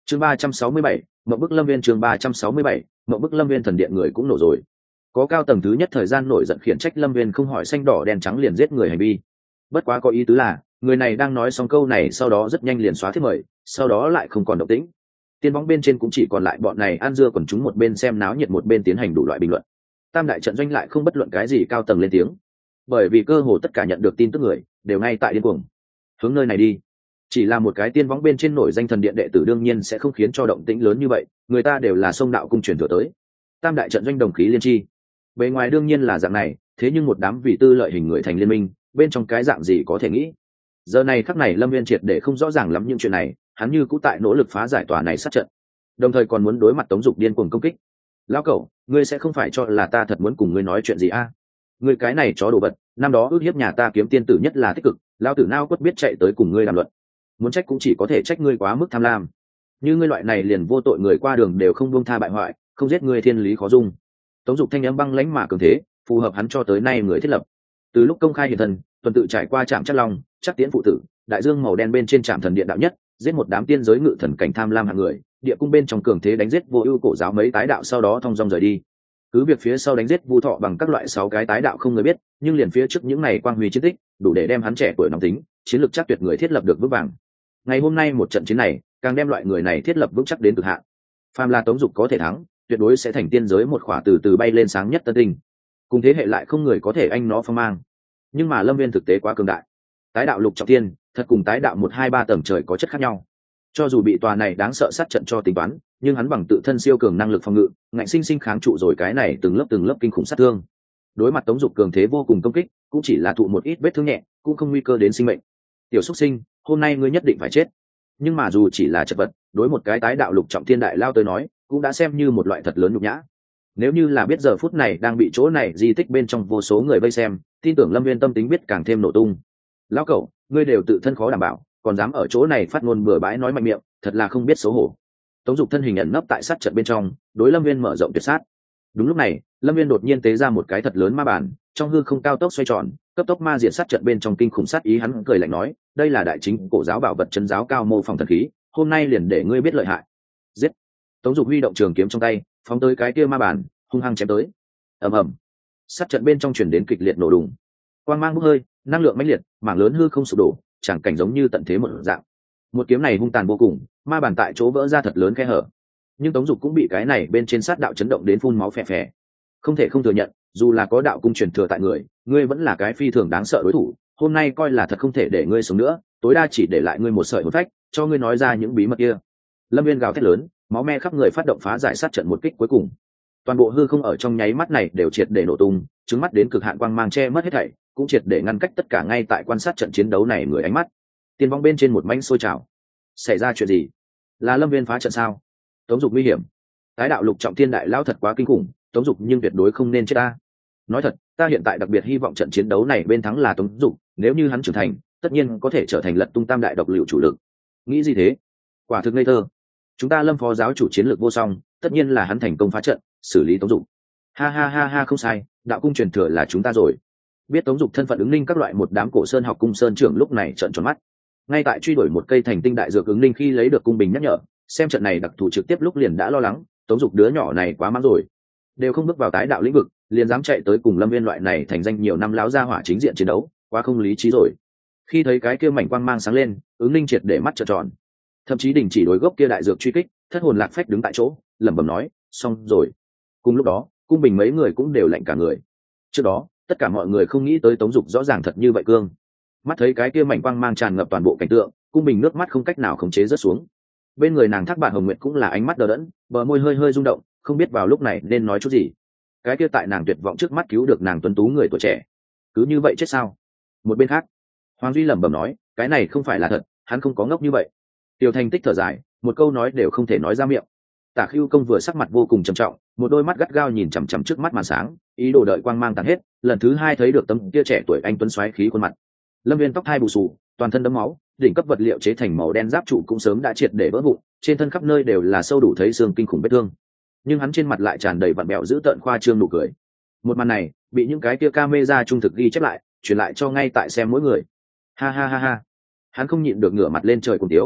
chương 367, mộng bức lâm viên. chương 367, mộng bức lâm viên. Thần điện người cũng nổ rồi. Có cao tầng thứ nhất thời gian nổi giận khiển trách lâm viên không hỏi xanh đỏ đen trắng liền giết người hành vi. Bất quá có ý tứ là người này đang nói xong câu này sau đó rất nhanh liền xóa thiết mời, sau đó lại không còn động tĩnh. Tiên bóng bên trên cũng chỉ còn lại bọn này ăn dưa còn chúng một bên xem náo nhiệt một bên tiến hành đủ loại bình luận. Tam đại trận doanh lại không bất luận cái gì cao tầng lên tiếng, bởi vì cơ hồ tất cả nhận được tin tức người đều ngay tại điên cuồng hướng nơi này đi. Chỉ là một cái tiên võng bên trên nổi danh thần điện đệ tử đương nhiên sẽ không khiến cho động tĩnh lớn như vậy, người ta đều là sông đạo cung truyền thừa tới. Tam đại trận doanh đồng khí liên chi, bề ngoài đương nhiên là dạng này, thế nhưng một đám vì tư lợi hình người thành liên minh, bên trong cái dạng gì có thể nghĩ. Giờ này khắc này Lâm Viên triệt để không rõ ràng lắm những chuyện này, hắn như cũ tại nỗ lực phá giải tòa này sát trận, đồng thời còn muốn đối mặt Tống Dục điên cuồng công kích. Lão cẩu, ngươi sẽ không phải cho là ta thật muốn cùng ngươi nói chuyện gì a? Ngươi cái này chó đồ vật, năm đó ước hiếp nhà ta kiếm tiên tử nhất là tích cực, lão tử nao quất biết chạy tới cùng ngươi đàm luận. Muốn trách cũng chỉ có thể trách ngươi quá mức tham lam. Như ngươi loại này liền vô tội người qua đường đều không buông tha bại hoại, không giết ngươi thiên lý khó dung. Tống Dục thanh âm băng lãnh mà cường thế, phù hợp hắn cho tới nay người thiết lập. Từ lúc công khai hiện thân, tuần tự trải qua trạm Chắc Long, Chắc Tiễn phụ tử, đại dương màu đen bên trên trạm thần điện đạo nhất, giết một đám tiên giới ngự thần cảnh tham lam hạng người, địa cung bên trong cường thế đánh giết vô ưu cổ giáo mấy tái đạo sau đó thong dong rời đi. Cứ việc phía sau đánh giết Vu Thọ bằng các loại 6 cái tái đạo không người biết, nhưng liền phía trước những này quang huy chiến tích, đủ để đem hắn trẻ tuổi nóng tính, chiến lược chắc tuyệt người thiết lập được vững vàng. Ngày hôm nay một trận chiến này, càng đem loại người này thiết lập vững chắc đến cực hạn. Phàm là Tống Dục có thể thắng, tuyệt đối sẽ thành tiên giới một khỏa từ từ bay lên sáng nhất tân tinh. Cùng thế hệ lại không người có thể anh nó phong mang. Nhưng mà Lâm Viên thực tế quá cường đại. Tái đạo lục trọng thiên, thật cùng tái đạo 1 2 3 tầng trời có chất khác nhau. Cho dù bị tòa này đáng sợ sát trận cho tính toán, nhưng hắn bằng tự thân siêu cường năng lực phòng ngự, ngạnh sinh sinh kháng trụ rồi cái này từng lớp kinh khủng sát thương. Đối mặt Tống Dục cường thế vô cùng công kích, cũng chỉ là thụ một ít vết thương nhẹ, cũng không nguy cơ đến sinh mệnh. Tiểu Súc Sinh, hôm nay ngươi nhất định phải chết. Nhưng mà dù chỉ là chật vật, đối một cái tái đạo lục trọng thiên đại lao tới nói, cũng đã xem như một loại thật lớn nhục nhã. Nếu như là biết giờ phút này đang bị chỗ này di tích bên trong vô số người vây xem, tin tưởng Lâm Viên tâm tính biết càng thêm nổ tung. Lão cẩu, ngươi đều tự thân khó đảm bảo, còn dám ở chỗ này phát ngôn bừa bãi nói mạnh miệng, thật là không biết xấu hổ. Tống Dục thân hình ẩn nấp tại sát trận bên trong, đối Lâm Viên mở rộng tuyệt sát. Đúng lúc này, Lâm Viên đột nhiên tế ra một cái thật lớn ma bản, trong hư không cao tốc xoay tròn, cấp tốc ma diệt sát trận bên trong kinh khủng sát ý. Hắn cười lạnh nói, đây là đại chính cổ giáo bảo vật trấn giáo cao mô phòng thần khí, hôm nay liền để ngươi biết lợi hại. Giết! Tống Dục huy động trường kiếm trong tay, phóng tới cái kia ma bản, hung hăng chém tới. Ầm ầm! Sát trận bên trong truyền đến kịch liệt nổ đùng, quang mang bốc hơi, năng lượng mãnh liệt, mảng lớn hư không sụp đổ, chẳng cảnh giống như tận thế một dạng. Một kiếm này hung tàn vô cùng, ma bản tại chỗ vỡ ra thật lớn khe hở. Nhưng Tống Dục cũng bị cái này bên trên sát đạo chấn động đến phun máu phè phè. Không thể không thừa nhận, dù là có đạo cung truyền thừa tại người, ngươi vẫn là cái phi thường đáng sợ đối thủ. Hôm nay coi là thật không thể để ngươi sống nữa, tối đa chỉ để lại ngươi một sợi hồn phách, cho ngươi nói ra những bí mật kia. Lâm Viên gào thét lớn, máu me khắp người, phát động phá giải sát trận một kích cuối cùng. Toàn bộ hư không ở trong nháy mắt này đều triệt để nổ tung, trứng mắt đến cực hạn quang mang che mất hết thảy, cũng triệt để ngăn cách tất cả ngay tại quan sát trận chiến đấu này người ánh mắt. Tiên vong bên trên một mảnh sôi trào. Xảy ra chuyện gì? Là Lâm Viên phá trận sao? Tống Dục nguy hiểm. Tái đạo lục trọng thiên đại lao thật quá kinh khủng, Tống Dục nhưng tuyệt đối không nên chết ta. Nói thật, ta hiện tại đặc biệt hy vọng trận chiến đấu này bên thắng là Tống Dục, nếu như hắn trưởng thành, tất nhiên có thể trở thành lật tung tam đại độc liệu chủ lực. Nghĩ gì thế? Quả thực ngây thơ. Chúng ta Lâm phó giáo chủ chiến lược vô song, tất nhiên là hắn thành công phá trận, xử lý Tống Dục. Ha ha ha ha, không sai, đạo cung truyền thừa là chúng ta rồi. Biết Tống Dục thân phận ứng linh các loại một đám cổ sơn học cung sơn trưởng lúc này trợn tròn mắt. Ngay tại truy đuổi một cây thành tinh đại dược ứng linh khi lấy được cung bình nhắc nhở, xem trận này đặc thù trực tiếp lúc liền đã lo lắng, Tống Dục đứa nhỏ này quá mắng rồi, đều không bước vào tái đạo lĩnh vực, liền dám chạy tới cùng Lâm Viên loại này thành danh nhiều năm láo ra hỏa chính diện chiến đấu, quá không lý trí rồi. Khi thấy cái kia mảnh quang mang sáng lên, ứng linh triệt để mắt trợn tròn, thậm chí đình chỉ đối gốc kia đại dược truy kích, thất hồn lạc phách đứng tại chỗ, lẩm bẩm nói, xong rồi. Cùng lúc đó, cung bình mấy người cũng đều lạnh cả người. Trước đó, tất cả mọi người không nghĩ tới Tống Dục rõ ràng thật như vậy cương. Mắt thấy cái kia mảnh quang mang tràn ngập toàn bộ cảnh tượng, cung bình nước mắt không cách nào khống chế rớt xuống. Bên người nàng Thác Bạn Hồng Nguyệt cũng là ánh mắt đờ đẫn, bờ môi hơi hơi rung động, không biết vào lúc này nên nói chút gì. Cái kia tại nàng tuyệt vọng trước mắt cứu được nàng tuấn tú người tuổi trẻ, cứ như vậy chết sao? Một bên khác, Hoàng Duy lẩm bẩm nói, cái này không phải là thật, hắn không có ngốc như vậy. Tiểu Thành Tích thở dài, một câu nói đều không thể nói ra miệng. Tả Khưu Công vừa sắc mặt vô cùng trầm trọng, một đôi mắt gắt gao nhìn chằm chằm trước mắt màn sáng, ý đồ đợi quang mang tàn hết, lần thứ hai thấy được tấm kia trẻ tuổi anh tuấn xoáy khí khuôn mặt. Lâm Viên tóc hai bù xù, toàn thân đẫm máu, đỉnh cấp vật liệu chế thành màu đen giáp trụ cũng sớm đã triệt để vỡ vụn, trên thân khắp nơi đều là sâu đủ thấy xương kinh khủng vết thương. Nhưng hắn trên mặt lại tràn đầy vặn bẹo giữ tợn khoa trương nụ cười. Một màn này bị những cái kia camera trung thực ghi chép lại, truyền lại cho ngay tại xem mỗi người. Ha ha ha ha. Hắn không nhịn được ngửa mặt lên trời cùng tiếu.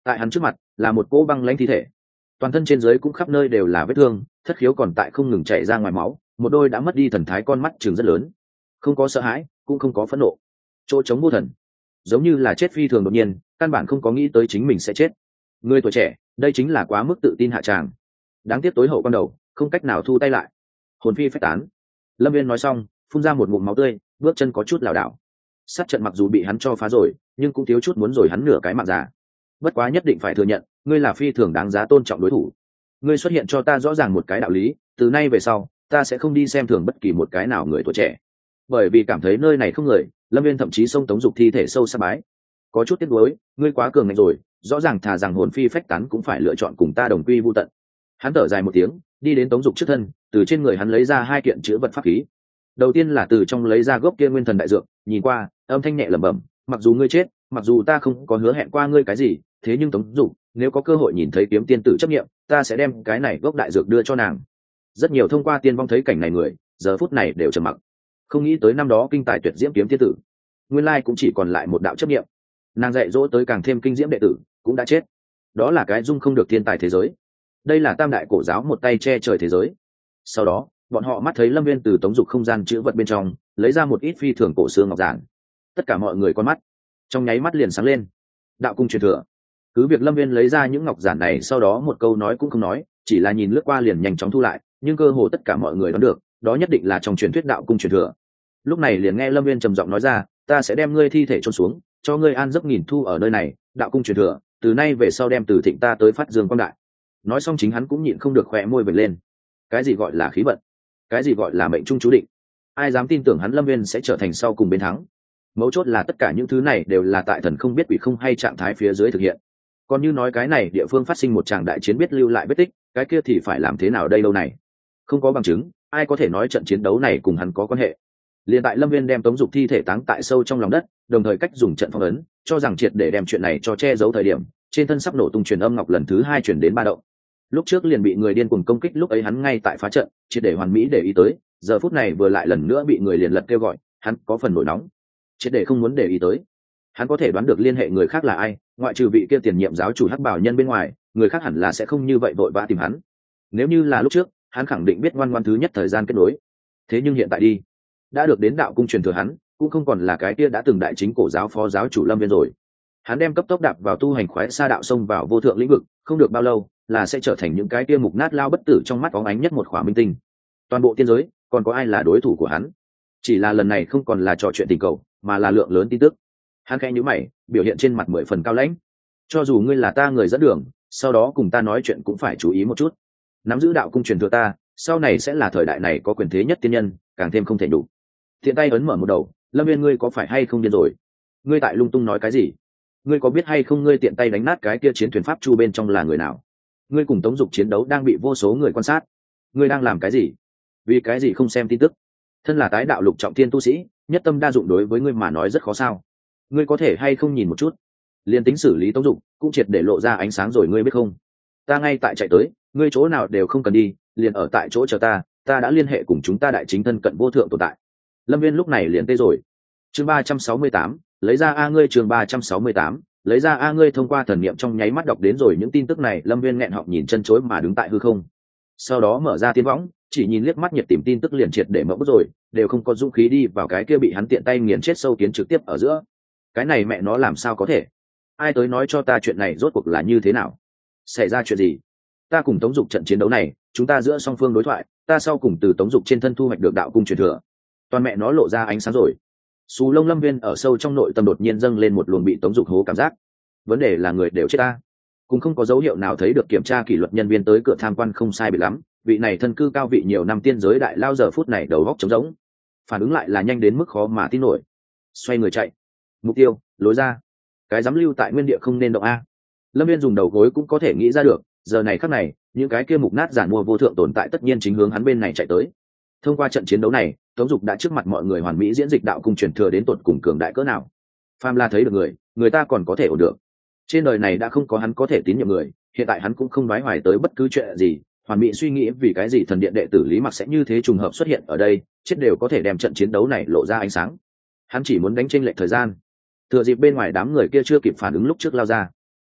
Tại hắn trước mặt là một cỗ băng lãnh thi thể, toàn thân trên dưới cũng khắp nơi đều là vết thương, thất khiếu còn tại không ngừng chảy ra ngoài máu, một đôi đã mất đi thần thái con mắt trường rất lớn, không có sợ hãi cũng không có phẫn nộ, chỗ trống vô thần, giống như là chết phi thường đột nhiên, căn bản không có nghĩ tới chính mình sẽ chết. Người tuổi trẻ, đây chính là quá mức tự tin hạ tràng, đáng tiếc tối hậu ban đầu không cách nào thu tay lại, hồn phi phách tán. Lâm Viên nói xong phun ra một ngụm máu tươi, bước chân có chút lảo đảo. Sát trận mặc dù bị hắn cho phá rồi, nhưng cũng thiếu chút muốn rồi hắn nửa cái mạng già. Bất quá nhất định phải thừa nhận, ngươi là phi thường đáng giá tôn trọng đối thủ. Ngươi xuất hiện cho ta rõ ràng một cái đạo lý, từ nay về sau ta sẽ không đi xem thường bất kỳ một cái nào người tuổi trẻ. Bởi vì cảm thấy nơi này không người, Lâm Viên thậm chí xông Tống Dục thi thể sâu xa bái. Có chút tiếc nuối, ngươi quá cường ngạnh rồi, rõ ràng thà rằng hồn phi phách tán cũng phải lựa chọn cùng ta đồng quy vu tận. Hắn thở dài một tiếng, đi đến Tống Dục trước thân, từ trên người hắn lấy ra 2 kiện chứa vật pháp khí. Đầu tiên là từ trong lấy ra gốc kia nguyên thần đại dược, nhìn qua âm thanh nhẹ lẩm bẩm, mặc dù ngươi chết, mặc dù ta không có hứa hẹn qua ngươi cái gì, thế nhưng Tống Dục, nếu có cơ hội nhìn thấy kiếm tiên tử chấp nghiệm, ta sẽ đem cái này gốc đại dược đưa cho nàng. Rất nhiều thông qua tiên vong thấy cảnh này người, giờ phút này đều trầm mặc. Không nghĩ tới năm đó kinh tài tuyệt diễm kiếm tiên tử, nguyên lai cũng chỉ còn lại một đạo chấp nghiệm. Nàng dạy dỗ tới càng thêm kinh diễm đệ tử, cũng đã chết. Đó là cái dung không được thiên tài thế giới. Đây là tam đại cổ giáo một tay che trời thế giới. Sau đó bọn họ mắt thấy Lâm Viên từ Tống Dục không gian chữ vật bên trong lấy ra một ít phi thường cổ xương ngọc giản. Tất cả mọi người con mắt trong nháy mắt liền sáng lên. Đạo cung truyền thừa. Cứ việc Lâm Viên lấy ra những ngọc giản này, sau đó một câu nói cũng không nói, chỉ là nhìn lướt qua liền nhanh chóng thu lại, nhưng cơ hồ tất cả mọi người đoán được đó nhất định là trong truyền thuyết đạo cung truyền thừa. Lúc này liền nghe Lâm Viên trầm giọng nói ra, ta sẽ đem ngươi thi thể chôn xuống, cho ngươi an giấc nghìn thu ở nơi này. Đạo cung truyền thừa, từ nay về sau đem từ thịnh ta tới phát dương quang đại. Nói xong chính hắn cũng nhịn không được khỏe môi vệt lên. Cái gì gọi là khí vận, cái gì gọi là mệnh trung chú định, ai dám tin tưởng hắn Lâm Viên sẽ trở thành sau cùng bên thắng. Mấu chốt là tất cả những thứ này đều là tại thần không biết quỷ không hay trạng thái phía dưới thực hiện. Còn như nói cái này địa phương phát sinh một tràng đại chiến biết lưu lại vết tích, cái kia thì phải làm thế nào đây lâu này? Không có bằng chứng, ai có thể nói trận chiến đấu này cùng hắn có quan hệ? Liền tại Lâm Viên đem Tống Dục thi thể táng tại sâu trong lòng đất, đồng thời cách dùng trận phong ấn, cho rằng triệt để đem chuyện này cho che giấu thời điểm, trên thân sắp nổ tung truyền âm ngọc lần thứ 2 chuyển đến ba động. Lúc trước liền bị người điên cuồng công kích, lúc ấy hắn ngay tại phá trận, triệt để hoàn mỹ để ý tới, giờ phút này vừa lại lần nữa bị người liền lật kêu gọi, hắn có phần nổi nóng, triệt để không muốn để ý tới. Hắn có thể đoán được liên hệ người khác là ai, ngoại trừ vị kia tiền nhiệm giáo chủ Hắc Bảo Nhân bên ngoài, người khác hẳn là sẽ không như vậy vội vã tìm hắn. Nếu như là lúc trước, hắn khẳng định biết ngoan ngoãn thứ nhất thời gian kết nối. Thế nhưng hiện tại đi, đã được đến đạo cung truyền thừa hắn, cũng không còn là cái kia đã từng đại chính cổ giáo phó giáo chủ Lâm Viên rồi. Hắn đem cấp tốc đạp vào tu hành khoái sa đạo sông vào vô thượng lĩnh vực, không được bao lâu là sẽ trở thành những cái kia mục nát lao bất tử trong mắt bóng ánh nhất một khỏa minh tinh. Toàn bộ tiên giới còn có ai là đối thủ của hắn? Chỉ là lần này không còn là trò chuyện tình cầu, mà là lượng lớn tin tức. Hắn khẽ nhíu mày, biểu hiện trên mặt 10 phần cao lãnh. Cho dù ngươi là ta người dẫn đường, sau đó cùng ta nói chuyện cũng phải chú ý một chút. Nắm giữ đạo cung truyền thừa ta, sau này sẽ là thời đại này có quyền thế nhất tiên nhân, càng thêm không thể đủ. Thiện tay ấn mở một đầu, Lâm Viên, ngươi có phải hay không điên rồi? Ngươi tại lung tung nói cái gì? Ngươi có biết hay không ngươi tiện tay đánh nát cái kia chiến thuyền pháp chu bên trong là người nào? Ngươi cùng Tống Dục chiến đấu đang bị vô số người quan sát. Ngươi đang làm cái gì? Vì cái gì không xem tin tức? Thân là tái đạo lục trọng thiên tu sĩ, nhất tâm đa dụng đối với ngươi mà nói rất khó sao? Ngươi có thể hay không nhìn một chút? Liên tính xử lý Tống Dục cũng triệt để lộ ra ánh sáng rồi, ngươi biết không? Ta ngay tại chạy tới, ngươi chỗ nào đều không cần đi, liền ở tại chỗ chờ ta, ta đã liên hệ cùng chúng ta đại chính thân cận vô thượng tồn tại. Lâm Viên lúc này liền tê rồi. Chương 368, lấy ra a ngươi. Chương 368, lấy ra a ngươi. Thông qua thần niệm trong nháy mắt đọc đến rồi những tin tức này, Lâm Viên nghẹn họng nhìn chân chối mà đứng tại hư không. Sau đó mở ra tiên võng, chỉ nhìn liếc mắt nhiệt tìm tin tức liền triệt để mộng rồi, đều không có dũng khí đi vào cái kia bị hắn tiện tay nghiền chết sâu kiến trực tiếp ở giữa. Cái này mẹ nó làm sao có thể? Ai tới nói cho ta chuyện này rốt cuộc là như thế nào? Xảy ra chuyện gì? Ta cùng Tống Dục trận chiến đấu này, chúng ta giữa song phương đối thoại, ta sau cùng từ Tống Dục trên thân thu hoạch được đạo cung truyền thừa. Toàn mẹ nó lộ ra ánh sáng rồi. Xù lông Lâm Viên ở sâu trong nội tâm đột nhiên dâng lên một luồng bị Tống Dục hố cảm giác. Vấn đề là người đều chết ta, cũng không có dấu hiệu nào thấy được kiểm tra kỷ luật nhân viên tới cửa tham quan không sai bị lắm. Vị này thân cư cao vị nhiều năm tiên giới đại lao giờ phút này đầu góc trống rỗng, phản ứng lại là nhanh đến mức khó mà tin nổi. Xoay người chạy, mục tiêu lối ra, cái dám lưu tại nguyên địa không nên động a. Lâm Viên dùng đầu gối cũng có thể nghĩ ra được, giờ này khắc này những cái kia mục nát giản mua vô thượng tồn tại tất nhiên chính hướng hắn bên này chạy tới. Thông qua trận chiến đấu này, Tống Dục đã trước mặt mọi người hoàn mỹ diễn dịch đạo cung truyền thừa đến tột cùng cường đại cỡ nào. Phàm là thấy được người ta còn có thể ổn được. Trên đời này đã không có hắn có thể tín nhiệm người, hiện tại hắn cũng không đoái hoài tới bất cứ chuyện gì, hoàn mỹ suy nghĩ vì cái gì thần điện đệ tử Lý Mặc sẽ như thế trùng hợp xuất hiện ở đây, chết đều có thể đem trận chiến đấu này lộ ra ánh sáng. Hắn chỉ muốn đánh chênh lệch thời gian, thừa dịp bên ngoài đám người kia chưa kịp phản ứng lúc trước lao ra.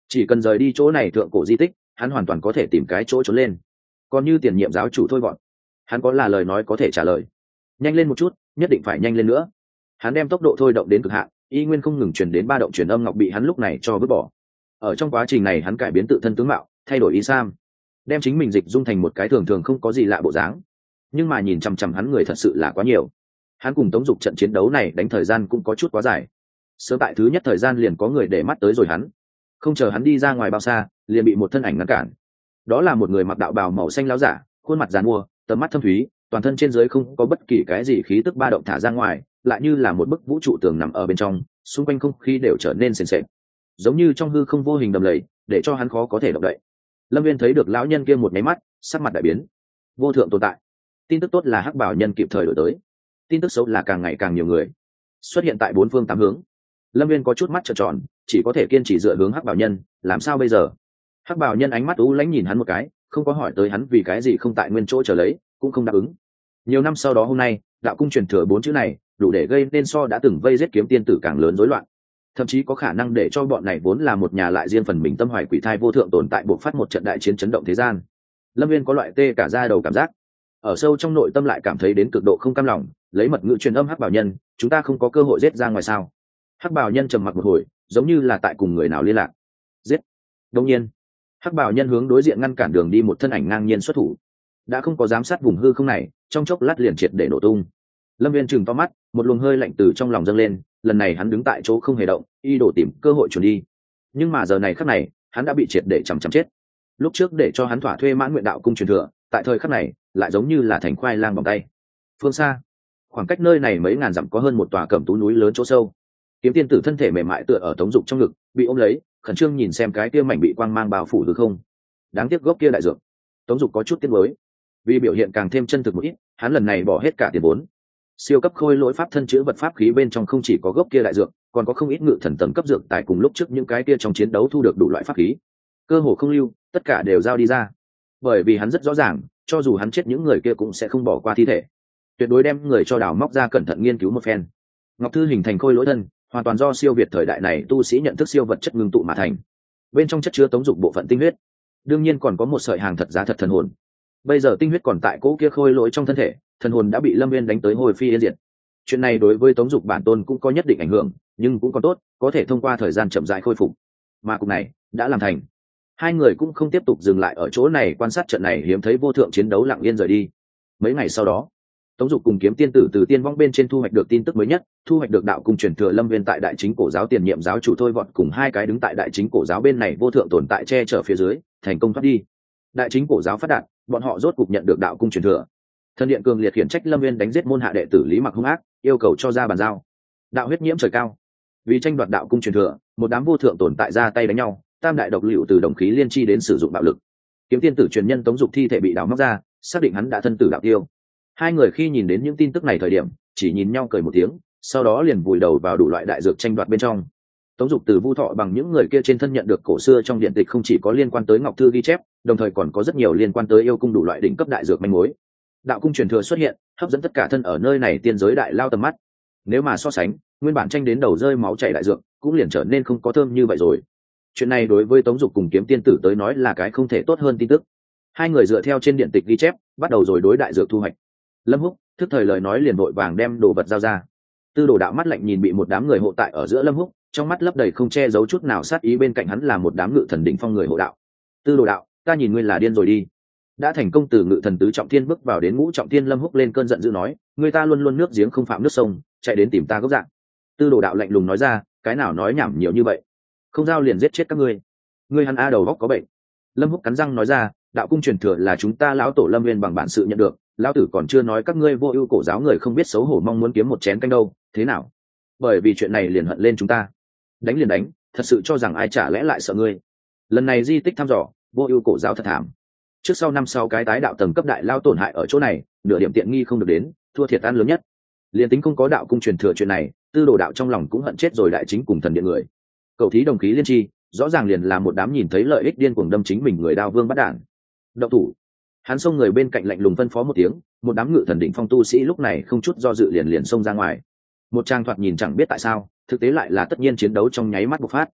chỉ cần rời đi chỗ này thượng cổ di tích, hắn hoàn toàn có thể tìm cái chỗ trốn lên. Còn như tiền nhiệm giáo chủ thôi bọn, hắn có là lời nói có thể trả lời. Nhanh lên một chút, nhất định phải nhanh lên nữa. Hắn đem tốc độ thôi động đến cực hạn, y nguyên không ngừng truyền đến ba động truyền âm ngọc bị hắn lúc này cho vứt bỏ. Ở trong quá trình này hắn cải biến tự thân tướng mạo, thay đổi ý sam, đem chính mình dịch dung thành một cái thường thường không có gì lạ bộ dáng. Nhưng mà nhìn chằm chằm hắn người thật sự là quá nhiều. Hắn cùng Tống Dục trận chiến đấu này đánh thời gian cũng có chút quá dài. Sớm tại thứ nhất thời gian liền có người để mắt tới rồi hắn, không chờ hắn đi ra ngoài bao xa liền bị một thân ảnh ngăn cản. Đó là một người mặc đạo bào màu xanh láo giả, khuôn mặt giàn mua, tầm mắt thâm thúy, toàn thân trên dưới không có bất kỳ cái gì khí tức ba động thả ra ngoài, lại như là một bức vũ trụ tường nằm ở bên trong, xung quanh không khí đều trở nên sền sệt, giống như trong hư không vô hình đầm lầy, để cho hắn khó có thể động đậy. Lâm Viên thấy được lão nhân kia một máy mắt, sắc mặt đại biến. Vô thượng tồn tại. Tin tức tốt là hắc bảo nhân kịp thời đổi tới, tin tức xấu là càng ngày càng nhiều người xuất hiện tại bốn phương tám hướng. Lâm Viên có chút mắt trợn tròn, chỉ có thể kiên trì dựa hướng hắc bảo nhân. Làm sao bây giờ? Hắc bảo nhân ánh mắt u lãnh nhìn hắn một cái, không có hỏi tới hắn vì cái gì không tại nguyên chỗ chờ lấy, cũng không đáp ứng. Nhiều năm sau đó hôm nay, đạo cung truyền thừa 4 chữ này đủ để gây nên so đã từng vây giết kiếm tiên tử càng lớn rối loạn, thậm chí có khả năng để cho bọn này vốn là một nhà lại riêng phần mình tâm hoài quỷ thai vô thượng tồn tại buộc phát một trận đại chiến chấn động thế gian. Lâm Viên có loại tê cả da đầu cảm giác, ở sâu trong nội tâm lại cảm thấy đến cực độ không cam lòng. Lấy mật ngữ truyền âm hắc bảo nhân, chúng ta không có cơ hội giết ra ngoài sao? Hắc bảo nhân trầm mặc một hồi, giống như là tại cùng người nào liên lạc. Giết. Đương nhiên, hắc bảo nhân hướng đối diện ngăn cản đường đi một thân ảnh ngang nhiên xuất thủ, đã không có giám sát vùng hư không này, trong chốc lát liền triệt để nổ tung. Lâm Viên trừng to mắt, một luồng hơi lạnh từ trong lòng dâng lên. Lần này hắn đứng tại chỗ không hề động, y đổ tìm cơ hội chuẩn đi. Nhưng mà giờ này khắc này, hắn đã bị triệt để chằm chết. Lúc trước để cho hắn thỏa thuê mãn nguyện đạo cung truyền thừa, tại thời khắc này lại giống như là thành khoai lang bằng tay. Phương xa, khoảng cách nơi này mấy ngàn dặm có hơn một tòa cẩm tú núi lớn chỗ sâu. Kiếm tiên tử thân thể mềm mại tựa ở Tống Dục trong ngực, bị ôm lấy, khẩn trương nhìn xem cái kia mảnh bị quang mang bao phủ hư không. Đáng tiếc gốc kia đại dược. Tống Dục có chút tiếc nuối, vì biểu hiện càng thêm chân thực một ít, hắn lần này bỏ hết cả tiền vốn. Siêu cấp khôi lỗi pháp thân chữ vật pháp khí bên trong không chỉ có gốc kia đại dược, còn có không ít ngự thần tầng cấp dược tại cùng lúc trước những cái kia trong chiến đấu thu được đủ loại pháp khí, cơ hồ không lưu, tất cả đều giao đi ra. Bởi vì hắn rất rõ ràng, cho dù hắn chết những người kia cũng sẽ không bỏ qua thi thể, tuyệt đối đem người cho đào móc ra cẩn thận nghiên cứu một phen. Ngọc thư hình thành khôi lỗi thân, hoàn toàn do siêu việt thời đại này tu sĩ nhận thức siêu vật chất ngưng tụ mà thành, bên trong chất chứa Tống Dục bộ phận tinh huyết, đương nhiên còn có một sợi hàng thật giá thật thần hồn. Bây giờ tinh huyết còn tại cỗ kia khôi lỗi trong thân thể, thần hồn đã bị Lâm Viên đánh tới hồi phi yên diệt. Chuyện này đối với Tống Dục bản tôn cũng có nhất định ảnh hưởng, nhưng cũng còn tốt, có thể thông qua thời gian chậm rãi khôi phục. Mà cục này đã làm thành. Hai người cũng không tiếp tục dừng lại ở chỗ này quan sát trận này hiếm thấy vô thượng chiến đấu, lặng yên rời đi. Mấy ngày sau đó, Tống Dục cùng kiếm tiên tử từ tiên vong bên trên thu hoạch được tin tức mới nhất, thu hoạch được đạo cung truyền thừa Lâm Viên tại đại chính cổ giáo tiền nhiệm giáo chủ thôi vọt cùng hai cái đứng tại đại chính cổ giáo bên này vô thượng tồn tại che chở phía dưới, thành công thoát đi. Đại chính cổ giáo phát đạt, bọn họ rốt cục nhận được đạo cung truyền thừa. Thần điện cường liệt khiển trách Lâm Viên đánh giết môn hạ đệ tử Lý Mặc hung ác, yêu cầu cho ra bàn giao. Đạo huyết nhiễm trời cao, vì tranh đoạt đạo cung truyền thừa, một đám vô thượng tồn tại ra tay đánh nhau, tam đại độc liệu từ đồng khí liên chi đến sử dụng bạo lực. Kiếm tiên tử truyền nhân Tống Dục thi thể bị đào móc ra, xác định hắn đã thân tử đạo tiêu. Hai người khi nhìn đến những tin tức này thời điểm, chỉ nhìn nhau cười một tiếng, sau đó liền vùi đầu vào đủ loại đại dược tranh đoạt bên trong. Tống Dục từ Vu Thọ bằng những người kia trên thân nhận được cổ xưa trong điện tịch không chỉ có liên quan tới ngọc thư ghi chép, đồng thời còn có rất nhiều liên quan tới yêu cung đủ loại đỉnh cấp đại dược manh mối. Đạo cung truyền thừa xuất hiện, hấp dẫn tất cả thân ở nơi này tiên giới đại lao tầm mắt. Nếu mà so sánh, nguyên bản tranh đến đầu rơi máu chảy đại dược, cũng liền trở nên không có thơm như vậy rồi. Chuyện này đối với Tống Dục cùng kiếm tiên tử tới nói là cái không thể tốt hơn tin tức. Hai người dựa theo trên điện tịch ghi chép, bắt đầu rồi đối đại dược thu hoạch. Lâm Húc thức thời lời nói liền vội vàng đem đồ vật giao ra. Tư Đồ Đạo mắt lạnh nhìn bị một đám người hộ tại ở giữa Lâm Húc, trong mắt lấp đầy không che giấu chút nào sát ý, bên cạnh hắn là một đám ngự thần đỉnh phong người hộ đạo. Tư Đồ Đạo, ta nhìn ngươi là điên rồi đi. Đã thành công từ ngự thần tứ trọng thiên bước vào đến ngũ trọng thiên Lâm Húc lên cơn giận dữ nói, người ta luôn luôn nước giếng không phạm nước sông, chạy đến tìm ta gốc dạng. Tư Đồ Đạo lạnh lùng nói ra, cái nào nói nhảm nhiều như vậy, không giao liền giết chết các ngươi. Ngươi hắn a đầu góc có bệnh. Lâm Húc cắn răng nói ra, đạo cung truyền thừa là chúng ta lão tổ Lâm Viên bằng bản sự nhận được, lão tử còn chưa nói các ngươi vô ưu cổ giáo người không biết xấu hổ mong muốn kiếm một chén canh đâu, thế nào? Bởi vì chuyện này liền hận lên chúng ta. Đánh liền đánh, thật sự cho rằng ai chả lẽ lại sợ ngươi. Lần này di tích thăm dò, vô ưu cổ giáo thật thảm. Trước sau năm sau cái tái đạo tầng cấp đại lao tổn hại ở chỗ này, nửa điểm tiện nghi không được đến, thua thiệt ăn lớn nhất. Liên tính không có đạo cung truyền thừa chuyện này, Tư Đồ Đạo trong lòng cũng hận chết rồi đại chính cùng thần điện người. Cầu thí đồng khí liên chi, rõ ràng liền là một đám nhìn thấy lợi ích điên cuồng đâm chính mình người đao vương bắt đản. Động thủ. Hắn xông người bên cạnh lạnh lùng phân phó một tiếng, một đám ngự thần đỉnh phong tu sĩ lúc này không chút do dự liền xông ra ngoài. Một trang thoạt nhìn chẳng biết tại sao, thực tế lại là tất nhiên chiến đấu trong nháy mắt bộc phát.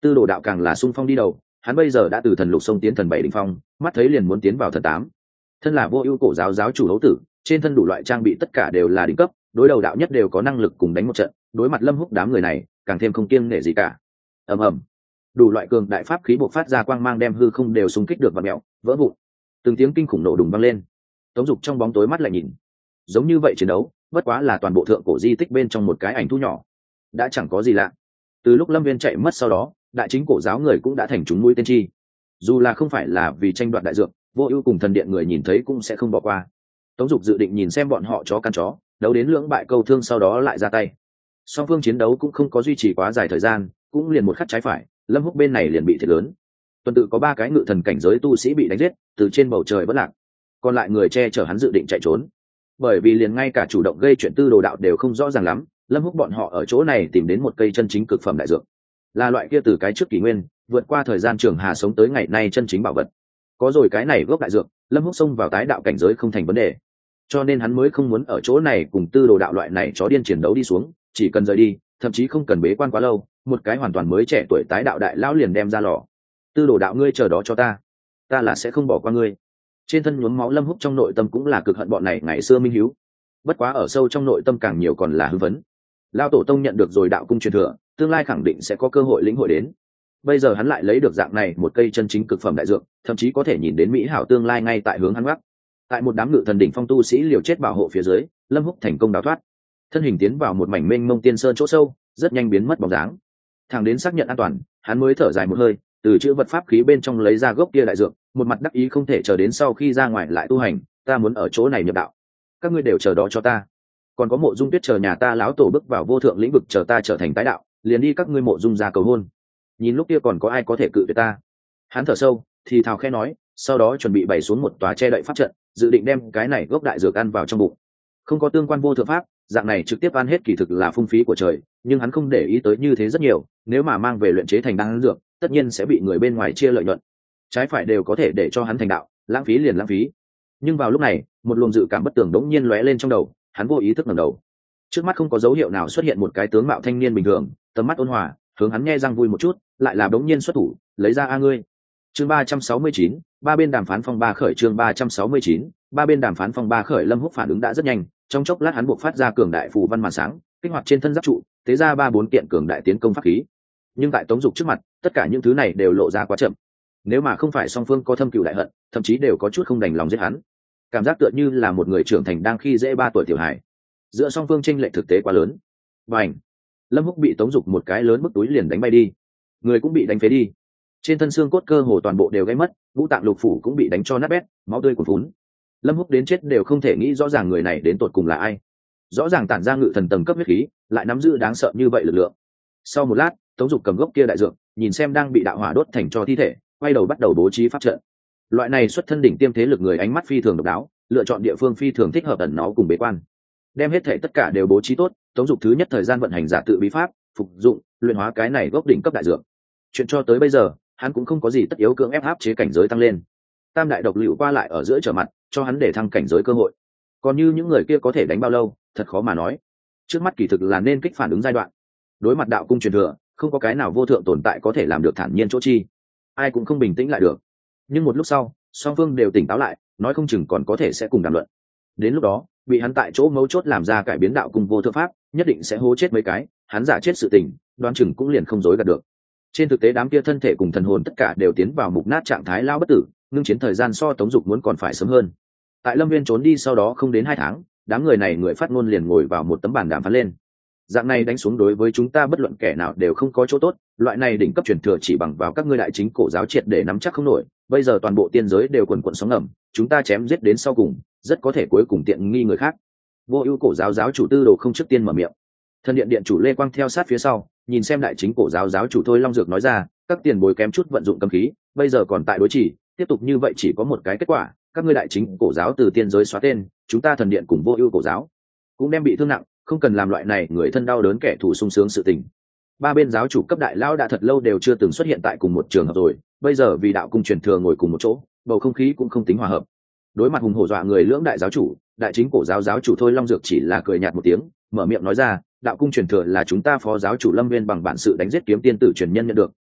Tư đồ đạo càng là sung phong đi đầu, hắn bây giờ đã từ thần lục sông tiến thần bảy đỉnh phong, mắt thấy liền muốn tiến vào thần tám. Thân là vô ưu cổ giáo giáo chủ hấu tử, trên thân đủ loại trang bị tất cả đều là đỉnh cấp, đối đầu đạo nhất đều có năng lực cùng đánh một trận, đối mặt Lâm Húc đám người này càng thêm không kiêng nể gì cả. Ầm ầm, đủ loại cường đại pháp khí bộc phát ra quang mang đem hư không đều xung kích được và mèo vỡ vụn, từng tiếng kinh khủng nổ đùng vang lên. Tống Dục trong bóng tối mắt lại nhìn, giống như vậy chiến đấu bất quá là toàn bộ thượng cổ di tích bên trong một cái ảnh thu nhỏ, đã chẳng có gì lạ. Từ lúc Lâm Viên chạy mất sau đó, đại chính cổ giáo người cũng đã thành chúng mũi tên chi, dù là không phải là vì tranh đoạt đại dược, vô ưu cùng thần điện người nhìn thấy cũng sẽ không bỏ qua. Tống Dục dự định nhìn xem bọn họ chó căn chó đấu đến lưỡng bại câu thương sau đó lại ra tay. Song phương chiến đấu cũng không có duy trì quá dài thời gian, cũng liền một khắc trái phải, Lâm Húc bên này liền bị thiệt lớn. Tuần tự có 3 cái ngự thần cảnh giới tu sĩ bị đánh giết, từ trên bầu trời vỡ lạc. Còn lại người che chở hắn dự định chạy trốn, bởi vì liền ngay cả chủ động gây chuyện tư đồ đạo đều không rõ ràng lắm. Lâm Húc bọn họ ở chỗ này tìm đến một cây chân chính cực phẩm đại dược, là loại kia từ cái trước kỷ nguyên vượt qua thời gian trường hà sống tới ngày nay chân chính bảo vật. Có rồi cái này gốc đại dược, Lâm Húc xông vào tái đạo cảnh giới không thành vấn đề, cho nên hắn mới không muốn ở chỗ này cùng tư đồ đạo loại này chó điên chiến đấu đi xuống. Chỉ cần rời đi, thậm chí không cần bế quan quá lâu, một cái hoàn toàn mới trẻ tuổi tái đạo đại lão liền đem ra lò. Tư đồ đạo, ngươi chờ đó cho ta là sẽ không bỏ qua ngươi. Trên thân nhuốm máu Lâm Húc trong nội tâm cũng là cực hận bọn này ngày xưa minh hiếu, bất quá ở sâu trong nội tâm càng nhiều còn là hưng phấn. Lao tổ tông nhận được rồi đạo cung truyền thừa, tương lai khẳng định sẽ có cơ hội lĩnh hội đến. Bây giờ hắn lại lấy được dạng này một cây chân chính cực phẩm đại dược, thậm chí có thể nhìn đến mỹ hảo tương lai ngay tại hướng hắn gác. Tại một đám ngự thần đỉnh phong tu sĩ liều chết bảo hộ phía dưới, Lâm Húc thành công đào thoát, thân hình tiến vào một mảnh mênh mông tiên sơn chỗ sâu, rất nhanh biến mất bóng dáng. Thẳng đến xác nhận an toàn, hắn mới thở dài một hơi, từ chữ vật pháp khí bên trong lấy ra gốc kia đại dược, một mặt đắc ý không thể chờ đến sau khi ra ngoài lại tu hành. Ta muốn ở chỗ này nhập đạo, các ngươi đều chờ đó cho ta. Còn có Mộ Dung Tuyết chờ nhà ta lão tổ bước vào vô thượng lĩnh vực chờ ta trở thành tái đạo, liền đi các ngươi Mộ Dung ra cầu hôn. Nhìn lúc kia còn có ai có thể cự tuyệt ta. Hắn thở sâu thì thào khẽ nói, sau đó chuẩn bị bày xuống một tòa che đậy pháp trận, dự định đem cái này gốc đại dược ăn vào trong bụng. Không có tương quan vô thượng pháp, dạng này trực tiếp ăn hết kỳ thực là phung phí của trời, nhưng hắn không để ý tới như thế rất nhiều, nếu mà mang về luyện chế thành đan dược, tất nhiên sẽ bị người bên ngoài chia lợi nhuận. Trái phải đều có thể để cho hắn thành đạo, lãng phí liền lãng phí. Nhưng vào lúc này, một luồng dự cảm bất tường đống nhiên lóe lên trong đầu, hắn vô ý thức ngẩng đầu. Trước mắt không có dấu hiệu nào xuất hiện một cái tướng mạo thanh niên bình thường, tầm mắt ôn hòa, hướng hắn nghe răng vui một chút, lại là đống nhiên xuất thủ, lấy ra a ngươi. Chương 369, ba bên đàm phán phong ba khởi. Chương 369, ba bên đàm phán phong ba khởi. Lâm Húc phản ứng đã rất nhanh, trong chốc lát hắn buộc phát ra cường đại phù văn màn sáng, kích hoạt trên thân giáp trụ, tế ra 3-4 kiện cường đại tiến công pháp khí. Nhưng tại Tống Dục trước mặt, tất cả những thứ này đều lộ ra quá chậm. Nếu mà không phải song phương có thâm cừu đại hận, thậm chí đều có chút không đành lòng giết hắn. Cảm giác tựa như là một người trưởng thành đang khi dễ 3 tuổi tiểu hài. Giữa song phương chênh lệch thực tế quá lớn. Bành! Lâm Húc bị Tống Dục một cái lớn bức túi liền đánh bay đi, người cũng bị đánh phế đi. Trên thân xương cốt cơ hồ toàn bộ đều gãy mất, ngũ tạng lục phủ cũng bị đánh cho nát bét, máu tươi cuồn phún. Lâm Húc đến chết đều không thể nghĩ rõ ràng người này đến tột cùng là ai. Rõ ràng tản ra ngự thần tầng cấp huyết khí, lại nắm giữ đáng sợ như vậy lực lượng. Sau một lát, Tống Dục cầm gốc kia đại dược, nhìn xem đang bị đạo hỏa đốt thành cho thi thể, quay đầu bắt đầu bố trí pháp trận. Loại này xuất thân đỉnh tiêm thế lực người ánh mắt phi thường độc đáo, lựa chọn địa phương phi thường thích hợp ẩn nó cùng bế quan. Đem hết thể tất cả đều bố trí tốt, Tống Dục thứ nhất thời gian vận hành giả tự bí pháp, phục dụng, luyện hóa cái này gốc đỉnh cấp đại dược. Chuyện cho tới bây giờ, hắn cũng không có gì tất yếu cưỡng ép áp chế cảnh giới tăng lên. Tam đại độc liệu qua lại ở giữa trở mặt, cho hắn để thăng cảnh giới cơ hội. Còn như những người kia có thể đánh bao lâu, thật khó mà nói. Trước mắt kỳ thực là nên kích phản ứng giai đoạn. Đối mặt đạo cung truyền thừa, không có cái nào vô thượng tồn tại có thể làm được thản nhiên chỗ chi. Ai cũng không bình tĩnh lại được. Nhưng một lúc sau, song phương đều tỉnh táo lại, nói không chừng còn có thể sẽ cùng đàm luận. Đến lúc đó, bị hắn tại chỗ mấu chốt làm ra cải biến đạo cung vô thượng pháp, nhất định sẽ hố chết mấy cái, hắn giả chết sự tình, đoán chừng cũng liền không dối gạt được. Trên thực tế đám kia thân thể cùng thần hồn tất cả đều tiến vào mục nát trạng thái lao bất tử, ngưng chiến thời gian so Tống Dục muốn còn phải sớm hơn. Tại Lâm Viên trốn đi sau đó không đến 2 tháng, đám người này người phát ngôn liền ngồi vào một tấm bàn đàm phán lên. Dạng này đánh xuống đối với chúng ta bất luận kẻ nào đều không có chỗ tốt, loại này đỉnh cấp truyền thừa chỉ bằng vào các ngươi đại chính cổ giáo triệt để nắm chắc không nổi, bây giờ toàn bộ tiên giới đều quần quần sóng ngầm, chúng ta chém giết đến sau cùng, rất có thể cuối cùng tiện nghi người khác. Vô Ưu cổ giáo giáo chủ Tư Đồ không trước tiên mở miệng. Thần điện điện chủ Lê Quang theo sát phía sau, nhìn xem đại chính cổ giáo giáo chủ Thôi Long Dược nói ra, các tiền bối kém chút vận dụng cấm khí, bây giờ còn tại đối chỉ, tiếp tục như vậy chỉ có một cái kết quả, các ngươi đại chính cổ giáo từ tiên giới xóa tên, chúng ta thần điện cùng Vô Ưu cổ giáo cũng đem bị thương nặng, không cần làm loại này người thân đau đớn kẻ thù sung sướng sự tình. Ba bên giáo chủ cấp đại lão đã thật lâu đều chưa từng xuất hiện tại cùng một trường hợp rồi, bây giờ vì đạo cung truyền thừa ngồi cùng một chỗ, bầu không khí cũng không tính hòa hợp. Đối mặt hùng hổ dọa người lưỡng đại giáo chủ, đại chính cổ giáo giáo chủ Thôi Long Dược chỉ là cười nhạt một tiếng, mở miệng nói ra, đạo cung truyền thừa là chúng ta phó giáo chủ Lâm Viên bằng bản sự đánh giết kiếm tiên tử truyền nhân nhận được,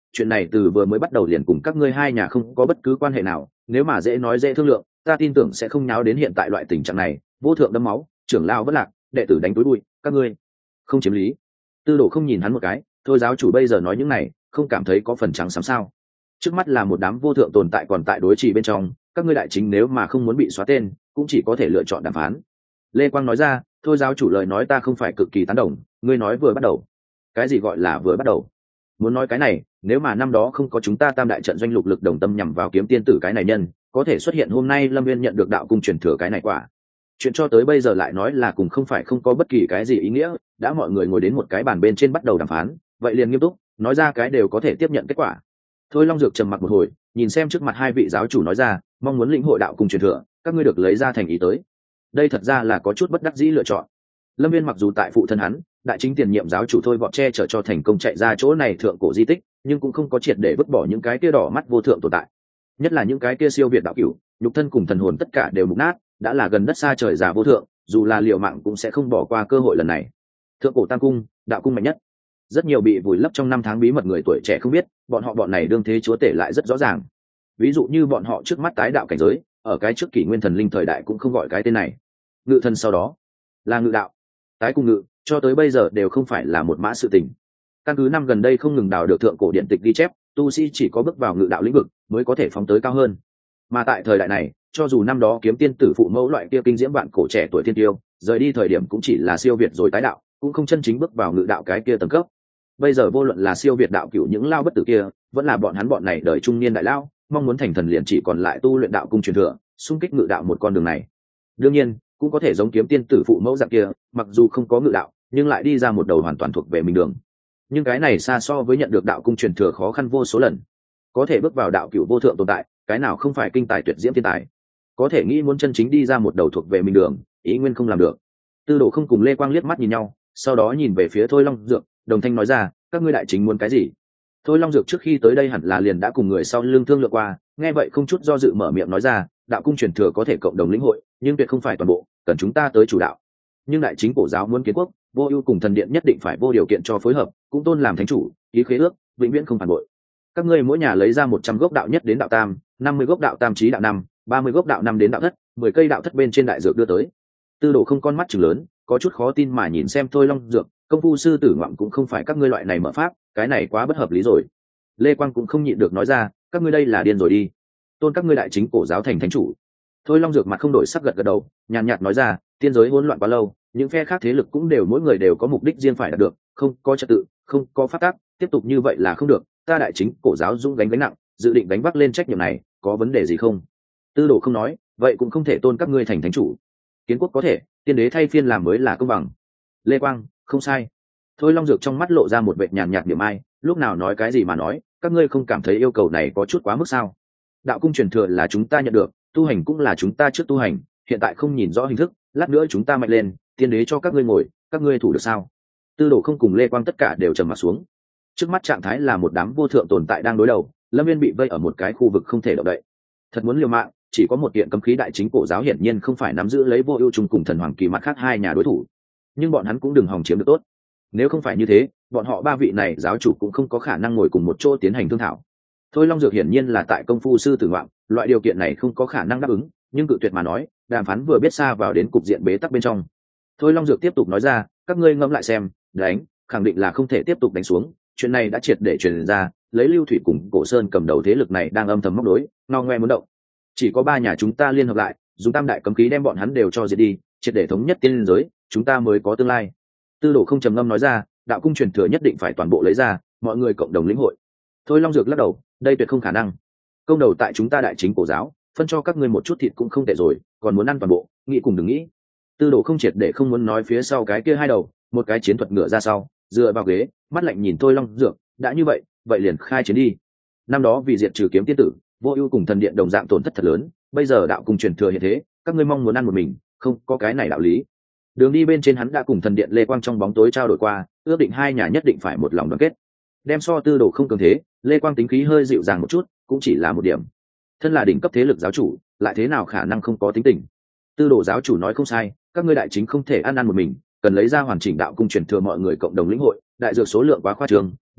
chuyện này từ vừa mới bắt đầu liền cùng các ngươi hai nhà không có bất cứ quan hệ nào, nếu mà dễ nói dễ thương lượng, ta tin tưởng sẽ không nháo đến hiện tại loại tình trạng này, vô thượng đẫm máu, trưởng lao vất lạc, đệ tử đánh túi bụi, các ngươi không chiếm lý. Tư Đồ không nhìn hắn một cái, thôi giáo chủ bây giờ nói những này, không cảm thấy có phần trắng xám sao? Trước mắt là một đám vô thượng tồn tại còn tại đối trì bên trong, các ngươi đại chính nếu mà không muốn bị xóa tên, cũng chỉ có thể lựa chọn đàm phán. Lê Quang nói ra, thôi giáo chủ lời nói ta không phải cực kỳ tán đồng, ngươi nói vừa bắt đầu. Cái gì gọi là vừa bắt đầu? Muốn nói cái này, nếu mà năm đó không có chúng ta tam đại trận doanh lục lực đồng tâm nhằm vào kiếm tiên tử cái này nhân, có thể xuất hiện hôm nay Lâm Viên nhận được đạo cung truyền thừa cái này quả. Chuyện cho tới bây giờ lại nói là cùng không phải không có bất kỳ cái gì ý nghĩa, đã mọi người ngồi đến một cái bàn bên trên bắt đầu đàm phán, vậy liền nghiêm túc, nói ra cái đều có thể tiếp nhận kết quả. Thôi Long Dược trầm mặc một hồi, nhìn xem trước mặt hai vị giáo chủ nói ra, mong muốn lĩnh hội đạo cung truyền thừa, các ngươi được lấy ra thành ý tới. Đây thật ra là có chút bất đắc dĩ lựa chọn. Lâm Viên mặc dù tại phụ thân hắn, đại chính tiền nhiệm giáo chủ thôi vọt che chở cho thành công chạy ra chỗ này thượng cổ di tích, nhưng cũng không có triệt để vứt bỏ những cái kia đỏ mắt vô thượng tồn tại. Nhất là những cái kia siêu việt đạo cửu, nhục thân cùng thần hồn tất cả đều mục nát, đã là gần đất xa trời già vô thượng, dù là liều mạng cũng sẽ không bỏ qua cơ hội lần này. Thượng cổ tam cung, đạo cung mạnh nhất. Rất nhiều bị vùi lấp trong năm tháng bí mật người tuổi trẻ không biết, bọn này đương thế chúa tể lại rất rõ ràng. Ví dụ như bọn họ trước mắt tái đạo cảnh giới, ở cái trước kỷ nguyên thần linh thời đại cũng không gọi cái tên này. Ngự thần sau đó là ngự đạo, tái cung ngự, cho tới bây giờ đều không phải là một mã sự tình. Căn cứ năm gần đây không ngừng đào được thượng cổ điện tịch ghi chép, tu sĩ chỉ có bước vào ngự đạo lĩnh vực mới có thể phóng tới cao hơn. Mà tại thời đại này, cho dù năm đó kiếm tiên tử phụ mẫu loại kia kinh diễm vạn cổ trẻ tuổi thiên tiêu, rời đi thời điểm cũng chỉ là siêu việt rồi tái đạo, cũng không chân chính bước vào ngự đạo cái kia tầng cấp. Bây giờ vô luận là siêu việt đạo cửu những lao bất tử kia, vẫn là bọn này đời trung niên đại lao, mong muốn thành thần liền chỉ còn lại tu luyện đạo cung truyền thừa, xung kích ngự đạo một con đường này. Đương nhiên, cũng có thể giống kiếm tiên tử phụ mẫu dạng kia, mặc dù không có ngự đạo, nhưng lại đi ra một đầu hoàn toàn thuộc về mình đường. Nhưng cái này xa so với nhận được đạo cung truyền thừa khó khăn vô số lần. Có thể bước vào đạo cửu vô thượng tồn tại, cái nào không phải kinh tài tuyệt diễm thiên tài. Có thể nghĩ muốn chân chính đi ra một đầu thuộc về mình đường, ý nguyên không làm được. Tư Đồ không cùng Lê Quang liếc mắt nhìn nhau, sau đó nhìn về phía Thôi Long Dược, đồng thanh nói ra, các ngươi đại chính muốn cái gì? Thôi Long Dược trước khi tới đây hẳn là liền đã cùng người sau lưng thương lượng qua, nghe vậy không chút do dự mở miệng nói ra, đạo cung truyền thừa có thể cộng đồng lĩnh hội, nhưng tuyệt không phải toàn bộ, cần chúng ta tới chủ đạo. Nhưng đại chính cổ giáo muốn kiến quốc, Vô Ưu cùng thần điện nhất định phải vô điều kiện cho phối hợp, cũng tôn làm thánh chủ, ký khế ước, vĩnh viễn không phản bội. Các ngươi mỗi nhà lấy ra 100 gốc đạo nhất đến đạo tam, 50 gốc đạo tam chí đạo năm, 30 gốc đạo năm đến đạo thất, 10 cây đạo thất bên trên đại dược đưa tới. Tư Đồ không con mắt trừng lớn, có chút khó tin mà nhìn xem Thôi Long Dược, công phu sư tử ngoạm cũng không phải các ngươi loại này mở pháp, cái này quá bất hợp lý rồi. Lê Quang cũng không nhịn được nói ra, các ngươi đây là điên rồi đi. Tôn các ngươi đại chính cổ giáo thành thánh chủ. Thôi Long Dược mặt không đổi sắc gật gật đầu, nhàn nhạt nói ra, tiên giới hỗn loạn quá lâu, những phe khác thế lực cũng đều mỗi người đều có mục đích riêng phải đạt được, không có trật tự, không có pháp tắc, tiếp tục như vậy là không được, ta đại chính cổ giáo dũng gánh nặng, dự định đánh vác lên trách nhiệm này, có vấn đề gì không? Tư Đồ không nói, vậy cũng không thể tôn các ngươi thành thánh chủ. Kiến quốc có thể, tiên đế thay phiên làm mới là công bằng. Lê Quang, không sai. Thôi Long Dược trong mắt lộ ra một vệt nhàn nhạt niềm ai, lúc nào nói cái gì mà nói, các ngươi không cảm thấy yêu cầu này có chút quá mức sao? Đạo cung truyền thừa là chúng ta nhận được, tu hành cũng là chúng ta trước tu hành, hiện tại không nhìn rõ hình thức, lát nữa chúng ta mạnh lên, tiên đế cho các ngươi ngồi, các ngươi thủ được sao? Tư Đồ không cùng Lê Quang tất cả đều trầm mặt xuống. Trước mắt trạng thái là một đám vô thượng tồn tại đang đối đầu, Lâm Viên bị vây ở một cái khu vực không thể động đậy. Thật muốn liều mạng, chỉ có một kiện cấm khí đại chính cổ giáo hiển nhiên không phải nắm giữ lấy Vô Ưu trùng cùng thần hoàng kỳ mặt khác hai nhà đối thủ, nhưng bọn hắn cũng đừng hòng chiếm được tốt. Nếu không phải như thế, bọn họ ba vị này giáo chủ cũng không có khả năng ngồi cùng một chỗ tiến hành thương thảo. Thôi Long Dược hiển nhiên là tại công phu sư tử ngoạm, loại điều kiện này không có khả năng đáp ứng, nhưng cự tuyệt mà nói, đàm phán vừa biết xa vào đến cục diện bế tắc bên trong. Thôi Long Dược tiếp tục nói ra, các ngươi ngẫm lại xem, đánh, khẳng định là không thể tiếp tục đánh xuống, chuyện này đã triệt để truyền ra, lấy Lưu Thủy cùng Cổ Sơn cầm đầu thế lực này đang âm thầm móc đối, ngao ngoe muốn động. Chỉ có ba nhà chúng ta liên hợp lại, dùng tam đại cấm khí đem bọn hắn đều cho diệt đi, triệt để thống nhất tiên giới, chúng ta mới có tương lai. Tư Đồ không trầm ngâm nói ra, đạo cung truyền thừa nhất định phải toàn bộ lấy ra, mọi người cộng đồng lĩnh hội. Thôi Long Dược lắc đầu, đây tuyệt không khả năng. Công đầu tại chúng ta đại chính cổ giáo, phân cho các ngươi một chút thịt cũng không tệ rồi, còn muốn ăn toàn bộ, nghĩ cùng đừng nghĩ. Tư Đồ không triệt để không muốn nói phía sau cái kia hai đầu, một cái chiến thuật ngựa ra sau, dựa vào ghế, mắt lạnh nhìn Thôi Long Dược, đã như vậy, vậy liền khai chiến đi. Năm đó vì diệt trừ kiếm tiên tử, Vô Ưu cùng thần điện đồng dạng tổn thất thật lớn, bây giờ đạo cung truyền thừa hiện thế, các ngươi mong muốn ăn một mình, không có cái này đạo lý. Đường đi bên trên hắn đã cùng thần điện Lê Quang trong bóng tối trao đổi qua, ước định hai nhà nhất định phải một lòng đoàn kết. Đem so Tư Đồ không cường thế, Lê Quang tính khí hơi dịu dàng một chút, cũng chỉ là một điểm. Thân là đỉnh cấp thế lực giáo chủ, lại thế nào khả năng không có tính tình. Tư Đồ giáo chủ nói không sai, các ngươi đại chính không thể ăn một mình, cần lấy ra hoàn chỉnh đạo cung truyền thừa mọi người cộng đồng lĩnh hội, đại dược số lượng quá khoa trương,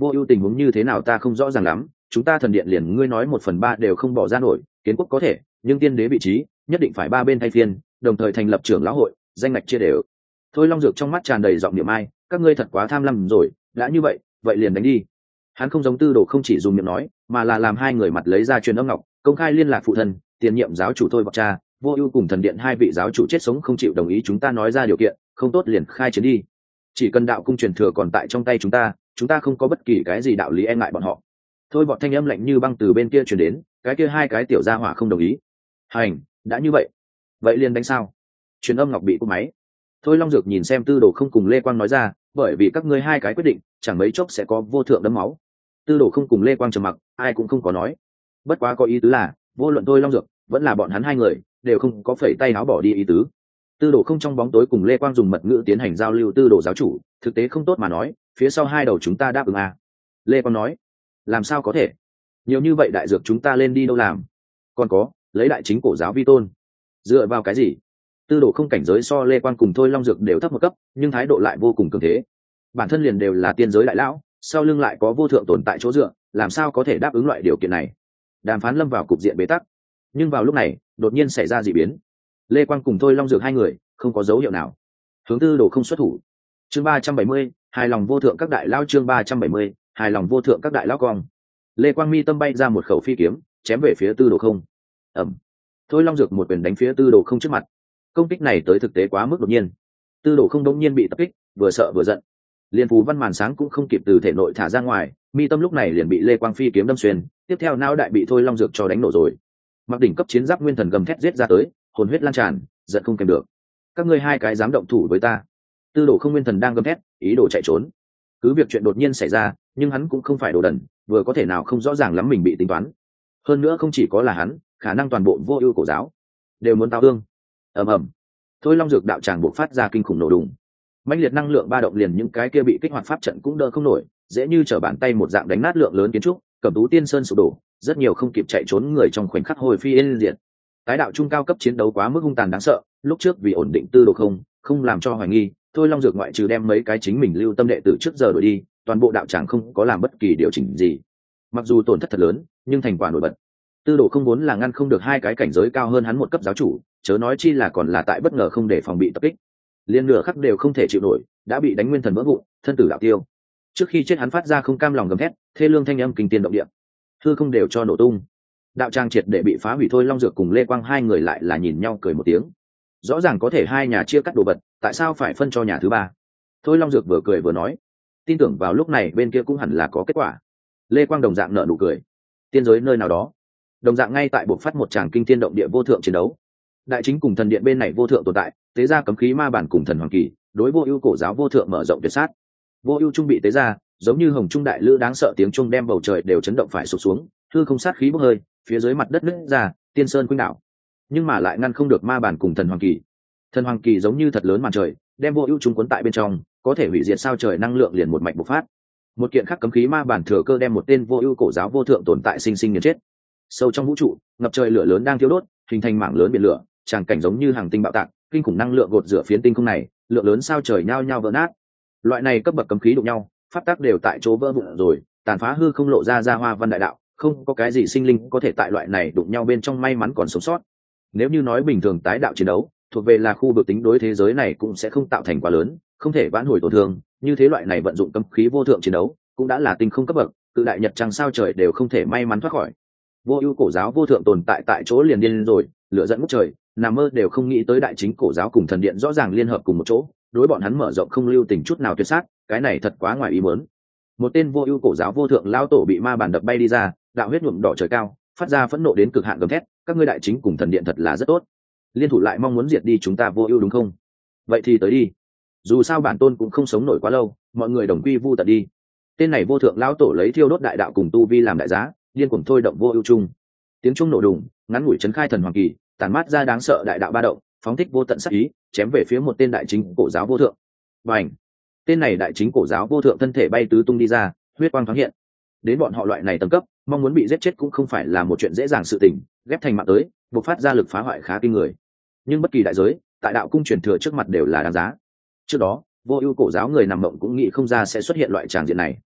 Vô ưu tình huống như thế nào ta không rõ ràng lắm, chúng ta thần điện liền ngươi nói 1/3 đều không bỏ ra nổi, kiến quốc có thể, nhưng tiên đế vị trí nhất định phải ba bên thay phiên, đồng thời thành lập trưởng lão hội, danh ngạch chia đều. Thôi Long Dược trong mắt tràn đầy giọng niệm ai, các ngươi thật quá tham lam rồi, đã như vậy, vậy liền đánh đi. Hắn không giống Tư Đồ không chỉ dùng miệng nói, mà là làm hai người mặt lấy ra truyền âm ngọc, công khai liên lạc phụ thân, tiền nhiệm giáo chủ Thôi Vọng Cha, Vô Ưu cùng thần điện hai vị giáo chủ chết sống không chịu đồng ý chúng ta nói ra điều kiện, không tốt liền khai chiến đi. Chỉ cần đạo cung truyền thừa còn tại trong tay chúng ta không có bất kỳ cái gì đạo lý e ngại bọn họ. Thôi Vọng thanh âm lạnh như băng từ bên kia truyền đến, cái kia hai cái tiểu gia hỏa không đồng ý. Hành, đã như vậy liền đánh sao? Truyền âm ngọc bị cúp máy. Thôi Long Dược nhìn xem Tư Đồ không cùng Lê Quang nói ra, bởi vì các ngươi hai cái quyết định, chẳng mấy chốc sẽ có vô thượng đẫm máu. Tư Đồ không cùng Lê Quang trầm mặc, ai cũng không có nói. Bất quá có ý tứ là, vô luận Thôi Long Dược, vẫn là bọn hắn hai người, đều không có phẩy tay áo bỏ đi ý tứ. Tư Đồ không trong bóng tối cùng Lê Quang dùng mật ngữ tiến hành giao lưu. Tư Đồ giáo chủ, thực tế không tốt mà nói, phía sau hai đầu chúng ta đáp ứng à. Lê Quang nói, làm sao có thể? Nhiều như vậy đại dược chúng ta lên đi đâu làm? Còn có, lấy đại chính cổ giáo vi tôn. Dựa vào cái gì? Tư Đồ không cảnh giới so Lê Quang cùng Thôi Long Dược đều thấp một cấp, nhưng thái độ lại vô cùng cường thế. Bản thân liền đều là tiên giới đại lão, sau lưng lại có vô thượng tồn tại chỗ dựa, làm sao có thể đáp ứng loại điều kiện này? Đàm phán lâm vào cục diện bế tắc. Nhưng vào lúc này, đột nhiên xảy ra dị biến. Lê Quang cùng Thôi Long Dược hai người, không có dấu hiệu nào. Hướng Tư Đồ không xuất thủ. Chương 370, hài lòng vô thượng các đại lão. Chương 370, hài lòng vô thượng các đại lão cong. Lê Quang mi tâm bay ra một khẩu phi kiếm, chém về phía Tư Đồ không. Ầm. Thôi Long Dược một quyền đánh phía Tư Đồ không trước mặt. Công kích này tới thực tế quá mức đột nhiên. Tư Đồ không đống nhiên bị tập kích, vừa sợ vừa giận. Liên phù văn màn sáng cũng không kịp từ thể nội thả ra ngoài, mi tâm lúc này liền bị Lê Quang phi kiếm đâm xuyên, tiếp theo não đại bị Thôi Long Dược cho đánh nổ rồi. Mặc đỉnh cấp chiến giáp nguyên thần gầm thét giết ra tới, hồn huyết lan tràn, giận không kèm được. Các ngươi hai cái dám động thủ với ta? Tư Đồ không nguyên thần đang gầm thét, ý đồ chạy trốn. Cứ việc chuyện đột nhiên xảy ra, nhưng hắn cũng không phải đồ đần, vừa có thể nào không rõ ràng lắm mình bị tính toán. Hơn nữa không chỉ có là hắn, khả năng toàn bộ Vô Ưu cổ giáo đều muốn tao ương. Ầm ầm. Thôi Long Dược đạo tràng bộc phát ra kinh khủng nổ đùng. Mãnh liệt năng lượng ba động liền những cái kia bị kích hoạt pháp trận cũng đỡ không nổi, dễ như trở bàn tay một dạng đánh nát lượng lớn kiến trúc, Cẩm Tú Tiên Sơn sụp đổ, rất nhiều không kịp chạy trốn người trong khoảnh khắc hồi phi yên diệt. Tái đạo trung cao cấp chiến đấu quá mức hung tàn đáng sợ, lúc trước vì ổn định Tư Đồ không làm cho hoài nghi, Thôi Long Dược ngoại trừ đem mấy cái chính mình lưu tâm đệ tử trước giờ đuổi đi, toàn bộ đạo tràng không có làm bất kỳ điều chỉnh gì. Mặc dù tổn thất thật lớn, nhưng thành quả nổi bật. Tư Đồ không vốn là ngăn không được hai cái cảnh giới cao hơn hắn một cấp giáo chủ, chớ nói chi là còn là tại bất ngờ không để phòng bị tập kích. Liên nửa khắc đều không thể chịu nổi, đã bị đánh nguyên thần vỡ vụn, thân tử đạo tiêu. Trước khi chết hắn phát ra không cam lòng gầm thét, thê lương thanh âm kinh tiên động địa. Hư không đều cho nổ tung. Đạo tràng triệt để bị phá hủy. Thôi Long Dược cùng Lê Quang hai người lại là nhìn nhau cười một tiếng. Rõ ràng có thể hai nhà chia cắt đồ vật, tại sao phải phân cho nhà thứ ba? Thôi Long Dược vừa cười vừa nói, tin tưởng vào lúc này bên kia cũng hẳn là có kết quả. Lê Quang đồng dạng nở nụ cười. Tiên giới nơi nào đó, đồng dạng ngay tại buộc phát một tràng kinh thiên động địa vô thượng chiến đấu. Đại chính cùng thần điện bên này vô thượng tồn tại, tế ra cấm khí ma bản cùng thần hoàng kỳ, đối Vô Ưu cổ giáo vô thượng mở rộng tuyệt sát. Vô Ưu trung bị tế ra, giống như hồng trung đại lữ đáng sợ tiếng trung đem bầu trời đều chấn động phải sụp xuống, hư không sát khí bốc hơi, phía dưới mặt đất nứt ra, tiên sơn khuynh đảo. Nhưng mà lại ngăn không được ma bản cùng thần hoàng kỳ. Thần hoàng kỳ giống như thật lớn màn trời, đem Vô Ưu trung cuốn tại bên trong, có thể hủy diệt sao trời năng lượng liền một mạch bộc phát. Một kiện khác cấm khí ma bản thừa cơ đem một tên Vô Ưu cổ giáo vô thượng tồn tại sinh sinh nghiền chết. Sâu trong vũ trụ, ngập trời lửa lớn đang thiêu đốt, hình thành mảng lớn biển lửa, tràng cảnh giống như hàng tinh bạo tạc, kinh khủng năng lượng gột rửa phiến tinh không này, lượng lớn sao trời nhao nhao vỡ nát. Loại này cấp bậc cấm khí đụng nhau, pháp tắc đều tại chỗ vỡ vụn rồi, tàn phá hư không lộ ra hoa văn đại đạo, không có cái gì sinh linh có thể tại loại này đụng nhau bên trong may mắn còn sống sót. Nếu như nói bình thường tái đạo chiến đấu, thuộc về là khu vực tính đối thế giới này cũng sẽ không tạo thành quá lớn, không thể vãn hồi tổn thương, như thế loại này vận dụng cấm khí vô thượng chiến đấu, cũng đã là tinh không cấp bậc, tự đại nhật trăng sao trời đều không thể may mắn thoát khỏi. Vô Ưu cổ giáo vô thượng tồn tại tại chỗ liền điên rồi, lửa giận ngút trời, nằm mơ đều không nghĩ tới đại chính cổ giáo cùng thần điện rõ ràng liên hợp cùng một chỗ, đối bọn hắn mở rộng không lưu tình chút nào tuyệt sát, cái này thật quá ngoài ý muốn. Một tên Vô Ưu cổ giáo vô thượng lão tổ bị ma bản đập bay đi ra, đạo huyết nhuộm đỏ trời cao, phát ra phẫn nộ đến cực hạn gầm thét, các ngươi đại chính cùng thần điện thật là rất tốt, liên thủ lại mong muốn diệt đi chúng ta Vô Ưu đúng không? Vậy thì tới đi. Dù sao bản tôn cũng không sống nổi quá lâu, mọi người đồng quy vu tận đi. Tên này vô thượng lão tổ lấy thiêu đốt đại đạo cùng tu vi làm đại giá, điên cuồng thôi động Vô Ưu chung. Tiếng chuông nổ đùng, ngắn ngủi chấn khai thần hoàng kỳ, tản mát ra đáng sợ đại đạo ba động, phóng thích vô tận sát ý, chém về phía một tên đại chính cổ giáo vô thượng. Bành! Tên này đại chính cổ giáo vô thượng thân thể bay tứ tung đi ra, huyết quang thoáng hiện. Đến bọn họ loại này tầng cấp, mong muốn bị giết chết cũng không phải là một chuyện dễ dàng sự tình, ghép thành mạng tới, bộc phát ra lực phá hoại khá kinh người. Nhưng bất kỳ đại giới, tại đạo cung truyền thừa trước mặt đều là đáng giá. Trước đó, Vô Ưu cổ giáo người nằm mộng cũng nghĩ không ra sẽ xuất hiện loại tràng diện này.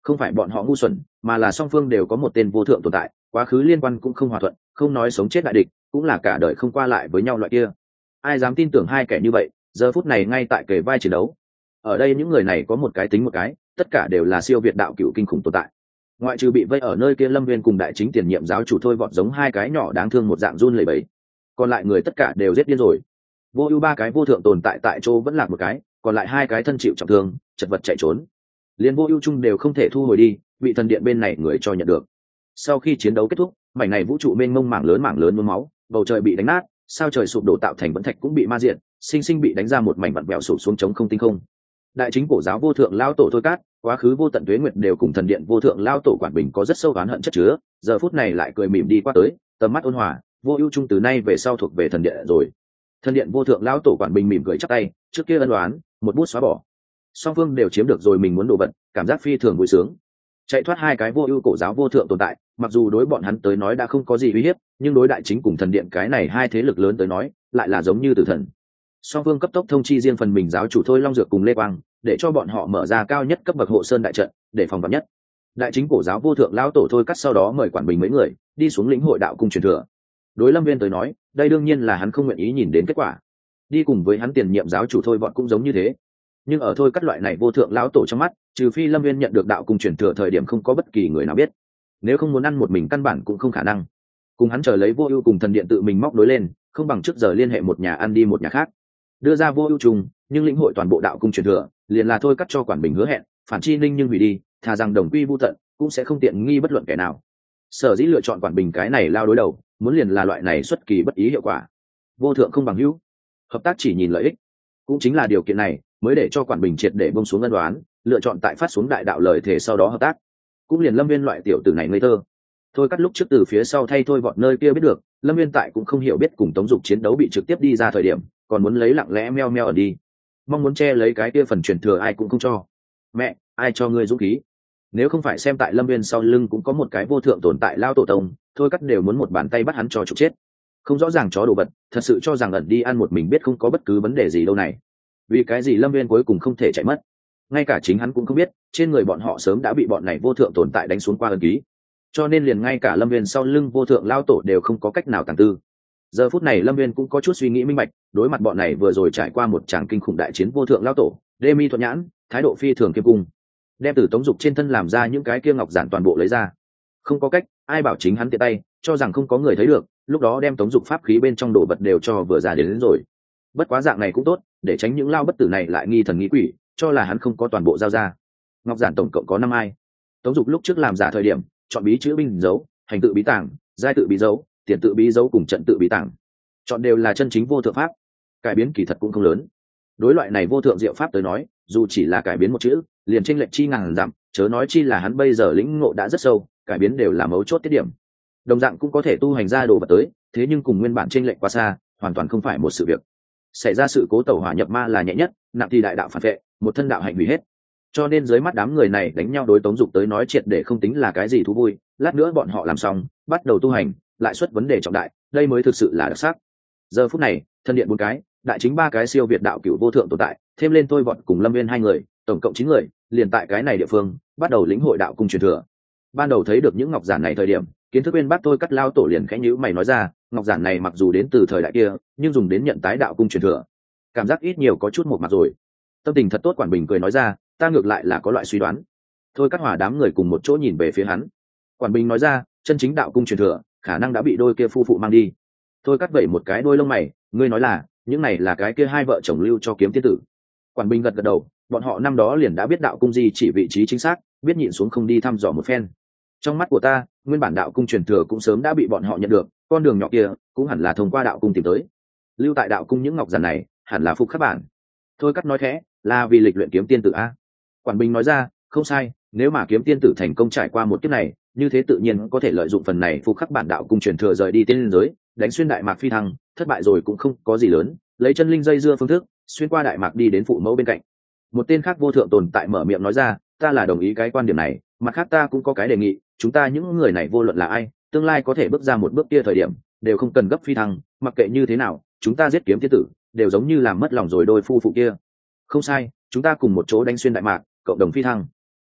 Không phải bọn họ ngu xuẩn, mà là song phương đều có một tên vô thượng tồn tại, quá khứ liên quan cũng không hòa thuận, không nói sống chết đại địch, cũng là cả đời không qua lại với nhau loại kia. Ai dám tin tưởng hai kẻ như vậy, giờ phút này ngay tại kề vai chiến đấu. Ở đây những người này có một cái tính một cái, tất cả đều là siêu việt đạo cựu kinh khủng tồn tại. Ngoại trừ bị vây ở nơi kia Lâm Viên cùng đại chính tiền nhiệm giáo chủ thôi vọt giống hai cái nhỏ đáng thương một dạng run lẩy bẩy, còn lại người tất cả đều giết điên rồi. Vô ưu ba cái vô thượng tồn tại tại chỗ vẫn lạc một cái, còn lại hai cái thân chịu trọng thương, chật vật chạy trốn. Liên vô ưu chung đều không thể thu hồi đi, bị thần điện bên này người cho nhận được. Sau khi chiến đấu kết thúc, mảnh này vũ trụ mênh mông mảng lớn mưa máu, bầu trời bị đánh nát, sao trời sụp đổ tạo thành vẫn thạch cũng bị ma diệt, sinh sinh bị đánh ra một mảnh vặn vẹo sụp xuống trống không tinh không. Đại chính cổ giáo vô thượng lao tổ thôi cát, quá khứ vô tận tuế nguyệt đều cùng thần điện vô thượng lao tổ quản bình có rất sâu oán hận chất chứa, giờ phút này lại cười mỉm đi qua tới, tầm mắt ôn hòa, vô ưu chung từ nay về sau thuộc về thần điện rồi. Thần điện vô thượng lao tổ quản bình mỉm cười chắp tay, trước kia ân oán một bút xóa bỏ, song phương đều chiếm được rồi mình muốn đồ vật, cảm giác phi thường vui sướng. Chạy thoát hai cái vô ưu cổ giáo vô thượng tồn tại, mặc dù đối bọn hắn tới nói đã không có gì uy hiếp, nhưng đối đại chính cùng thần điện cái này hai thế lực lớn tới nói lại là giống như tử thần. Song phương cấp tốc thông chi riêng phần mình giáo chủ thôi long dược cùng lê quang, để cho bọn họ mở ra cao nhất cấp bậc hộ sơn đại trận để phòng vắn nhất. Đại chính cổ giáo vô thượng lão tổ thôi cắt sau đó mời quản bình mấy người đi xuống lĩnh hội đạo cung truyền thừa. Đối Lâm Viên tới nói, đây đương nhiên là hắn không nguyện ý nhìn đến kết quả. Đi cùng với hắn tiền nhiệm giáo chủ thôi bọn cũng giống như thế. Nhưng ở thôi cắt loại này vô thượng lão tổ trong mắt, trừ phi Lâm Viên nhận được đạo cung truyền thừa thời điểm không có bất kỳ người nào biết, nếu không muốn ăn một mình căn bản cũng không khả năng. Cùng hắn chờ lấy vô ưu cùng thần điện tự mình móc nối lên, không bằng trước giờ liên hệ một nhà ăn đi một nhà khác, đưa ra vô ưu trùng, nhưng lĩnh hội toàn bộ đạo cung truyền thừa liền là thôi cắt cho quản bình hứa hẹn, phản chi ninh nhưng hủy đi, thà rằng đồng quy vu tận cũng sẽ không tiện nghi bất luận kẻ nào. Sở dĩ lựa chọn quản bình cái này lao đối đầu, muốn liền là loại này xuất kỳ bất ý hiệu quả. Vô thượng không bằng hữu, hợp tác chỉ nhìn lợi ích. Cũng chính là điều kiện này mới để cho quản bình triệt để bông xuống ân đoán, lựa chọn tại phát xuống đại đạo lời thể sau đó hợp tác. Cũng liền Lâm Viên loại tiểu tử này ngây thơ. Thôi cắt lúc trước từ phía sau thay thôi vọt nơi kia biết được, Lâm Viên tại cũng không hiểu biết cùng Tống Dục chiến đấu bị trực tiếp đi ra thời điểm, còn muốn lấy lặng lẽ meo meo ở đi, mong muốn che lấy cái kia phần truyền thừa ai cũng không cho. Mẹ, ai cho ngươi dũng khí? Nếu không phải xem tại Lâm Viên sau lưng cũng có một cái vô thượng tồn tại lao tổ tông, thôi cắt đều muốn một bàn tay bắt hắn cho trục chết. Không rõ ràng chó đồ vật, thật sự cho rằng ẩn đi ăn một mình biết không có bất cứ vấn đề gì đâu này. Vì cái gì Lâm Viên cuối cùng không thể chạy mất? Ngay cả chính hắn cũng không biết, trên người bọn họ sớm đã bị bọn này vô thượng tồn tại đánh xuống qua ân ký, cho nên liền ngay cả Lâm Viên sau lưng vô thượng lao tổ đều không có cách nào tàng tư. Giờ phút này Lâm Viên cũng có chút suy nghĩ minh bạch, đối mặt bọn này vừa rồi trải qua một tràng kinh khủng đại chiến vô thượng lao tổ, đê mi thuận nhãn, thái độ phi thường kiêm cung, đem từ Tống Dục trên thân làm ra những cái kia ngọc giản toàn bộ lấy ra. Không có cách, ai bảo chính hắn tiện tay, cho rằng không có người thấy được, lúc đó đem Tống Dục pháp khí bên trong đồ vật đều cho vừa ra đến rồi. Bất quá dạng này cũng tốt, để tránh những lao bất tử này lại nghi thần nghi quỷ, cho là hắn không có toàn bộ giao ra. Ngọc giản tổng cộng có 5 ai. Tống Dục lúc trước làm giả thời điểm, chọn bí chữ binh dấu, hành tự bí tàng, giai tự bí dấu, tiền tự bí dấu cùng trận tự bí tàng, chọn đều là chân chính vô thượng pháp, cải biến kỳ thật cũng không lớn. Đối loại này vô thượng diệu pháp tới nói, dù chỉ là cải biến một chữ, liền chênh lệch chi ngàn dặm, chớ nói chi là hắn bây giờ lĩnh ngộ đã rất sâu, cải biến đều là mấu chốt tiết điểm. Đồng dạng cũng có thể tu hành ra đồ vật tới, thế nhưng cùng nguyên bản chênh lệch quá xa, hoàn toàn không phải một sự việc. Xảy ra sự cố tẩu hỏa nhập ma là nhẹ nhất, nặng thì đại đạo phản vệ, một thân đạo hạnh hủy hết. Cho nên dưới mắt đám người này đánh nhau đối Tống Dục tới nói triệt để không tính là cái gì thú vui, lát nữa bọn họ làm xong, bắt đầu tu hành, lại xuất vấn đề trọng đại, đây mới thực sự là đặc sắc. Giờ phút này, thân điện 4 cái, đại chính 3 cái siêu việt đạo cửu vô thượng tồn tại, thêm lên tôi vọt cùng Lâm Viên 2 người, tổng cộng 9 người, liền tại cái này địa phương, bắt đầu lĩnh hội đạo cung truyền thừa. Ban đầu thấy được những ngọc giản này thời điểm, kiến thức bên bác tôi cắt lao tổ liền khẽ nhíu mày nói ra, ngọc giản này mặc dù đến từ thời đại kia, nhưng dùng đến nhận tái đạo cung truyền thừa, cảm giác ít nhiều có chút một mặt rồi. Tâm tình thật tốt, quản bình cười nói ra, ta ngược lại là có loại suy đoán. Thôi cắt hòa đám người cùng một chỗ nhìn về phía hắn. Quản bình nói ra, chân chính đạo cung truyền thừa khả năng đã bị đôi kia phu phụ mang đi. Thôi cắt vẩy một cái đôi lông mày, ngươi nói là những này là cái kia hai vợ chồng lưu cho Kiếm tiên tử? Quản bình gật gật đầu, bọn họ năm đó liền đã biết đạo cung gì chỉ vị trí chính xác, biết nhịn xuống không đi thăm dò một phen. Trong mắt của ta, nguyên bản đạo cung truyền thừa cũng sớm đã bị bọn họ nhận được, con đường nhỏ kia cũng hẳn là thông qua đạo cung tìm tới. Lưu tại đạo cung những ngọc giản này hẳn là phục khắc bản. Thôi cắt nói khẽ, là vì lịch luyện Kiếm tiên tử a? Quản bình nói ra, không sai, nếu mà Kiếm tiên tử thành công trải qua một kiếp này, như thế tự nhiên có thể lợi dụng phần này phục khắc bản đạo cung truyền thừa rời đi tiên giới, đánh xuyên đại mạc phi thăng, thất bại rồi cũng không có gì lớn, lấy chân linh dây dưa phương thức xuyên qua đại mạc đi đến phụ mẫu bên cạnh. Một tên khác vô thượng tồn tại mở miệng nói ra, ta là đồng ý cái quan điểm này, mặt khác ta cũng có cái đề nghị, chúng ta những người này vô luận là ai, tương lai có thể bước ra một bước kia thời điểm, đều không cần gấp phi thăng, mặc kệ như thế nào, chúng ta giết Kiếm tiên tử, đều giống như làm mất lòng rồi đôi phu phụ kia. Không sai, chúng ta cùng một chỗ đánh xuyên đại mạc, cộng đồng phi thăng.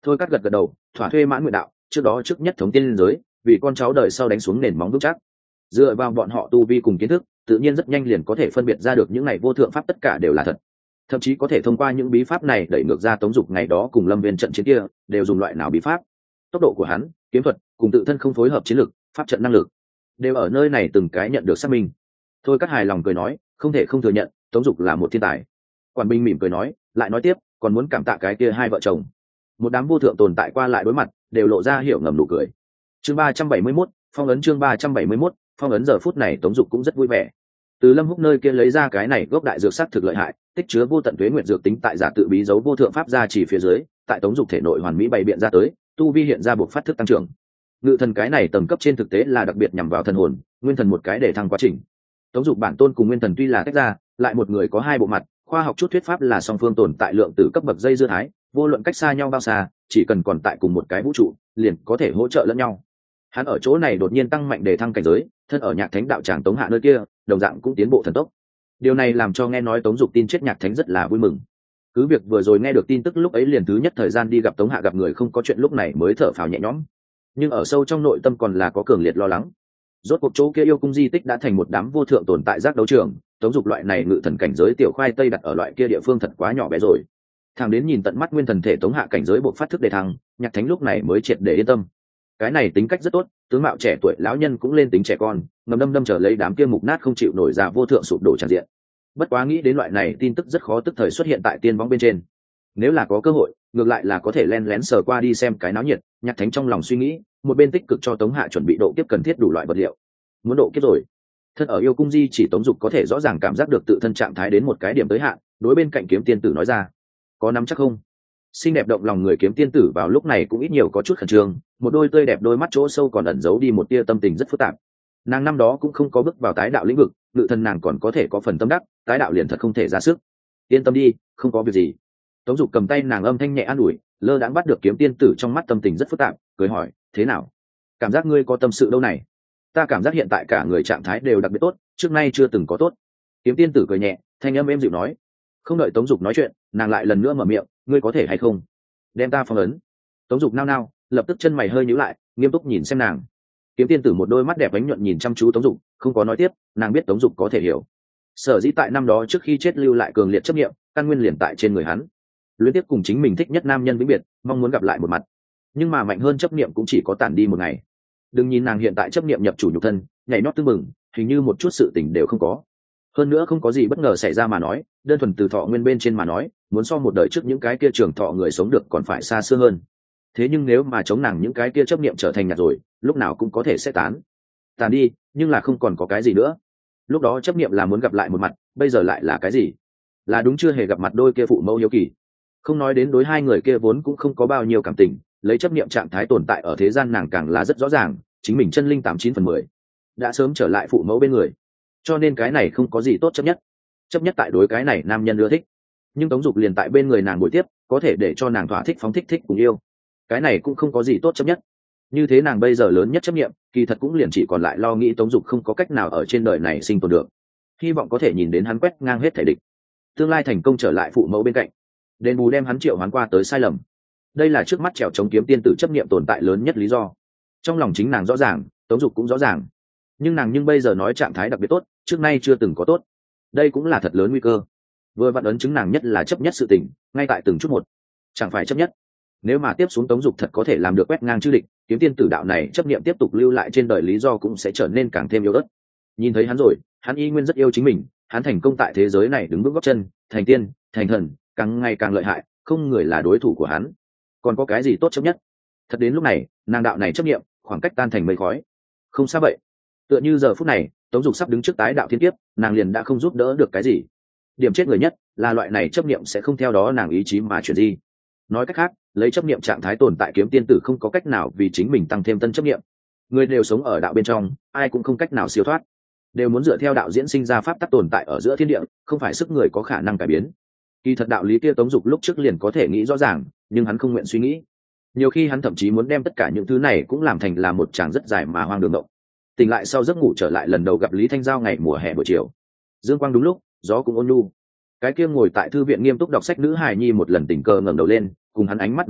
Thôi Cát gật gật đầu, thỏa thuê mãn nguyện đạo, trước đó trước nhất thống tiên liên giới, vì con cháu đời sau đánh xuống nền móng vững chắc. Dựa vào bọn họ tu vi cùng kiến thức, tự nhiên rất nhanh liền có thể phân biệt ra được những này vô thượng pháp tất cả đều là thật. Thậm chí có thể thông qua những bí pháp này đẩy ngược ra Tống Dục ngày đó cùng Lâm Viên trận chiến kia, đều dùng loại nào bí pháp. Tốc độ của hắn, kiếm thuật, cùng tự thân không phối hợp chiến lực, pháp trận năng lực, đều ở nơi này từng cái nhận được xác minh. Thôi Cát hài lòng cười nói, không thể không thừa nhận, Tống Dục là một thiên tài. Quản binh mỉm cười nói, lại nói tiếp, còn muốn cảm tạ cái kia hai vợ chồng. Một đám vô thượng tồn tại qua lại đối mặt, đều lộ ra hiểu ngầm nụ cười. Chương 371, phong ấn chương 371, phong ấn giờ phút này Tống Dục cũng rất vui vẻ. Từ Lâm Húc nơi kia lấy ra cái này gốc đại dược sắc thực lợi hại, tích chứa vô tận tuế nguyệt dược tính tại giả tự bí dấu vô thượng pháp gia chỉ phía dưới, tại Tống Dục thể nội hoàn mỹ bày biện ra tới, tu vi hiện ra buộc phát thức tăng trưởng. Ngự thần cái này tầng cấp trên thực tế là đặc biệt nhằm vào thần hồn, nguyên thần một cái để thăng quá trình. Tống Dục bản tôn cùng nguyên thần tuy là tách ra, lại một người có hai bộ mặt, khoa học chút thuyết pháp là song phương tồn tại lượng tử cấp bậc dây dưa thái, vô luận cách xa nhau bao xa, chỉ cần còn tại cùng một cái vũ trụ, liền có thể hỗ trợ lẫn nhau. Hắn ở chỗ này đột nhiên tăng mạnh để thăng cảnh giới, thân ở Nhạc Thánh đạo tràng Tống Hạ nơi kia, đồng dạng cũng tiến bộ thần tốc. Điều này làm cho nghe nói Tống Dục tin chết Nhạc Thánh rất là vui mừng. Cứ việc vừa rồi nghe được tin tức lúc ấy liền thứ nhất thời gian đi gặp Tống Hạ gặp người không có chuyện lúc này mới thở phào nhẹ nhõm, nhưng ở sâu trong nội tâm còn là có cường liệt lo lắng. Rốt cuộc chỗ kia yêu cung di tích đã thành một đám vô thượng tồn tại giác đấu trường, Tống Dục loại này ngự thần cảnh giới tiểu khoai tây đặt ở loại kia địa phương thật quá nhỏ bé rồi. Thằng đến nhìn tận mắt nguyên thần thể Tống Hạ cảnh giới buộc phát thức đề thăng, Nhạc Thánh lúc này mới triệt để yên tâm. Cái này tính cách rất tốt, tướng mạo trẻ tuổi lão nhân cũng lên tính trẻ con, ngầm đâm trở lấy đám kia mục nát không chịu nổi ra vô thượng sụp đổ tràn diện. Bất quá nghĩ đến loại này tin tức rất khó tức thời xuất hiện tại tiên võng bên trên. Nếu là có cơ hội, ngược lại là có thể len lén sờ qua đi xem cái náo nhiệt. Nhạc Thánh trong lòng suy nghĩ, một bên tích cực cho Tống Hạ chuẩn bị độ kiếp cần thiết đủ loại vật liệu. Muốn độ kiếp rồi, thân ở yêu cung di chỉ Tống Dục có thể rõ ràng cảm giác được tự thân trạng thái đến một cái điểm tới hạn, đối bên cạnh kiếm tiên tử nói ra, có nắm chắc không? Xinh đẹp động lòng người kiếm tiên tử vào lúc này cũng ít nhiều có chút khẩn trương, một đôi tươi đẹp đôi mắt chỗ sâu còn ẩn giấu đi một tia tâm tình rất phức tạp. Nàng năm đó cũng không có bước vào tái đạo lĩnh vực, ngự thân nàng còn có thể có phần tâm đắc, tái đạo liền thật không thể ra sức. Yên tâm đi, không có việc gì. Tống Dục cầm tay nàng âm thanh nhẹ an ủi, lơ đãng bắt được kiếm tiên tử trong mắt tâm tình rất phức tạp, cười hỏi, thế nào? Cảm giác ngươi có tâm sự đâu này? Ta cảm giác hiện tại cả người trạng thái đều đặc biệt tốt, trước nay chưa từng có tốt. Kiếm tiên tử cười nhẹ, thanh âm êm dịu nói. Không đợi Tống Dục nói chuyện, nàng lại lần nữa mở miệng, ngươi có thể hay không đem ta phong ấn? Tống Dục nao nao, lập tức chân mày hơi nhíu lại, nghiêm túc nhìn xem nàng. Kiếm tiên tử một đôi mắt đẹp ánh nhuận nhìn chăm chú Tống Dục, không có nói tiếp, nàng biết Tống Dục có thể hiểu. Sở dĩ tại năm đó trước khi chết lưu lại cường liệt chấp niệm, căn nguyên liền tại trên người hắn. Luyến tiếc cùng chính mình thích nhất nam nhân vĩnh biệt, mong muốn gặp lại một mặt. Nhưng mà mạnh hơn chấp niệm cũng chỉ có tản đi một ngày. Đừng nhìn nàng hiện tại chấp niệm nhập chủ nhục thân, nhảy nhót tưng mừng, hình như một chút sự tình đều không có. Hơn nữa không có gì bất ngờ xảy ra mà nói, đơn thuần từ thọ nguyên bên trên mà nói, muốn so một đời trước những cái kia trường thọ người sống được còn phải xa xưa hơn. Thế nhưng nếu mà chống nàng những cái kia chấp niệm trở thành nhạt rồi, lúc nào cũng có thể sẽ tàn đi, nhưng là không còn có cái gì nữa. Lúc đó chấp niệm là muốn gặp lại một mặt, bây giờ lại là cái gì? Là đúng chưa hề gặp mặt đôi kia phụ mẫu hiếu kỳ. Không nói đến đối hai người kia vốn cũng không có bao nhiêu cảm tình, lấy chấp niệm trạng thái tồn tại ở thế gian nàng càng là rất rõ ràng, chính mình chân linh 89/10 đã sớm trở lại phụ mẫu bên người. Cho nên cái này không có gì tốt chấp nhất tại đối cái này nam nhân ưa thích. Nhưng Tống Dục liền tại bên người nàng buổi tiếp, có thể để cho nàng thỏa thích phóng thích cùng yêu, cái này cũng không có gì tốt chấp nhất. Như thế nàng bây giờ lớn nhất chấp niệm, kỳ thật cũng liền chỉ còn lại lo nghĩ Tống Dục không có cách nào ở trên đời này sinh tồn được, hy vọng có thể nhìn đến hắn quét ngang hết thể địch, tương lai thành công trở lại phụ mẫu bên cạnh, đền bù đem hắn triệu hoán qua tới sai lầm. Đây là trước mắt trèo chống kiếm tiên tử chấp niệm tồn tại lớn nhất lý do. Trong lòng chính nàng rõ ràng, Tống Dục cũng rõ ràng, nhưng nàng bây giờ nói trạng thái đặc biệt tốt, trước nay chưa từng có tốt, đây cũng là thật lớn nguy cơ. Vừa vặn ấn chứng nàng nhất là chấp nhất sự tình, ngay tại từng chút một, chẳng phải chấp nhất. Nếu mà tiếp xuống Tống Dục thật có thể làm được quét ngang chư địch, kiếm tiên tử đạo này chấp niệm tiếp tục lưu lại trên đời lý do cũng sẽ trở nên càng thêm yếu ớt. Nhìn thấy hắn rồi, hắn y nguyên rất yêu chính mình, hắn thành công tại thế giới này đứng vững gót chân, thành tiên, thành thần, càng ngày càng lợi hại, không người là đối thủ của hắn. Còn có cái gì tốt chấp nhất? Thật đến lúc này, nàng đạo này chấp niệm, khoảng cách tan thành mây khói. Không xa vậy. Tựa như giờ phút này, Tống Dục sắp đứng trước tái đạo thiên kiếp, nàng liền đã không giúp đỡ được cái gì. Điểm chết người nhất là loại này chấp niệm sẽ không theo đó nàng ý chí mà chuyển di. Nói cách khác, lấy chấp niệm trạng thái tồn tại kiếm tiên tử không có cách nào vì chính mình tăng thêm tân chấp niệm. Người đều sống ở đạo bên trong, ai cũng không cách nào siêu thoát, đều muốn dựa theo đạo diễn sinh ra pháp tắc tồn tại ở giữa thiên địa, không phải sức người có khả năng cải biến. Kỳ thật đạo lý kia Tống Dục lúc trước liền có thể nghĩ rõ ràng, nhưng hắn không nguyện suy nghĩ. Nhiều khi hắn thậm chí muốn đem tất cả những thứ này cũng làm thành là một tràng rất dài mà hoang đường động. Tỉnh lại sau giấc ngủ trở lại lần đầu gặp Lý Thanh Giao ngày mùa hè buổi chiều, dương quang đúng lúc, gió cũng ôn nhu. Cái kia ngồi tại thư viện nghiêm túc đọc sách nữ hài nhi một lần tình cờ ngẩng đầu lên, cùng hắn ánh mắt đối đầu,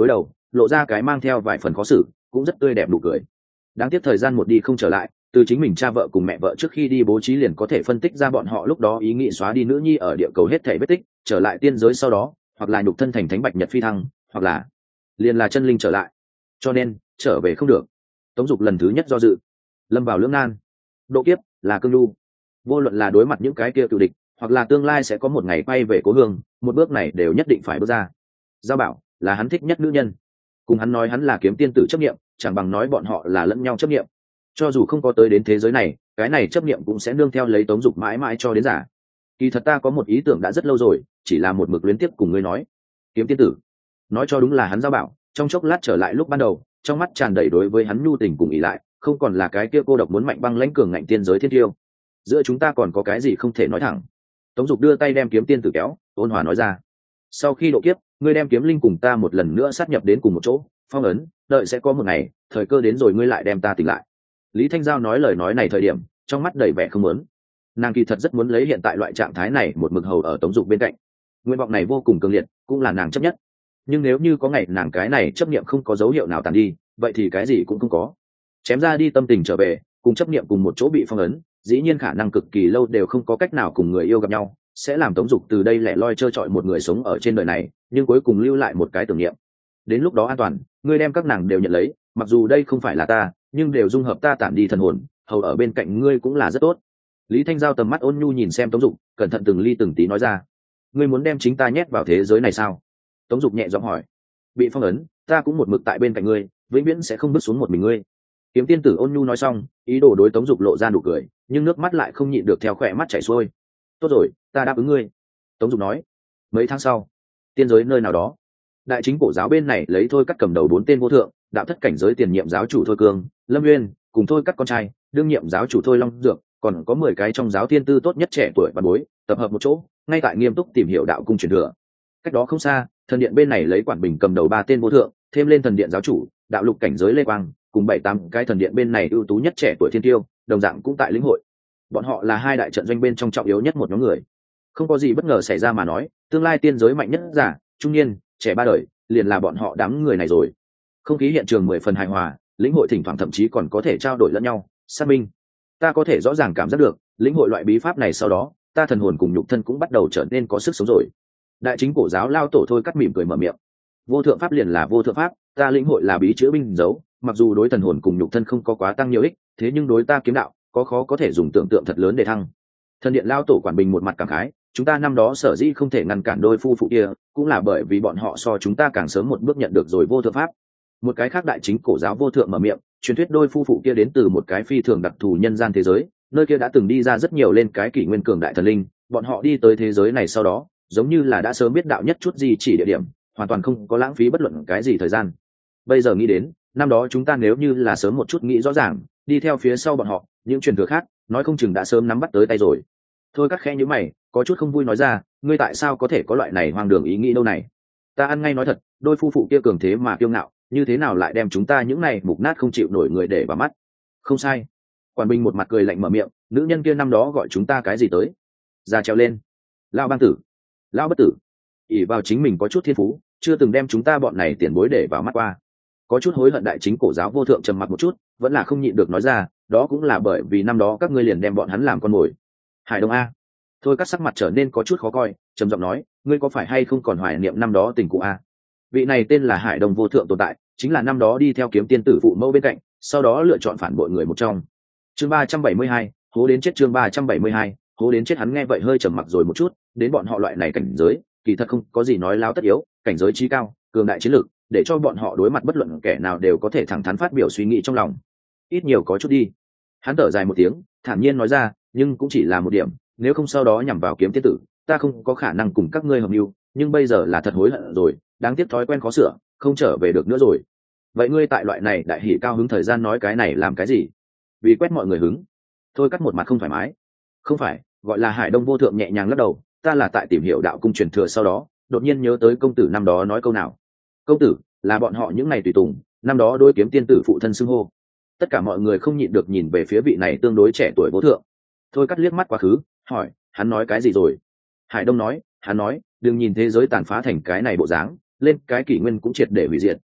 lộ ra cái mang theo vài phần khó xử cũng rất tươi đẹp nụ cười. Đáng tiếc thời gian một đi không trở lại, từ chính mình cha vợ cùng mẹ vợ trước khi đi bố trí liền có thể phân tích ra bọn họ lúc đó ý nghĩ xóa đi nữ nhi ở địa cầu hết thể vết tích, trở lại tiên giới sau đó, hoặc là nhục thân thành thánh bạch nhật phi thăng, hoặc là liền là chân linh trở lại. Cho nên trở về không được. Tống Dục lần thứ nhất do dự, lâm vào lưỡng nan. Độ kiếp là cương nhu, vô luận là đối mặt những cái kia cựu địch, hoặc là tương lai sẽ có một ngày quay về cố hương, một bước này đều nhất định phải bước ra. Giao Bảo là hắn thích nhất nữ nhân, cùng hắn nói hắn là kiếm tiên tử chấp nghiệm, chẳng bằng nói bọn họ là lẫn nhau chấp nghiệm. Cho dù không có tới đến thế giới này, cái này chấp nghiệm cũng sẽ nương theo lấy Tống Dục mãi mãi cho đến giả. Kỳ thật ta có một ý tưởng đã rất lâu rồi, chỉ là một mực luyến tiếp cùng ngươi nói. Kiếm tiên tử nói cho đúng là hắn. Giao Bảo trong chốc lát trở lại lúc ban đầu, trong mắt tràn đầy đối với hắn nhu tình cùng ỷ lại, không còn là cái kia cô độc muốn mạnh băng lãnh cường ngạnh tiên giới thiên tiêu. Giữa chúng ta còn có cái gì không thể nói thẳng. Tống Dục đưa tay đem kiếm tiên tử kéo, ôn hòa nói ra. Sau khi độ kiếp, ngươi đem kiếm linh cùng ta một lần nữa sát nhập đến cùng một chỗ, phong ấn, đợi sẽ có một ngày thời cơ đến rồi ngươi lại đem ta tỉnh lại. Lý Thanh Giao nói lời nói này thời điểm trong mắt đầy vẻ không muốn. Nàng kỳ thật rất muốn lấy hiện tại loại trạng thái này một mực hầu ở Tống Dục bên cạnh. Nguyện vọng này vô cùng cường liệt, cũng là nàng chấp nhất. Nhưng nếu như có ngày nàng cái này chấp niệm không có dấu hiệu nào tàn đi, vậy thì cái gì cũng không có. Chém ra đi tâm tình trở về, cùng chấp niệm cùng một chỗ bị phong ấn, dĩ nhiên khả năng cực kỳ lâu đều không có cách nào cùng người yêu gặp nhau, sẽ làm Tống Dục từ đây lẻ loi trơ trọi một người sống ở trên đời này, nhưng cuối cùng lưu lại một cái tưởng niệm. Đến lúc đó an toàn, ngươi đem các nàng đều nhận lấy, mặc dù đây không phải là ta, nhưng đều dung hợp ta tạm đi thần hồn, hầu ở bên cạnh ngươi cũng là rất tốt. Lý Thanh Giao tầm mắt ôn nhu nhìn xem Tống Dục, cẩn thận từng ly từng tí nói ra. Ngươi muốn đem chính ta nhét vào thế giới này sao? Tống Dục nhẹ giọng hỏi. Bị phong ấn, ta cũng một mực tại bên cạnh ngươi, vĩnh viễn sẽ không bước xuống một mình ngươi. Kiếm tiên tử ôn nhu nói xong, ý đồ đối Tống Dục lộ ra nụ cười, nhưng nước mắt lại không nhịn được theo khỏe mắt chảy xuôi. Tốt rồi, ta đáp ứng ngươi. Tống Dục nói. Mấy tháng sau, tiên giới nơi nào đó, đại chính cổ giáo bên này lấy Thôi Cắt cầm đầu 4 tên vô thượng đạo thất cảnh giới tiền nhiệm giáo chủ Thôi Cương, Lâm Nguyên cùng Thôi Cắt con trai đương nhiệm giáo chủ Thôi Long Dược, còn có 10 cái trong giáo tiên tư tốt nhất trẻ tuổi và bối tập hợp một chỗ, ngay tại nghiêm túc tìm hiểu đạo cung truyền thừa. Cách đó không xa, thần điện bên này lấy Quản Bình cầm đầu 3 tên vô thượng, thêm lên thần điện giáo chủ đạo lục cảnh giới Lê Quang cùng 7-8 cái thần điện bên này ưu tú nhất trẻ tuổi thiên tiêu, đồng dạng cũng tại lĩnh hội. Bọn họ là hai đại trận doanh bên trong trọng yếu nhất một nhóm người. Không có gì bất ngờ xảy ra mà nói, tương lai tiên giới mạnh nhất giả, trung niên, trẻ ba đời, liền là bọn họ đám người này rồi. Không khí hiện trường 10 phần hài hòa, lĩnh hội thỉnh thoảng thậm chí còn có thể trao đổi lẫn nhau, xác minh. Ta có thể rõ ràng cảm giác được, lĩnh hội loại bí pháp này sau đó, ta thần hồn cùng nhục thân cũng bắt đầu trở nên có sức sống rồi. Đại chính cổ giáo lao tổ Thôi Cắt mỉm cười mở miệng. Vô thượng pháp liền là vô thượng pháp, ta lĩnh hội là bí chữ binh dấu, mặc dù đối thần hồn cùng nhục thân không có quá tăng nhiều ích, thế nhưng đối ta kiếm đạo có khó có thể dùng tưởng tượng thật lớn để thăng. Thần điện lao tổ Quản Bình một mặt cảm khái, chúng ta năm đó sở dĩ không thể ngăn cản đôi phu phụ kia, cũng là bởi vì bọn họ so chúng ta càng sớm một bước nhận được rồi vô thượng pháp. Một cái khác đại chính cổ giáo vô thượng mở miệng, truyền thuyết đôi phu phụ kia đến từ một cái phi thường đặc thù nhân gian thế giới, nơi kia đã từng đi ra rất nhiều lên cái kỷ nguyên cường đại thần linh, bọn họ đi tới thế giới này sau đó, giống như là đã sớm biết đạo nhất chút gì chỉ địa điểm, hoàn toàn không có lãng phí bất luận cái gì thời gian. Bây giờ nghĩ đến, năm đó chúng ta nếu như là sớm một chút nghĩ rõ ràng, đi theo phía sau bọn họ, những truyền thừa khác, nói không chừng đã sớm nắm bắt tới tay rồi. Thôi Cắt khẽ nhíu mày, có chút không vui nói ra, ngươi tại sao có thể có loại này hoang đường ý nghĩ đâu này? Ta ăn ngay nói thật, đôi phu phụ kia cường thế mà kiêu ngạo, như thế nào lại đem chúng ta những này mục nát không chịu nổi người để vào mắt? Không sai. Quản Bình một mặt cười lạnh mở miệng, nữ nhân kia năm đó gọi chúng ta cái gì tới? Ra treo lên. Lão bang tử, lão bất tử. ỷ vào chính mình có chút thiên phú, chưa từng đem chúng ta bọn này tiền bối để vào mắt qua. Có chút hối hận đại chính cổ giáo vô thượng trầm mặc một chút, vẫn là không nhịn được nói ra, đó cũng là bởi vì năm đó các ngươi liền đem bọn hắn làm con mồi. Hải Đông a. Thôi Cắt sắc mặt trở nên có chút khó coi, trầm giọng nói, ngươi có phải hay không còn hoài niệm năm đó tình cũ a? Vị này tên là Hải Đông vô thượng tồn tại, chính là năm đó đi theo kiếm tiên tử phụ mẫu bên cạnh, sau đó lựa chọn phản bội người một trong. Chương 372, hố đến chết. Chương 372, hố đến chết. Hắn nghe vậy hơi trầm mặc rồi một chút, đến bọn họ loại này cảnh giới, kỳ thật không có gì nói láo tất yếu, cảnh giới trí cao, cường đại chiến lược, để cho bọn họ đối mặt bất luận kẻ nào đều có thể thẳng thắn phát biểu suy nghĩ trong lòng. Ít nhiều có chút đi. Hắn thở dài một tiếng, thản nhiên nói ra, nhưng cũng chỉ là một điểm, nếu không sau đó nhằm vào kiếm tiên tử, ta không có khả năng cùng các ngươi hợp mưu, nhưng bây giờ là thật hối hận rồi, đáng tiếc thói quen khó sửa, không trở về được nữa rồi. Vậy ngươi tại loại này đại hỉ cao hứng thời gian nói cái này làm cái gì? Vì quét mọi người hứng. Thôi Cắt một mặt không thoải mái. Không phải, gọi là Hải Đông vô thượng nhẹ nhàng lắc đầu, ta là tại tìm hiểu đạo cung truyền thừa sau đó, đột nhiên nhớ tới công tử năm đó nói câu nào. Công tử là bọn họ những ngày tùy tùng, năm đó đối kiếm tiên tử phụ thân xưng hô. Tất cả mọi người không nhịn được nhìn về phía vị này tương đối trẻ tuổi vô thượng. Thôi Cắt liếc mắt quá khứ, hỏi, hắn nói cái gì rồi? Hải Đông nói, hắn nói, đừng nhìn thế giới tàn phá thành cái này bộ dáng, lên cái kỷ nguyên cũng triệt để hủy diệt,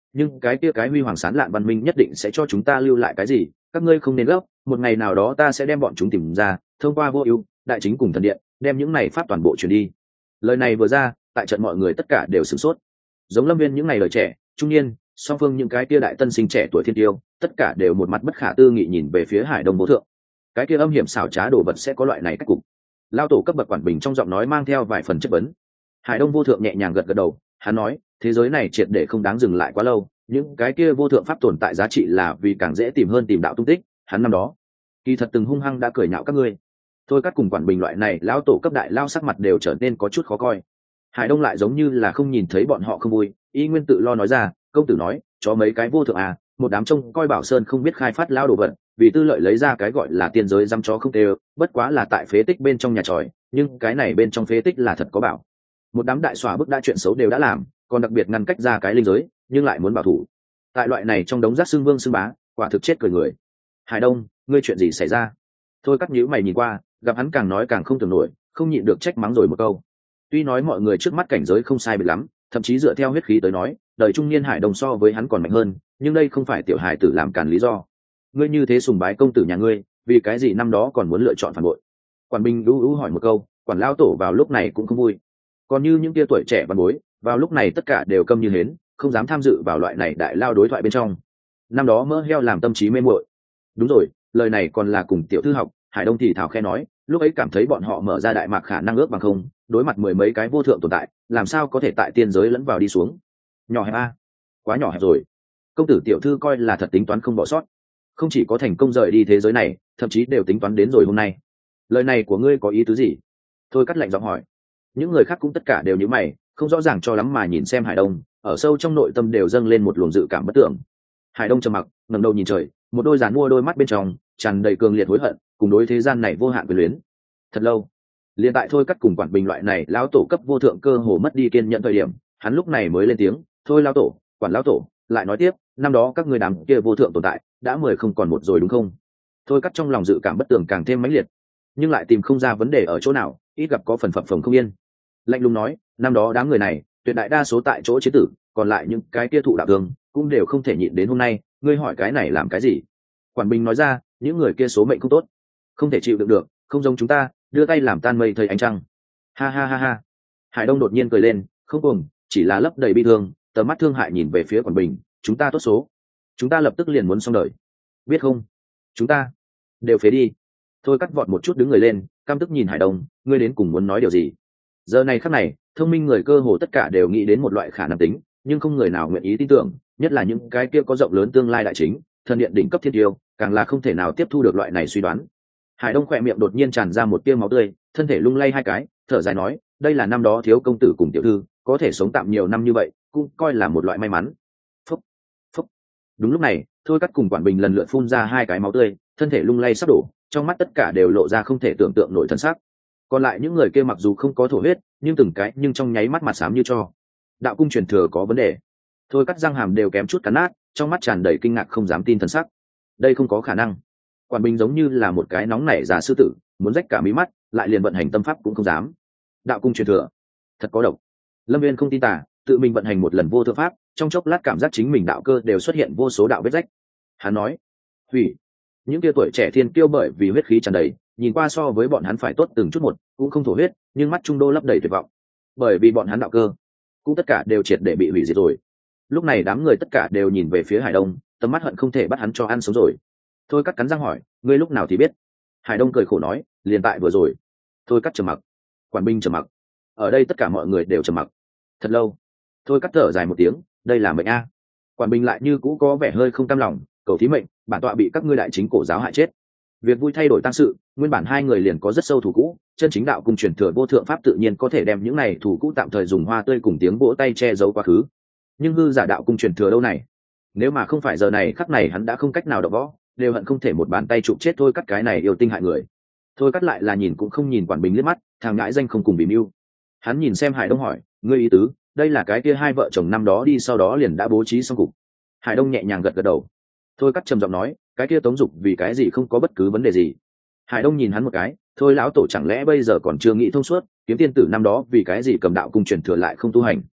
nhưng cái kia cái huy hoàng sán lạn văn minh nhất định sẽ cho chúng ta lưu lại cái gì, các ngươi không nên gấp, một ngày nào đó ta sẽ đem bọn chúng tìm ra, thông qua vô ưu đại chính cùng thần điện đem những này pháp toàn bộ truyền đi. Lời này vừa ra, tại trận mọi người tất cả đều sửng sốt. Giống Lâm Viên những ngày lời trẻ trung niên, song phương những cái kia đại tân sinh trẻ tuổi thiên tiêu, tất cả đều một mặt bất khả tư nghị nhìn về phía Hải Đông vô thượng. Cái kia âm hiểm xảo trá đồ vật sẽ có loại này cách cục. Lao tổ cấp bậc quản bình trong giọng nói mang theo vài phần chất vấn. Hải Đông vô thượng nhẹ nhàng gật gật đầu, hắn nói, thế giới này triệt để không đáng dừng lại quá lâu, những cái kia vô thượng pháp tồn tại giá trị là vì càng dễ tìm hơn tìm đạo tung tích. Hắn năm đó kỳ thật từng hung hăng đã cười nhạo các ngươi. Thôi các cùng quản bình loại này lão tổ cấp đại lao sắc mặt đều trở nên có chút khó coi. Hải Đông lại giống như là không nhìn thấy bọn họ không vui, y nguyên tự lo nói ra, công tử nói, cho mấy cái vô thượng à, một đám trông coi bảo sơn không biết khai phát lao đồ vật, vì tư lợi lấy ra cái gọi là tiên giới dăm chó không tê, bất quá là tại phế tích bên trong nhà tròi, nhưng cái này bên trong phế tích là thật có bảo. Một đám đại xóa bức đã chuyện xấu đều đã làm, còn đặc biệt ngăn cách ra cái linh giới, nhưng lại muốn bảo thủ. Tại loại này trong đống rác xương vương xương bá, quả thực chết cười người. Hải Đông, ngươi chuyện gì xảy ra? Thôi cắt nhíu mày nhìn qua, gặp hắn càng nói càng không tưởng nổi, không nhịn được trách mắng rồi một câu. Tuy nói mọi người trước mắt cảnh giới không sai biệt lắm, thậm chí dựa theo huyết khí tới nói, đời trung niên Hải Đông so với hắn còn mạnh hơn, nhưng đây không phải tiểu hải tử làm cản lý do. Ngươi như thế sùng bái công tử nhà ngươi, vì cái gì năm đó còn muốn lựa chọn phản bội? Quản Bình lú hỏi một câu, quản lao tổ vào lúc này cũng không vui. Còn như những tia tuổi trẻ văn bối, vào lúc này tất cả đều câm như hến, không dám tham dự vào loại này đại lao đối thoại bên trong. Năm đó mỡ heo làm tâm trí mê muội. Đúng rồi, lời này còn là cùng tiểu thư học. Hải Đông thì thào khe nói, lúc ấy cảm thấy bọn họ mở ra đại mạc khả năng ước bằng không, đối mặt mười mấy cái vô thượng tồn tại, làm sao có thể tại tiên giới lẫn vào đi xuống. Nhỏ hẹp a, quá nhỏ hẹp rồi. Công tử tiểu thư coi là thật tính toán không bỏ sót, không chỉ có thành công rời đi thế giới này, thậm chí đều tính toán đến rồi hôm nay. Lời này của ngươi có ý tứ gì? Thôi cắt lạnh giọng hỏi. Những người khác cũng tất cả đều nhíu mày, không rõ ràng cho lắm mà nhìn xem Hải Đông, ở sâu trong nội tâm đều dâng lên một luồng dự cảm bất tưởng. Hải Đông trầm mặc, ngẩng đầu nhìn trời, một đôi giàn mua đôi mắt bên trong tràn đầy cường liệt hối hận, cùng đối thế gian này vô hạn quyền luyến. Thật lâu, liền tại thôi cắt cùng quản bình loại này lão tổ cấp vô thượng cơ hồ mất đi kiên nhẫn thời điểm, hắn lúc này mới lên tiếng, thôi lão tổ, quản lão tổ, lại nói tiếp, năm đó các ngươi đám kia vô thượng tồn tại đã 10 không còn một rồi đúng không? Thôi cắt trong lòng dự cảm bất tường càng thêm mãnh liệt, nhưng lại tìm không ra vấn đề ở chỗ nào, ít gặp có phần phập phồng không yên. Lạnh lùng nói, năm đó đám người này tuyệt đại đa số tại chỗ chế tử, còn lại những cái kia thụ đạo thương cũng đều không thể nhịn đến hôm nay, ngươi hỏi cái này làm cái gì? Quản bình nói ra, những người kia số mệnh không tốt, không thể chịu đựng được, không giống chúng ta đưa tay làm tan mây thầy ánh trăng. Ha ha ha ha. Hải Đông đột nhiên cười lên, không cùng, chỉ là lấp đầy bi thương, tầm mắt thương hại nhìn về phía quản bình, chúng ta tốt số, chúng ta lập tức liền muốn xong đời, biết không? Chúng ta đều phế đi. Thôi cắt vọt một chút đứng người lên, căm tức nhìn Hải Đông, ngươi đến cùng muốn nói điều gì? Giờ này khắc này, thông minh người cơ hồ tất cả đều nghĩ đến một loại khả năng tính, nhưng không người nào nguyện ý tin tưởng, nhất là những cái kia có rộng lớn tương lai đại chính, thần điện đỉnh cấp thiên tiêu, càng là không thể nào tiếp thu được loại này suy đoán. Hải Đông khỏe miệng đột nhiên tràn ra một tia máu tươi, thân thể lung lay hai cái, thở dài nói, đây là năm đó thiếu công tử cùng tiểu thư có thể sống tạm nhiều năm như vậy, cũng coi là một loại may mắn. Phúc, phúc. Đúng lúc này, thôi cắt cùng quản bình lần lượt phun ra hai cái máu tươi, thân thể lung lay sắp đổ, trong mắt tất cả đều lộ ra không thể tưởng tượng nổi thân sắc. Còn lại những người kia mặc dù không có thổ huyết, nhưng từng cái nhưng trong nháy mắt mặt xám như cho. Đạo cung truyền thừa có vấn đề. Thôi cắt răng hàm đều kém chút cắn nát, trong mắt tràn đầy kinh ngạc không dám tin thân sắc. Đây không có khả năng. Quản bình giống như là một cái nóng nảy già sư tử, muốn rách cả mí mắt, lại liền vận hành tâm pháp cũng không dám. Đạo cung truyền thừa, thật có độc. Lâm Viên không tin tả, tự mình vận hành một lần vô thượng pháp, trong chốc lát cảm giác chính mình đạo cơ đều xuất hiện vô số đạo vết rách. Hắn nói, hủy. Những kia tuổi trẻ thiên kiêu bởi vì huyết khí tràn đầy, nhìn qua so với bọn hắn phải tốt từng chút một, cũng không thổ huyết, nhưng mắt trung đô lấp đầy tuyệt vọng, bởi vì bọn hắn đạo cơ cũng tất cả đều triệt để bị hủy diệt rồi. Lúc này đám người tất cả đều nhìn về phía Hải Đông, tầm mắt hận không thể bắt hắn cho ăn sống rồi. Thôi cắt cắn răng hỏi, ngươi lúc nào thì biết? Hải Đông cười khổ nói, liền tại vừa rồi. Thôi cắt trầm mặc, quản binh trầm mặc, ở đây tất cả mọi người đều trầm mặc. Thật lâu, thôi cắt thở dài một tiếng, đây là mệnh a. Quản binh lại như cũ có vẻ hơi không cam lòng, cầu thí mệnh, bản tọa bị các ngươi đại chính cổ giáo hại chết. Việc vui thay đổi tăng sự, nguyên bản hai người liền có rất sâu thù cũ, chân chính đạo cùng truyền thừa vô thượng pháp tự nhiên có thể đem những này thù cũ tạm thời dùng hoa tươi cùng tiếng vỗ tay che giấu quá khứ. Nhưng hư giả đạo cung truyền thừa đâu này? Nếu mà không phải giờ này khắc này hắn đã không cách nào đọ võ, đều hận không thể một bàn tay chụp chết thôi cắt cái này yêu tinh hại người. Thôi cắt lại là nhìn cũng không nhìn quản bình liếc mắt, thằng ngãi danh không cùng bị mưu. Hắn nhìn xem Hải Đông hỏi, ngươi ý tứ, đây là cái kia hai vợ chồng năm đó đi sau đó liền đã bố trí xong cục. Hải Đông nhẹ nhàng gật gật đầu. Thôi cắt trầm giọng nói, cái kia Tống Dục vì cái gì không có bất cứ vấn đề gì. Hải Đông nhìn hắn một cái, thôi lão tổ chẳng lẽ bây giờ còn chưa nghĩ thông suốt, kiếm tiên tử năm đó vì cái gì cầm đạo cung truyền thừa lại không tu hành.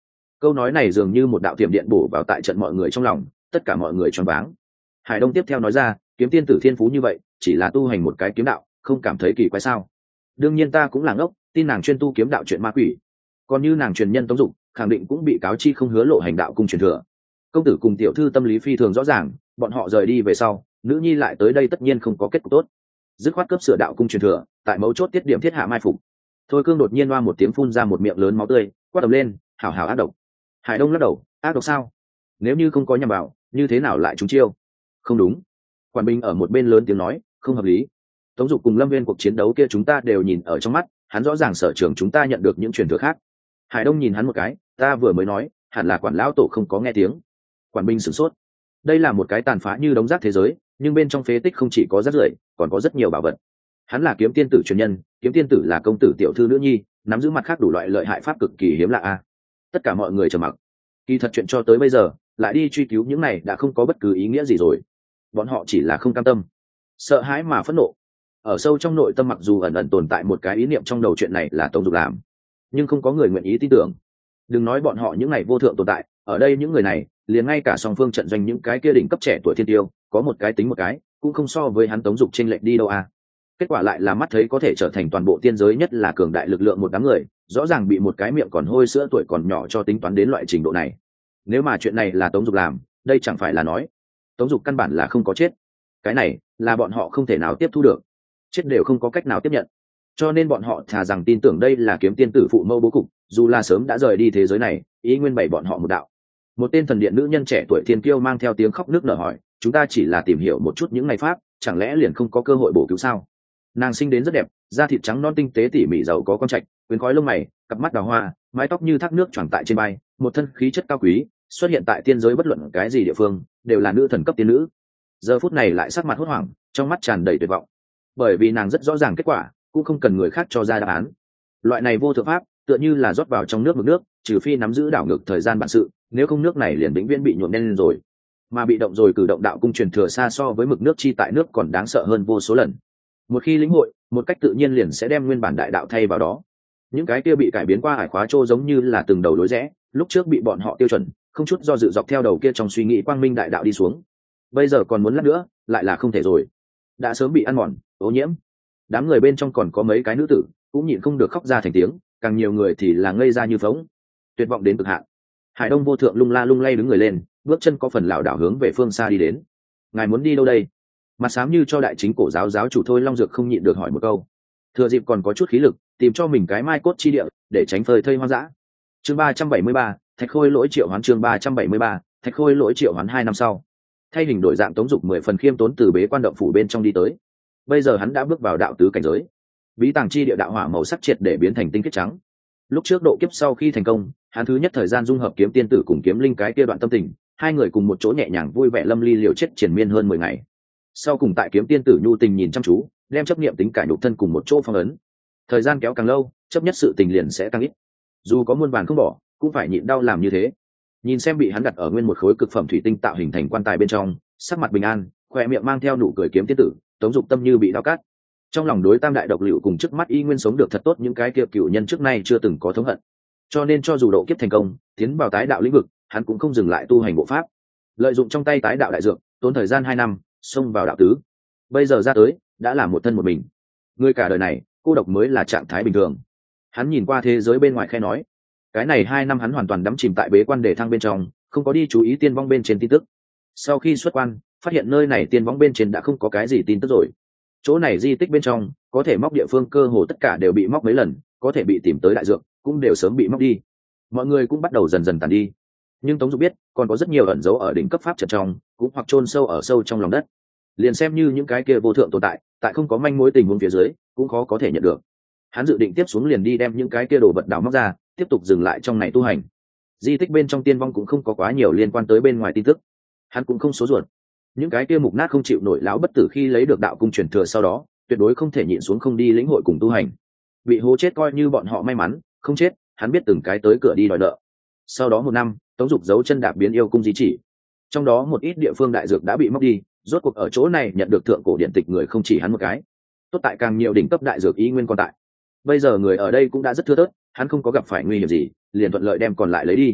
Câu nói này dường như một đạo tiềm điện bổ vào tại trận mọi người trong lòng, tất cả mọi người choáng váng. Hải Đông tiếp theo nói ra, kiếm tiên tử thiên phú như vậy chỉ là tu hành một cái kiếm đạo, không cảm thấy kỳ quái sao? Đương nhiên ta cũng là ngốc, tin nàng chuyên tu kiếm đạo chuyện ma quỷ. Còn như nàng truyền nhân Tống Dục, khẳng định cũng bị cáo chi không hứa lộ hành đạo cung truyền thừa. Công tử cùng tiểu thư tâm lý phi thường rõ ràng, bọn họ rời đi về sau, nữ nhi lại tới đây tất nhiên không có kết cục tốt. Dứt khoát cấp sửa đạo cung truyền thừa, tại mấu chốt tiết điểm thiết hạ mai phục. Thôi Cương đột nhiên oa một tiếng phun ra một miệng lớn máu tươi, quát tầm lên, hảo hảo ác độc. Hải Đông lắc đầu, ác độc sao? Nếu như không có nhằm vào, như thế nào lại trúng chiêu? Không đúng. Quản binh ở một bên lớn tiếng nói, không hợp lý. Tống Dục cùng Lâm Viên cuộc chiến đấu kia chúng ta đều nhìn ở trong mắt, hắn rõ ràng sở trường chúng ta nhận được những truyền thừa khác. Hải Đông nhìn hắn một cái, ta vừa mới nói, hẳn là quản lão tổ không có nghe tiếng. Quản binh sửng sốt. Đây là một cái tàn phá như đống rác thế giới, nhưng bên trong phế tích không chỉ có rác rưởi, còn có rất nhiều bảo vật. Hắn là kiếm tiên tử truyền nhân, kiếm tiên tử là công tử tiểu thư nữ nhi, nắm giữ mặt khác đủ loại lợi hại pháp cực kỳ hiếm lạ a. Tất cả mọi người trầm mặc. Kỳ thật chuyện cho tới bây giờ, lại đi truy cứu những này đã không có bất cứ ý nghĩa gì rồi. Bọn họ chỉ là không cam tâm, sợ hãi mà phẫn nộ. Ở sâu trong nội tâm mặc dù ẩn ẩn tồn tại một cái ý niệm trong đầu chuyện này là Tống Dục làm, nhưng không có người nguyện ý tin tưởng. Đừng nói bọn họ những ngày vô thượng tồn tại, ở đây những người này, liền ngay cả song phương trận doanh những cái kia đỉnh cấp trẻ tuổi thiên tiêu, có một cái tính một cái, cũng không so với hắn Tống Dục chênh lệch đi đâu à. Kết quả lại là mắt thấy có thể trở thành toàn bộ tiên giới nhất là cường đại lực lượng một đám người, rõ ràng bị một cái miệng còn hôi sữa tuổi còn nhỏ cho tính toán đến loại trình độ này. Nếu mà chuyện này là Tống Dục làm, đây chẳng phải là nói Tống Dục căn bản là không có chết. Cái này là bọn họ không thể nào tiếp thu được, chết đều không có cách nào tiếp nhận. Cho nên bọn họ thà rằng tin tưởng đây là kiếm tiên tử phụ mẫu bố cục, dù là sớm đã rời đi thế giới này, ý nguyên bày bọn họ một đạo. Một tên thần điện nữ nhân trẻ tuổi thiên kiêu mang theo tiếng khóc nước nở hỏi, chúng ta chỉ là tìm hiểu một chút những ngày pháp, chẳng lẽ liền không có cơ hội bổ cứu sao? Nàng sinh đến rất đẹp, da thịt trắng non tinh tế tỉ mỉ giàu có con trạch, quyến khói lông mày, cặp mắt đào hoa, mái tóc như thác nước choàng tại trên vai, một thân khí chất cao quý, xuất hiện tại tiên giới bất luận cái gì địa phương đều là nữ thần cấp tiên nữ. Giờ phút này lại sắc mặt hốt hoảng, trong mắt tràn đầy tuyệt vọng, bởi vì nàng rất rõ ràng kết quả, cũng không cần người khác cho ra đáp án. Loại này vô thượng pháp tựa như là rót vào trong nước mực nước, trừ phi nắm giữ đảo ngược thời gian bản sự, nếu không nước này liền vĩnh viễn bị nhuộm đen lên rồi. Mà bị động rồi cử động đạo cung truyền thừa xa so với mực nước chi tại nước còn đáng sợ hơn vô số lần. Một khi lĩnh hội, một cách tự nhiên liền sẽ đem nguyên bản đại đạo thay vào đó. Những cái kia bị cải biến qua hải khóa trô giống như là từng đầu đối rẽ, lúc trước bị bọn họ tiêu chuẩn, không chút do dự dọc theo đầu kia trong suy nghĩ quang minh đại đạo đi xuống. Bây giờ còn muốn lát nữa, lại là không thể rồi. Đã sớm bị ăn mòn, ô nhiễm. Đám người bên trong còn có mấy cái nữ tử, cũng nhịn không được khóc ra thành tiếng, càng nhiều người thì là ngây ra như phóng, tuyệt vọng đến cực hạn. Hải Đông vô thượng lung la lung lay đứng người lên, bước chân có phần lảo đảo hướng về phương xa đi đến. Ngài muốn đi đâu đây? Mặt xám như cho đại chính cổ giáo giáo chủ Thôi Long Dược không nhịn được hỏi một câu. Thừa dịp còn có chút khí lực, tìm cho mình cái mai cốt chi địa, để tránh phơi thây hoang dã. Chương 373, Thạch Khôi lỗi triệu hoán. Chương 373, Thạch Khôi lỗi triệu hoán. 2 năm sau, thay hình đổi dạng Tống Dục 10 phần khiêm tốn từ bế quan động phủ bên trong đi tới. Bây giờ hắn đã bước vào đạo tứ cảnh giới, bí tàng chi địa đạo hỏa màu sắc triệt để biến thành tinh khiết trắng. Lúc trước độ kiếp sau khi thành công, hắn thứ nhất thời gian dung hợp kiếm tiên tử cùng kiếm linh cái kia đoạn tâm tình, hai người cùng một chỗ nhẹ nhàng vui vẻ lâm ly liều chết triển miên hơn 10 ngày. Sau cùng tại kiếm tiên tử nhu tình nhìn chăm chú, đem chấp niệm tính cải nhục thân cùng một chỗ phong ấn. Thời gian kéo càng lâu, chấp nhất sự tình liền sẽ càng ít. Dù có muôn vàn không bỏ, cũng phải nhịn đau làm như thế. Nhìn xem bị hắn đặt ở nguyên một khối cực phẩm thủy tinh tạo hình thành quan tài bên trong, sắc mặt bình an, khoe miệng mang theo nụ cười kiếm tiên tử, Tống Dục tâm như bị đau cắt. Trong lòng đối tam đại độc liệu cùng trước mắt y nguyên sống được thật tốt những cái kia cựu nhân trước nay chưa từng có thống hận. Cho nên cho dù độ kiếp thành công, tiến vào tái đạo lĩnh vực, hắn cũng không dừng lại tu hành bộ pháp. Lợi dụng trong tay tái đạo đại dược, tốn thời gian 2 năm, xông vào đạo tứ. Bây giờ ra tới, đã là một thân một mình. Người cả đời này, cô độc mới là trạng thái bình thường. Hắn nhìn qua thế giới bên ngoài khẽ nói, cái này 2 năm hắn hoàn toàn đắm chìm tại bế quan đề thăng bên trong, không có đi chú ý tiên vong bên trên tin tức. Sau khi xuất quan, phát hiện nơi này tiên vong bên trên đã không có cái gì tin tức rồi. Chỗ này di tích bên trong, có thể móc địa phương cơ hồ tất cả đều bị móc mấy lần, có thể bị tìm tới đại dược, cũng đều sớm bị móc đi. Mọi người cũng bắt đầu dần dần tàn đi. Nhưng Tống Dục biết, còn có rất nhiều ẩn dấu ở đỉnh cấp pháp trận trong, cũng hoặc chôn sâu ở sâu trong lòng đất. Liền xem như những cái kia vô thượng tồn tại, tại không có manh mối tình huống phía dưới, cũng khó có thể nhận được. Hắn dự định tiếp xuống liền đi đem những cái kia đồ vật đào móc ra, tiếp tục dừng lại trong này tu hành. Di tích bên trong tiên vong cũng không có quá nhiều liên quan tới bên ngoài tin tức. Hắn cũng không số ruột. Những cái kia mục nát không chịu nổi lão bất tử khi lấy được đạo cung truyền thừa sau đó, tuyệt đối không thể nhịn xuống không đi lĩnh hội cùng tu hành. Bị hố chết coi như bọn họ may mắn, không chết, hắn biết từng cái tới cửa đi đòi nợ. Sau đó 1 năm, Tống Dục giấu chân đạp biến yêu cung di chỉ. Trong đó một ít địa phương đại dược đã bị móc đi, rốt cuộc ở chỗ này nhận được thượng cổ điện tịch người không chỉ hắn một cái. Tốt tại càng nhiều đỉnh cấp đại dược ý nguyên còn tại. Bây giờ người ở đây cũng đã rất thưa thớt, hắn không có gặp phải nguy hiểm gì, liền thuận lợi đem còn lại lấy đi.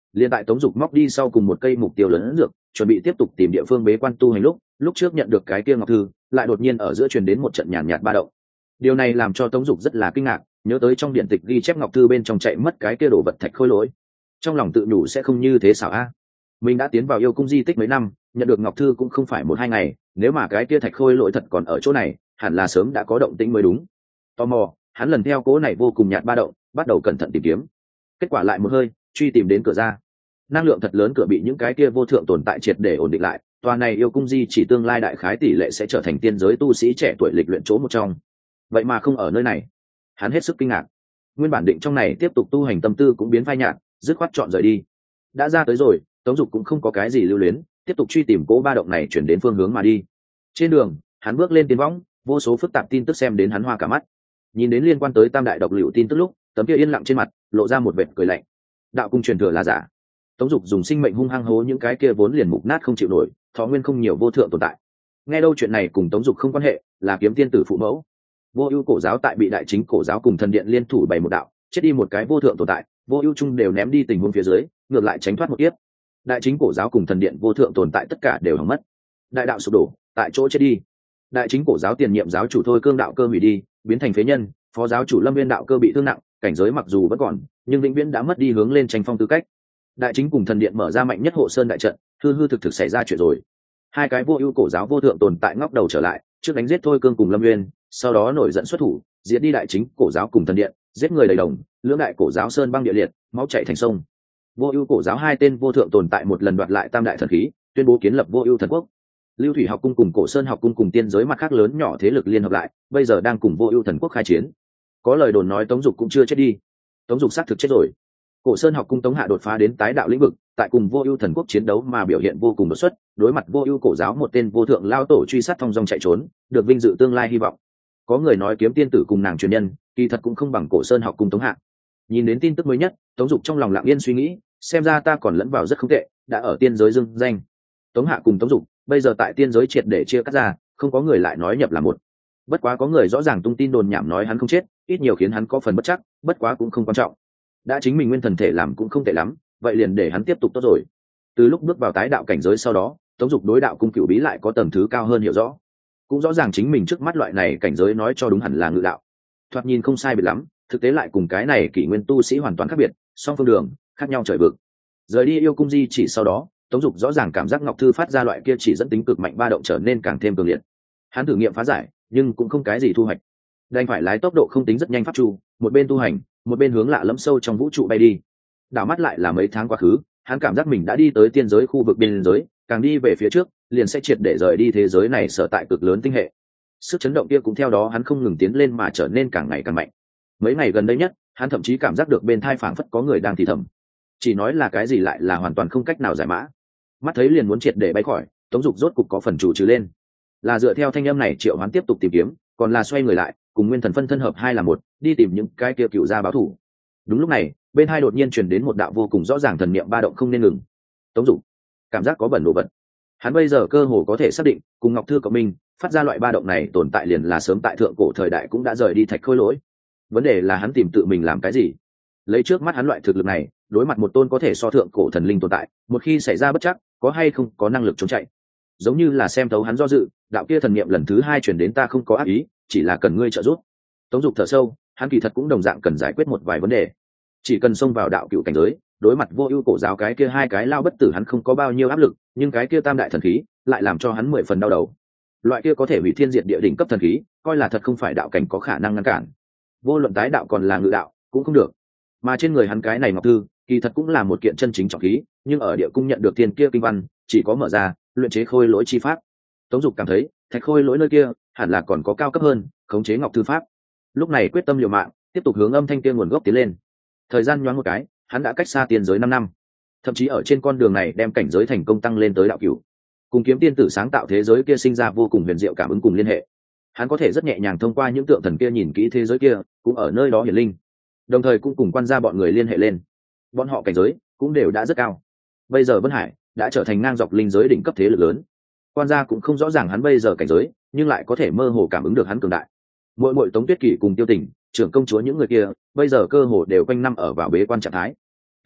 Liên tại Tống Dục móc đi sau cùng một cây mục tiêu lớn dược, chuẩn bị tiếp tục tìm địa phương bế quan tu hành lúc trước nhận được cái kia ngọc thư, lại đột nhiên ở giữa truyền đến một trận nhàn nhạt ba động. Điều này làm cho Tống Dục rất là kinh ngạc, nhớ tới trong điện tịch ghi chép ngọc thư bên trong chạy mất cái kia đồ vật thạch khôi lỗi. Trong lòng tự nhủ sẽ không như thế xảo a. Mình đã tiến vào yêu cung di tích mấy năm, nhận được ngọc thư cũng không phải 1-2 ngày, nếu mà cái kia thạch khôi lỗi thật còn ở chỗ này, hẳn là sớm đã có động tĩnh mới đúng. Tò mò, hắn lần theo cố này vô cùng nhạt ba động, bắt đầu cẩn thận tìm kiếm. Kết quả lại một hơi, truy tìm đến cửa ra. Năng lượng thật lớn cửa bị những cái kia vô thượng tồn tại triệt để ổn định lại, tòa này yêu cung di chỉ tương lai đại khái tỷ lệ sẽ trở thành tiên giới tu sĩ trẻ tuổi lịch luyện chỗ một trong. Vậy mà không ở nơi này, hắn hết sức kinh ngạc. Nguyên bản định trong này tiếp tục tu hành tâm tư cũng biến phai nhạt, dứt khoát chọn rời đi. Đã ra tới rồi, Tống Dục cũng không có cái gì lưu luyến, tiếp tục truy tìm cố ba động này chuyển đến phương hướng mà đi. Trên đường, hắn bước lên tiến võng, vô số phức tạp tin tức xem đến hắn hoa cả mắt. Nhìn đến liên quan tới Tam Đại độc liệu tin tức lúc, tấm kia yên lặng trên mặt lộ ra một vệt cười lạnh. Đạo cung truyền thừa là giả. Tống Dục dùng sinh mệnh hung hăng hố những cái kia vốn liền mục nát không chịu nổi, thọ nguyên không nhiều vô thượng tồn tại. Nghe đâu chuyện này cùng Tống Dục không quan hệ, là Kiếm Tiên tử phụ mẫu. Vô Ưu cổ giáo tại bị Đại Chính cổ giáo cùng thần điện liên thủ bày một đạo, chết đi một cái vô thượng tồn tại, Vô Ưu chung đều ném đi tình huống phía dưới, ngược lại tránh thoát một kiếp. Đại Chính cổ giáo cùng thần điện vô thượng tồn tại tất cả đều hỏng mất. Đại đạo sụp đổ, tại chỗ chết đi. Đại Chính cổ giáo tiền nhiệm giáo chủ Thôi Cương đạo cơ hủy đi, biến thành phế nhân, phó giáo chủ Lâm Viên đạo cơ bị thương nặng, cảnh giới mặc dù vẫn còn, nhưng vĩnh viễn đã mất đi hướng lên tranh phong tư cách. Đại Chính cùng thần điện mở ra mạnh nhất hộ sơn đại trận, hư hư thực thực xảy ra chuyện rồi. Hai cái Vô Ưu cổ giáo vô thượng tồn tại ngóc đầu trở lại, trước đánh giết Thôi Cương cùng Lâm Nguyên, sau đó nổi giận xuất thủ, diệt đi Đại Chính cổ giáo cùng thần điện, giết người đầy đồng, lưỡng đại cổ giáo sơn băng địa liệt, máu chảy thành sông. Vô Ưu cổ giáo hai tên vô thượng tồn tại một lần đoạt lại tam đại thần khí, tuyên bố kiến lập Vô Ưu thần quốc. Lưu Thủy học cung cùng Cổ Sơn học cung cùng tiên giới mặt khác lớn nhỏ thế lực liên hợp lại, bây giờ đang cùng Vô Ưu thần quốc khai chiến. Có lời đồn nói Tống Dục cũng chưa chết đi. Tống Dục xác thực chết rồi. Cổ Sơn học cung Tống Hạ đột phá đến tái đạo lĩnh vực, tại cùng Vô Ưu thần quốc chiến đấu mà biểu hiện vô cùng đột xuất, đối mặt Vô Ưu cổ giáo một tên vô thượng lao tổ truy sát thông dong chạy trốn, được vinh dự tương lai hy vọng. Có người nói Kiếm Tiên tử cùng nàng truyền nhân, kỳ thật cũng không bằng Cổ Sơn học cung Tống Hạ. Nhìn đến tin tức mới nhất, Tống Dục trong lòng lặng yên suy nghĩ, xem ra ta còn lẫn vào rất không tệ, đã ở tiên giới dưng danh. Tống Hạ cùng Tống Dục, bây giờ tại tiên giới triệt để chia cắt ra, không có người lại nói nhập là một. Bất quá có người rõ ràng tung tin đồn nhảm nói hắn không chết, ít nhiều khiến hắn có phần bất chắc, bất quá cũng không quan trọng. Đã chính mình nguyên thần thể làm cũng không tệ lắm, vậy liền để hắn tiếp tục tốt rồi. Từ lúc bước vào tái đạo cảnh giới sau đó, Tống Dục đối đạo cung cửu bí lại có tầng thứ cao hơn hiểu rõ. Cũng rõ ràng chính mình trước mắt loại này cảnh giới nói cho đúng hẳn là ngự đạo. Thoạt nhìn không sai biệt lắm, thực tế lại cùng cái này kỷ nguyên tu sĩ hoàn toàn khác biệt, song phương đường khác nhau trời vực. Rời đi yêu cung di chỉ sau đó, Tống Dục rõ ràng cảm giác ngọc thư phát ra loại kia chỉ dẫn tính cực mạnh ba động trở nên càng thêm cường liệt. Hắn thử nghiệm phá giải, nhưng cũng không cái gì thu hoạch. Đành phải lái tốc độ không tính rất nhanh pháp chu, một bên tu hành, một bên hướng lạ lẫm sâu trong vũ trụ bay đi. Đảo mắt lại là mấy tháng quá khứ, hắn cảm giác mình đã đi tới tiên giới khu vực biên giới, càng đi về phía trước, liền sẽ triệt để rời đi thế giới này sở tại cực lớn tinh hệ. Sức chấn động kia cũng theo đó hắn không ngừng tiến lên mà trở nên càng ngày càng mạnh. Mấy ngày gần đây nhất, hắn thậm chí cảm giác được bên thai phảng phất có người đang thì thầm. Chỉ nói là cái gì lại là hoàn toàn không cách nào giải mã. Mắt thấy liền muốn triệt để bay khỏi, Tống Dục rốt cục có phần chủ trừ lên. Là dựa theo thanh âm này triệu hoán tiếp tục tìm kiếm, còn là xoay người lại, cùng nguyên thần phân thân hợp hai là một, đi tìm những cái kia cựu gia báo thủ. Đúng lúc này, bên hai đột nhiên truyền đến một đạo vô cùng rõ ràng thần niệm ba động không nên ngừng. Tống Dục cảm giác có bẩn đồ vật. Hắn bây giờ cơ hồ có thể xác định, cùng Ngọc Thư cộng minh, phát ra loại ba động này tồn tại liền là sớm tại thượng cổ thời đại cũng đã rời đi thạch khôi lỗi. Vấn đề là hắn tìm tự mình làm cái gì? Lấy trước mắt hắn loại thực lực này, đối mặt một tôn có thể so thượng cổ thần linh tồn tại, một khi xảy ra bất chắc, có hay không có năng lực trốn chạy. Giống như là xem thấu hắn do dự, đạo kia thần niệm lần thứ hai truyền đến ta không có ác ý, chỉ là cần ngươi trợ giúp. Tống Dục thở sâu, hắn kỳ thật cũng đồng dạng cần giải quyết một vài vấn đề. Chỉ cần xông vào đạo cựu cảnh giới, đối mặt Vô Ưu cổ giáo cái kia hai cái lao bất tử hắn không có bao nhiêu áp lực, nhưng cái kia tam đại thần khí lại làm cho hắn 10 phần đau đầu. Loại kia có thể hủy thiên diệt địa đỉnh cấp thần khí, coi là thật không phải đạo cảnh có khả năng ngăn cản. Vô luận tái đạo còn là ngự đạo, cũng không được. Mà trên người hắn cái này ngọc thư, kỳ thật cũng là một kiện chân chính trọng khí, nhưng ở địa cung nhận được tiền kia kinh văn, chỉ có mở ra, luyện chế khôi lỗi chi pháp. Tống Dục cảm thấy, thạch khôi lỗi nơi kia hẳn là còn có cao cấp hơn, khống chế ngọc thư pháp. Lúc này quyết tâm liều mạng, tiếp tục hướng âm thanh kia nguồn gốc tiến lên. Thời gian nhoáng một cái, hắn đã cách xa tiên giới 5 năm, thậm chí ở trên con đường này đem cảnh giới thành công tăng lên tới đạo cửu. Cùng Kiếm Tiên tử sáng tạo thế giới kia sinh ra vô cùng huyền diệu cảm ứng cùng liên hệ. Hắn có thể rất nhẹ nhàng thông qua những tượng thần kia nhìn kỹ thế giới kia, cũng ở nơi đó hiển linh. Đồng thời cũng cùng quan gia bọn người liên hệ lên. Bọn họ cảnh giới cũng đều đã rất cao. Bây giờ Vân Hải đã trở thành ngang dọc linh giới đỉnh cấp thế lực lớn. Quan gia cũng không rõ ràng hắn bây giờ cảnh giới, nhưng lại có thể mơ hồ cảm ứng được hắn cường đại. Mỗi Tống Tuyết Kỷ cùng Tiêu Tình, trưởng công chúa những người kia, bây giờ cơ hồ đều quanh năm ở vào bế quan trạng thái.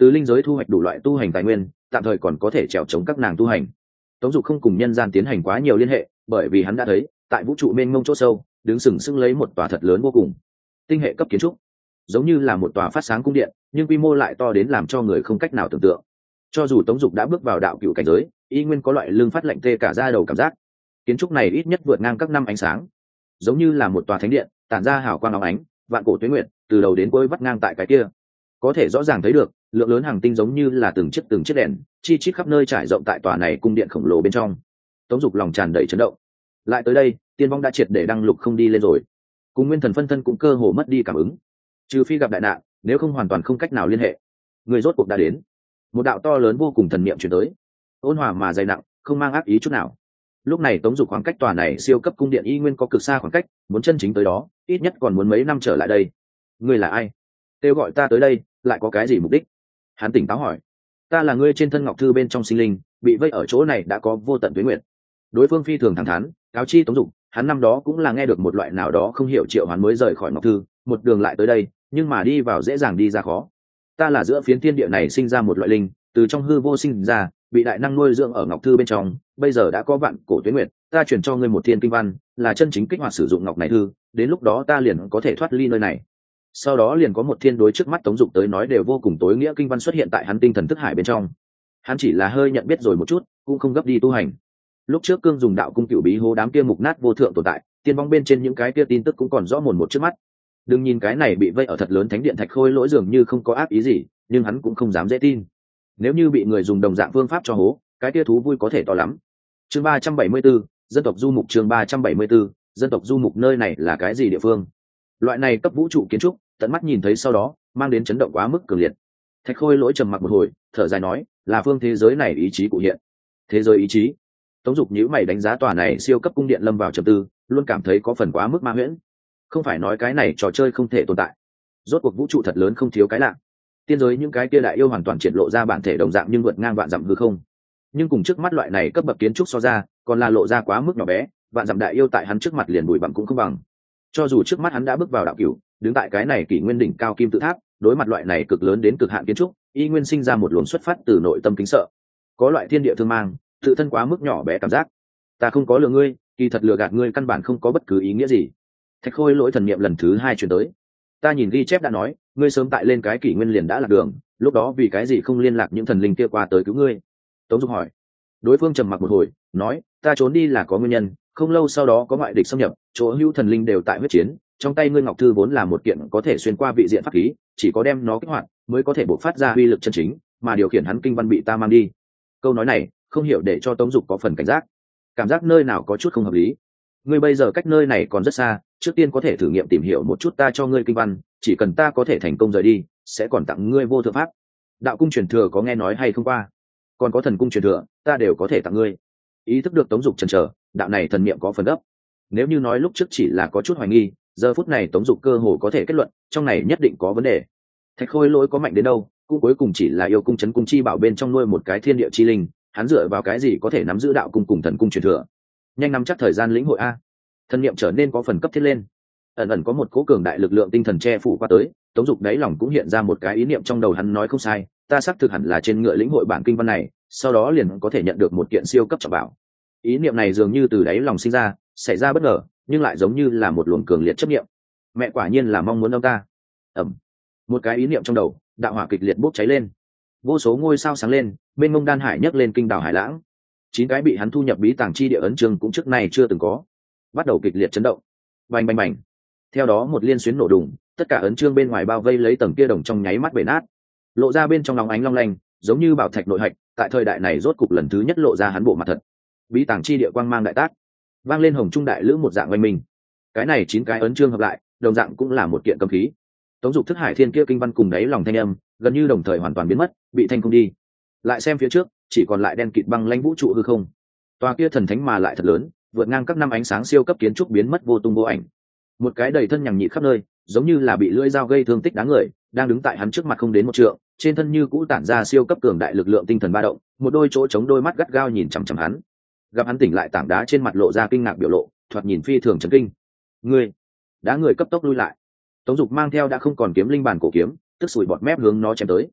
từ linh giới thu hoạch đủ loại tu hành tài nguyên, tạm thời còn có thể trèo chống các nàng tu hành. Tống Dục không cùng nhân gian tiến hành quá nhiều liên hệ, bởi vì hắn đã thấy tại vũ trụ mênh mông chỗ sâu đứng sừng sững lấy một tòa thật lớn vô cùng tinh hệ cấp kiến trúc, giống như là một tòa phát sáng cung điện, nhưng quy mô lại to đến làm cho người không cách nào tưởng tượng. Cho dù Tống Dục đã bước vào đạo cựu cảnh giới, y nguyên có loại lưng phát lạnh tê cả da đầu cảm giác. Kiến trúc này ít nhất vượt ngang các năm ánh sáng, giống như là một tòa thánh điện tản ra hào quang óng ánh, vạn cổ tuế nguyệt từ đầu đến cuối vắt ngang tại cái kia. Có thể rõ ràng thấy được lượng lớn hàng tinh giống như là từng chiếc đèn chi chít khắp nơi trải rộng tại tòa này cung điện khổng lồ bên trong. Tống Dục lòng tràn đầy chấn động. Lại tới đây, tiên vong đã triệt để đăng lục không đi lên rồi, cùng nguyên thần phân thân cũng cơ hồ mất đi cảm ứng, trừ phi gặp đại nạn, nếu không hoàn toàn không cách nào liên hệ. Người rốt cuộc đã đến. Một đạo to lớn vô cùng thần niệm truyền tới, ôn hòa mà dày nặng, không mang ác ý chút nào. Lúc này Tống Dục khoảng cách tòa này siêu cấp cung điện y nguyên có cực xa khoảng cách, muốn chân chính tới đó ít nhất còn muốn mấy năm trở lại đây. Ngươi là ai? Kêu gọi ta tới đây lại có cái gì mục đích? Hắn tỉnh táo hỏi. Ta là ngươi trên thân ngọc thư bên trong sinh linh, bị vây ở chỗ này đã có vô tận tuế nguyệt. Đối phương phi thường thẳng thắn cáo chi Tống Dục, hắn năm đó cũng là nghe được một loại nào đó không hiểu triệu hoán mới rời khỏi ngọc thư, một đường lại tới đây, nhưng mà đi vào dễ dàng đi ra khó. Ta là giữa phiến thiên địa này sinh ra một loại linh, từ trong hư vô sinh ra, bị đại năng nuôi dưỡng ở ngọc thư bên trong, bây giờ đã có vạn cổ tuế nguyệt, ta chuyển cho ngươi một thiên kinh văn, là chân chính kích hoạt sử dụng ngọc này thư, đến lúc đó ta liền có thể thoát ly nơi này. Sau đó liền có một thiên đối trước mắt Tống Dục tới nói đều vô cùng tối nghĩa kinh văn xuất hiện tại hắn tinh thần thức hải bên trong. Hắn chỉ là hơi nhận biết rồi một chút, cũng không gấp đi tu hành. Lúc trước cương dùng đạo cung cửu bí hố đám kia mục nát vô thượng tồn tại, tiên vong bên trên những cái kia tin tức cũng còn rõ mồn một trước mắt. Đừng nhìn cái này bị vây ở thật lớn thánh điện thạch khôi lỗi dường như không có ác ý gì, nhưng hắn cũng không dám dễ tin. Nếu như bị người dùng đồng dạng phương pháp cho hố, cái kia thú vui có thể to lắm. Chương 374, dân tộc du mục. Chương 374, dân tộc du mục. Nơi này là cái gì địa phương? Loại này cấp vũ trụ kiến trúc, tận mắt nhìn thấy sau đó mang đến chấn động quá mức cường liệt. Thạch khôi lỗi trầm mặc một hồi, thở dài nói, là phương thế giới này ý chí cụ hiện. Thế giới ý chí? Tống Dục nhíu mày đánh giá tòa này siêu cấp cung điện lâm vào trầm tư, luôn cảm thấy có phần quá mức ma huyễn. Không phải nói cái này trò chơi không thể tồn tại, rốt cuộc vũ trụ thật lớn không thiếu cái lạ. Tiên giới những cái kia đại yêu hoàn toàn triển lộ ra bản thể đồng dạng nhưng vượt ngang vạn dặm hư không, nhưng cùng trước mắt loại này cấp bậc kiến trúc so ra, còn là lộ ra quá mức nhỏ bé, vạn dặm đại yêu tại hắn trước mặt liền bụi bặm cũng không bằng. Cho dù trước mắt hắn đã bước vào đạo cửu, đứng tại cái này kỷ nguyên đỉnh cao kim tự tháp, đối mặt loại này cực lớn đến cực hạn kiến trúc, y nguyên sinh ra một luồng xuất phát từ nội tâm kính sợ, có loại thiên địa thương mang, tự thân quá mức nhỏ bé cảm giác. Ta không có lừa ngươi, kỳ thật lừa gạt ngươi căn bản không có bất cứ ý nghĩa gì. Thạch khôi lỗi thần niệm lần thứ 2 truyền tới. Ta nhìn ghi chép đã nói, ngươi sớm tại lên cái kỷ nguyên liền đã lạc đường, lúc đó vì cái gì không liên lạc những thần linh kia qua tới cứu ngươi? Tống Dục hỏi. Đối phương trầm mặc một hồi, nói, ta trốn đi là có nguyên nhân, không lâu sau đó có ngoại địch xâm nhập, chỗ hữu thần linh đều tại huyết chiến, trong tay ngươi ngọc thư vốn là một kiện có thể xuyên qua vị diện pháp khí, chỉ có đem nó kích hoạt mới có thể bộc phát ra uy lực chân chính, mà điều khiển hắn kinh văn bị ta mang đi. Câu nói này không hiểu để cho Tống Dục có phần cảnh giác, cảm giác nơi nào có chút không hợp lý. Ngươi bây giờ cách nơi này còn rất xa, trước tiên có thể thử nghiệm tìm hiểu một chút ta cho ngươi kinh văn, chỉ cần ta có thể thành công rời đi, sẽ còn tặng ngươi vô thượng pháp. Đạo cung truyền thừa có nghe nói hay không qua? Còn có thần cung truyền thừa, ta đều có thể tặng ngươi. Ý thức được Tống Dục chần chờ, đạo này thần niệm có phần gấp. Nếu như nói lúc trước chỉ là có chút hoài nghi, giờ phút này Tống Dục cơ hồ có thể kết luận, trong này nhất định có vấn đề. Thạch khôi lỗi có mạnh đến đâu, cũng cuối cùng chỉ là yêu cung chấn cung chi bảo bên trong nuôi một cái thiên địa chi linh, hắn dựa vào cái gì có thể nắm giữ đạo cung cùng thần cung truyền thừa? Nhanh nắm chắc thời gian lĩnh hội a. Thần niệm trở nên có phần cấp thiết lên, ẩn ẩn có một cố cường đại lực lượng tinh thần che phủ qua tới. Tống Dục đáy lòng cũng hiện ra một cái ý niệm trong đầu, hắn nói không sai, ta xác thực hẳn là trên ngựa lĩnh hội bản kinh văn này, sau đó liền có thể nhận được một kiện siêu cấp trọng bảo. Ý niệm này dường như từ đáy lòng sinh ra, xảy ra bất ngờ, nhưng lại giống như là một luồng cường liệt chấp niệm. Mẹ quả nhiên là mong muốn ông ta. Ẩm. Một cái ý niệm trong đầu, đạo hỏa kịch liệt bốc cháy lên, vô số ngôi sao sáng lên, bên mông đan hải nhấc lên kinh đảo hải lãng. 9 cái bị hắn thu nhập bí tàng chi địa ấn chương cũng trước nay chưa từng có, bắt đầu kịch liệt chấn động. Bành bành bành. Theo đó một liên xuyến nổ đùng, tất cả ấn chương bên ngoài bao vây lấy tầng kia đồng trong nháy mắt bể nát, lộ ra bên trong lòng ánh long lanh, giống như bảo thạch nội hạch. Tại thời đại này rốt cục lần thứ nhất lộ ra hắn bộ mặt thật. Bí tàng chi địa quang mang đại tác, vang lên hồng trung đại lữ một dạng oanh minh. Cái này 9 cái ấn chương hợp lại, đồng dạng cũng là một kiện cấm khí. Tống Dục thức hải thiên kia kinh văn cùng đáy lòng thanh âm gần như đồng thời hoàn toàn biến mất, bị thanh không đi. Lại xem phía trước, chỉ còn lại đen kịt băng lãnh vũ trụ hư không. Tòa kia thần thánh mà lại thật lớn, vượt ngang các năm ánh sáng siêu cấp kiến trúc biến mất vô tung vô ảnh. Một cái đầy thân nhằng nhị khắp nơi, giống như là bị lưỡi dao gây thương tích đáng người, đang đứng tại hắn trước mặt không đến một trượng, trên thân như cũ tản ra siêu cấp cường đại lực lượng tinh thần ba động, một đôi chỗ chống đôi mắt gắt gao nhìn chằm chằm hắn. Gặp hắn tỉnh lại, tảng đá trên mặt lộ ra kinh ngạc biểu lộ, thoạt nhìn phi thường chấn kinh. Ngươi, đá người cấp tốc lui lại. Tống Dục mang theo đã không còn kiếm linh bản cổ kiếm, tức sủi bọt mép hướng nó chém tới.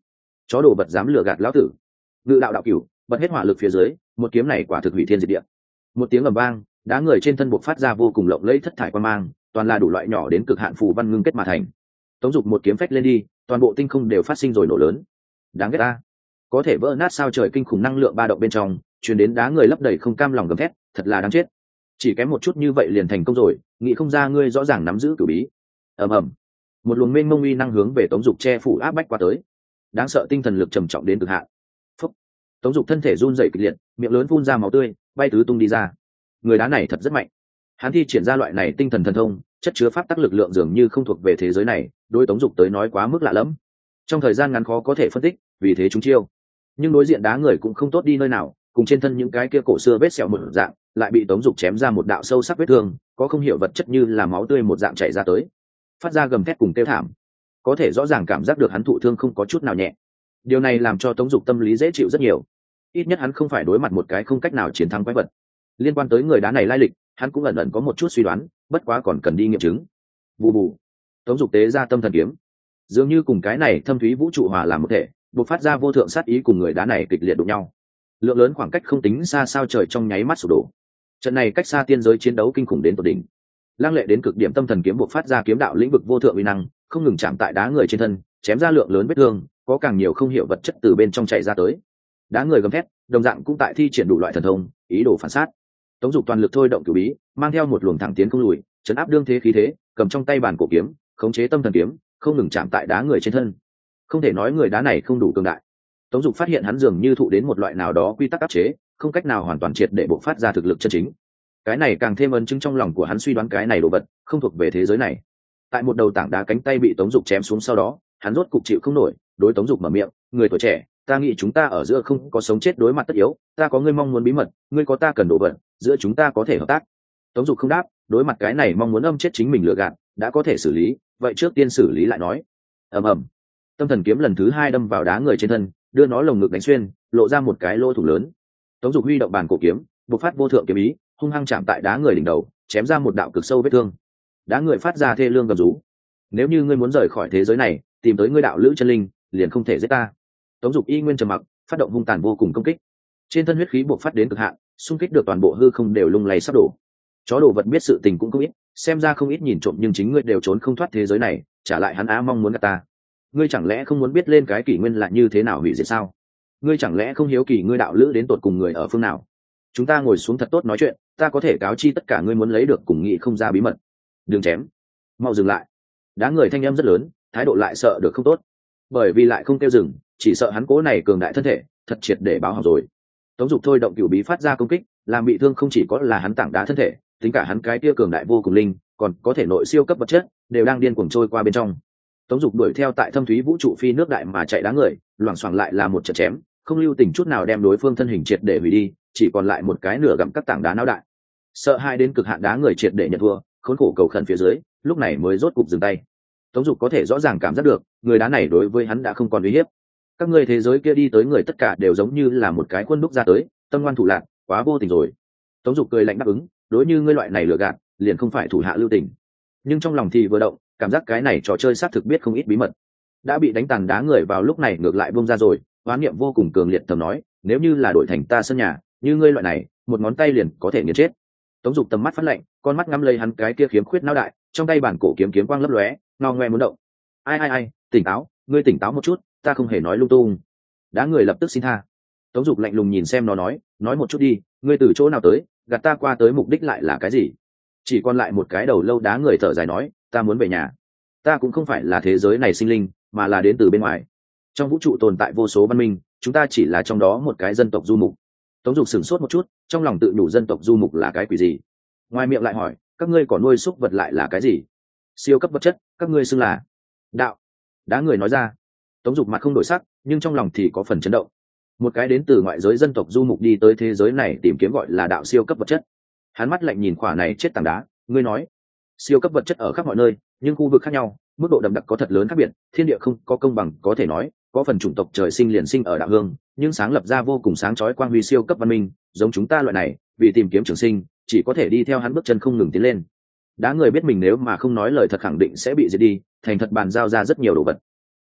chó đồ vật dám lừa gạt lão tử. Ngự đạo đạo cửu bật hết hỏa lực phía dưới, một kiếm này quả thực hủy thiên diệt địa. Một tiếng ầm vang, đá người trên thân buộc phát ra vô cùng lộng lẫy thất thải quan mang, toàn là đủ loại nhỏ đến cực hạn phù văn ngưng kết mà thành. Tống Dục một kiếm phách lên đi, toàn bộ tinh không đều phát sinh rồi nổ lớn. Đáng ghét ta, có thể vỡ nát sao trời kinh khủng năng lượng ba động bên trong, truyền đến đá người lấp đầy không cam lòng gầm thét, thật là đáng chết. Chỉ kém một chút như vậy liền thành công rồi, nghĩ không ra ngươi rõ ràng nắm giữ cửu bí. Ầm ầm, một luồng mênh mông uy năng hướng về Tống Dục che phủ áp bách qua tới. Đáng sợ tinh thần lực trầm trọng đến cực hạn. Phúc. Tống Dục thân thể run rẩy kịch liệt, miệng lớn phun ra máu tươi, bay tứ tung đi ra. Người đá này thật rất mạnh. Hắn thi triển ra loại này tinh thần thần thông, chất chứa pháp tắc lực lượng dường như không thuộc về thế giới này, đối Tống Dục tới nói quá mức lạ lẫm. Trong thời gian ngắn khó có thể phân tích, vì thế chúng chiêu. Nhưng đối diện đá người cũng không tốt đi nơi nào, cùng trên thân những cái kia cổ xưa vết sẹo một dạng, lại bị Tống Dục chém ra một đạo sâu sắc vết thương, có không hiểu vật chất như là máu tươi một dạng chảy ra tới, phát ra gầm thét cùng kêu thảm. Có thể rõ ràng cảm giác được hắn thụ thương không có chút nào nhẹ. Điều này làm cho Tống Dục tâm lý dễ chịu rất nhiều. Ít nhất hắn không phải đối mặt một cái không cách nào chiến thắng quái vật. Liên quan tới người đá này lai lịch, hắn cũng ẩn ẩn có một chút suy đoán, bất quá còn cần đi nghiệm chứng. Bù bù. Tống Dục tế ra tâm thần kiếm, dường như cùng cái này thâm thúy vũ trụ hòa làm một thể, bộc phát ra vô thượng sát ý cùng người đá này kịch liệt đụng nhau. Lượng lớn khoảng cách không tính xa sao trời trong nháy mắt sụp đổ. Trận này cách xa tiên giới chiến đấu kinh khủng đến tột đỉnh. Lang lệ đến cực điểm tâm thần kiếm bộc phát ra kiếm đạo lĩnh vực vô thượng uy năng, không ngừng chạm tại đá người trên thân, chém ra lượng lớn vết thương, có càng nhiều không hiểu vật chất từ bên trong chạy ra tới. Đá người gầm thét, đồng dạng cũng tại thi triển đủ loại thần thông, ý đồ phản sát. Tống Dục toàn lực thôi động cửu bí, mang theo một luồng thẳng tiến không lùi, chấn áp đương thế khí thế, cầm trong tay bản cổ kiếm, khống chế tâm thần kiếm, không ngừng chạm tại đá người trên thân. Không thể nói người đá này không đủ cường đại. Tống Dục phát hiện hắn dường như thụ đến một loại nào đó quy tắc áp chế, không cách nào hoàn toàn triệt để bộc phát ra thực lực chân chính. Cái này càng thêm ấn chứng trong lòng của hắn suy đoán cái này đồ vật không thuộc về thế giới này. Tại một đầu tảng đá cánh tay bị Tống Dục chém xuống sau đó, hắn rốt cục chịu không nổi, đối Tống Dục mở miệng, người tuổi trẻ, ta nghĩ chúng ta ở giữa không có sống chết đối mặt tất yếu, ta có ngươi mong muốn bí mật, ngươi có ta cần đồ vật, giữa chúng ta có thể hợp tác. Tống Dục không đáp, đối mặt cái này mong muốn âm chết chính mình lừa gạt, đã có thể xử lý, vậy trước tiên xử lý lại nói. Ầm ầm, tâm thần kiếm lần thứ hai đâm vào đá người trên thân, đưa nó lồng ngực đánh xuyên, lộ ra một cái lỗ thủng lớn. Tống Dục huy động bàn cổ kiếm, bộc phát vô thượng kiếm ý, hung hăng chạm tại đá người đỉnh đầu, chém ra một đạo cực sâu vết thương. Đá người phát ra thê lương gầm rú. Nếu như ngươi muốn rời khỏi thế giới này, tìm tới ngươi đạo lữ chân linh, liền không thể giết ta. Tống Dục y nguyên trầm mặc, phát động hung tàn vô cùng công kích. Trên thân huyết khí bộc phát đến cực hạn, xung kích được toàn bộ hư không đều lung lay sắp đổ. Chó đồ vật biết sự tình cũng không ít, xem ra không ít nhìn trộm nhưng chính ngươi đều trốn không thoát thế giới này, trả lại hắn á mong muốn gạt ta. Ngươi chẳng lẽ không muốn biết lên cái kỷ nguyên là như thế nào hủy diệt sao? Ngươi chẳng lẽ không hiếu kỳ ngươi đạo lữ đến tột cùng người ở phương nào? Chúng ta ngồi xuống thật tốt nói chuyện, ta có thể cáo chi tất cả ngươi muốn lấy được cùng nghĩ không ra bí mật. Đừng chém, mau dừng lại. Đá người thanh âm rất lớn, thái độ lại sợ được không tốt, bởi vì lại không kêu dừng, chỉ sợ hắn cố này cường đại thân thể thật triệt để báo hỏng rồi. Tống Dục thôi động cửu bí phát ra công kích, làm bị thương không chỉ có là hắn tảng đá thân thể, tính cả hắn cái kia cường đại vô cùng linh, còn có thể nội siêu cấp vật chất đều đang điên cuồng trôi qua bên trong. Tống Dục đuổi theo tại thâm thúy vũ trụ phi nước đại mà chạy đá người, loảng xoảng lại là một trận chém, không lưu tình chút nào đem đối phương thân hình triệt để hủy đi, chỉ còn lại một cái nửa gặm các tảng đá não đại. Sợ hai đến cực hạn đá người triệt để nhận thua, khốn khổ cầu khẩn phía dưới, lúc này mới rốt cục dừng tay. Tống Dục có thể rõ ràng cảm giác được, người đá này đối với hắn đã không còn uy hiếp. Các ngươi thế giới kia đi tới người tất cả đều giống như là một cái khuôn đúc ra tới, tâm ngoan thủ lạn, quá vô tình rồi. Tống Dục cười lạnh đáp ứng, đối như ngươi loại này lừa gạt, liền không phải thủ hạ lưu tình. Nhưng trong lòng thì vừa động, cảm giác cái này trò chơi xác thực biết không ít bí mật. Đã bị đánh tàn đá người vào lúc này ngược lại buông ra rồi, oán niệm vô cùng cường liệt thầm nói, nếu như là đổi thành ta sân nhà, như ngươi loại này, một ngón tay liền có thể nghiền chết. Tống Dục tầm mắt phát lạnh, con mắt ngắm lấy hắn cái kia khiếm khuyết não đại, trong tay bản cổ kiếm kiếm quang lấp lóe, ngao ngoe muốn động. Ai, tỉnh táo, ngươi tỉnh táo một chút, ta không hề nói lung tung. Đá người lập tức xin tha. Tống Dục lạnh lùng nhìn xem nó nói một chút đi, ngươi từ chỗ nào tới, gạt ta qua tới mục đích lại là cái gì? Chỉ còn lại một cái đầu lâu đá người thở dài nói, ta muốn về nhà. Ta cũng không phải là thế giới này sinh linh, mà là đến từ bên ngoài. Trong vũ trụ tồn tại vô số văn minh, chúng ta chỉ là trong đó một cái dân tộc du mục. Tống Dục sửng sốt một chút, trong lòng tự nhủ dân tộc du mục là cái quỷ gì? Ngoài miệng lại hỏi, các ngươi có nuôi súc vật lại là cái gì? Siêu cấp vật chất, các ngươi xưng là đạo. Đá người nói ra. Tống Dục mặt không đổi sắc, nhưng trong lòng thì có phần chấn động. Một cái đến từ ngoại giới dân tộc du mục đi tới thế giới này tìm kiếm gọi là đạo siêu cấp vật chất. Hắn mắt lạnh nhìn khỏa này chết tảng đá, ngươi nói, siêu cấp vật chất ở khắp mọi nơi, nhưng khu vực khác nhau, mức độ đậm đặc có thật lớn khác biệt, thiên địa không có công bằng, có thể nói, có phần chủng tộc trời sinh liền sinh ở đạo hương, nhưng sáng lập ra vô cùng sáng chói quang huy siêu cấp văn minh, giống chúng ta loại này, vì tìm kiếm trường sinh, chỉ có thể đi theo hắn bước chân không ngừng tiến lên. Đá người biết mình nếu mà không nói lời thật khẳng định sẽ bị diệt đi, thành thật bàn giao ra rất nhiều đồ vật.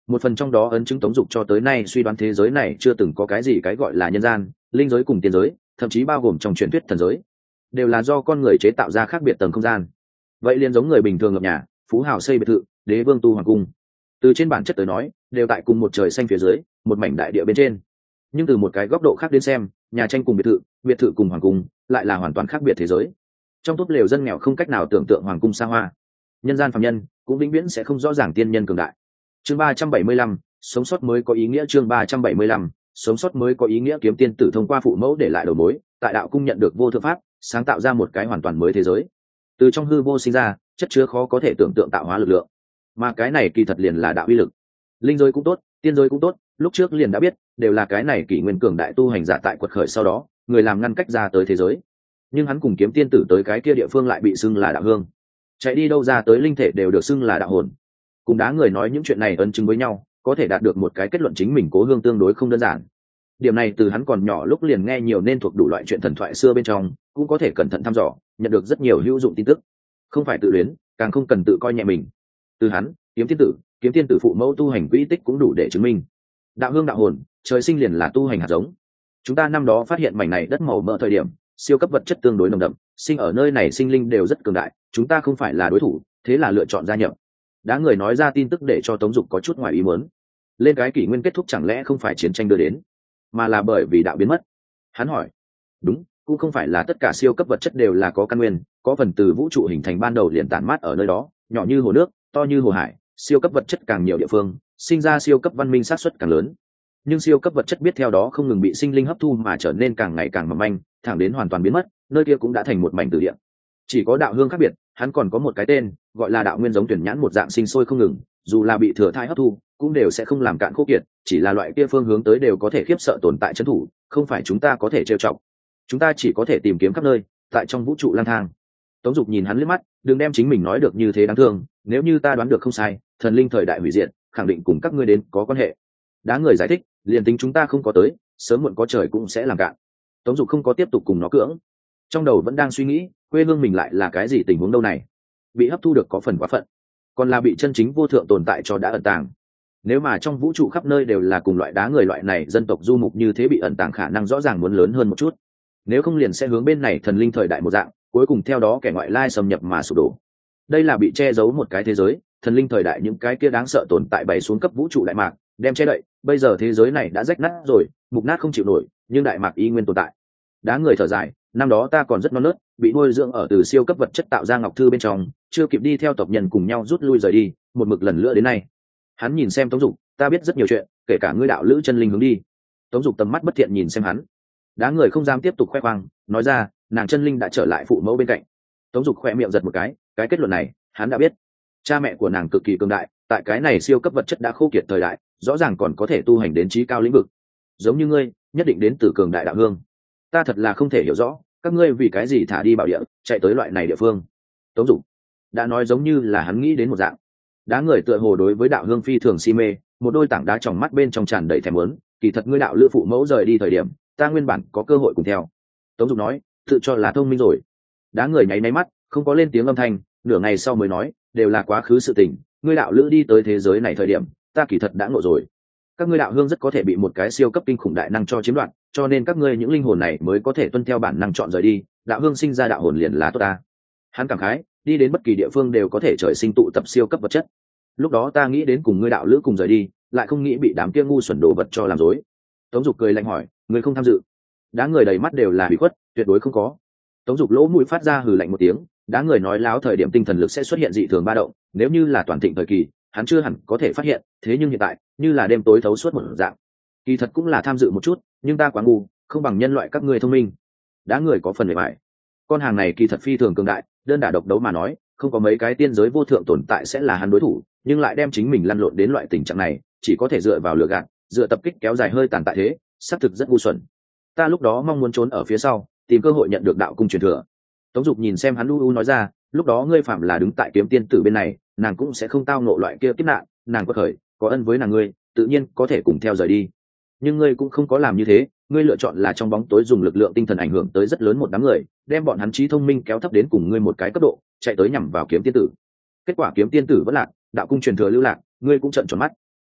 một phần trong đó ấn chứng Tống Dục cho tới nay suy đoán thế giới này chưa từng có cái gì cái gọi là nhân gian, linh giới cùng tiên giới, thậm chí bao gồm trong truyền thuyết thần giới, đều là do con người chế tạo ra khác biệt tầng không gian. Vậy liền giống người bình thường ngập nhà, phú hào xây biệt thự, đế vương tu hoàng cung, từ trên bản chất tới nói đều tại cùng một trời xanh phía dưới, một mảnh đại địa bên trên. Nhưng từ một cái góc độ khác đến xem, nhà tranh cùng biệt thự cùng hoàng cung lại là hoàn toàn khác biệt thế giới. Trong tốt lều dân nghèo không cách nào tưởng tượng hoàng cung xa hoa, nhân gian phàm nhân cũng vĩnh viễn sẽ không rõ ràng tiên nhân cường đại. Chương 375, sống sót mới có ý nghĩa. Chương 375, sống sót mới có ý nghĩa. Kiếm tiên tử thông qua phụ mẫu để lại đầu mối, tại đạo cung nhận được vô thượng pháp, sáng tạo ra một cái hoàn toàn mới thế giới. Từ trong hư vô sinh ra chất chứa khó có thể tưởng tượng tạo hóa lực lượng, mà cái này kỳ thật liền là đạo uy lực. Linh giới cũng tốt, tiên giới cũng tốt, lúc trước liền đã biết, đều là cái này kỷ nguyên cường đại tu hành giả tại quật khởi sau đó, người làm ngăn cách ra tới thế giới. Nhưng hắn cùng kiếm tiên tử tới cái kia địa phương lại bị xưng là đạo hương, chạy đi đâu ra tới linh thể đều được xưng là đạo hồn. Cùng đá người nói những chuyện này ấn chứng với nhau, có thể đạt được một cái kết luận chính mình cố hương tương đối không đơn giản. Điểm này từ hắn còn nhỏ lúc liền nghe nhiều nên thuộc đủ loại chuyện thần thoại xưa bên trong, cũng có thể cẩn thận thăm dò, nhận được rất nhiều hữu dụng tin tức. Không phải tự luyến, càng không cần tự coi nhẹ mình. Từ hắn, kiếm tiên tử phụ mẫu tu hành quỹ tích cũng đủ để chứng minh. Đạo hương đạo hồn, trời sinh liền là tu hành hạt giống. Chúng ta năm đó phát hiện mảnh này đất màu mỡ thời điểm, siêu cấp vật chất tương đối nồng đậm, sinh ở nơi này sinh linh đều rất cường đại, chúng ta không phải là đối thủ, thế là lựa chọn gia nhập. Đá người nói ra tin tức để cho Tống Dục có chút ngoài ý muốn. Lên cái kỷ nguyên kết thúc chẳng lẽ không phải chiến tranh đưa đến, mà là bởi vì đạo biến mất? Hắn hỏi. Đúng, cũng không phải là tất cả siêu cấp vật chất đều là có căn nguyên, có phần từ vũ trụ hình thành ban đầu liền tản mát ở nơi đó, nhỏ như hồ nước, to như hồ hải, siêu cấp vật chất càng nhiều địa phương, sinh ra siêu cấp văn minh xác suất càng lớn. Nhưng siêu cấp vật chất biết theo đó không ngừng bị sinh linh hấp thu mà trở nên càng ngày càng mỏng manh, thẳng đến hoàn toàn biến mất, nơi kia cũng đã thành một mảnh tử địa. Chỉ có đạo hương khác biệt, hắn còn có một cái tên, gọi là đạo nguyên, giống tuyển nhãn một dạng sinh sôi không ngừng, dù là bị thừa thai hấp thu, cũng đều sẽ không làm cạn khô kiệt, chỉ là loại kia phương hướng tới đều có thể khiếp sợ tồn tại trấn thủ, không phải chúng ta có thể trêu chọc. Chúng ta chỉ có thể tìm kiếm khắp nơi, tại trong vũ trụ lang thang. Tống Dục nhìn hắn liếc mắt, đừng đem chính mình nói được như thế đáng thương, nếu như ta đoán được không sai, thần linh thời đại hủy diệt, khẳng định cùng các ngươi đến có quan hệ. Đá người giải thích, liền tính chúng ta không có tới, sớm muộn có trời cũng sẽ làm cạn. Tống Dục không có tiếp tục cùng nó cưỡng, trong đầu vẫn đang suy nghĩ, quê hương mình lại là cái gì tình huống đâu này? Bị hấp thu được có phần quá phận, còn là bị chân chính vô thượng tồn tại cho đã ẩn tàng. Nếu mà trong vũ trụ khắp nơi đều là cùng loại đá người loại này, dân tộc du mục như thế bị ẩn tàng khả năng rõ ràng muốn lớn hơn một chút. Nếu không liền sẽ hướng bên này thần linh thời đại một dạng, cuối cùng theo đó kẻ ngoại lai xâm nhập mà sụp đổ. Đây là bị che giấu một cái thế giới, thần linh thời đại những cái kia đáng sợ tồn tại bày xuống cấp vũ trụ đại mạc, đem che đậy. Bây giờ thế giới này đã rách nát rồi, mục nát không chịu nổi, nhưng đại mạc y nguyên tồn tại. Đá người thở dài, năm đó ta còn rất non nớt, bị nuôi dưỡng ở từ siêu cấp vật chất tạo ra ngọc thư bên trong, chưa kịp đi theo tộc nhân cùng nhau rút lui rời đi, một mực lần nữa đến nay. Hắn nhìn xem Tống Dục, ta biết rất nhiều chuyện, kể cả ngươi đạo lữ chân linh hướng đi. Tống Dục tầm mắt bất thiện nhìn xem hắn. Đá người không dám tiếp tục khoe khoang, nói ra, nàng chân linh đã trở lại phụ mẫu bên cạnh. Tống Dục khoe miệng giật một cái kết luận này hắn đã biết. Cha mẹ của nàng cực kỳ cường đại, tại cái này siêu cấp vật chất đã khô kiệt thời đại, rõ ràng còn có thể tu hành đến trí cao lĩnh vực. Giống như ngươi, nhất định đến từ cường đại đạo hương. Ta thật là không thể hiểu rõ, các ngươi vì cái gì thả đi bảo địa, chạy tới loại này địa phương. Tống Dục đã nói giống như là hắn nghĩ đến một dạng. Đá người tựa hồ đối với đạo hương phi thường si mê, một đôi tảng đá trong mắt bên trong tràn đầy thèm muốn. Kỳ thật ngươi đạo lữ phụ mẫu rời đi thời điểm, ta nguyên bản có cơ hội cùng theo. Tống Dục nói, tự cho là thông minh rồi. Đá người nháy máy mắt, không có lên tiếng âm thanh, nửa ngày sau mới nói, đều là quá khứ sự tình, ngươi đạo lữ đi tới thế giới này thời điểm, ta kỳ thật đã ngộ rồi. Các ngươi đạo hương rất có thể bị một cái siêu cấp kinh khủng đại năng cho chiếm đoạt, cho nên các ngươi những linh hồn này mới có thể tuân theo bản năng chọn rời đi, đạo hương sinh ra đạo hồn liền là tốt ta. Hắn cảm khái, đi đến bất kỳ địa phương đều có thể trời sinh tụ tập siêu cấp vật chất. Lúc đó ta nghĩ đến cùng ngươi đạo lữ cùng rời đi, lại không nghĩ bị đám kia ngu xuẩn đồ vật cho làm dối. Tống Dục cười lạnh hỏi, ngươi không tham dự? Đá người đầy mắt đều là bị khuất, tuyệt đối không có. Tống Dục lỗ mũi phát ra hừ lạnh một tiếng, đá người nói láo, thời điểm tinh thần lực sẽ xuất hiện dị thường ba động, nếu như là toàn thịnh thời kỳ, hắn chưa hẳn có thể phát hiện, thế nhưng hiện tại, như là đêm tối thấu suốt một dạng. Kỳ thật cũng là tham dự một chút, nhưng ta quá ngu, không bằng nhân loại các ngươi thông minh. Đá người có phần bề bại. Con hàng này kỳ thật phi thường cường đại, đơn đả độc đấu mà nói, không có mấy cái tiên giới vô thượng tồn tại sẽ là hắn đối thủ, nhưng lại đem chính mình lăn lộn đến loại tình trạng này, chỉ có thể dựa vào lừa gạt, dựa tập kích kéo dài hơi tàn tại thế, xác thực rất ngu xuẩn. Ta lúc đó mong muốn trốn ở phía sau, tìm cơ hội nhận được đạo cung truyền thừa. Tống Dục nhìn xem hắn nói ra, lúc đó ngươi phạm là đứng tại kiếm tiên tử bên này, nàng cũng sẽ không tao nộ loại kia kiếp nạn, nàng có khởi có ân với nàng ngươi, tự nhiên có thể cùng theo rời đi. Nhưng ngươi cũng không có làm như thế, ngươi lựa chọn là trong bóng tối dùng lực lượng tinh thần ảnh hưởng tới rất lớn một đám người, đem bọn hắn trí thông minh kéo thấp đến cùng ngươi một cái cấp độ, chạy tới nhằm vào kiếm tiên tử. Kết quả kiếm tiên tử vẫn lạc, đạo cung truyền thừa lưu lạc, ngươi cũng trợn tròn mắt.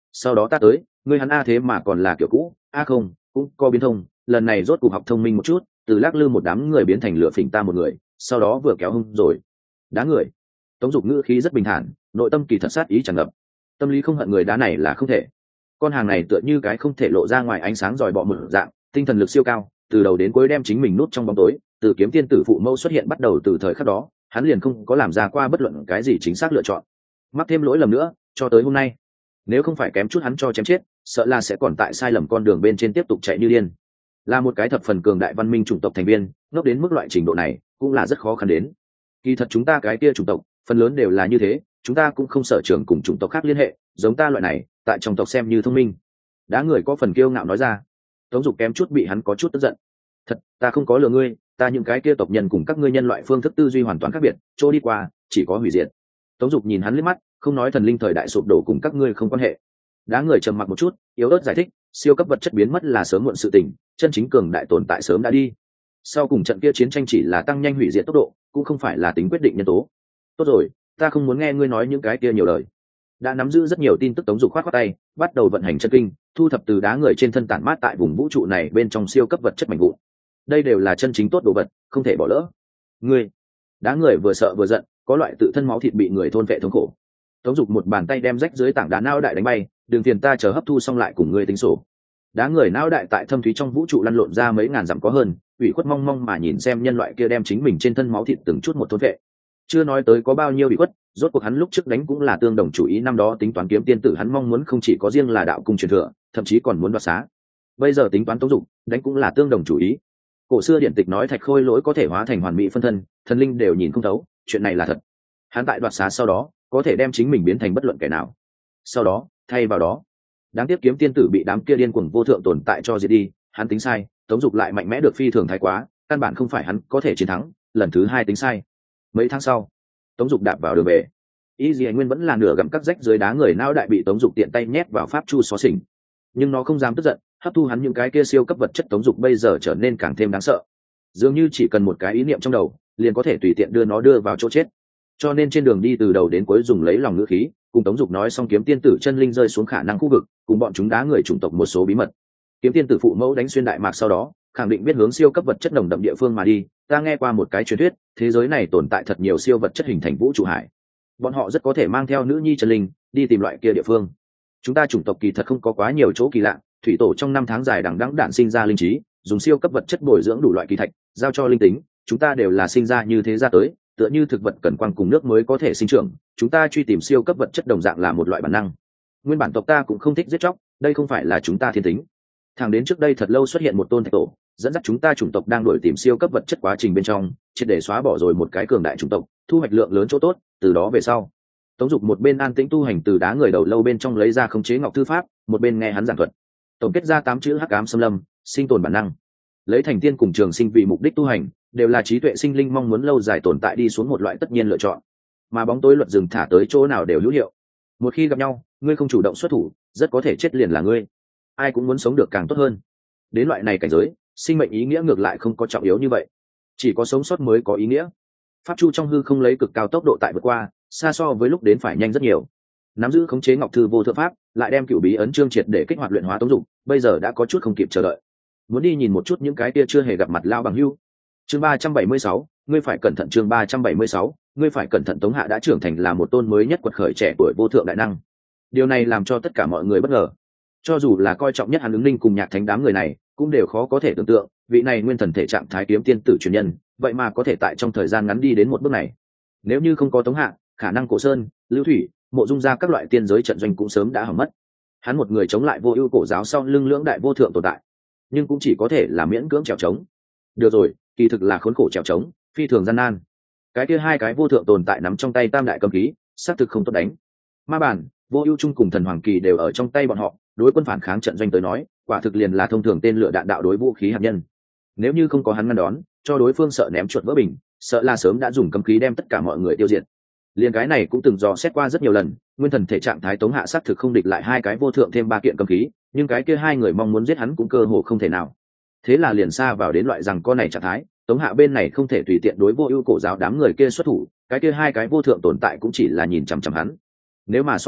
sau đó ta tới, ngươi hắn a thế mà còn là kiểu cũ, a không, cũng có biến thông, lần này rốt cuộc học thông minh một chút, từ lắc lư một đám người biến thành lửa phỉnh ta một người, sau đó vừa kéo hung rồi. Đá người. Tống Dục ngữ khí rất bình thản, nội tâm kỳ thật sát ý tràn ngập. Tâm lý không hận người đá này là không thể. Con hàng này tựa như cái không thể lộ ra ngoài ánh sáng dòi bọ một dạng, tinh thần lực siêu cao, từ đầu đến cuối đem chính mình nút trong bóng tối, từ kiếm tiên tử phụ mẫu xuất hiện bắt đầu từ thời khắc đó, hắn liền không có làm ra qua bất luận cái gì chính xác lựa chọn. Mắc thêm lỗi lầm nữa, cho tới hôm nay, nếu không phải kém chút hắn cho chém chết, sợ là sẽ còn tại sai lầm con đường bên trên tiếp tục chạy như điên. Là một cái thập phần cường đại văn minh chủng tộc thành viên, ngốc đến mức loại trình độ này, cũng là rất khó khăn đến. Kỳ thật chúng ta cái kia chủng tộc, phần lớn đều là như thế, chúng ta cũng không sợ trường cùng chủng tộc khác liên hệ, giống ta loại này, tại trong tộc xem như thông minh. Đá người có phần kiêu ngạo nói ra. Tống Dục kém chút bị hắn có chút tức giận. Thật, ta không có lừa ngươi, ta những cái kia tộc nhân cùng các ngươi nhân loại phương thức tư duy hoàn toàn khác biệt, chỗ đi qua chỉ có hủy diệt. Tống Dục nhìn hắn liếc mắt, không nói thần linh thời đại sụp đổ cùng các ngươi không quan hệ. Đá người trầm mặc một chút, yếu ớt giải thích, siêu cấp vật chất biến mất là sớm muộn sự tình, chân chính cường đại tồn tại sớm đã đi. Sau cùng trận kia chiến tranh chỉ là tăng nhanh hủy diệt tốc độ, cũng không phải là tính quyết định nhân tố. Tốt rồi, ta không muốn nghe ngươi nói những cái kia nhiều lời. Đã nắm giữ rất nhiều tin tức. Tống Dục khoát khoát tay, bắt đầu vận hành chân kinh, thu thập từ đá người trên thân tản mát tại vùng vũ trụ này bên trong siêu cấp vật chất mảnh vụn. Đây đều là chân chính tốt đồ vật, không thể bỏ lỡ. Ngươi, đá người vừa sợ vừa giận, có loại tự thân máu thịt bị người thôn vệ thống khổ. Tống Dục một bàn tay đem rách dưới tảng đá não đại đánh bay, đừng phiền ta chờ hấp thu xong lại cùng ngươi tính sổ. Đá người não đại tại thâm thúy trong vũ trụ lăn lộn ra mấy ngàn dặm có hơn, ủy khuất mong mong mà nhìn xem nhân loại kia đem chính mình trên thân máu thịt từng chút một thôn vệ. Chưa nói tới có bao nhiêu ủy khuất, rốt cuộc hắn lúc trước đánh cũng là tương đồng chủ ý, năm đó tính toán kiếm tiên tử hắn mong muốn không chỉ có riêng là đạo cung truyền thừa, thậm chí còn muốn đoạt xá. Bây giờ tính toán Tống Dục, đánh cũng là tương đồng chủ ý. Cổ xưa điển tịch nói thạch khôi lỗi có thể hóa thành hoàn mỹ phân thân, thần linh đều nhìn không thấu, chuyện này là thật. Hắn tại đoạt xá sau đó, có thể đem chính mình biến thành bất luận kẻ nào. Sau đó, thay vào đó, đáng tiếc kiếm tiên tử bị đám kia điên cuồng vô thượng tồn tại cho diệt đi, hắn tính sai, Tống Dục lại mạnh mẽ được phi thường thái quá, căn bản không phải hắn có thể chiến thắng, lần thứ hai tính sai. Mấy tháng sau, Tống Dục đạp vào đường về. Y Dì Nguyên vẫn là nửa gặm các rách dưới đá người não đại bị Tống Dục tiện tay nhét vào pháp chu xóa xỉnh, nhưng nó không dám tức giận, hấp thu hắn những cái kia siêu cấp vật chất. Tống Dục bây giờ trở nên càng thêm đáng sợ, dường như chỉ cần một cái ý niệm trong đầu, liền có thể tùy tiện đưa nó đưa vào chỗ chết. Cho nên trên đường đi từ đầu đến cuối dùng lấy lòng ngữ khí, cùng Tống Dục nói xong kiếm tiên tử chân linh rơi xuống khả năng khu vực, cùng bọn chúng đá người chủng tộc một số bí mật. Kiếm tiên tử phụ mẫu đánh xuyên đại mạc sau đó, khẳng định biết hướng siêu cấp vật chất nồng đậm địa phương mà đi. Ta nghe qua một cái truyền thuyết, thế giới này tồn tại thật nhiều siêu vật chất hình thành vũ trụ hải, bọn họ rất có thể mang theo nữ nhi chân linh đi tìm loại kia địa phương. Chúng ta chủng tộc kỳ thật không có quá nhiều chỗ kỳ lạ, thủy tổ trong năm tháng dài đằng đẵng đản sinh ra linh trí, dùng siêu cấp vật chất bồi dưỡng đủ loại kỳ thạch, giao cho linh tính. Chúng ta đều là sinh ra như thế ra tới, tựa như thực vật cần quang cùng nước mới có thể sinh trưởng, chúng ta truy tìm siêu cấp vật chất đồng dạng là một loại bản năng. Nguyên bản tộc ta cũng không thích giết chóc, đây không phải là chúng ta thiên tính. Thẳng đến trước đây thật lâu xuất hiện một tôn thạch tổ, dẫn dắt chúng ta chủng tộc đang đuổi tìm siêu cấp vật chất quá trình bên trong, triệt để xóa bỏ rồi một cái cường đại chủng tộc, thu hoạch lượng lớn chỗ tốt. Từ đó về sau, Tống Dục một bên an tĩnh tu hành từ đá người đầu lâu bên trong lấy ra khống chế ngọc thư pháp, một bên nghe hắn giảng thuật. Tổng kết ra 8 chữ hắc ám xâm lâm, sinh tồn bản năng. Lấy thành tiên cùng trường sinh vì mục đích tu hành, đều là trí tuệ sinh linh mong muốn lâu dài tồn tại đi xuống một loại tất nhiên lựa chọn. Mà bóng tối luật rừng thả tới chỗ nào đều hữu hiệu. Một khi gặp nhau, ngươi không chủ động xuất thủ, rất có thể chết liền là ngươi. Ai cũng muốn sống được càng tốt hơn. Đến loại này cảnh giới, sinh mệnh ý nghĩa ngược lại không có trọng yếu như vậy. Chỉ có sống sót mới có ý nghĩa. Pháp chu trong hư không lấy cực cao tốc độ tại vượt qua, xa so với lúc đến phải nhanh rất nhiều. Nắm giữ khống chế ngọc thư vô thượng pháp, lại đem cửu bí ấn chương triệt để kích hoạt luyện hóa Tống Dục, bây giờ đã có chút không kịp chờ đợi. Muốn đi nhìn một chút những cái kia chưa hề gặp mặt lao bằng hữu. Chương 376, ngươi phải cẩn thận. Chương 376, ngươi phải cẩn thận. Tống Hạ đã trưởng thành là một tôn mới nhất quật khởi trẻ tuổi vô thượng đại năng. Điều này làm cho tất cả mọi người bất ngờ. Cho dù là coi trọng nhất Hàn Ứng Linh cùng Nhạc Thánh đám người này, cũng đều khó có thể tưởng tượng, vị này nguyên thần thể trạng thái kiếm tiên tử truyền nhân, vậy mà có thể tại trong thời gian ngắn đi đến một bước này. Nếu như không có Tống Hạ, khả năng Cổ Sơn, Lưu Thủy, Mộ Dung ra các loại tiên giới trận doanh cũng sớm đã hỏng mất. Hắn một người chống lại Vô Ưu cổ giáo sau lưng lưỡng đại vô thượng tồn tại, nhưng cũng chỉ có thể là miễn cưỡng trèo trống. Được rồi, kỳ thực là khốn khổ trèo trống, phi thường gian nan. Cái kia hai cái vô thượng tồn tại nắm trong tay tam đại cầm khí, xác thực không tốt đánh. Ma Bản, Vô Ưu Trung cùng Thần Hoàng Kỳ đều ở trong tay bọn họ, đối quân phản kháng trận doanh tới nói, quả thực liền là thông thường tên lửa đạn đạo đối vũ khí hạt nhân. Nếu như không có hắn ngăn đón, cho đối phương sợ ném chuột vỡ bình, sợ là sớm đã dùng cấm khí đem tất cả mọi người tiêu diệt. Liên cái này cũng từng dò xét qua rất nhiều lần, nguyên thần thể trạng thái Tống Hạ xác thực không địch lại hai cái vô thượng thêm 3 kiện cấm khí, nhưng cái kia hai người mong muốn giết hắn cũng cơ hồ không thể nào. Thế là liền xa vào đến loại rằng con này trạng thái, Tống Hạ bên này không thể tùy tiện đối Vô Ưu cổ giáo đám người kia xuất thủ, cái kia hai cái vô thượng tồn tại cũng chỉ là nhìn chằm chằm hắn. Nếu mà so sánh,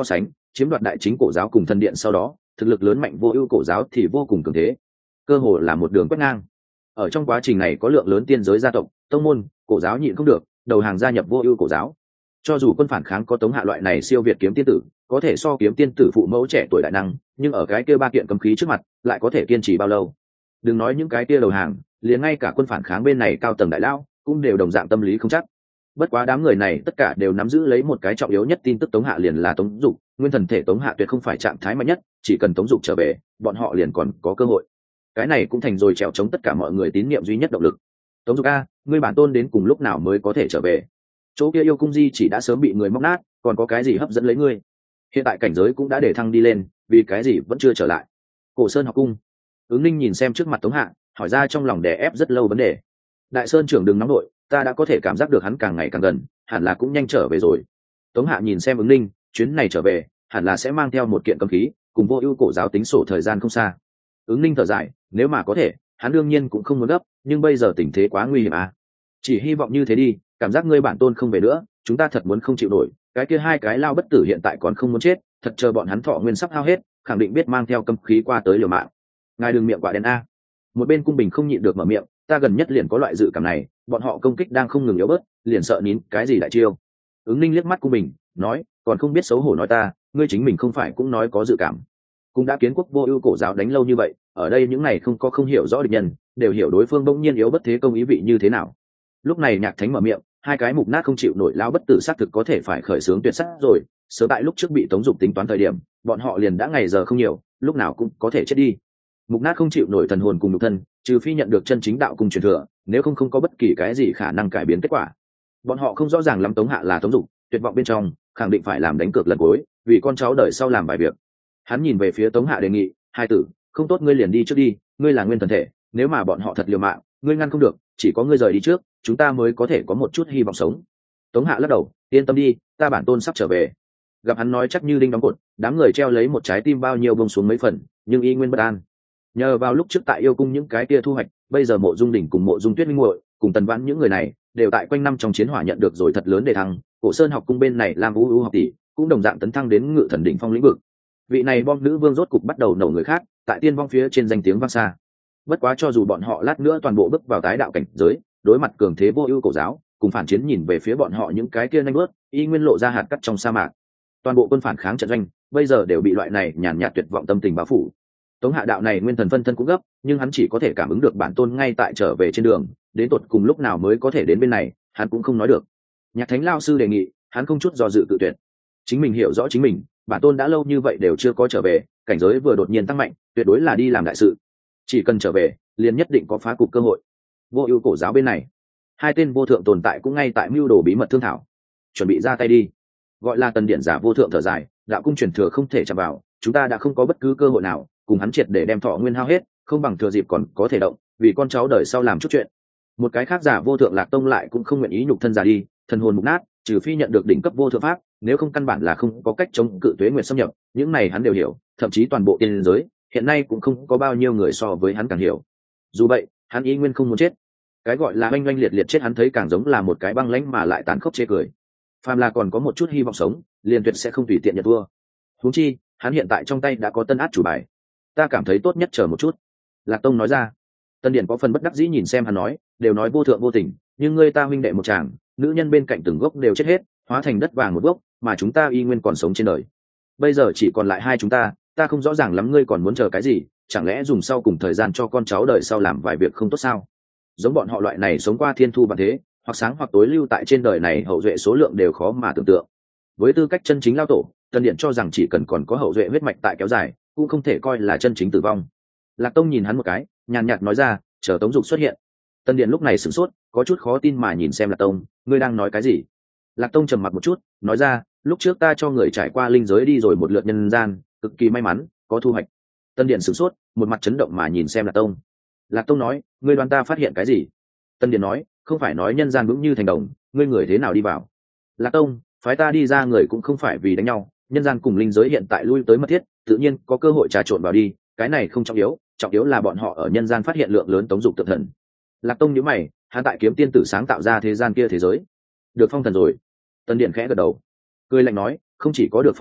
chiếm đoạt đại chính cổ giáo cùng thần điện sau đó, thực lực lớn mạnh vô ưu cổ giáo thì vô cùng cường thế, cơ hồ là một đường quét ngang. Ở trong quá trình này có lượng lớn tiên giới gia tộc, tông môn, cổ giáo nhịn không được, đầu hàng gia nhập vô ưu cổ giáo. Cho dù quân phản kháng có Tống Hạ loại này siêu việt kiếm tiên tử, có thể so kiếm tiên tử phụ mẫu trẻ tuổi đại năng, nhưng ở cái kia ba kiện cấm khí trước mặt, lại có thể kiên trì bao lâu? Đừng nói những cái kia đầu hàng, liền ngay cả quân phản kháng bên này cao tầng đại lao cũng đều đồng dạng tâm lý không chắc. Bất quá đám người này tất cả đều nắm giữ lấy một cái trọng yếu nhất tin tức, Tống Hạ liền là Tống Dục, nguyên thần thể Tống Hạ tuyệt không phải trạng thái mạnh nhất, chỉ cần Tống Dục trở về, bọn họ liền còn có cơ hội. Cái này cũng thành rồi trèo chống tất cả mọi người tín nhiệm duy nhất động lực. Tống Dục a, ngươi bản tôn đến cùng lúc nào mới có thể trở về? Chỗ kia yêu cung di chỉ đã sớm bị người móc nát, còn có cái gì hấp dẫn lấy ngươi? Hiện tại cảnh giới cũng đã để thăng đi lên, vì cái gì vẫn chưa trở lại? Cổ Sơn học cung. Ứng Ninh nhìn xem trước mặt Tống Hạ, hỏi ra trong lòng đè ép rất lâu vấn đề. Đại Sơn trưởng đừng nóng nội, ta đã có thể cảm giác được hắn càng ngày càng gần, hẳn là cũng nhanh trở về rồi. Tống Hạ nhìn xem Ứng Ninh, chuyến này trở về hẳn là sẽ mang theo một kiện cấm khí, cùng vô ưu cổ giáo tính sổ thời gian không xa. Ứng Ninh thở dài, nếu mà có thể hắn đương nhiên cũng không muốn gấp, nhưng bây giờ tình thế quá nguy hiểm à. Chỉ hy vọng như thế đi, cảm giác ngươi bản tôn không về nữa, chúng ta thật muốn không chịu nổi. Cái kia hai cái lao bất tử hiện tại còn không muốn chết, thật chờ bọn hắn thọ nguyên sắp hao hết, khẳng định biết mang theo cấm khí qua tới liều mạng. Ngài đừng miệng quả đen a. Một bên cung bình không nhịn được mở miệng, ta gần nhất liền có loại dự cảm này, bọn họ công kích đang không ngừng yếu bớt, liền sợ nín cái gì đại chiêu. Ứng Ninh liếc mắt cung bình, nói, còn không biết xấu hổ nói ta, ngươi chính mình không phải cũng nói có dự cảm? Cũng đã kiến quốc vô ưu cổ giáo đánh lâu như vậy, ở đây những này không hiểu rõ địch nhân, đều hiểu đối phương bỗng nhiên yếu bất thế công ý vị như thế nào. Lúc này Nhạc Thánh mở miệng, hai cái mục nát không chịu nổi lão bất tử xác thực có thể phải khởi xướng tuyệt sát rồi, sớm tại lúc trước bị Tống Dục tính toán thời điểm, bọn họ liền đã ngày giờ không nhiều, lúc nào cũng có thể chết đi. Mục nát không chịu nổi thần hồn cùng nhục thân, trừ phi nhận được chân chính đạo cùng truyền thừa, nếu không có bất kỳ cái gì khả năng cải biến kết quả. Bọn họ không rõ ràng lắm Tống Hạ là Tống Dục, tuyệt vọng bên trong, khẳng định phải làm đánh cược lần cuối, vì con cháu đời sau làm bài việc. Hắn nhìn về phía Tống Hạ đề nghị, hai tử, không tốt ngươi liền đi trước đi, ngươi là nguyên thần thể, nếu mà bọn họ thật liều mạng, ngươi ngăn không được, chỉ có ngươi rời đi trước, chúng ta mới có thể có một chút hy vọng sống. Tống Hạ lắc đầu, yên tâm đi, ta bản tôn sắp trở về. Gặp hắn nói chắc như đinh đóng cột, đám người treo lấy một trái tim bao nhiêu bông xuống mấy phần, nhưng y nguyên bất an. Nhờ vào lúc trước tại yêu cung những cái kia thu hoạch, bây giờ Mộ Dung Đỉnh cùng Mộ Dung Tuyết Minh muội cùng Tần Vãn những người này đều tại quanh năm trong chiến hỏa nhận được rồi thật lớn đề thăng. Cổ Sơn học cung bên này làm u học tỷ cũng đồng dạng tấn thăng đến ngự thần đỉnh phong lĩnh vực. Vị này bom nữ vương rốt cục bắt đầu nổ người khác, tại tiên vong phía trên danh tiếng vang xa. Bất quá cho dù bọn họ lát nữa toàn bộ bước vào tái đạo cảnh giới, đối mặt cường thế vô ưu cổ giáo, cùng phản chiến nhìn về phía bọn họ những cái kia nhanh bước, y nguyên lộ ra hạt cát trong sa mạc. Toàn bộ quân phản kháng trận doanh bây giờ đều bị loại này nhàn nhạt tuyệt vọng tâm tình bao phủ. Tống Hạ đạo này nguyên thần phân thân cũng gấp, nhưng hắn chỉ có thể cảm ứng được bản tôn ngay tại trở về trên đường, đến tột cùng lúc nào mới có thể đến bên này, hắn cũng không nói được. Nhạc Thánh lao sư đề nghị, hắn không chút do dự tự tuyệt. Chính mình hiểu rõ chính mình, bản tôn đã lâu như vậy đều chưa có trở về, cảnh giới vừa đột nhiên tăng mạnh, tuyệt đối là đi làm đại sự. Chỉ cần trở về, liền nhất định có phá cục cơ hội. Vô ưu cổ giáo bên này, hai tên vô thượng tồn tại cũng ngay tại mưu đồ bí mật thương thảo, chuẩn bị ra tay đi. Gọi là Tần Điện giả vô thượng thở dài, đạo cung truyền thừa không thể chạm vào, chúng ta đã không có bất cứ cơ hội nào cùng hắn triệt để đem thọ nguyên hao hết, không bằng thừa dịp còn có thể động, vì con cháu đời sau làm chút chuyện. Một cái khác giả vô thượng Lạc Tông lại cũng không nguyện ý nhục thân giả đi, thần hồn mục nát, trừ phi nhận được đỉnh cấp vô thượng pháp, nếu không căn bản là không có cách chống cự tuế nguyệt xâm nhập. Những này hắn đều hiểu, thậm chí toàn bộ tiên giới hiện nay cũng không có bao nhiêu người so với hắn càng hiểu. Dù vậy, hắn ý nguyên không muốn chết. Cái gọi là oanh oanh liệt liệt chết hắn thấy càng giống là một cái băng lãnh mà lại tàn khốc chê cười. Phàm là còn có một chút hy vọng sống, liền tuyệt sẽ không tùy tiện nhận thua. Huống chi, hắn hiện tại trong tay đã có tân át chủ bài. Ta cảm thấy tốt nhất chờ một chút. Lạc Tông nói ra. Tân Điện có phần bất đắc dĩ nhìn xem hắn nói, đều nói vô thượng vô tình, nhưng ngươi ta huynh đệ một chàng, nữ nhân bên cạnh từng gốc đều chết hết, hóa thành đất vàng một gốc, mà chúng ta y nguyên còn sống trên đời. Bây giờ chỉ còn lại hai chúng ta không rõ ràng lắm ngươi còn muốn chờ cái gì, chẳng lẽ dùng sau cùng thời gian cho con cháu đời sau làm vài việc không tốt sao? Giống bọn họ loại này sống qua thiên thu và thế, hoặc sáng hoặc tối lưu tại trên đời này hậu duệ số lượng đều khó mà tưởng tượng. Với tư cách chân chính lao tổ, Tân Điện cho rằng chỉ cần còn có hậu duệ huyết mạch tại kéo dài, cũng không thể coi là chân chính tử vong. Lạc Tông nhìn hắn một cái, nhàn nhạt nói ra, chờ Tống Dục xuất hiện. Tân Điện lúc này sửng sốt, có chút khó tin mà nhìn xem Lạc Tông, ngươi đang nói cái gì? Lạc Tông trầm mặc một chút, nói ra, lúc trước ta cho người trải qua linh giới đi rồi một lượt nhân gian, cực kỳ may mắn, có thu hoạch. Tân Điện sửng sốt, một mặt chấn động mà nhìn xem Lạc Tông. Lạc Tông nói, ngươi đoán ta phát hiện cái gì? Tân Điện nói, không phải nói nhân gian vững như thành đồng, ngươi người thế nào đi vào? Lạc Tông, phái ta đi ra người cũng không phải vì đánh nhau, nhân gian cùng linh giới hiện tại lui tới mật thiết, tự nhiên có cơ hội trà trộn vào đi, cái này không trọng yếu là bọn họ ở nhân gian phát hiện lượng lớn Tống Dục tự thần. Lạc Tông nhíu mày, hắn tại kiếm tiên tử sáng tạo ra thế gian kia thế giới, được phong thần rồi. Tân Điện khẽ gật đầu, cười lạnh nói, không chỉ có được phong thần,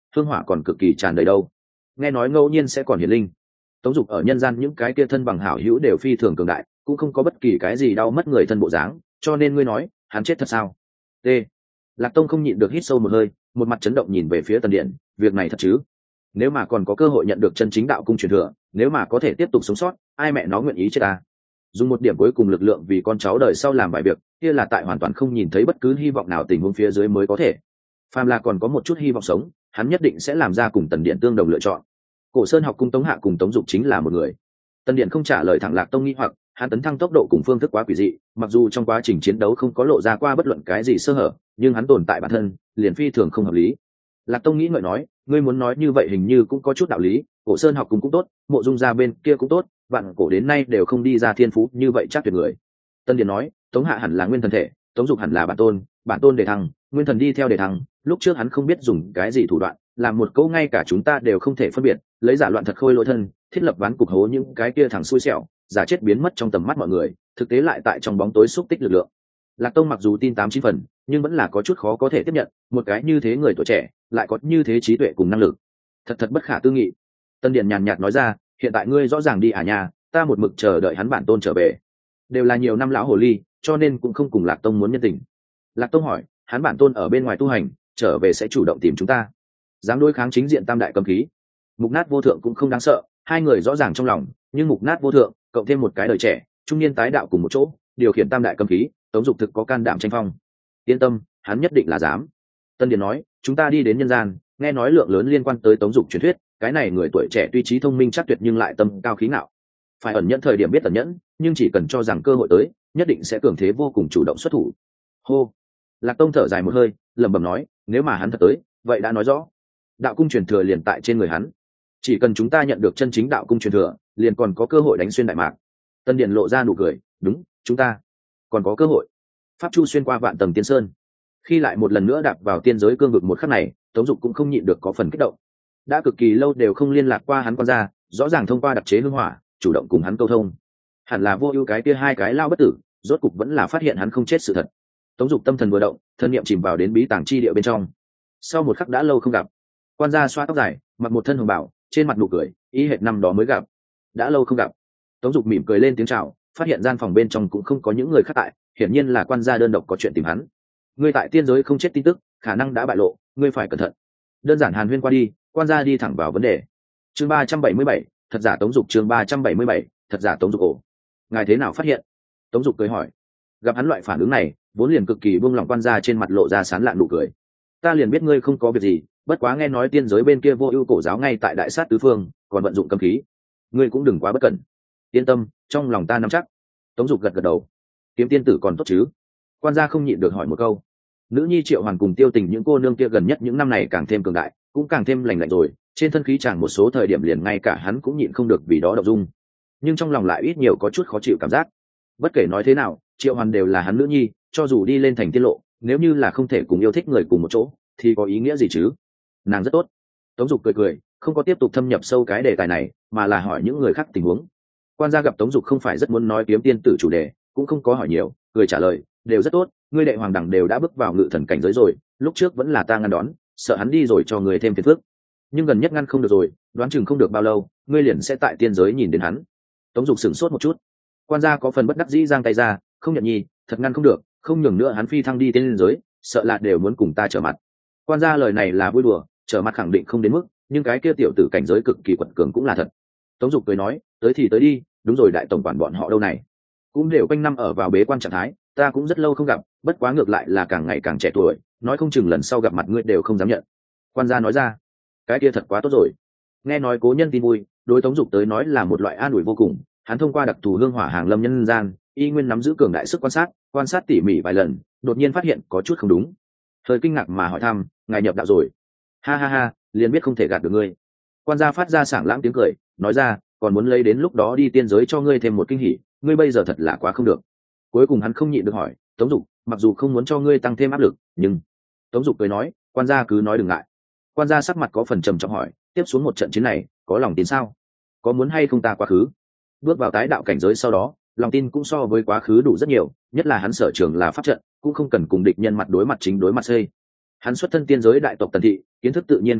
hương hỏa còn cực kỳ tràn đầy đâu. Nghe nói ngẫu nhiên sẽ còn hiển linh. Tống Dục ở nhân gian những cái kia thân bằng hảo hữu đều phi thường cường đại, cũng không có bất kỳ cái gì đau mất người thân bộ dáng, cho nên ngươi nói hắn chết thật sao? T. Lạc Tông không nhịn được hít sâu một hơi, một mặt chấn động nhìn về phía Tần Điện, việc này thật chứ? Nếu mà còn có cơ hội nhận được chân chính đạo cung truyền thừa, nếu mà có thể tiếp tục sống sót, ai mẹ nó nguyện ý chết ta? Dùng một điểm cuối cùng lực lượng vì con cháu đời sau làm vài việc, kia là tại hoàn toàn không nhìn thấy bất cứ hy vọng nào tình huống phía dưới mới có thể. Phàm là còn có một chút hy vọng sống, hắn nhất định sẽ làm ra cùng Tần Điện tương đồng lựa chọn. Cổ Sơn học cung Tống Hạ cùng Tống Dục chính là một người. Tần Điện không trả lời thẳng Lạc Tông nghi hoặc, hắn tấn thăng tốc độ cùng phương thức quá quỷ dị, mặc dù trong quá trình chiến đấu không có lộ ra qua bất luận cái gì sơ hở, nhưng hắn tồn tại bản thân liền phi thường không hợp lý. Lạc Tông nghĩ ngợi nói, ngươi muốn nói như vậy hình như cũng có chút đạo lý, Cổ Sơn học cung cũng tốt, Mộ Dung gia bên kia cũng tốt, vạn cổ đến nay đều không đi ra thiên phú như vậy chắc tuyệt người. Tân Điện nói, Tống Hạ hẳn là nguyên thần thể, Tống Dục hẳn là bản tôn đề thăng, nguyên thần đi theo đề thăng, lúc trước hắn không biết dùng cái gì thủ đoạn, làm một câu ngay cả chúng ta đều không thể phân biệt, lấy giả loạn thật khôi lỗi thân, thiết lập ván cục hố những cái kia thằng xui xẻo, giả chết biến mất trong tầm mắt mọi người, thực tế lại tại trong bóng tối xúc tích lực lượng. Lạc Tông mặc dù tin 8-9 phần, nhưng vẫn là có chút khó có thể tiếp nhận, một cái như thế người tuổi trẻ, lại có như thế trí tuệ cùng năng lực. Thật bất khả tư nghị. Tân Điện nhàn nhạt nói ra, hiện tại ngươi rõ ràng đi à nhà, ta một mực chờ đợi hắn bản tôn trở về. Đều là nhiều năm lão hồ ly, cho nên cũng không cùng Lạc Tông muốn nhân tình. Lạc Tông hỏi, hắn bản tôn ở bên ngoài tu hành, trở về sẽ chủ động tìm chúng ta. Dám đối kháng chính diện tam đại cấm khí. Mục Nát Vô Thượng cũng không đáng sợ, hai người rõ ràng trong lòng, nhưng Mục Nát Vô Thượng cộng thêm một cái đời trẻ, trung niên tái đạo cùng một chỗ, điều khiển tam đại cấm khí, Tống Dục thực có can đảm tranh phong. Yên tâm, hắn nhất định là dám. Tân Điền nói, chúng ta đi đến nhân gian, nghe nói lượng lớn liên quan tới Tống Dục truyền thuyết, cái này người tuổi trẻ tuy trí thông minh chắc tuyệt nhưng lại tâm cao khí ngạo. Phải ẩn nhẫn thời điểm biết ẩn nhẫn, nhưng chỉ cần cho rằng cơ hội tới, nhất định sẽ cường thế vô cùng chủ động xuất thủ. Hô. Lạc Tông thở dài một hơi, lẩm bẩm nói, nếu mà hắn thật tới, vậy đã nói rõ, đạo cung truyền thừa liền tại trên người hắn. Chỉ cần chúng ta nhận được chân chính đạo cung truyền thừa, liền còn có cơ hội đánh xuyên đại mạc. Tân Điền lộ ra nụ cười, đúng, chúng ta còn có cơ hội. Pháp chu xuyên qua vạn tầng tiên sơn, khi lại một lần nữa đạp vào tiên giới cương vực một khắc này, Tống Dục cũng không nhịn được có phần kích động. Đã cực kỳ lâu đều không liên lạc qua hắn quan gia, rõ ràng thông qua đặc chế hương hỏa, chủ động cùng hắn câu thông. Hẳn là vô ưu cái kia hai cái lao bất tử, rốt cục vẫn là phát hiện hắn không chết sự thật. Tống Dục tâm thần vừa động, thân niệm chìm vào đến bí tàng chi địa bên trong. Sau một khắc đã lâu không gặp, quan gia xoa tóc dài, mặc một thân hồng bào, trên mặt nụ cười, ý hệt năm đó mới gặp. Đã lâu không gặp. Tống Dục mỉm cười lên tiếng chào, phát hiện gian phòng bên trong cũng không có những người khác tại, hiển nhiên là quan gia đơn độc có chuyện tìm hắn. Ngươi tại tiên giới không chết tin tức, khả năng đã bại lộ, ngươi phải cẩn thận. Đơn giản hàn huyên qua đi, quan gia đi thẳng vào vấn đề. Chương 377, thật giả Tống Dục. Chương 377, thật giả Tống Dục. Ổ, ngài thế nào phát hiện? Tống Dục cười hỏi. Gặp hắn loại phản ứng này, vốn liền cực kỳ buông lỏng, quan gia trên mặt lộ ra sán lạn nụ cười. Ta liền biết ngươi không có việc gì, bất quá nghe nói tiên giới bên kia vô ưu cổ giáo ngay tại đại sát tứ phương, còn vận dụng cấm khí, ngươi cũng đừng quá bất cẩn. Yên tâm, trong lòng ta nắm chắc. Tống Dục gật gật đầu. Kiếm tiên tử còn tốt chứ? Quan gia không nhịn được hỏi một câu. Nữ nhi Triệu Hoàn cùng Tiêu Tình những cô nương kia gần nhất những năm này càng thêm cường đại, cũng càng thêm lành lạnh rồi, trên thân khí chẳng một số thời điểm liền ngay cả hắn cũng nhịn không được vì đó động dung, nhưng trong lòng lại ít nhiều có chút khó chịu cảm giác. Bất kể nói thế nào, Triệu Hoàn đều là hắn nữ nhi, cho dù đi lên thành tiên lộ, nếu như là không thể cùng yêu thích người cùng một chỗ thì có ý nghĩa gì chứ? Nàng rất tốt. Tống Dục cười cười, không có tiếp tục thâm nhập sâu cái đề tài này, mà là hỏi những người khác tình huống. Quan gia gặp Tống Dục không phải rất muốn nói kiếm tiên tử chủ đề, cũng không có hỏi nhiều, cười trả lời, đều rất tốt, ngươi đệ hoàng đẳng đều đã bước vào ngự thần cảnh giới rồi, lúc trước vẫn là ta ngăn đón, sợ hắn đi rồi cho người thêm phiền phức, nhưng gần nhất ngăn không được rồi, đoán chừng không được bao lâu, ngươi liền sẽ tại tiên giới nhìn đến hắn. Tống Dục sửng sốt một chút. Quan gia có phần bất đắc dĩ giang tay ra, không nhận nhi, thật ngăn không được, không nhường nữa hắn phi thăng đi tiên giới, sợ là đều muốn cùng ta trở mặt. Quan gia lời này là vui đùa, trở mặt khẳng định không đến mức, nhưng cái kia tiểu tử cảnh giới cực kỳ quật cường cũng là thật. Tống Dục cười nói, tới thì tới đi, đúng rồi, đại tổng quản bọn họ đâu này? Cũng đều quanh năm ở vào bế quan trạng thái, ta cũng rất lâu không gặp, bất quá ngược lại là càng ngày càng trẻ tuổi, nói không chừng lần sau gặp mặt ngươi đều không dám nhận. Quan gia nói ra, cái kia thật quá tốt rồi. Nghe nói cố nhân tin vui, đối Tống Dục tới nói là một loại an ủi vô cùng. Hắn thông qua đặc thù hương hỏa hàng lâm nhân gian, y nguyên nắm giữ cường đại sức quan sát tỉ mỉ vài lần, đột nhiên phát hiện có chút không đúng, hơi kinh ngạc mà hỏi thăm, ngài nhập đạo rồi? Ha ha ha, liền biết không thể gạt được ngươi. Quan gia phát ra sảng lãng tiếng cười, nói ra, còn muốn lấy đến lúc đó đi tiên giới cho ngươi thêm một kinh hỉ, ngươi bây giờ thật là quá không được. Cuối cùng hắn không nhịn được hỏi, Tống Dục, mặc dù không muốn cho ngươi tăng thêm áp lực, nhưng... Tống Dục cười nói, quan gia cứ nói đừng ngại. Quan gia sắc mặt có phần trầm trọng hỏi, tiếp xuống một trận chiến này, có lòng tin sao? Có muốn hay không ta quá khứ? Bước vào tái đạo cảnh giới sau đó, lòng tin cũng so với quá khứ đủ rất nhiều, nhất là hắn sở trường là pháp trận, cũng không cần cùng địch nhân mặt đối mặt chính đối mặt xây. Hắn xuất thân tiên giới đại tộc Tần thị, kiến thức tự nhiên không thiếu,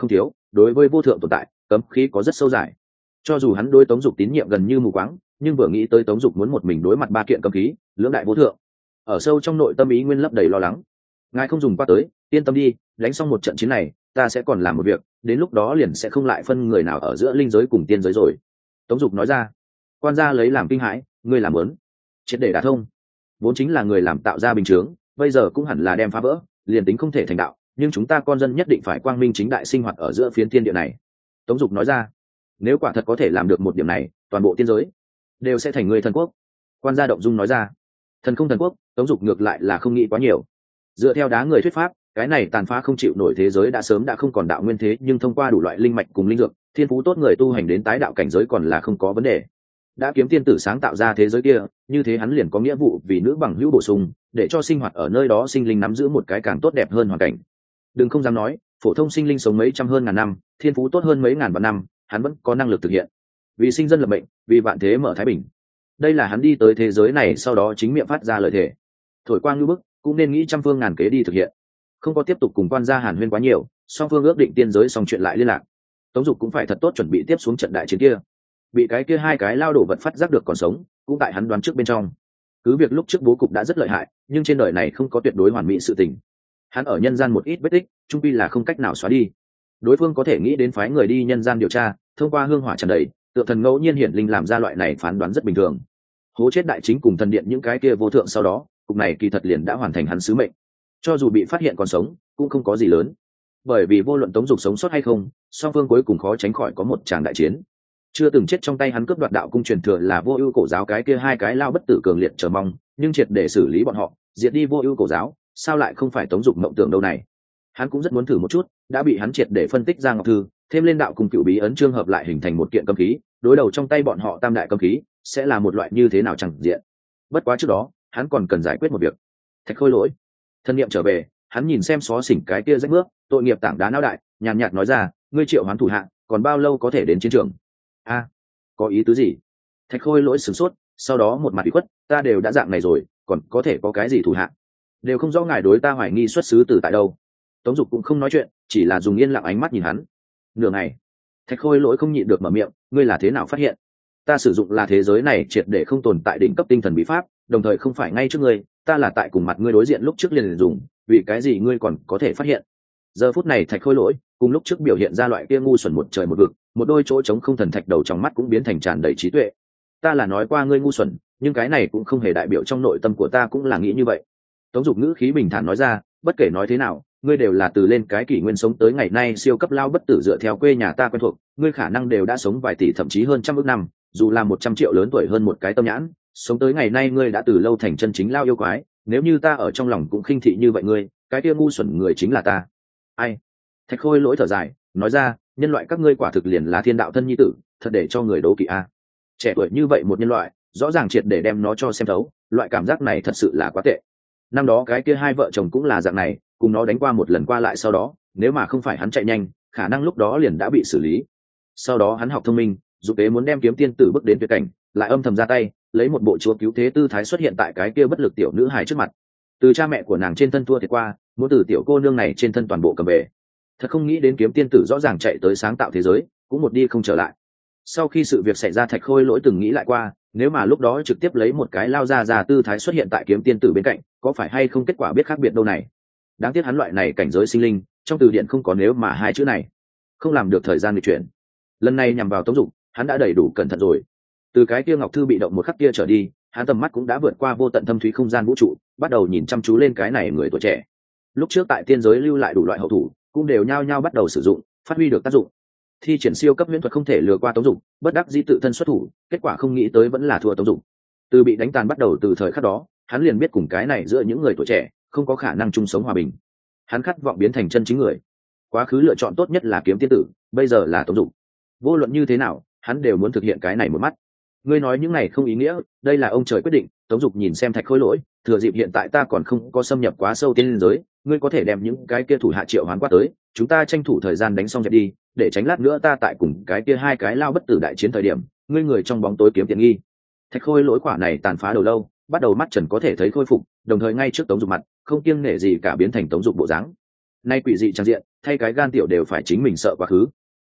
đối với vô thượng tồn tại cấm khí có rất sâu dài. Cho dù hắn đối Tống Dục tín nhiệm gần như mù quáng, nhưng vừa nghĩ tới Tống Dục muốn một mình đối mặt ba kiện cấm khí lưỡng đại vô thượng, ở sâu trong nội tâm ý nguyên lấp đầy lo lắng. Ngài không dùng qua tới, yên tâm đi, đánh xong một trận chiến này ta sẽ còn làm một việc, đến lúc đó liền sẽ không lại phân người nào ở giữa linh giới cùng tiên giới rồi. Tống Dục nói ra. Quan gia lấy làm kinh hãi, ngươi làm muốn triệt để đả thông, vốn chính là người làm tạo ra bình chướng, bây giờ cũng hẳn là đem phá vỡ, liền tính không thể thành đạo, nhưng chúng ta con dân nhất định phải quang minh chính đại sinh hoạt ở giữa phiến thiên địa này. Tống Dục nói ra. Nếu quả thật có thể làm được một điểm này, toàn bộ tiên giới đều sẽ thành người thần quốc. Quan gia động dung nói ra. Thần không thần quốc, Tống Dục ngược lại là không nghĩ quá nhiều. Dựa theo đá người thuyết pháp, cái này tàn phá không chịu nổi thế giới đã sớm đã không còn đạo nguyên thế, nhưng thông qua đủ loại linh mạch cùng linh dược, thiên phú tốt người tu hành đến tái đạo cảnh giới còn là không có vấn đề. Đã kiếm tiên tử sáng tạo ra thế giới kia, như thế hắn liền có nghĩa vụ vì nữ bằng hữu bổ sung, để cho sinh hoạt ở nơi đó sinh linh nắm giữ một cái càng tốt đẹp hơn hoàn cảnh. Đừng không dám nói, phổ thông sinh linh sống mấy trăm hơn ngàn năm, thiên phú tốt hơn mấy ngàn vạn năm, hắn vẫn có năng lực thực hiện. Vì sinh dân lập mệnh, vì vạn thế mở thái bình. Đây là hắn đi tới thế giới này sau đó chính miệng phát ra lời thề. Thổi quang như bức, cũng nên nghĩ trăm phương ngàn kế đi thực hiện. Không có tiếp tục cùng quan gia hàn huyên quá nhiều, song phương ước định tiên giới xong chuyện lại liên lạc. Tống Dục cũng phải thật tốt chuẩn bị tiếp xuống trận đại chiến kia. Bị cái kia hai cái lao đổ vật phát giác được còn sống, cũng tại hắn đoán trước bên trong. Cứ việc lúc trước bố cục đã rất lợi hại, nhưng trên đời này không có tuyệt đối hoàn mỹ sự tình. Hắn ở nhân gian một ít vết tích, chung quy là không cách nào xóa đi. Đối phương có thể nghĩ đến phái người đi nhân gian điều tra, thông qua hương hỏa tràn đầy, tượng thần ngẫu nhiên hiển linh làm ra loại này phán đoán rất bình thường. Hố chết đại chính cùng thần điện những cái kia vô thượng sau đó, cục này kỳ thật liền đã hoàn thành hắn sứ mệnh. Cho dù bị phát hiện còn sống, cũng không có gì lớn. Bởi vì vô luận Tống Dục sống sót hay không, song phương cuối cùng khó tránh khỏi có một tràng đại chiến. Chưa từng chết trong tay hắn cướp đoạt đạo cung truyền thừa là Vô Ưu cổ giáo cái kia hai cái lao bất tử cường liệt chờ mong, nhưng triệt để xử lý bọn họ, diệt đi Vô Ưu cổ giáo, sao lại không phải Tống Dục mộng tưởng đâu này. Hắn cũng rất muốn thử một chút, đã bị hắn triệt để phân tích ra ngọc thư, thêm lên đạo cung cựu bí ấn chương hợp lại hình thành một kiện cấm khí, đối đầu trong tay bọn họ tam đại cấm khí, sẽ là một loại như thế nào chẳng diện. Bất quá trước đó, hắn còn cần giải quyết một việc. Thạch Khôi Lỗi, thân niệm trở về, hắn nhìn xem xó xỉnh cái kia rách mướp, tội nghiệp tảng đá não đại, nhàn nhạt nói ra, ngươi triệu hoán thủ hạ, còn bao lâu có thể đến chiến trường? A, có ý tứ gì? Thạch Khôi Lỗi sửng sốt, sau đó một mặt ủy khuất, ta đều đã dạng này rồi, còn có thể có cái gì thủ hạ? Đều không rõ ngài đối ta hoài nghi xuất xứ từ tại đâu. Tống Dục cũng không nói chuyện, chỉ là dùng yên lặng ánh mắt nhìn hắn. Nửa ngày, Thạch Khôi Lỗi không nhịn được mở miệng, ngươi là thế nào phát hiện? Ta sử dụng là thế giới này triệt để không tồn tại đỉnh cấp tinh thần bí pháp, đồng thời không phải ngay trước ngươi, ta là tại cùng mặt ngươi đối diện lúc trước liền dùng, vì cái gì ngươi còn có thể phát hiện? Giờ phút này Thạch Khôi Lỗi cùng lúc trước biểu hiện ra loại kia ngu xuẩn một trời một vực, một đôi chỗ trống không thần thạch đầu trong mắt cũng biến thành tràn đầy trí tuệ. Ta là nói qua ngươi ngu xuẩn, nhưng cái này cũng không hề đại biểu trong nội tâm của ta cũng là nghĩ như vậy. Tống Dục ngữ khí bình thản nói ra, bất kể nói thế nào, ngươi đều là từ lên cái kỷ nguyên sống tới ngày nay siêu cấp lao bất tử dựa theo quê nhà ta quen thuộc, ngươi khả năng đều đã sống vài tỷ thậm chí hơn trăm ức năm, dù là 100 triệu lớn tuổi hơn một cái tâm nhãn, sống tới ngày nay ngươi đã từ lâu thành chân chính lao yêu quái, nếu như ta ở trong lòng cũng khinh thị như vậy ngươi, cái kia ngu xuẩn người chính là ta. Ai? Thạch Khôi Lỗi thở dài, nói ra, nhân loại các ngươi quả thực liền là thiên đạo thân nhi tử, thật để cho người đố kỵ a. Trẻ tuổi như vậy một nhân loại, rõ ràng triệt để đem nó cho xem thấu, loại cảm giác này thật sự là quá tệ. Năm đó cái kia hai vợ chồng cũng là dạng này, cùng nó đánh qua một lần qua lại sau đó, nếu mà không phải hắn chạy nhanh, khả năng lúc đó liền đã bị xử lý. Sau đó hắn học thông minh, dục kế muốn đem kiếm tiên tử bước đến tuyệt cảnh, lại âm thầm ra tay, lấy một bộ chúa cứu thế tư thái xuất hiện tại cái kia bất lực tiểu nữ hài trước mặt. Từ cha mẹ của nàng trên thân thua thiệt qua, muốn từ tiểu cô nương này trên thân toàn bộ cầm về. Thật không nghĩ đến kiếm tiên tử rõ ràng chạy tới sáng tạo thế giới, cũng một đi không trở lại. Sau khi sự việc xảy ra, Thạch Khôi Lỗi từng nghĩ lại qua, nếu mà lúc đó trực tiếp lấy một cái lao ra tư thái xuất hiện tại kiếm tiên tử bên cạnh, có phải hay không kết quả biết khác biệt đâu này. Đáng tiếc hắn loại này cảnh giới sinh linh, trong từ điển không có nếu mà hai chữ này, không làm được thời gian di chuyển. Lần này nhằm vào Tống Dục, hắn đã đầy đủ cẩn thận rồi. Từ cái kia ngọc thư bị động một khắc kia trở đi, hắn tầm mắt cũng đã vượt qua vô tận thâm thúy không gian vũ trụ, bắt đầu nhìn chăm chú lên cái này người tuổi trẻ. Lúc trước tại tiên giới lưu lại đủ loại hậu thủ, cũng đều nhao nhao bắt đầu sử dụng, phát huy được tác dụng. Thi triển siêu cấp huyễn thuật không thể lừa qua Tống Dục, bất đắc dĩ tự thân xuất thủ, kết quả không nghĩ tới vẫn là thua Tống Dục. Từ bị đánh tàn bắt đầu từ thời khắc đó, hắn liền biết cùng cái này giữa những người tuổi trẻ không có khả năng chung sống hòa bình. Hắn khát vọng biến thành chân chính người. Quá khứ lựa chọn tốt nhất là kiếm tiên tử, bây giờ là Tống Dục. Vô luận như thế nào, hắn đều muốn thực hiện cái này một mắt. Ngươi nói những này không ý nghĩa, đây là ông trời quyết định. Tống Dục nhìn xem Thạch Khôi Lỗi, thừa dịp hiện tại ta còn không có xâm nhập quá sâu tiên giới, ngươi có thể đem những cái kia thủ hạ triệu hoán qua tới, chúng ta tranh thủ thời gian đánh xong dẹp đi, để tránh lát nữa ta tại cùng cái kia hai cái lao bất tử đại chiến thời điểm, ngươi người trong bóng tối kiếm tiện nghi. Thạch Khôi Lỗi quả này tàn phá đầu lâu, bắt đầu mắt trần có thể thấy khôi phục, đồng thời ngay trước Tống Dục mặt, không kiêng nể gì cả biến thành Tống Dục bộ dáng. Nay quỷ dị trang diện, thay cái gan tiểu đều phải chính mình sợ quá khứ,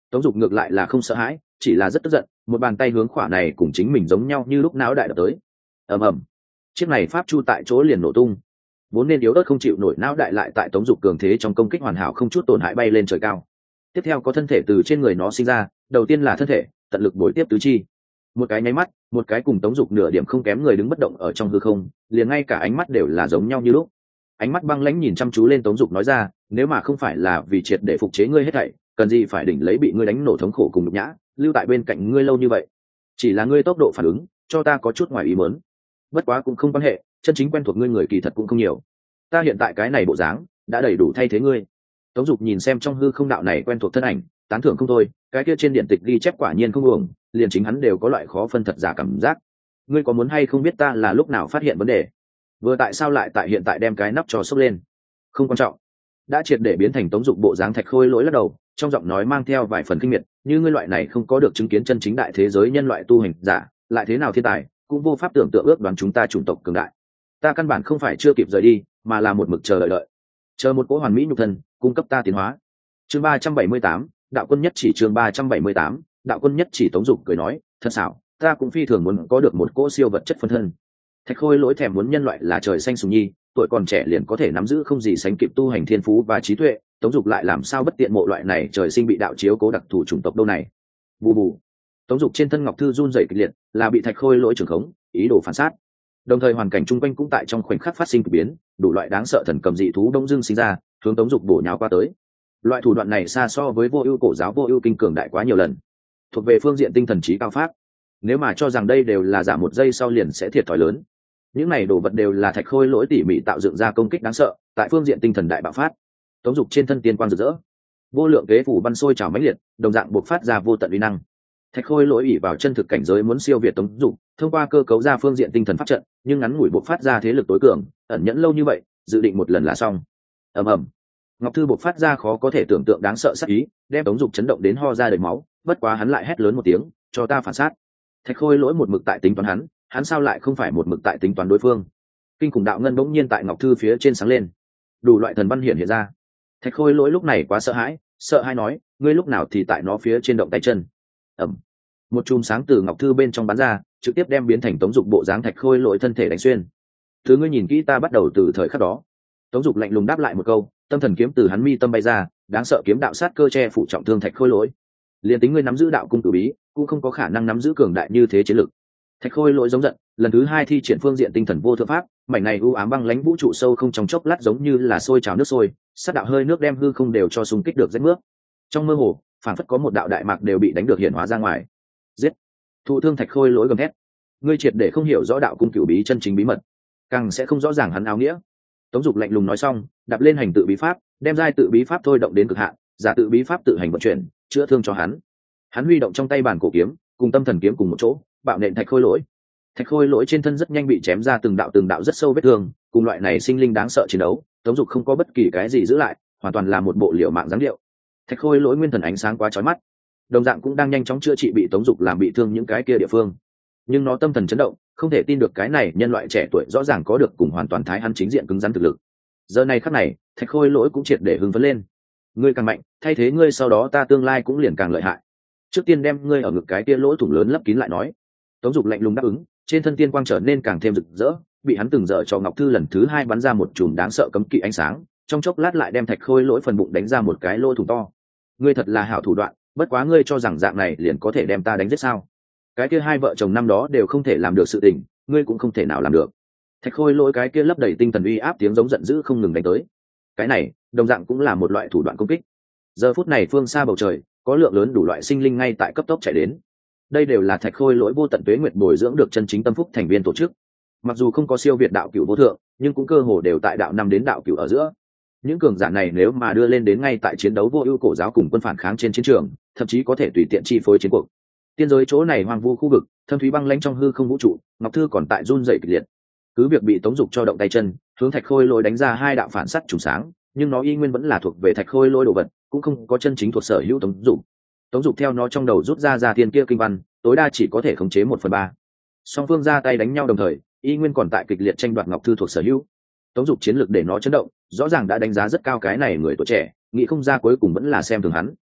Tống Dục ngược lại là không sợ hãi, chỉ là rất tức giận, một bàn tay hướng khỏa này cùng chính mình giống nhau như lúc não đại đập tới. Ầm ầm, chiếc này pháp chu tại chỗ liền nổ tung, vốn nên yếu ớt không chịu nổi não đại lại tại Tống Dục cường thế trong công kích hoàn hảo không chút tổn hại bay lên trời cao. Tiếp theo có thân thể từ trên người nó sinh ra, đầu tiên là thân thể tận lực bối tiếp tứ chi, một cái nháy mắt, một cái cùng Tống Dục nửa điểm không kém người đứng bất động ở trong hư không, liền ngay cả ánh mắt đều là giống nhau như lúc. Ánh mắt băng lãnh nhìn chăm chú lên Tống Dục nói ra, nếu mà không phải là vì triệt để phục chế ngươi hết thảy, cần gì phải đỉnh lấy bị ngươi đánh nổ thống khổ cùng nhục nhã, lưu tại bên cạnh ngươi lâu như vậy. Chỉ là ngươi tốc độ phản ứng cho ta có chút ngoài ý muốn, bất quá cũng không quan hệ, chân chính quen thuộc ngươi người kỳ thật cũng không nhiều, ta hiện tại cái này bộ dáng đã đầy đủ thay thế ngươi. Tống Dục nhìn xem trong hư không đạo này quen thuộc thân ảnh, tán thưởng không thôi, cái kia trên điện tịch ghi chép quả nhiên không uổng, liền chính hắn đều có loại khó phân thật giả cảm giác. Ngươi có muốn hay không biết ta là lúc nào phát hiện vấn đề, vừa tại sao lại tại hiện tại đem cái nắp trò xốc lên? Không quan trọng. Đã triệt để biến thành Tống Dục bộ dáng Thạch Khôi lỗi lắc đầu, trong giọng nói mang theo vài phần kinh miệt, như ngươi loại này không có được chứng kiến chân chính đại thế giới nhân loại tu hành giả, lại thế nào thiên tài, cũng vô pháp tưởng tượng ước đoán chúng ta chủng tộc cường đại. Ta căn bản không phải chưa kịp rời đi, mà là một mực chờ đợi, chờ một cỗ hoàn mỹ nhục thân cung cấp ta tiến hóa. Chương 378, đạo quân nhất chỉ. Chương 378, đạo quân nhất chỉ. Tống Dục cười nói, thật xảo, ta cũng phi thường muốn có được một cỗ siêu vật chất phân thân. Thạch Khôi lỗi thèm muốn nhân loại là trời xanh sùng nhi, tuổi còn trẻ liền có thể nắm giữ không gì sánh kịp tu hành thiên phú và trí tuệ, Tống Dục lại làm sao bất tiện mộ loại này trời sinh bị đạo chiếu cố đặc thù chủng tộc đâu này. Bù bù. Tống Dục trên thân ngọc thư run rẩy kịch liệt, là bị Thạch Khôi lỗi trưởng khống, ý đồ phản sát. Đồng thời hoàn cảnh chung quanh cũng tại trong khoảnh khắc phát sinh kỳ biến, đủ loại đáng sợ thần cầm dị thú đông dương sinh ra, hướng Tống Dục bổ nhào qua tới. Loại thủ đoạn này xa so với Vô Ưu cổ giáo Vô Ưu kinh cường đại quá nhiều lần, thuộc về phương diện tinh thần trí cao pháp. Nếu mà cho rằng đây đều là giả một giây sau liền sẽ thiệt thòi lớn. Những này đồ vật đều là Thạch Khôi lỗi tỉ mỉ tạo dựng ra công kích đáng sợ, tại phương diện tinh thần đại bạo phát. Tống Dục trên thân tiên quang rực rỡ, vô lượng kế phủ văn sôi trào mãnh liệt, đồng dạng bộc phát ra vô tận uy năng. Thạch Khôi lỗi ỷ vào chân thực cảnh giới muốn siêu việt Tống Dục, thông qua cơ cấu ra phương diện tinh thần pháp trận, nhưng ngắn ngủi bộc phát ra thế lực tối cường, ẩn nhẫn lâu như vậy, dự định một lần là xong. Ầm ầm. Ngọc thư bộc phát ra khó có thể tưởng tượng đáng sợ sát ý, đem Tống Dục chấn động đến ho ra đầy máu, bất quá hắn lại hét lớn một tiếng, cho ta phản sát. Thạch Khôi lỗi một mực tại tính toán hắn sao lại không phải một mực tại tính toán đối phương. Kinh khủng đạo ngân bỗng nhiên tại ngọc thư phía trên sáng lên, đủ loại thần văn hiện ra. Thạch Khôi lỗi lúc này quá sợ hãi nói, ngươi lúc nào thì tại nó phía trên động tay chân. Ẩm. Một chùm sáng từ ngọc thư bên trong bắn ra, trực tiếp đem biến thành Tống Dục bộ dáng Thạch Khôi lỗi thân thể đánh xuyên. Thứ ngươi nhìn kỹ ta bắt đầu từ thời khắc đó. Tống Dục lạnh lùng đáp lại một câu, tâm thần kiếm từ hắn mi tâm bay ra, đáng sợ kiếm đạo sát cơ che phủ trọng thương Thạch Khôi lỗi. Liên tính ngươi nắm giữ đạo cung cửu bí, cũng không có khả năng nắm giữ cường đại như thế chiến lực. Thạch Khôi lỗi giống giận, lần thứ hai thi triển phương diện tinh thần vô thượng pháp, mảnh này u ám băng lãnh vũ trụ sâu không trong chốc lát giống như là sôi trào nước sôi, sát đạo hơi nước đem hư không đều cho xung kích được rách mướp. Trong mơ hồ, phản phất có một đạo đại mạc đều bị đánh được hiện hóa ra ngoài. Giết! Thụ thương Thạch Khôi lỗi gầm thét. Ngươi triệt để không hiểu rõ đạo cung cửu bí chân chính bí mật, càng sẽ không rõ ràng hắn áo nghĩa. Tống Dục lạnh lùng nói xong, đạp lên hành tự bí pháp, đem giai tự bí pháp thôi động đến cực hạn, giả tự bí pháp tự hành vận chuyển, chữa thương cho hắn. Hắn huy động trong tay bản cổ kiếm, cùng tâm thần kiếm cùng một chỗ, bạo nện Thạch Khôi lỗi. Thạch Khôi lỗi trên thân rất nhanh bị chém ra từng đạo rất sâu vết thương, cùng loại này sinh linh đáng sợ chiến đấu, Tống Dục không có bất kỳ cái gì giữ lại, hoàn toàn là một bộ liều mạng dáng điệu. Thạch Khôi lỗi nguyên thần ánh sáng quá chói mắt, đồng dạng cũng đang nhanh chóng chữa trị bị Tống Dục làm bị thương những cái kia địa phương. Nhưng nó tâm thần chấn động, không thể tin được cái này nhân loại trẻ tuổi rõ ràng có được cùng hoàn toàn thái hắn chính diện cứng rắn thực lực. Giờ này khắc này, Thạch Khôi lỗi cũng triệt để hưng phấn lên. Ngươi càng mạnh, thay thế ngươi sau đó ta tương lai cũng liền càng lợi hại. Trước tiên đem ngươi ở ngực cái kia lỗ thủng lớn lấp kín lại nói. Tống Dục lạnh lùng đáp ứng, trên thân tiên quang trở nên càng thêm rực rỡ, bị hắn từng dở cho ngọc thư lần thứ hai bắn ra một chùm đáng sợ cấm kỵ ánh sáng, trong chốc lát lại đem Thạch Khôi lỗi phần bụng đánh ra một cái lỗ thủng to. Ngươi thật là hảo thủ đoạn, bất quá ngươi cho rằng dạng này liền có thể đem ta đánh giết sao? Cái kia hai vợ chồng năm đó đều không thể làm được sự tình, ngươi cũng không thể nào làm được. Thạch Khôi lỗi cái kia lấp đầy tinh thần uy áp tiếng giống giận dữ không ngừng đánh tới. Cái này, đồng dạng cũng là một loại thủ đoạn công kích. Giờ phút này phương xa bầu trời, có lượng lớn đủ loại sinh linh ngay tại cấp tốc chạy đến. Đây đều là Thạch Khôi lỗi vô tận tuế nguyệt bồi dưỡng được chân chính tâm phúc thành viên tổ chức. Mặc dù không có siêu việt đạo cửu vô thượng, nhưng cũng cơ hồ đều tại đạo năm đến đạo cửu ở giữa. Những cường giả này nếu mà đưa lên đến ngay tại chiến đấu Vô Ưu cổ giáo cùng quân phản kháng trên chiến trường, thậm chí có thể tùy tiện chi phối chiến cuộc. Tiên giới chỗ này hoang vu khu vực, thâm thúy băng lãnh trong hư không vũ trụ, ngọc thư còn tại run rẩy kịch liệt. Cứ việc bị Tống Dục cho động tay chân, hướng Thạch Khôi lỗi đánh ra hai đạo phản sắt trùng sáng, nhưng nó y nguyên vẫn là thuộc về Thạch Khôi lỗi đồ vật, cũng không có chân chính thuộc sở hữu Tống Dục. Tống Dục theo nó trong đầu rút ra thiên kia kinh văn, tối đa chỉ có thể khống chế 1/3. Song phương ra tay đánh nhau đồng thời, y nguyên còn tại kịch liệt tranh đoạt ngọc thư thuộc sở hữu. Tống Dục chiến lược để nó chấn động, rõ ràng đã đánh giá rất cao cái này người tuổi trẻ, nghĩ không ra cuối cùng vẫn là xem thường hắn.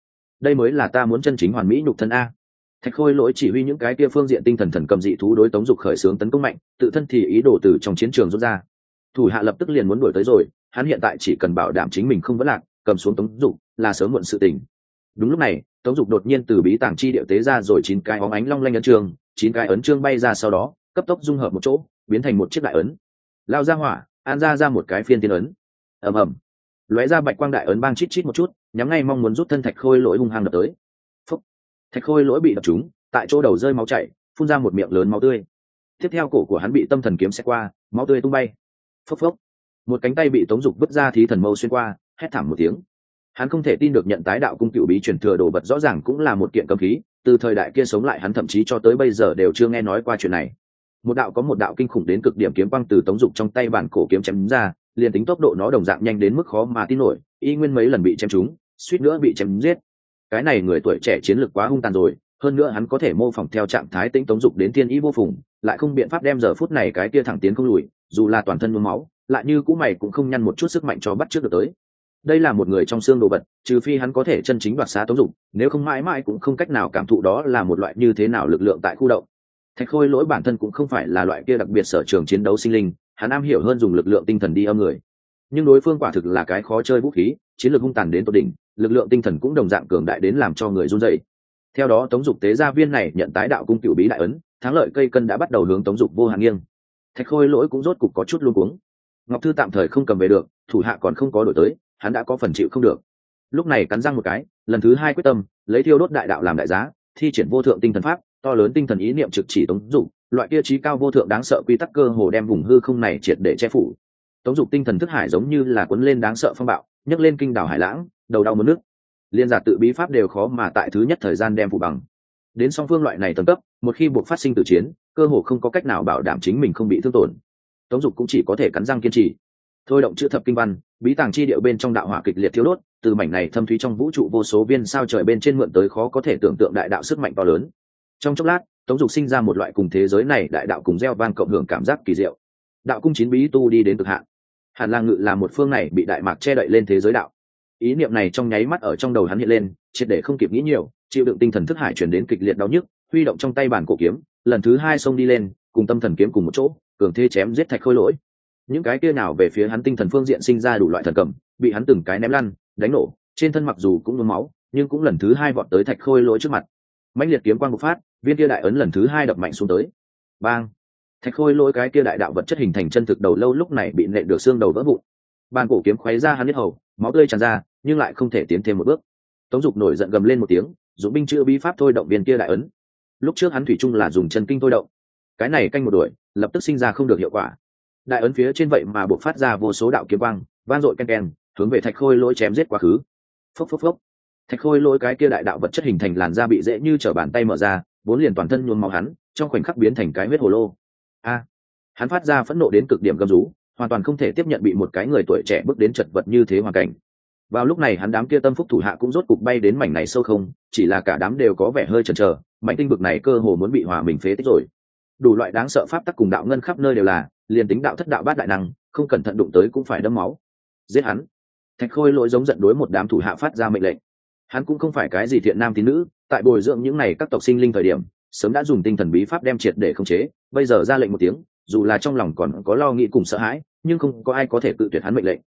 đây mới là ta muốn chân chính hoàn mỹ nhục thân a. Thạch Khôi Lỗi chỉ huy những cái kia phương diện tinh thần thần cầm dị thú đối Tống Dục khởi xướng tấn công mạnh, tự thân thì ý đồ từ trong chiến trường rút ra. Thủ hạ lập tức liền muốn đuổi tới rồi, hắn hiện tại chỉ cần bảo đảm chính mình không vấn lạc, cầm xuống Tống Dục là sớm muộn sự tình. Đúng lúc này, Tống Dục đột nhiên từ bí tàng chi điệu tế ra rồi 9 cái óng ánh long lanh ấn chương, 9 cái ấn chương bay ra sau đó, cấp tốc dung hợp một chỗ, biến thành một chiếc đại ấn. Lao ra hỏa, an ra một cái phiên tiên ấn. Ầm ầm. Lóe ra bạch quang đại ấn bang chít chít một chút, nhắm ngay mong muốn rút thân Thạch Khôi Lỗi hung hăng đập tới. Phốc. Thạch Khôi Lỗi bị đập trúng, tại chỗ đầu rơi máu chảy, phun ra một miệng lớn máu tươi. Tiếp theo cổ của hắn bị tâm thần kiếm xẹt qua, máu tươi tung bay. Phốc phốc. Một cánh tay bị Tống Dục vứt ra thí thần mâu xuyên qua, hét thảm một tiếng. Hắn không thể tin được nhận tái đạo cung cựu bí truyền thừa đồ vật rõ ràng cũng là một kiện cấm khí, từ thời đại kia sống lại hắn thậm chí cho tới bây giờ đều chưa nghe nói qua chuyện này. Một đạo kinh khủng đến cực điểm kiếm quang từ Tống Dục trong tay bản cổ kiếm chém ra, liền tính tốc độ nó đồng dạng nhanh đến mức khó mà tin nổi, y nguyên mấy lần bị chém trúng, suýt nữa bị chém giết. Cái này người tuổi trẻ chiến lược quá hung tàn rồi, hơn nữa hắn có thể mô phỏng theo trạng thái tĩnh Tống Dục đến thiên ý vô phùng, lại không biện pháp đem giờ phút này cái kia thẳng tiến không lùi, dù là toàn thân nhuốm máu, lại như cũ mày cũng không nhăn một chút sức mạnh cho bắt trước được tới. Đây là một người trong xương đồ vật, trừ phi hắn có thể chân chính đoạt xá Tống Dục, nếu không mãi mãi cũng không cách nào cảm thụ đó là một loại như thế nào lực lượng tại khu động. Thạch Khôi Lỗi bản thân cũng không phải là loại kia đặc biệt sở trường chiến đấu sinh linh, hắn am hiểu hơn dùng lực lượng tinh thần đi âm người. Nhưng đối phương quả thực là cái khó chơi vũ khí, chiến lược hung tàn đến tột đỉnh, lực lượng tinh thần cũng đồng dạng cường đại đến làm cho người run rẩy. Theo đó Tống Dục tế gia viên này nhận tái đạo cung cửu bí đại ấn, thắng lợi cây cân đã bắt đầu hướng Tống Dục vô hạn nghiêng. Thạch Khôi Lỗi cũng rốt cục có chút luống cuống. Ngọc Thư tạm thời không cầm về được, thủ hạ còn không có đổi tới, hắn đã có phần chịu không được. Lúc này cắn răng một cái, lần thứ hai quyết tâm, lấy thiêu đốt đại đạo làm đại giá, thi triển vô thượng tinh thần pháp, to lớn tinh thần ý niệm trực chỉ Tống Dục, loại kia trí cao vô thượng đáng sợ quy tắc cơ hồ đem vùng hư không này triệt để che phủ. Tống Dục tinh thần thức hải giống như là cuốn lên đáng sợ phong bạo, nhấc lên kinh đảo hải lãng, đầu đau muốn nước. Liên giả tự bí pháp đều khó mà tại thứ nhất thời gian đem phủ bằng. Đến song phương loại này tầng cấp, một khi buộc phát sinh tử chiến, cơ hồ không có cách nào bảo đảm chính mình không bị thương tổn. Tống Dục cũng chỉ có thể cắn răng kiên trì. Thôi động chữ thập kinh văn, bí tàng chi điệu bên trong đạo hỏa kịch liệt thiếu đốt, từ mảnh này thâm thúy trong vũ trụ vô số viên sao trời bên trên mượn tới khó có thể tưởng tượng đại đạo sức mạnh to lớn. Trong chốc lát, Tống Dục sinh ra một loại cùng thế giới này đại đạo cùng gieo vang cộng hưởng cảm giác kỳ diệu. Đạo cung chín bí tu đi đến cực hạn. Hàn Lang Ngự là một phương này bị đại mạc che đậy lên thế giới đạo. Ý niệm này trong nháy mắt ở trong đầu hắn hiện lên, triệt để không kịp nghĩ nhiều, chịu đựng tinh thần thức hải truyền đến kịch liệt đau nhức, huy động trong tay bản cổ kiếm, lần thứ hai xông đi lên, cùng tâm thần kiếm cùng một chỗ, cường thế chém giết Thạch Khôi Lỗi. Những cái kia nào về phía hắn tinh thần phương diện sinh ra đủ loại thần cầm, bị hắn từng cái ném lăn, đánh nổ, trên thân mặc dù cũng nhuốm máu, nhưng cũng lần thứ hai vọt tới Thạch Khôi Lỗi trước mặt. Mãnh liệt kiếm quang bộc phát, viên kia đại ấn lần thứ hai đập mạnh xuống tới. Bang! Thạch Khôi Lỗi cái kia đại đạo vật chất hình thành chân thực đầu lâu lúc này bị nện được xương đầu vỡ vụn. Bàn cổ kiếm khoé ra hắn huyết hầu, máu tươi tràn ra, nhưng lại không thể tiến thêm một bước. Tống Dục nổi giận gầm lên một tiếng, dùng binh chữ bí pháp thôi động viên kia đại ấn. Lúc trước hắn thủy chung là dùng chân kinh thôi động, cái này canh một đuổi, lập tức sinh ra không được hiệu quả. Đại ấn phía trên vậy mà bộc phát ra vô số đạo kiếm quang, vang dội ken ken, hướng về Thạch Khôi Lỗi chém giết quá khứ. Phốc phốc phốc. Thạch Khôi Lỗi cái kia đại đạo vật chất hình thành làn da bị dễ như trở bàn tay mở ra, vốn liền toàn thân nhuốm máu hắn, trong khoảnh khắc biến thành cái huyết hồ lô. A! Hắn phát ra phẫn nộ đến cực điểm gầm rú, hoàn toàn không thể tiếp nhận bị một cái người tuổi trẻ bước đến chật vật như thế hoàn cảnh. Vào lúc này hắn đám kia tâm phúc thủ hạ cũng rốt cục bay đến mảnh này sâu không, chỉ là cả đám đều có vẻ hơi chần chờ, mảnh tinh vực này cơ hồ muốn bị hòa mình phế tích rồi. Đủ loại đáng sợ pháp tắc cùng đạo ngân khắp nơi đều là, liền tính đạo thất đạo bát đại năng, không cẩn thận đụng tới cũng phải đẫm máu. Giết hắn! Thạch Khôi Lỗi giống giận đối một đám thủ hạ phát ra mệnh lệnh. Hắn cũng không phải cái gì thiện nam tín nữ, tại bồi dưỡng những này các tộc sinh linh thời điểm, sớm đã dùng tinh thần bí pháp đem triệt để khống chế, bây giờ ra lệnh một tiếng, dù là trong lòng còn có lo nghĩ cùng sợ hãi, nhưng không có ai có thể cự tuyệt hắn mệnh lệnh.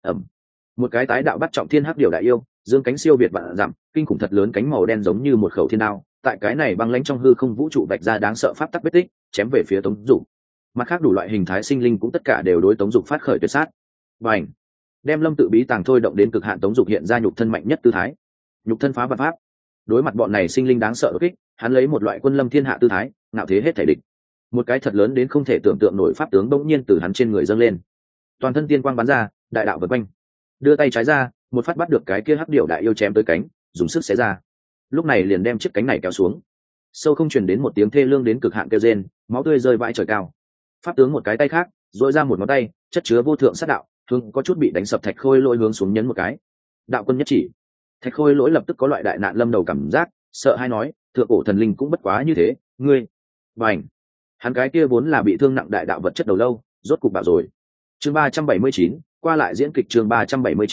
Một cái tái đạo bắt trọng thiên hắc điều đại yêu, dương cánh siêu việt vạn dặm, kinh khủng thật lớn cánh màu đen giống như một khẩu thiên đao, tại cái này băng lãnh trong hư không vũ trụ vạch ra đáng sợ pháp tắc vết tích, chém về phía Tống Dục. Mặt khác đủ loại hình thái sinh linh cũng tất cả đều đối Tống Dục phát khởi tuyệt sát. Bành! Đem Lâm tự bí tàng thôi động đến cực hạn, Tống Dục hiện ra nhục thân mạnh nhất tư thái. Nhục thân phá vạn pháp. Đối mặt bọn này sinh linh đáng sợ đột kích, hắn lấy một loại quân lâm thiên hạ tư thái, ngạo thế hết thảy địch. Một cái thật lớn đến không thể tưởng tượng nổi pháp tướng bỗng nhiên từ hắn trên người dâng lên. Toàn thân tiên quang bắn ra, đại đạo vần quanh. Đưa tay trái ra, một phát bắt được cái kia hắc điểu đại yêu chém tới cánh, dùng sức xé ra. Lúc này liền đem chiếc cánh này kéo xuống. Sâu không truyền đến một tiếng thê lương đến cực hạn kêu rên, máu tươi rơi vãi trời cao. Pháp tướng một cái tay khác, duỗi ra một ngón tay, chất chứa vô thượng sát đạo, thường có chút bị đánh sập Thạch Khôi Lỗi hướng xuống nhấn một cái. Đạo quân nhất chỉ. Thạch Khôi Lỗi lập tức có loại đại nạn lâm đầu cảm giác, sợ hai nói, thượng cổ thần linh cũng bất quá như thế, ngươi. Bành. Hắn cái kia vốn là bị thương nặng đại đạo vật chất đầu lâu, rốt cục bạo rồi. Chương 379, qua lại diễn kịch chương 379,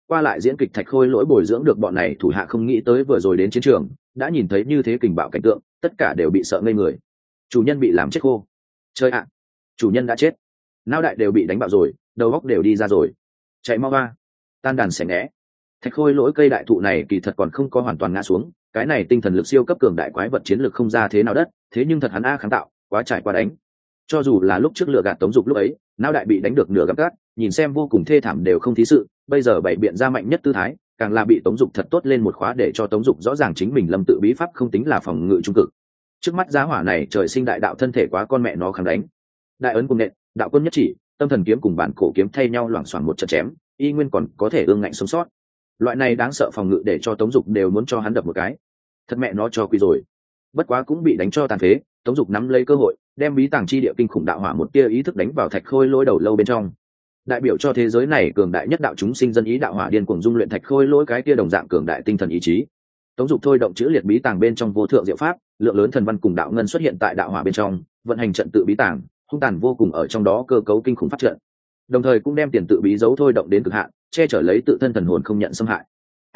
qua lại diễn kịch Thạch Khôi Lỗi bồi dưỡng được bọn này thủ hạ không nghĩ tới vừa rồi đến chiến trường đã nhìn thấy như thế kình bạo cảnh tượng, tất cả đều bị sợ ngây người. Chủ nhân bị làm chết khô. Chơi ạ, chủ nhân đã chết. Não đại đều bị đánh bạo rồi, đầu óc đều đi ra rồi. Chạy mau va. Tan đàn xẻ nghẽ. Thạch Khôi Lỗi cây đại thụ này kỳ thật còn không có hoàn toàn ngã xuống, cái này tinh thần lực siêu cấp cường đại quái vật chiến lực không ra thế nào đất, thế nhưng thật hắn a kháng tạo, quá trải qua đánh. Cho dù là lúc trước lựa gạt Tống Dục lúc ấy, não đại bị đánh được nửa găm cát, nhìn xem vô cùng thê thảm đều không thí sự, bây giờ bày biện ra mạnh nhất tư thái, càng là bị Tống Dục thật tốt lên một khóa để cho Tống Dục rõ ràng chính mình lâm tự bí pháp không tính là phòng ngự trung cực. Trước mắt giá hỏa này trời sinh đại đạo thân thể quá con mẹ nó kháng đánh. Đại ấn cùng nện, đạo quân nhất chỉ, tâm thần kiếm cùng bản cổ kiếm thay nhau loảng xoảng một trận chém, y nguyên còn có thể ương ngạnh sống sót. Loại này đáng sợ phòng ngự để cho Tống Dục đều muốn cho hắn đập một cái. Thật mẹ nó cho quỳ rồi. Bất quá cũng bị đánh cho tàn phế, Tống Dục nắm lấy cơ hội, đem bí tàng chi địa kinh khủng đạo hỏa một tia ý thức đánh vào Thạch Khôi Lỗi đầu lâu bên trong. Đại biểu cho thế giới này cường đại nhất đạo chúng sinh dân ý đạo hỏa điên cuồng dung luyện Thạch Khôi Lỗi cái tia đồng dạng cường đại tinh thần ý chí. Tống Dục thôi động chữ liệt bí tàng bên trong vô thượng diệu pháp, lượng lớn thần văn cùng đạo ngân xuất hiện tại đạo hỏa bên trong, vận hành trận tự bí tàng, hung tàn vô cùng ở trong đó cơ cấu kinh khủng phát trận. Đồng thời cũng đem tiền tự bí dấu thôi động đến cực hạn, che chở lấy tự thân thần hồn không nhận xâm hại.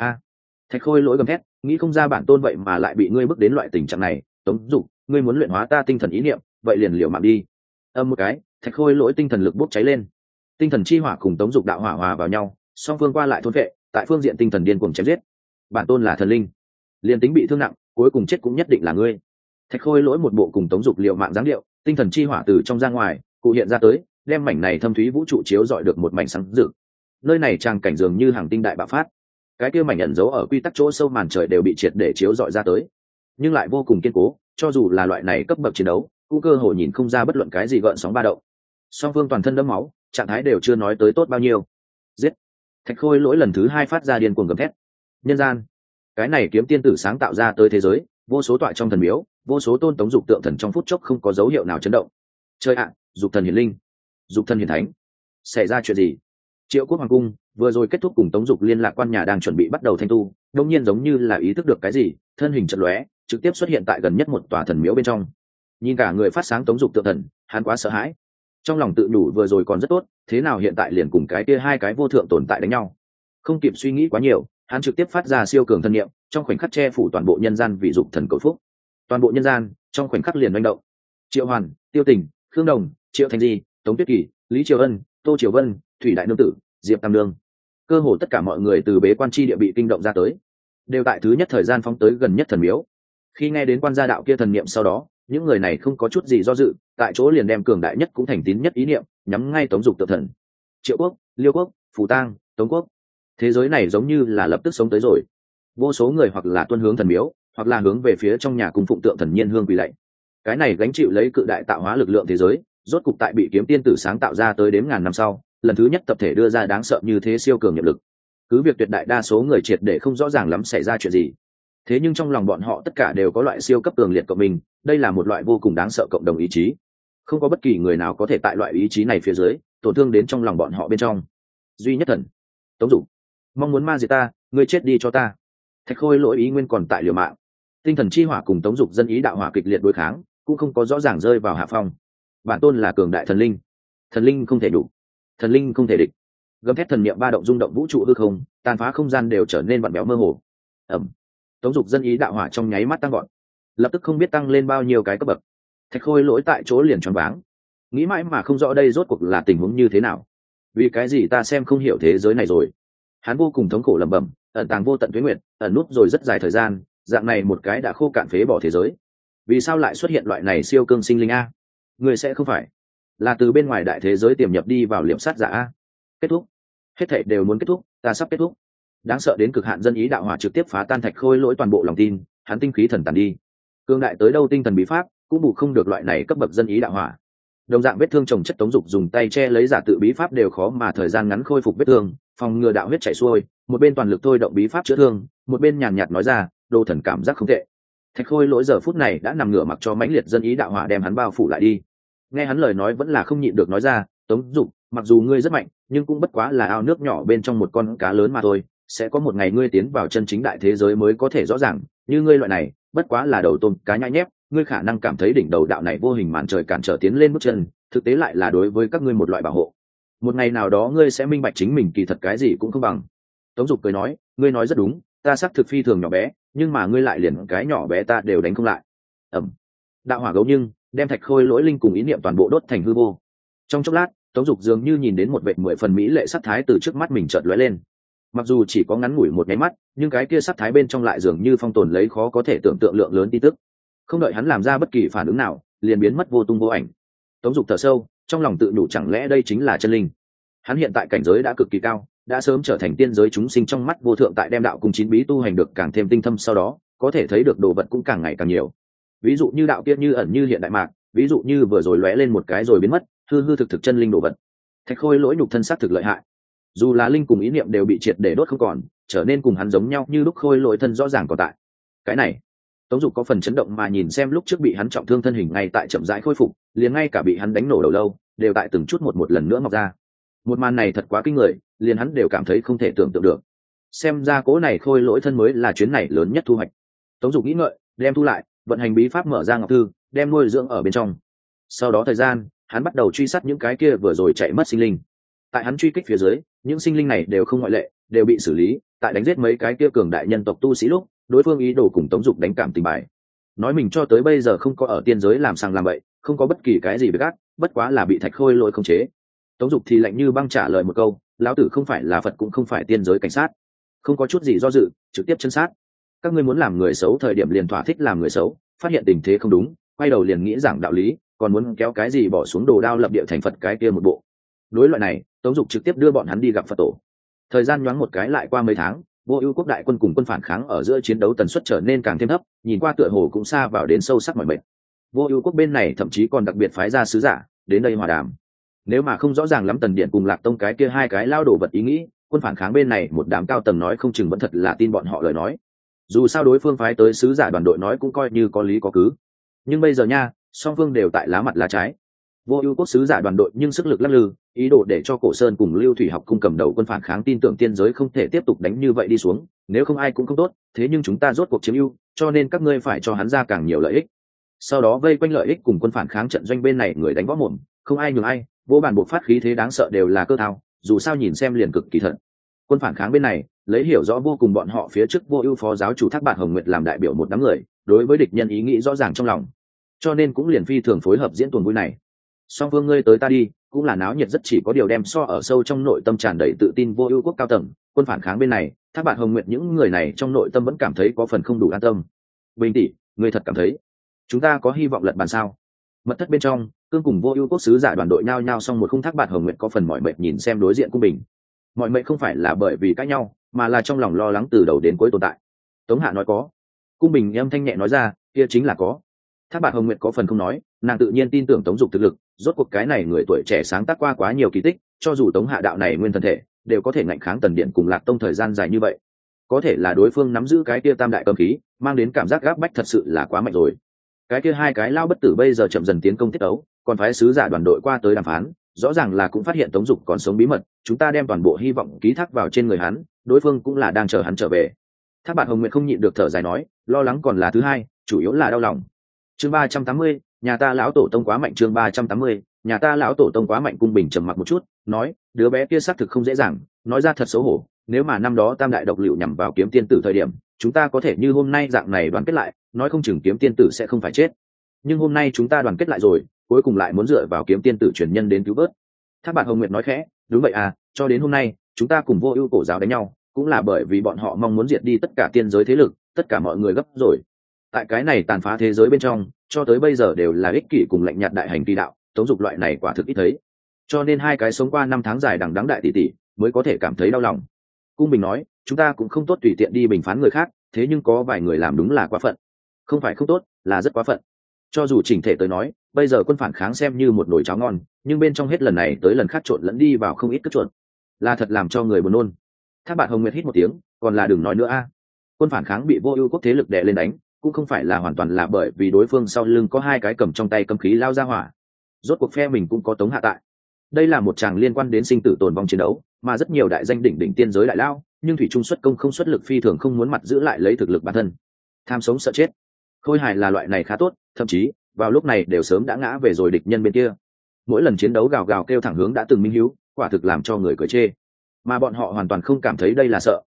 Thạch Khôi Lỗi gầm thét, nghĩ không ra bản tôn vậy mà lại bị ngươi bước đến loại tình trạng này. Tống Dục, ngươi muốn luyện hóa ta tinh thần ý niệm, vậy liền liều mạng đi. Âm một cái, Thạch Khôi Lỗi tinh thần lực bốc cháy lên, tinh thần chi hỏa cùng Tống Dục đạo hỏa hòa vào nhau, song phương qua lại thôn vệ, tại phương diện tinh thần điên cuồng chém giết. Bản tôn là thần linh, liền tính bị thương nặng, cuối cùng chết cũng nhất định là ngươi. Thạch Khôi Lỗi một bộ cùng Tống Dục liều mạng dáng điệu, tinh thần chi hỏa từ trong ra ngoài cụ hiện ra tới, đem mảnh này thâm thúy vũ trụ chiếu rọi được một mảnh sáng rực. Nơi này tràng cảnh dường như hàng tinh đại bạo phát, cái kia mảnh ẩn giấu ở quy tắc chỗ sâu màn trời đều bị triệt để chiếu rọi ra tới, nhưng lại vô cùng kiên cố, cho dù là loại này cấp bậc chiến đấu cũng cơ hồ nhìn không ra bất luận cái gì gợn sóng ba động. Song phương toàn thân đẫm máu, trạng thái đều chưa nói tới tốt bao nhiêu. Giết! Thạch Khôi Lỗi lần thứ hai phát ra điên cuồng gầm thét. Nhân gian, cái này kiếm tiên tử sáng tạo ra tới thế giới, vô số tọa trong thần miếu, vô số tôn Tống Dục tượng thần trong phút chốc không có dấu hiệu nào chấn động. Chơi ạ, Dục thần hiển linh, Dục thần hiển thánh, xảy ra chuyện gì? Triệu Quốc hoàng cung vừa rồi kết thúc cùng Tống Dục liên lạc quan nhà đang chuẩn bị bắt đầu thanh tu, đột nhiên giống như là ý thức được cái gì, thân hình chợt lóe, trực tiếp xuất hiện tại gần nhất một tòa thần miếu bên trong. Nhìn cả người phát sáng Tống Dục tượng thần, hắn quá sợ hãi. Trong lòng tự nhủ vừa rồi còn rất tốt, thế nào hiện tại liền cùng cái kia hai cái vô thượng tồn tại đánh nhau. Không kịp suy nghĩ quá nhiều, hắn trực tiếp phát ra siêu cường thân niệm, trong khoảnh khắc che phủ toàn bộ nhân gian vì Dục thần cầu phúc. Toàn bộ nhân gian trong khoảnh khắc liền manh động. Triệu Hoàn, Tiêu Tình, Khương Đồng, Triệu Thành Di, Tống Tuyết Kỳ, Lý Triều Ân, Tô Triều Vân, Thủy Đại Nương Tử, Diệp Tam Nương, cơ hồ tất cả mọi người từ bế quan chi địa bị kinh động ra tới, đều tại thứ nhất thời gian phóng tới gần nhất thần miếu. Khi nghe đến quan gia đạo kia thần niệm sau đó, những người này không có chút gì do dự, tại chỗ liền đem cường đại nhất cũng thành tín nhất ý niệm nhắm ngay Tống Dục tự thần. Triệu Quốc, Liêu Quốc, Phù Tang, Tống Quốc, thế giới này giống như là lập tức sống tới rồi. Vô số người hoặc là tuân hướng thần miếu, hoặc là hướng về phía trong nhà cung phụng tượng thần nhiên hương quỳ lạy. Cái này gánh chịu lấy cự đại tạo hóa lực lượng thế giới, rốt cục tại bị kiếm tiên tử sáng tạo ra tới đếm ngàn năm sau, lần thứ nhất tập thể đưa ra đáng sợ như thế siêu cường nhiệm lực. Cứ việc tuyệt đại đa số người triệt để không rõ ràng lắm xảy ra chuyện gì, thế nhưng trong lòng bọn họ tất cả đều có loại siêu cấp cường liệt cộng mình, đây là một loại vô cùng đáng sợ cộng đồng ý chí. Không có bất kỳ người nào có thể tại loại ý chí này phía dưới tổn thương đến trong lòng bọn họ bên trong. Duy nhất thần Tống Dục, mong muốn ma diệt ta, ngươi chết đi cho ta. Thạch Khôi Lỗi ý nguyên còn tại liều mạng, tinh thần chi hỏa cùng Tống Dục dân ý đạo hỏa kịch liệt đối kháng, cũng không có rõ ràng rơi vào hạ phong. Bản tôn là cường đại thần linh, thần linh không thể đủ, thần linh không thể địch. Gầm thét thần niệm ba động rung động vũ trụ hư không, tàn phá không gian đều trở nên vặn béo mơ hồ. Tống Dục dân ý đạo hỏa trong nháy mắt tăng gọn, lập tức không biết tăng lên bao nhiêu cái cấp bậc. Thạch Khôi Lỗi tại chỗ liền choáng váng, nghĩ mãi mà không rõ đây rốt cuộc là tình huống như thế nào. Vì cái gì ta xem không hiểu thế giới này rồi? Hắn vô cùng thống khổ lẩm bẩm, ẩn tàng vô tận tuế nguyệt, ẩn nút rồi rất dài thời gian, dạng này một cái đã khô cạn phế bỏ thế giới, vì sao lại xuất hiện loại này siêu cương sinh linh a? Người sẽ không phải là từ bên ngoài đại thế giới tiềm nhập đi vào liệm sát giả a? Kết thúc, hết thảy đều muốn kết thúc, ta sắp kết thúc. Đáng sợ đến cực hạn dân ý đạo hỏa trực tiếp phá tan Thạch Khôi Lỗi toàn bộ lòng tin, hắn tinh khí thần tàn đi, cương đại tới đâu tinh thần bí pháp cũng bù không được loại này cấp bậc dân ý đạo hỏa. Đồng dạng vết thương chồng chất Tống Dục dùng tay che lấy giả tự bí pháp đều khó mà thời gian ngắn khôi phục vết thương, phòng ngừa đạo huyết chảy xuôi, một bên toàn lực thôi động bí pháp chữa thương, một bên nhàn nhạt nói ra, đô thần cảm giác không tệ. Thạch Khôi Lỗi giờ phút này đã nằm ngửa mặc cho mãnh liệt dân ý đạo hỏa đem hắn bao phủ lại đi. Nghe hắn lời nói vẫn là không nhịn được nói ra, Tống Dục, mặc dù ngươi rất mạnh, nhưng cũng bất quá là ao nước nhỏ bên trong một con cá lớn mà thôi, sẽ có một ngày ngươi tiến vào chân chính đại thế giới mới có thể rõ ràng, như ngươi loại này, bất quá là đầu tôm cá nhãi nhép, ngươi khả năng cảm thấy đỉnh đầu đạo này vô hình màn trời cản trở tiến lên bước chân, thực tế lại là đối với các ngươi một loại bảo hộ. Một ngày nào đó ngươi sẽ minh bạch chính mình kỳ thật cái gì cũng không bằng. Tống Dục cười nói, ngươi nói rất đúng, ta xác thực phi thường nhỏ bé, nhưng mà ngươi lại liền cái nhỏ bé ta đều đánh không lại. Ẩm. Đạo hỏa gấu nhưng đem Thạch Khôi Lỗi linh cùng ý niệm toàn bộ đốt thành hư vô. Trong chốc lát, Tống Dục dường như nhìn đến một vệt 10 phần mỹ lệ sắc thái từ trước mắt mình chợt lóe lên. Mặc dù chỉ có ngắn ngủi một nháy mắt, nhưng cái kia sắc thái bên trong lại dường như phong tồn lấy khó có thể tưởng tượng lượng lớn tin tức. Không đợi hắn làm ra bất kỳ phản ứng nào, liền biến mất vô tung vô ảnh. Tống Dục thở sâu, trong lòng tự nhủ chẳng lẽ đây chính là chân linh. Hắn hiện tại cảnh giới đã cực kỳ cao, đã sớm trở thành tiên giới chúng sinh trong mắt vô thượng, tại đem đạo cùng chín bí tu hành được càng thêm tinh thâm, sau đó có thể thấy được đồ vật cũng càng ngày càng nhiều. Ví dụ như đạo kia như ẩn như hiện đại mạc, ví dụ như vừa rồi lóe lên một cái rồi biến mất, hư hư thực thực chân linh đồ vật. Thạch Khôi Lỗi nhục thân xác thực lợi hại, dù là linh cùng ý niệm đều bị triệt để đốt không còn, trở nên cùng hắn giống nhau như lúc Khôi Lỗi thân rõ ràng còn tại. Cái này, Tống Dục có phần chấn động mà nhìn xem lúc trước bị hắn trọng thương thân hình ngay tại chậm rãi khôi phục, liền ngay cả bị hắn đánh nổ đầu lâu, đều tại từng chút một lần nữa mọc ra. Một màn này thật quá kinh người, liền hắn đều cảm thấy không thể tưởng tượng được. Xem ra cố này Khôi Lỗi thân mới là chuyến này lớn nhất thu hoạch. Tống Dục nghĩ ngợi, đem thu lại, vận hành bí pháp mở ra ngọc thư, đem nuôi dưỡng ở bên trong. Sau đó thời gian, hắn bắt đầu truy sát những cái kia vừa rồi chạy mất sinh linh. Tại hắn truy kích phía dưới, những sinh linh này đều không ngoại lệ, đều bị xử lý. Tại đánh giết mấy cái kia cường đại nhân tộc tu sĩ lúc, đối phương ý đồ cùng Tống Dục đánh cảm tình bài, nói mình cho tới bây giờ không có ở tiên giới làm sàng làm bậy, không có bất kỳ cái gì với gác, bất quá là bị Thạch Khôi Lỗi khống chế. Tống Dục thì lạnh như băng trả lời một câu, lão tử không phải là Phật cũng không phải tiên giới cảnh sát, không có chút gì do dự, trực tiếp chân sát. Các ngươi muốn làm người xấu thời điểm liền thỏa thích làm người xấu, phát hiện tình thế không đúng, quay đầu liền nghĩ giảng đạo lý, còn muốn kéo cái gì bỏ xuống đồ đao lập địa thành Phật cái kia một bộ. Đối loại này, Tống Dục trực tiếp đưa bọn hắn đi gặp Phật tổ. Thời gian nhoáng một cái lại qua mấy tháng, Vô Ưu quốc đại quân cùng quân phản kháng ở giữa chiến đấu tần suất trở nên càng thêm thấp, nhìn qua tựa hồ cũng xa vào đến sâu sắc mỏi mệt. Vô Ưu quốc bên này thậm chí còn đặc biệt phái ra sứ giả đến đây hòa đàm. Nếu mà không rõ ràng lắm Tần Điện cùng Lạc Tông cái kia hai cái lao đổ vật ý nghĩ, quân phản kháng bên này một đám cao tầng nói không chừng vẫn thật là tin bọn họ lời nói. Dù sao đối phương phái tới sứ giả đoàn đội nói cũng coi như có lý có cứ. Nhưng bây giờ nha, song phương đều tại lá mặt lá trái. Vô Ưu quốc sứ giả đoàn đội nhưng sức lực lắc lư, ý đồ để cho Cổ Sơn cùng Lưu Thủy Học cung cầm đầu quân phản kháng tin tưởng tiên giới không thể tiếp tục đánh như vậy đi xuống, nếu không ai cũng không tốt, thế nhưng chúng ta rốt cuộc chiếm ưu, cho nên các ngươi phải cho hắn ra càng nhiều lợi ích. Sau đó vây quanh lợi ích cùng quân phản kháng trận doanh bên này người đánh võ mồm, không ai nhường ai, vô bản buộc phát khí thế đáng sợ đều là cơ thao, dù sao nhìn xem liền cực kỳ thật. Quân phản kháng bên này, lấy hiểu rõ vô cùng bọn họ phía trước Vô Ưu phó giáo chủ Thác Bạt Hồng Nguyệt làm đại biểu một đám người, đối với địch nhân ý nghĩ rõ ràng trong lòng, cho nên cũng liền phi thường phối hợp diễn tuần vui này. Song phương ngươi tới ta đi, cũng là náo nhiệt rất, chỉ có điều đem so ở sâu trong nội tâm tràn đầy tự tin Vô Ưu quốc cao tầng, quân phản kháng bên này, Thác Bạt Hồng Nguyệt những người này trong nội tâm vẫn cảm thấy có phần không đủ an tâm. Bình tỷ, ngươi thật cảm thấy chúng ta có hy vọng lật bàn sao? Mật thất bên trong, Cương cùng Vô Ưu quốc sứ giả đoàn đội nhao nhao xong một khung. Thác Bạt Hồng Nguyệt có phần mỏi mệt nhìn xem đối diện Cung Bình. Mỏi mệt không phải là bởi vì cãi nhau, mà là trong lòng lo lắng từ đầu đến cuối tồn tại. Tống Hạ nói có. Cung Bình âm thanh nhẹ nói ra, kia chính là có. Thác Bạt Hồng Nguyệt có phần không nói, nàng tự nhiên tin tưởng Tống Dục thực lực, rốt cuộc cái này người tuổi trẻ sáng tác qua quá nhiều kỳ tích, cho dù Tống Hạ đạo này nguyên thân thể, đều có thể ngạnh kháng Tần Điện cùng Lạc Tông thời gian dài như vậy. Có thể là đối phương nắm giữ cái kia tam đại cấm khí, mang đến cảm giác gáp bách thật sự là quá mạnh rồi. Cái kia hai cái lao bất tử bây giờ chậm dần tiến công tiết ấu, còn phái sứ giả đoàn đội qua tới đàm phán, rõ ràng là cũng phát hiện Tống Dục còn sống bí mật, chúng ta đem toàn bộ hy vọng ký thác vào trên người hắn, đối phương cũng là đang chờ hắn trở về. Thác Bạt Hồng Nguyệt không nhịn được thở dài nói, lo lắng còn là thứ hai, chủ yếu là đau lòng. Chương 380, nhà ta lão tổ tông quá mạnh. Chương 380, nhà ta lão tổ tông quá mạnh. Cung Bình trầm mặc một chút, nói, đứa bé kia xác thực không dễ dàng, nói ra thật xấu hổ, nếu mà năm đó tam đại độc liệu nhằm vào Kiếm Tiên tử thời điểm, chúng ta có thể như hôm nay dạng này đoàn kết lại, nói không chừng Kiếm Tiên tử sẽ không phải chết. Nhưng hôm nay chúng ta đoàn kết lại rồi, cuối cùng lại muốn dựa vào Kiếm Tiên tử truyền nhân đến cứu vớt. Thác Bạt Hồng Nguyệt nói khẽ, đúng vậy à, cho đến hôm nay, chúng ta cùng Vô Ưu cổ giáo đánh nhau, cũng là bởi vì bọn họ mong muốn diệt đi tất cả tiên giới thế lực, tất cả mọi người gấp rồi. Tại cái này tàn phá thế giới bên trong, cho tới bây giờ đều là ích kỷ cùng lạnh nhạt đại hành kỳ đạo, Tống Dục loại này quả thực ít thấy. Cho nên hai cái sống qua năm tháng dài đằng đẵng đại tỷ tỷ mới có thể cảm thấy đau lòng. Cung Bình nói, chúng ta cũng không tốt tùy tiện đi bình phán người khác, thế nhưng có vài người làm đúng là quá phận. Không phải không tốt, là rất quá phận. Cho dù chỉnh thể tới nói, bây giờ quân phản kháng xem như một nồi cháo ngon, nhưng bên trong hết lần này tới lần khác trộn lẫn đi vào không ít cất chuột, là thật làm cho người buồn nôn. Thác Bạt Hồng Nguyệt hít một tiếng, còn là đừng nói nữa a. Quân phản kháng bị Vô Ưu quốc thế lực đè lên đánh, cũng không phải là hoàn toàn là bởi vì đối phương sau lưng có hai cái cầm trong tay cấm khí lao ra hỏa. Rốt cuộc phe mình cũng có Tống Hạ tại. Đây là một tràng liên quan đến sinh tử tồn vong chiến đấu, mà rất nhiều đại danh đỉnh đỉnh tiên giới đại lao, nhưng thủy trung xuất công không xuất lực, phi thường không muốn mặt giữ lại lấy thực lực bản thân. Tham sống sợ chết. Khôi hài là loại này khá tốt, thậm chí vào lúc này đều sớm đã ngã về rồi địch nhân bên kia. Mỗi lần chiến đấu gào gào kêu thẳng hướng đã từng minh hiếu, quả thực làm cho người cười chê. Mà bọn họ hoàn toàn không cảm thấy đây là sợ,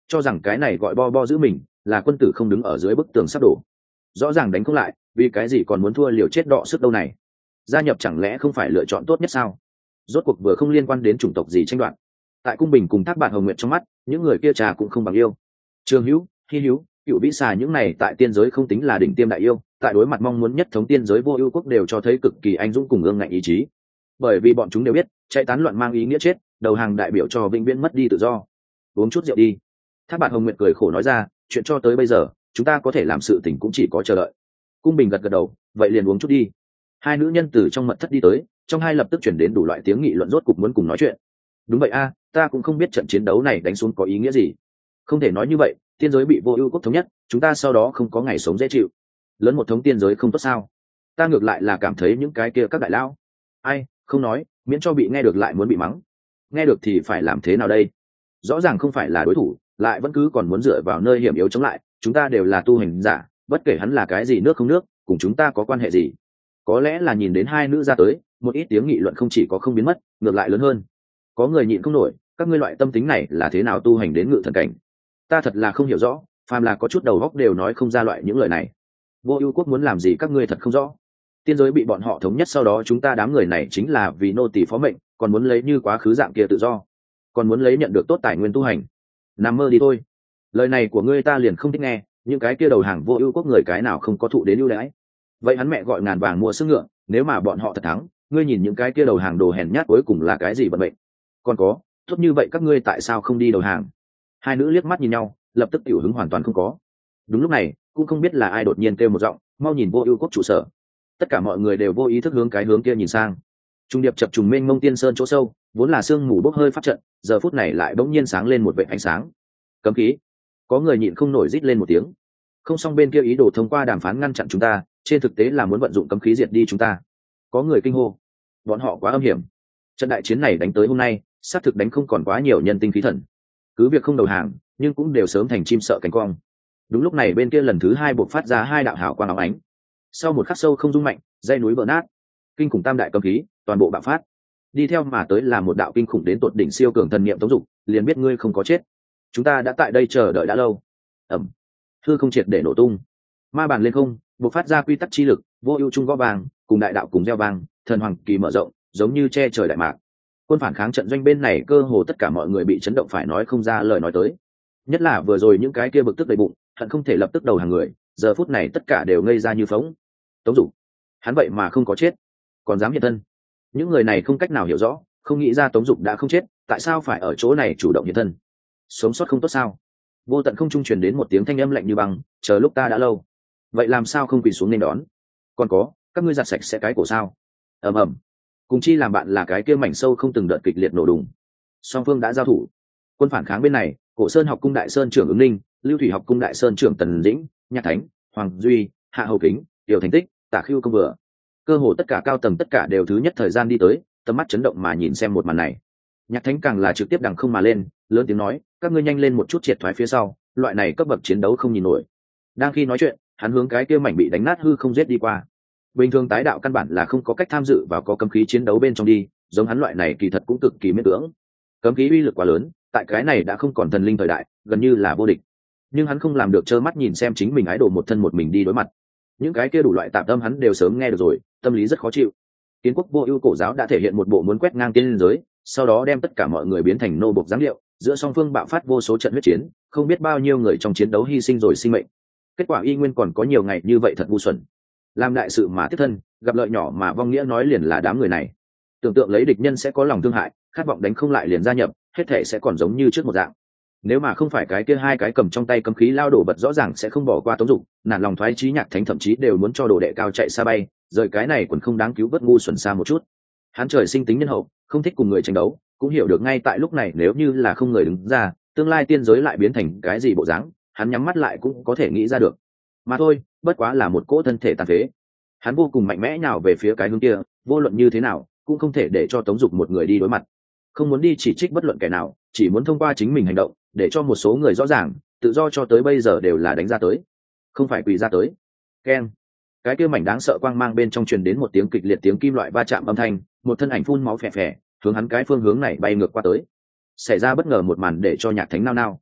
cho rằng cái này gọi bo bo giữ mình là quân tử không đứng ở dưới bức tường sắp đổ. Rõ ràng đánh không lại, vì cái gì còn muốn thua liều chết đọ sức đâu này? Gia nhập chẳng lẽ không phải lựa chọn tốt nhất sao? Rốt cuộc vừa không liên quan đến chủng tộc gì tranh đoạt. Tại cung bình cùng Thác Bạt Hồng Nguyệt trong mắt, những người kia trà cũng không bằng yêu. Trường Hữu, Hi Hữu, Cựu Vĩ Xà những này tại tiên giới không tính là đỉnh tiêm đại yêu, tại đối mặt mong muốn nhất thống tiên giới Vô Ưu quốc đều cho thấy cực kỳ anh dũng cùng ương ngạnh ý chí. Bởi vì bọn chúng đều biết, chạy tán loạn mang ý nghĩa chết, đầu hàng đại biểu cho vĩnh viễn mất đi tự do. Uống chút rượu đi. Thác Bạt Hồng Nguyệt cười khổ nói ra, chuyện cho tới bây giờ, chúng ta có thể làm sự tình cũng chỉ có chờ đợi. Cung bình gật gật đầu, vậy liền uống chút đi. Hai nữ nhân từ trong mật thất đi tới, trong hai lập tức chuyển đến đủ loại tiếng nghị luận, rốt cục muốn cùng nói chuyện. Đúng vậy a, ta cũng không biết trận chiến đấu này đánh xuống có ý nghĩa gì. Không thể nói như vậy, tiên giới bị Vô Ưu quốc thống nhất, chúng ta sau đó không có ngày sống dễ chịu. Lớn một thống tiên giới không tốt sao? Ta ngược lại là cảm thấy những cái kia các đại lão, ai, không nói, miễn cho bị nghe được lại muốn bị mắng. Nghe được thì phải làm thế nào đây? Rõ ràng không phải là đối thủ, lại vẫn cứ còn muốn dựa vào nơi hiểm yếu chống lại, chúng ta đều là tu hành giả, bất kể hắn là cái gì nước không nước, cùng chúng ta có quan hệ gì? Có lẽ là nhìn đến hai nữ ra tới, một ít tiếng nghị luận không chỉ có không biến mất, ngược lại lớn hơn. Có người nhịn không nổi, các ngươi loại tâm tính này là thế nào tu hành đến ngự thần cảnh? Ta thật là không hiểu rõ, phàm là có chút đầu óc đều nói không ra loại những lời này. Vô Ưu quốc muốn làm gì các ngươi thật không rõ. Tiên giới bị bọn họ thống nhất, sau đó chúng ta đám người này chính là vì nô tỳ phó mệnh, còn muốn lấy như quá khứ dạng kia tự do, còn muốn lấy nhận được tốt tài nguyên tu hành. Nằm mơ đi thôi. Lời này của ngươi ta liền không thích nghe, những cái kia đầu hàng Vô Ưu quốc người cái nào không có thụ đến ưu đãi. Vậy hắn mẹ gọi ngàn vàng mua sức ngựa, nếu mà bọn họ thật thắng, ngươi nhìn những cái kia đầu hàng đồ hèn nhát cuối cùng là cái gì vận mệnh? Còn có, tốt như vậy các ngươi tại sao không đi đầu hàng? Hai nữ liếc mắt nhìn nhau, lập tức tiểu hứng hoàn toàn không có. Đúng lúc này, cũng không biết là ai đột nhiên kêu một giọng, mau nhìn Vô Ưu quốc trụ sở. Tất cả mọi người đều vô ý thức hướng cái hướng kia nhìn sang. Trung điệp chập trùng mênh mông tiên sơn chỗ sâu, vốn là sương mù bốc hơi phát trận, giờ phút này lại bỗng nhiên sáng lên một vệt ánh sáng. Cấm khí. Có người nhịn không nổi rít lên một tiếng. Không, xong bên kia ý đồ thông qua đàm phán ngăn chặn chúng ta, trên thực tế là muốn vận dụng cấm khí diệt đi chúng ta. Có người kinh hô. Bọn họ quá âm hiểm. Trận đại chiến này đánh tới hôm nay, xác thực đánh không còn quá nhiều nhân tinh khí thần. Cứ việc không đầu hàng, nhưng cũng đều sớm thành chim sợ cánh quang. Đúng lúc này bên kia lần thứ hai bộc phát ra hai đạo hào quang óng ánh. Sau một khắc sâu không rung mạnh, dãy núi vỡ nát, kinh khủng tam đại cấm khí toàn bộ bạo phát. Đi theo mà tới là một đạo kinh khủng đến tột đỉnh siêu cường thần niệm tống dục, liền biết ngươi không có chết. Chúng ta đã tại đây chờ đợi đã lâu. Ẩm. Hư không triệt để nổ tung. Ma bàn lên không, bộc phát ra quy tắc chi lực, Vô Ưu trung gõ vàng, cùng đại đạo cùng gieo vàng, thần hoàng kỳ mở rộng, giống như che trời đại mạc. Quân phản kháng trận doanh bên này cơ hồ tất cả mọi người bị chấn động phải nói không ra lời nói tới. Nhất là vừa rồi những cái kia bực tức đầy bụng, hận không thể lập tức đầu hàng người, giờ phút này tất cả đều ngây ra như phỗng. Tống Dục, hắn vậy mà không có chết, còn dám hiện thân. Những người này không cách nào hiểu rõ, không nghĩ ra Tống Dục đã không chết, tại sao phải ở chỗ này chủ động hiện thân? Sống sót không tốt sao? Vô tận không trung truyền đến một tiếng thanh âm lạnh như băng, chờ lúc ta đã lâu. Vậy làm sao không quỳ xuống nên đón? Còn có, các ngươi giặt sạch sẽ cái cổ sao? Ầm ầm. Cùng chi làm bạn là cái kia mảnh sâu không từng đợt kịch liệt nổ đùng. Song phương đã giao thủ. Quân phản kháng bên này, Cổ Sơn học cung đại sơn trưởng Ứng Ninh, Lưu Thủy học cung đại sơn trưởng Tần Dĩnh, Nhạc Thánh, Hoàng Duy, Hạ Hầu Kính, Tiểu Thành Tích, Tả Khưu Công vừa. Cơ hồ tất cả cao tầng tất cả đều thứ nhất thời gian đi tới, tầm mắt chấn động mà nhìn xem một màn này. Nhạc Thánh càng là trực tiếp đằng không mà lên, lớn tiếng nói, các ngươi nhanh lên một chút triệt thoái phía sau, loại này cấp bậc chiến đấu không nhìn nổi. Đang khi nói chuyện, hắn hướng cái kia mảnh bị đánh nát hư không giết đi qua. Bình thường tái đạo căn bản là không có cách tham dự vào có cấm khí chiến đấu bên trong đi, giống hắn loại này kỳ thật cũng cực kỳ miễn cưỡng. Cấm khí uy lực quá lớn, tại cái này đã không còn thần linh thời đại, gần như là vô địch. Nhưng hắn không làm được trơ mắt nhìn xem chính mình ái đồ một thân một mình đi đối mặt. Những cái kia đủ loại tạp tâm hắn đều sớm nghe được rồi, tâm lý rất khó chịu. Kiến quốc Vô Ưu cổ giáo đã thể hiện một bộ muốn quét ngang tiên giới, sau đó đem tất cả mọi người biến thành nô bộc dáng điệu, giữa song phương bạo phát vô số trận huyết chiến, không biết bao nhiêu người trong chiến đấu hy sinh rồi sinh mệnh. Kết quả y nguyên còn có nhiều ngày như vậy thật ngu xuẩn. Làm đại sự mà tiếp thân, gặp lợi nhỏ mà vong nghĩa nói liền là đám người này. Tưởng tượng lấy địch nhân sẽ có lòng thương hại, khát vọng đánh không lại liền gia nhập, hết thể sẽ còn giống như trước một dạng. Nếu mà không phải cái kia hai cái cầm trong tay cấm khí lao đổ vật rõ ràng sẽ không bỏ qua Tống Dục, nản lòng thoái chí Nhạc Thánh thậm chí đều muốn cho đồ đệ cao chạy xa bay, rời cái này còn không đáng cứu vớt ngu xuẩn xa một chút. Hắn trời sinh tính nhân hậu, không thích cùng người tranh đấu, cũng hiểu được ngay tại lúc này nếu như là không người đứng ra, tương lai tiên giới lại biến thành cái gì bộ dáng, hắn nhắm mắt lại cũng có thể nghĩ ra được. Mà thôi, bất quá là một cỗ thân thể tàn phế. Hắn vô cùng mạnh mẽ nhào về phía cái hướng kia, vô luận như thế nào, cũng không thể để cho Tống Dục một người đi đối mặt. Không muốn đi chỉ trích bất luận kẻ nào, chỉ muốn thông qua chính mình hành động, để cho một số người rõ ràng, tự do cho tới bây giờ đều là đánh ra tới, không phải quỳ ra tới. Keng. Cái kia mảnh đáng sợ quang mang bên trong truyền đến một tiếng kịch liệt tiếng kim loại va chạm âm thanh, một thân ảnh phun máu phè phè, hướng hắn cái phương hướng này bay ngược qua tới. Xảy ra bất ngờ một màn để cho Nhạc Thánh nao nao.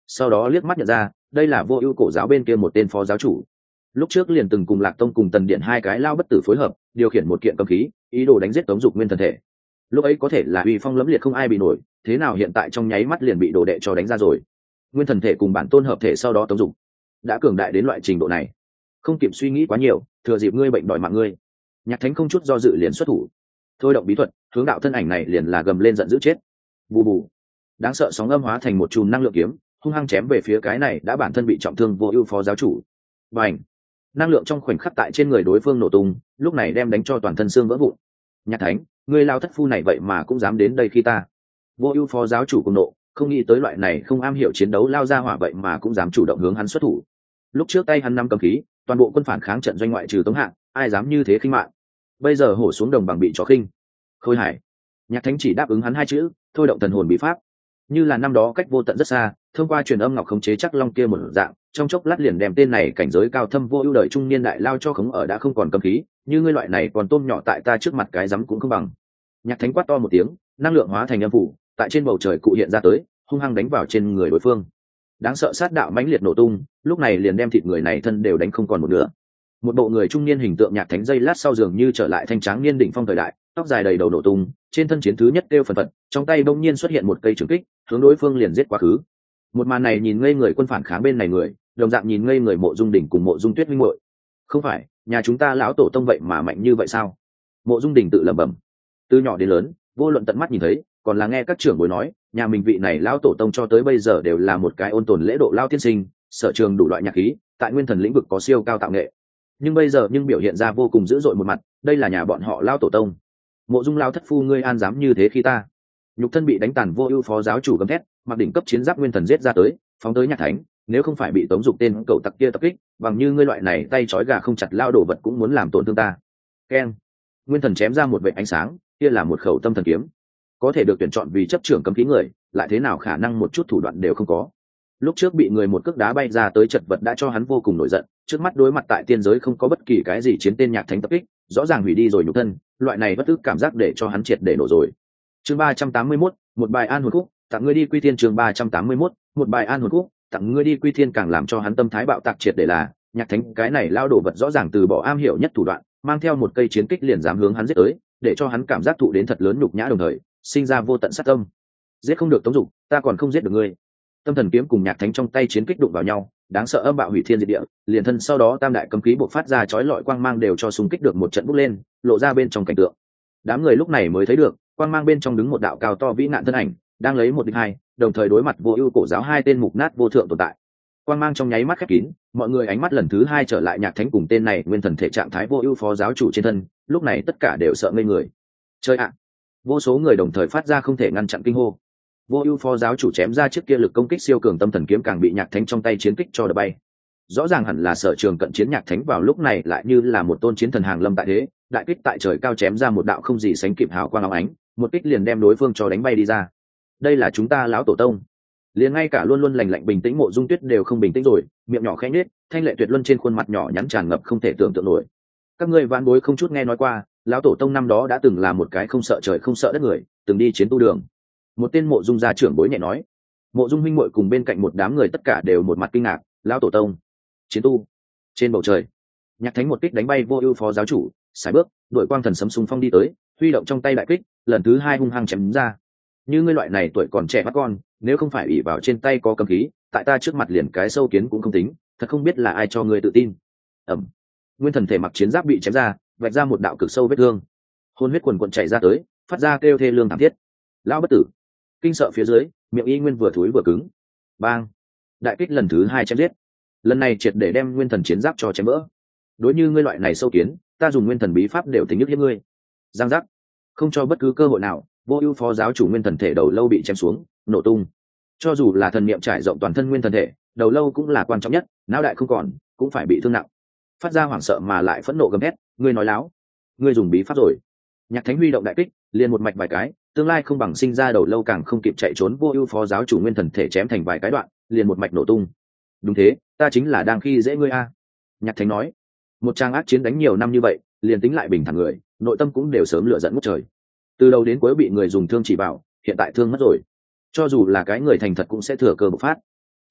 sau đó liếc mắt nhận ra đây là Vô Ưu cổ giáo bên kia một tên phó giáo chủ. Lúc trước liền từng cùng Lạc Tông cùng Tần Điện hai cái lao bất tử phối hợp, điều khiển một kiện cấm khí, ý đồ đánh giết Tống Dục nguyên thần thể. Lúc ấy có thể là uy phong lẫm liệt không ai bị nổi, thế nào hiện tại trong nháy mắt liền bị đồ đệ cho đánh ra rồi. Nguyên thần thể cùng bản tôn hợp thể sau đó Tống Dục đã cường đại đến loại trình độ này. Không kịp suy nghĩ quá nhiều, thừa dịp ngươi bệnh đòi mạng ngươi. Nhạc Thánh không chút do dự liền xuất thủ. Thôi động bí thuật, hướng đạo thân ảnh này liền là gầm lên giận dữ chết. Bù bù. Đáng sợ sóng âm hóa thành một chùm năng lượng kiếm, hung hăng chém về phía cái này đã bản thân bị trọng thương Vô Ưu phó giáo chủ. Bành! Năng lượng trong khoảnh khắc tại trên người đối phương nổ tung, lúc này đem đánh cho toàn thân xương vỡ vụn. Nhạc Thánh, ngươi lao thất phu này vậy mà cũng dám đến đây khi ta. Vô Ưu phó giáo chủ cùng nộ, không nghĩ tới loại này không am hiểu chiến đấu lao ra hỏa vậy mà cũng dám chủ động hướng hắn xuất thủ. Lúc trước tay hắn nắm cầm khí, toàn bộ quân phản kháng trận doanh ngoại trừ Tống Hạng, ai dám như thế khinh mạng. Bây giờ hổ xuống đồng bằng bị chó khinh. Khôi Hải. Nhạc Thánh chỉ đáp ứng hắn hai chữ, thôi động thần hồn bí pháp. Như là năm đó cách vô tận rất xa, thông qua truyền âm ngọc khống chế chắc long kia một dạng, trong chốc lát liền đem tên này cảnh giới cao thâm Vô Ưu đời trung niên đại lao cho khống ở đã không còn cầm khí, như ngươi loại này còn tôm nhỏ tại ta trước mặt cái rắm cũng không bằng. Nhạc Thánh quát to một tiếng, năng lượng hóa thành âm phủ, tại trên bầu trời cụ hiện ra tới, hung hăng đánh vào trên người đối phương. Đáng sợ sát đạo mãnh liệt nổ tung, lúc này liền đem thịt người này thân đều đánh không còn một nửa. Một bộ người trung niên hình tượng Nhạc Thánh giây lát sau dường như trở lại thanh tráng niên đỉnh phong thời đại, tóc dài đầy đầu nổ tung, trên thân chiến thứ nhất kêu phần phật, trong tay bỗng nhiên xuất hiện một cây trường kích, hướng đối phương liền giết quá khứ. Một màn này nhìn ngây người quân phản kháng bên này người, đồng dạng nhìn ngây người Mộ Dung Đỉnh cùng Mộ Dung Tuyết huynh muội. Không phải, nhà chúng ta lão tổ tông vậy mà mạnh như vậy sao? Mộ Dung Đỉnh tự lẩm bẩm. Từ nhỏ đến lớn, vô luận tận mắt nhìn thấy, còn là nghe các trưởng bối nói, nhà mình vị này lão tổ tông cho tới bây giờ đều là một cái ôn tồn lễ độ lao tiên sinh, sở trường đủ loại nhạc khí, tại nguyên thần lĩnh vực có siêu cao tạo nghệ. Nhưng bây giờ biểu hiện ra vô cùng dữ dội một mặt, đây là nhà bọn họ lão tổ tông. Mộ Dung lao thất phu ngươi an dám như thế khi ta? Nhục thân bị đánh tàn Vô Ưu phó giáo chủ gầm thét, mặc đỉnh cấp chiến giáp nguyên thần giết ra tới, phóng tới Nhạc Thánh, nếu không phải bị Tống Dục tên cậu tặc kia tập kích, bằng như ngươi loại này tay trói gà không chặt lao đồ vật cũng muốn làm tổn thương ta. Keng! Nguyên thần chém ra một vệt ánh sáng, kia là một khẩu tâm thần kiếm. Có thể được tuyển chọn vì chấp trưởng cấm khí người, lại thế nào khả năng một chút thủ đoạn đều không có. Lúc trước bị người một cước đá bay ra tới chật vật đã cho hắn vô cùng nổi giận, trước mắt đối mặt tại tiên giới không có bất kỳ cái gì chiến tên Nhạc Thánh tập kích, rõ ràng hủy đi rồi nhục thân, loại này bất tức cảm giác để cho hắn triệt để nổ rồi. Chương 381, một bài an hồn khúc, tặng ngươi đi quy thiên. Chương 381, một bài an hồn khúc, tặng ngươi đi quy thiên. Càng làm cho hắn tâm thái bạo tạc triệt để là, Nhạc Thánh cái này lao đổ vật rõ ràng từ bỏ am hiểu nhất thủ đoạn, mang theo một cây chiến kích liền dám hướng hắn giết tới, để cho hắn cảm giác thụ đến thật lớn nhục nhã đồng thời, sinh ra vô tận sát tâm. Giết không được Tống Dục, ta còn không giết được ngươi. Tâm thần kiếm cùng Nhạc Thánh trong tay chiến kích đụng vào nhau, đáng sợ âm bạo hủy thiên diệt địa, liền thân sau đó tam đại cấm khí bộc phát ra chói lọi quang mang đều cho xung kích được một trận bốc lên, lộ ra bên trong cảnh tượng. Đám người lúc này mới thấy được, quang mang bên trong đứng một đạo cao to vĩ nạn thân ảnh, đang lấy một địch hai, đồng thời đối mặt Vô Ưu cổ giáo hai tên mục nát vô thượng tồn tại. Quang mang trong nháy mắt khép kín, mọi người ánh mắt lần thứ hai trở lại Nhạc Thánh cùng tên này nguyên thần thể trạng thái Vô Ưu phó giáo chủ trên thân, lúc này tất cả đều sợ ngây người. Chơi ạ! Vô số người đồng thời phát ra không thể ngăn chặn kinh hô. Vô Ưu phó giáo chủ chém ra chiếc kia lực công kích siêu cường tâm thần kiếm càng bị Nhạc Thánh trong tay chiến kích cho đập bay. Rõ ràng hẳn là sở trường cận chiến Nhạc Thánh vào lúc này lại như là một tôn chiến thần hàng lâm tại thế, đại kích tại trời cao chém ra một đạo không gì sánh kịp hào quang óng ánh, một kích liền đem đối phương cho đánh bay đi ra. Đây là chúng ta lão tổ tông. Liền ngay cả luôn luôn lành lạnh bình tĩnh Mộ Dung Tuyết đều không bình tĩnh rồi, miệng nhỏ khẽ nhếch, thanh lệ tuyệt luân trên khuôn mặt nhỏ nhắn tràn ngập không thể tưởng tượng nổi. Các ngươi vãn bối không chút nghe nói qua, lão tổ tông năm đó đã từng là một cái không sợ trời không sợ đất người, từng đi chiến tu đường. Một tên Mộ Dung gia trưởng bối nhẹ nói. Mộ Dung huynh muội cùng bên cạnh một đám người tất cả đều một mặt kinh ngạc, lão tổ tông chiến tu. Trên bầu trời, Nhạc Thánh một kích đánh bay Vô Ưu phó giáo chủ, sải bước, đuổi quang thần sấm xung phong đi tới, huy động trong tay đại kích, lần thứ hai hung hăng chém ra. Như ngươi loại này tuổi còn trẻ bắt con, nếu không phải ỷ vào trên tay có cấm khí, tại ta trước mặt liền cái sâu kiến cũng không tính, thật không biết là ai cho ngươi tự tin. Ầm. Nguyên thần thể mặc chiến giáp bị chém ra, vạch ra một đạo cực sâu vết thương. Hồn huyết quần quần chảy ra tới, phát ra kêu thê lương thảm thiết. Lão bất tử. Kinh sợ phía dưới, miệng y nguyên vừa thúi vừa cứng. Bang. Đại kích lần thứ hai chém giết. Lần này triệt để đem nguyên thần chiến giáp cho chém vỡ. Đối như ngươi loại này sâu kiến, ta dùng nguyên thần bí pháp đều tính nhức hiếp ngươi. Giang giác. Không cho bất cứ cơ hội nào, Vô Ưu phó giáo chủ nguyên thần thể đầu lâu bị chém xuống, nổ tung. Cho dù là thần niệm trải rộng toàn thân nguyên thần thể, đầu lâu cũng là quan trọng nhất, não đại không còn, cũng phải bị thương nặng. Phát ra hoảng sợ mà lại phẫn nộ gầm thét, ngươi nói láo, ngươi dùng bí pháp rồi. Nhạc Thánh huy động đại kích, liền một mạch vài cái, tương lai không bằng sinh ra đầu lâu càng không kịp chạy trốn Vô Ưu phó giáo chủ nguyên thần thể chém thành vài cái đoạn, liền một mạch nổ tung. Đúng thế, ta chính là đang khi dễ ngươi a. Nhạc Thánh nói. Một trang ác chiến đánh nhiều năm như vậy, liền tính lại bình thản người, nội tâm cũng đều sớm lửa giận ngút trời. Từ đầu đến cuối bị người dùng thương chỉ bảo, hiện tại thương mất rồi. Cho dù là cái người thành thật cũng sẽ thừa cơ bộc phát.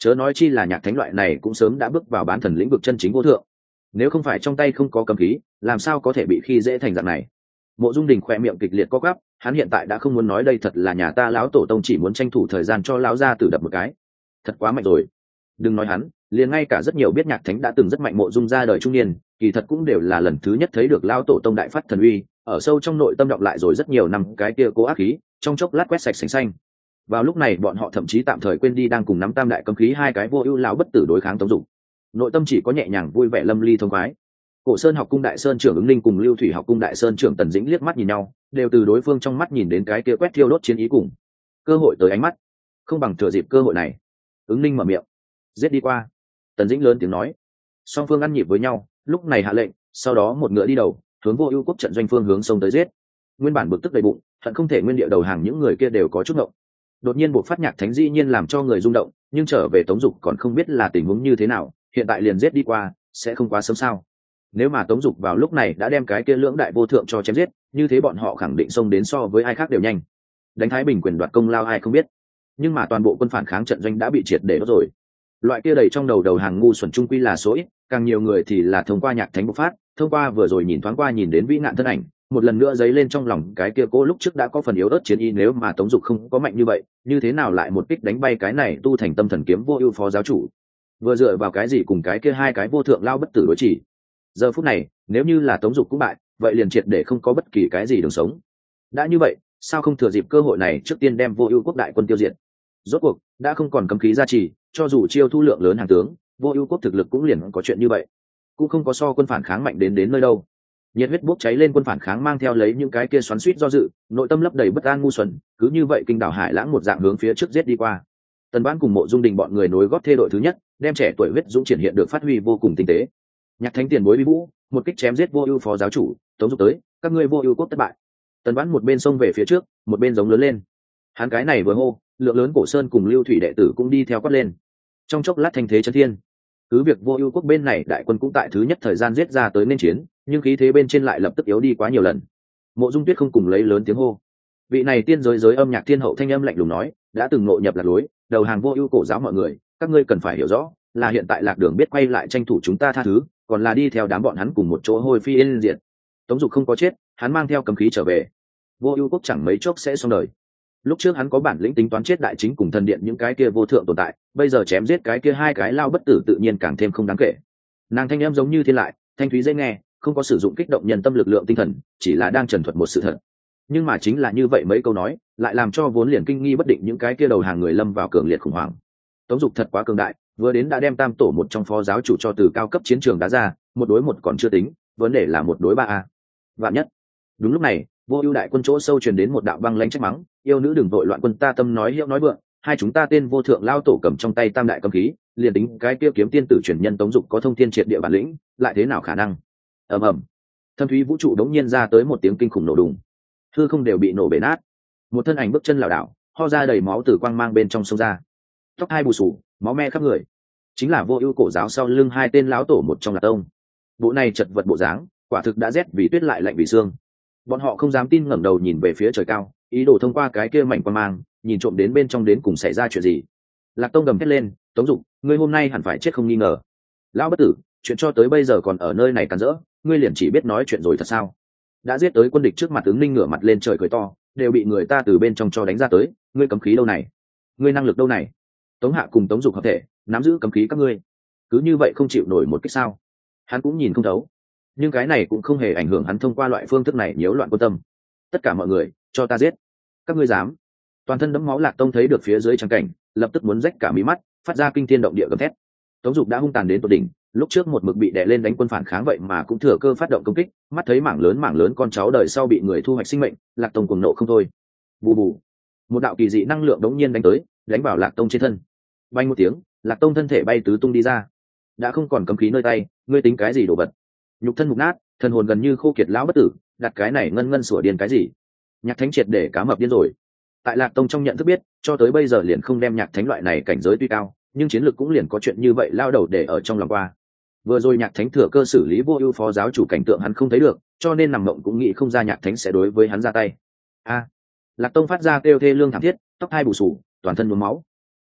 chớ nói chi là nhạc thánh loại này cũng sớm đã bước vào bán thần lĩnh vực chân chính vô thượng, nếu không phải trong tay không có cầm khí làm sao có thể bị khi dễ thành dạng này. Mộ Dung Đình khỏe miệng kịch liệt co quắp, hắn hiện tại đã không muốn nói đây thật là nhà ta lão tổ tông chỉ muốn tranh thủ thời gian cho lão gia tử đập một cái, thật quá mạnh rồi. Đừng nói hắn, liền ngay cả rất nhiều biết nhạc thánh đã từng rất mạnh Mộ Dung ra đời trung niên, kỳ thật cũng đều là lần thứ nhất thấy được lão tổ tông đại phát thần uy, ở sâu trong nội tâm đọng lại rồi rất nhiều năm cái kia cố ác khí, trong chốc lát quét sạch sành xanh. Vào lúc này bọn họ thậm chí tạm thời quên đi đang cùng nắm tam đại cấm khí hai cái vô ưu lão bất tử đối kháng Tống Dục, nội tâm chỉ có nhẹ nhàng vui vẻ lâm ly thông khoái. Cổ Sơn học cung đại sơn trưởng ứng Ninh cùng Lưu Thủy học cung đại sơn trưởng Tần Dĩnh liếc mắt nhìn nhau, đều từ đối phương trong mắt nhìn đến cái kia quét thiêu đốt chiến ý cùng cơ hội tới ánh mắt, không bằng thừa dịp cơ hội này. Ứng Ninh mở miệng, giết đi qua. Tần Dĩnh lớn tiếng nói. Song phương ăn nhịp với nhau, lúc này hạ lệnh, sau đó một ngựa đi đầu, hướng Vô Ưu quốc trận doanh phương hướng sông tới giết. Nguyên bản bực tức đầy bụng, hận không thể nguyên địa đầu hàng những người kia đều có chút ngộng. Đột nhiên buộc phát nhạc thánh dĩ nhiên làm cho người rung động, nhưng trở về Tống Dục còn không biết là tình huống như thế nào, hiện tại liền giết đi qua, sẽ không quá sớm sao? Nếu mà Tống Dục vào lúc này đã đem cái kia lưỡng đại vô thượng cho chém giết, như thế bọn họ khẳng định xông đến so với ai khác đều nhanh. Đánh Thái Bình quyền đoạt công lao ai không biết, nhưng mà toàn bộ quân phản kháng trận doanh đã bị triệt để đốt rồi. Loại kia đầy trong đầu hàng ngu xuẩn trung quy là số ít, càng nhiều người thì là thông qua nhạc thánh bộc phát, thông qua vừa rồi nhìn thoáng qua nhìn đến vĩ nạn thân ảnh, một lần nữa dấy lên trong lòng cái kia cố lúc trước đã có phần yếu ớt chiến y. Nếu mà Tống Dục không có mạnh như vậy, như thế nào lại một kích đánh bay cái này tu thành tâm thần kiếm Vô Ưu phó giáo chủ? Vừa dựa vào cái gì cùng cái kia hai cái vô thượng lao bất tử đối chỉ? Giờ phút này, nếu như là Tống Dục cũng bại, vậy liền triệt để không có bất kỳ cái gì đường sống. Đã như vậy, sao không thừa dịp cơ hội này trước tiên đem Vô Ưu quốc đại quân tiêu diệt? Rốt cuộc đã không còn cấm khí gia trì, cho dù chiêu thu lượng lớn hàng tướng, Vô Ưu quốc thực lực cũng liền có chuyện như vậy, cũng không có so quân phản kháng mạnh đến nơi đâu. Nhiệt huyết bốc cháy lên quân phản kháng mang theo lấy những cái kia xoắn xuýt do dự, nội tâm lấp đầy bất an ngu xuẩn, cứ như vậy kinh đảo hải lãng một dạng hướng phía trước giết đi qua. Tần Vãn cùng Mộ Dung Đình bọn người nối gót thê đội thứ nhất, đem trẻ tuổi huyết dũng triển hiện được phát huy vô cùng tinh tế. Nhạc thánh tiền bối vi vũ, một kích chém giết Vô Ưu phó giáo chủ, Tống Dục tới, các ngươi Vô Ưu quốc thất bại. Tần Vãn một bên xông về phía trước, một bên giống lớn lên. Hắn cái này vừa hô, lượng lớn Cổ Sơn cùng Lưu Thủy đệ tử cũng đi theo quát lên. Trong chốc lát thanh thế chấn thiên. Cứ việc Vô Ưu quốc bên này đại quân cũng tại thứ nhất thời gian giết ra tới nên chiến, nhưng khí thế bên trên lại lập tức yếu đi quá nhiều lần. Mộ Dung Tuyết không cùng lấy lớn tiếng hô. Vị này tiên giới âm nhạc thiên hậu thanh âm lạnh lùng nói, đã từng ngộ nhập lạc lối, đầu hàng Vô Ưu cổ giáo mọi người, các ngươi cần phải hiểu rõ, là hiện tại lạc đường biết quay lại tranh thủ chúng ta tha thứ, còn là đi theo đám bọn hắn cùng một chỗ hôi phi yên diệt. Tống Dục không có chết, hắn mang theo cấm khí trở về. Vô Ưu quốc chẳng mấy chốc sẽ xong đời. Lúc trước hắn có bản lĩnh tính toán chết đại chính cùng thần điện những cái kia vô thượng tồn tại, bây giờ chém giết cái kia hai cái lao bất tử tự nhiên càng thêm không đáng kể. Nàng thanh em giống như thiên lại, thanh thúy dễ nghe, không có sử dụng kích động nhân tâm lực lượng tinh thần, chỉ là đang trần thuật một sự thật. Nhưng mà chính là như vậy mấy câu nói, lại làm cho vốn liền kinh nghi bất định những cái kia đầu hàng người lâm vào cường liệt khủng hoảng. Tống Dục thật quá cường đại, vừa đến đã đem tam tổ một trong phó giáo chủ cho từ cao cấp chiến trường đá ra, một đối một còn chưa tính, vấn đề là một đối ba a. Vạn nhất. Đúng lúc này, Vô Ưu đại quân chỗ sâu truyền đến một đạo băng lãnh trách mắng, yêu nữ đừng vội loạn quân ta tâm nói hiệu nói vượng, hai chúng ta tên vô thượng lao tổ cầm trong tay tam đại cấm khí, liền tính cái kia kiếm tiên tử truyền nhân Tống Dục có thông thiên triệt địa bản lĩnh, lại thế nào khả năng? Ầm ầm. Thâm thúy vũ trụ đống nhiên ra tới một tiếng kinh khủng nổ đùng, hư không đều bị nổ bể nát. Một thân ảnh bước chân lảo đảo, ho ra đầy máu từ quang mang bên trong sông ra, tóc hai bù xù, máu me khắp người, chính là Vô Ưu cổ giáo sau lưng hai tên lão tổ một trong Lạc Tông. Bộ này chật vật bộ dáng, quả thực đã rét vì tuyết lại lạnh vì xương. Bọn họ không dám tin ngẩng đầu nhìn về phía trời cao, ý đồ thông qua cái kia mảnh quang mang, nhìn trộm đến bên trong đến cùng xảy ra chuyện gì. Lạc Tông gầm thét lên, Tống Dục, ngươi hôm nay hẳn phải chết không nghi ngờ. Lão bất tử, chuyện cho tới bây giờ còn ở nơi này càn rỡ, ngươi liền chỉ biết nói chuyện rồi thật sao? Đã giết tới quân địch trước mặt, Ứng Ninh ngửa mặt lên trời cười to, đều bị người ta từ bên trong cho đánh ra tới, ngươi cấm khí đâu này? Ngươi năng lực đâu này? Tống Hạ cùng Tống Dục hợp thể, nắm giữ cấm khí các ngươi, cứ như vậy không chịu nổi một kích sao? Hắn cũng nhìn không thấu, nhưng cái này cũng không hề ảnh hưởng hắn thông qua loại phương thức này nhiễu loạn quân tâm. Tất cả mọi người, cho ta giết! Các ngươi dám? Toàn thân đẫm máu Lạc Tông thấy được phía dưới trắng cảnh, lập tức muốn rách cả mí mắt, phát ra kinh thiên động địa gầm thét. Tống Dục đã hung tàn đến tột đỉnh, lúc trước một mực bị đè lên đánh quân phản kháng vậy mà cũng thừa cơ phát động công kích, mắt thấy mảng lớn con cháu đời sau bị người thu hoạch sinh mệnh, Lạc Tông cuồng nộ không thôi. Bù bù, một đạo kỳ dị năng lượng đống nhiên đánh tới, đánh vào Lạc Tông trên thân. Bay một tiếng, Lạc Tông thân thể bay tứ tung đi ra, đã không còn cấm khí nơi tay, ngươi tính cái gì đồ vật? Nhục thân mục nát, thần hồn gần như khô kiệt lão bất tử, đặt cái này ngân sủa điên cái gì? Nhạc thánh triệt để cá mập điên rồi. Tại Lạc Tông trong nhận thức biết, cho tới bây giờ liền không đem nhạc thánh loại này cảnh giới tuy cao, nhưng chiến lược cũng liền có chuyện như vậy lao đầu để ở trong lòng qua. Vừa rồi nhạc thánh thừa cơ xử lý Vô Ưu phó giáo chủ cảnh tượng hắn không thấy được, cho nên nằm mộng cũng nghĩ không ra nhạc thánh sẽ đối với hắn ra tay. A! Lạc Tông phát ra kêu thê lương thảm thiết, tóc hai bù xù, toàn thân nhuốm máu.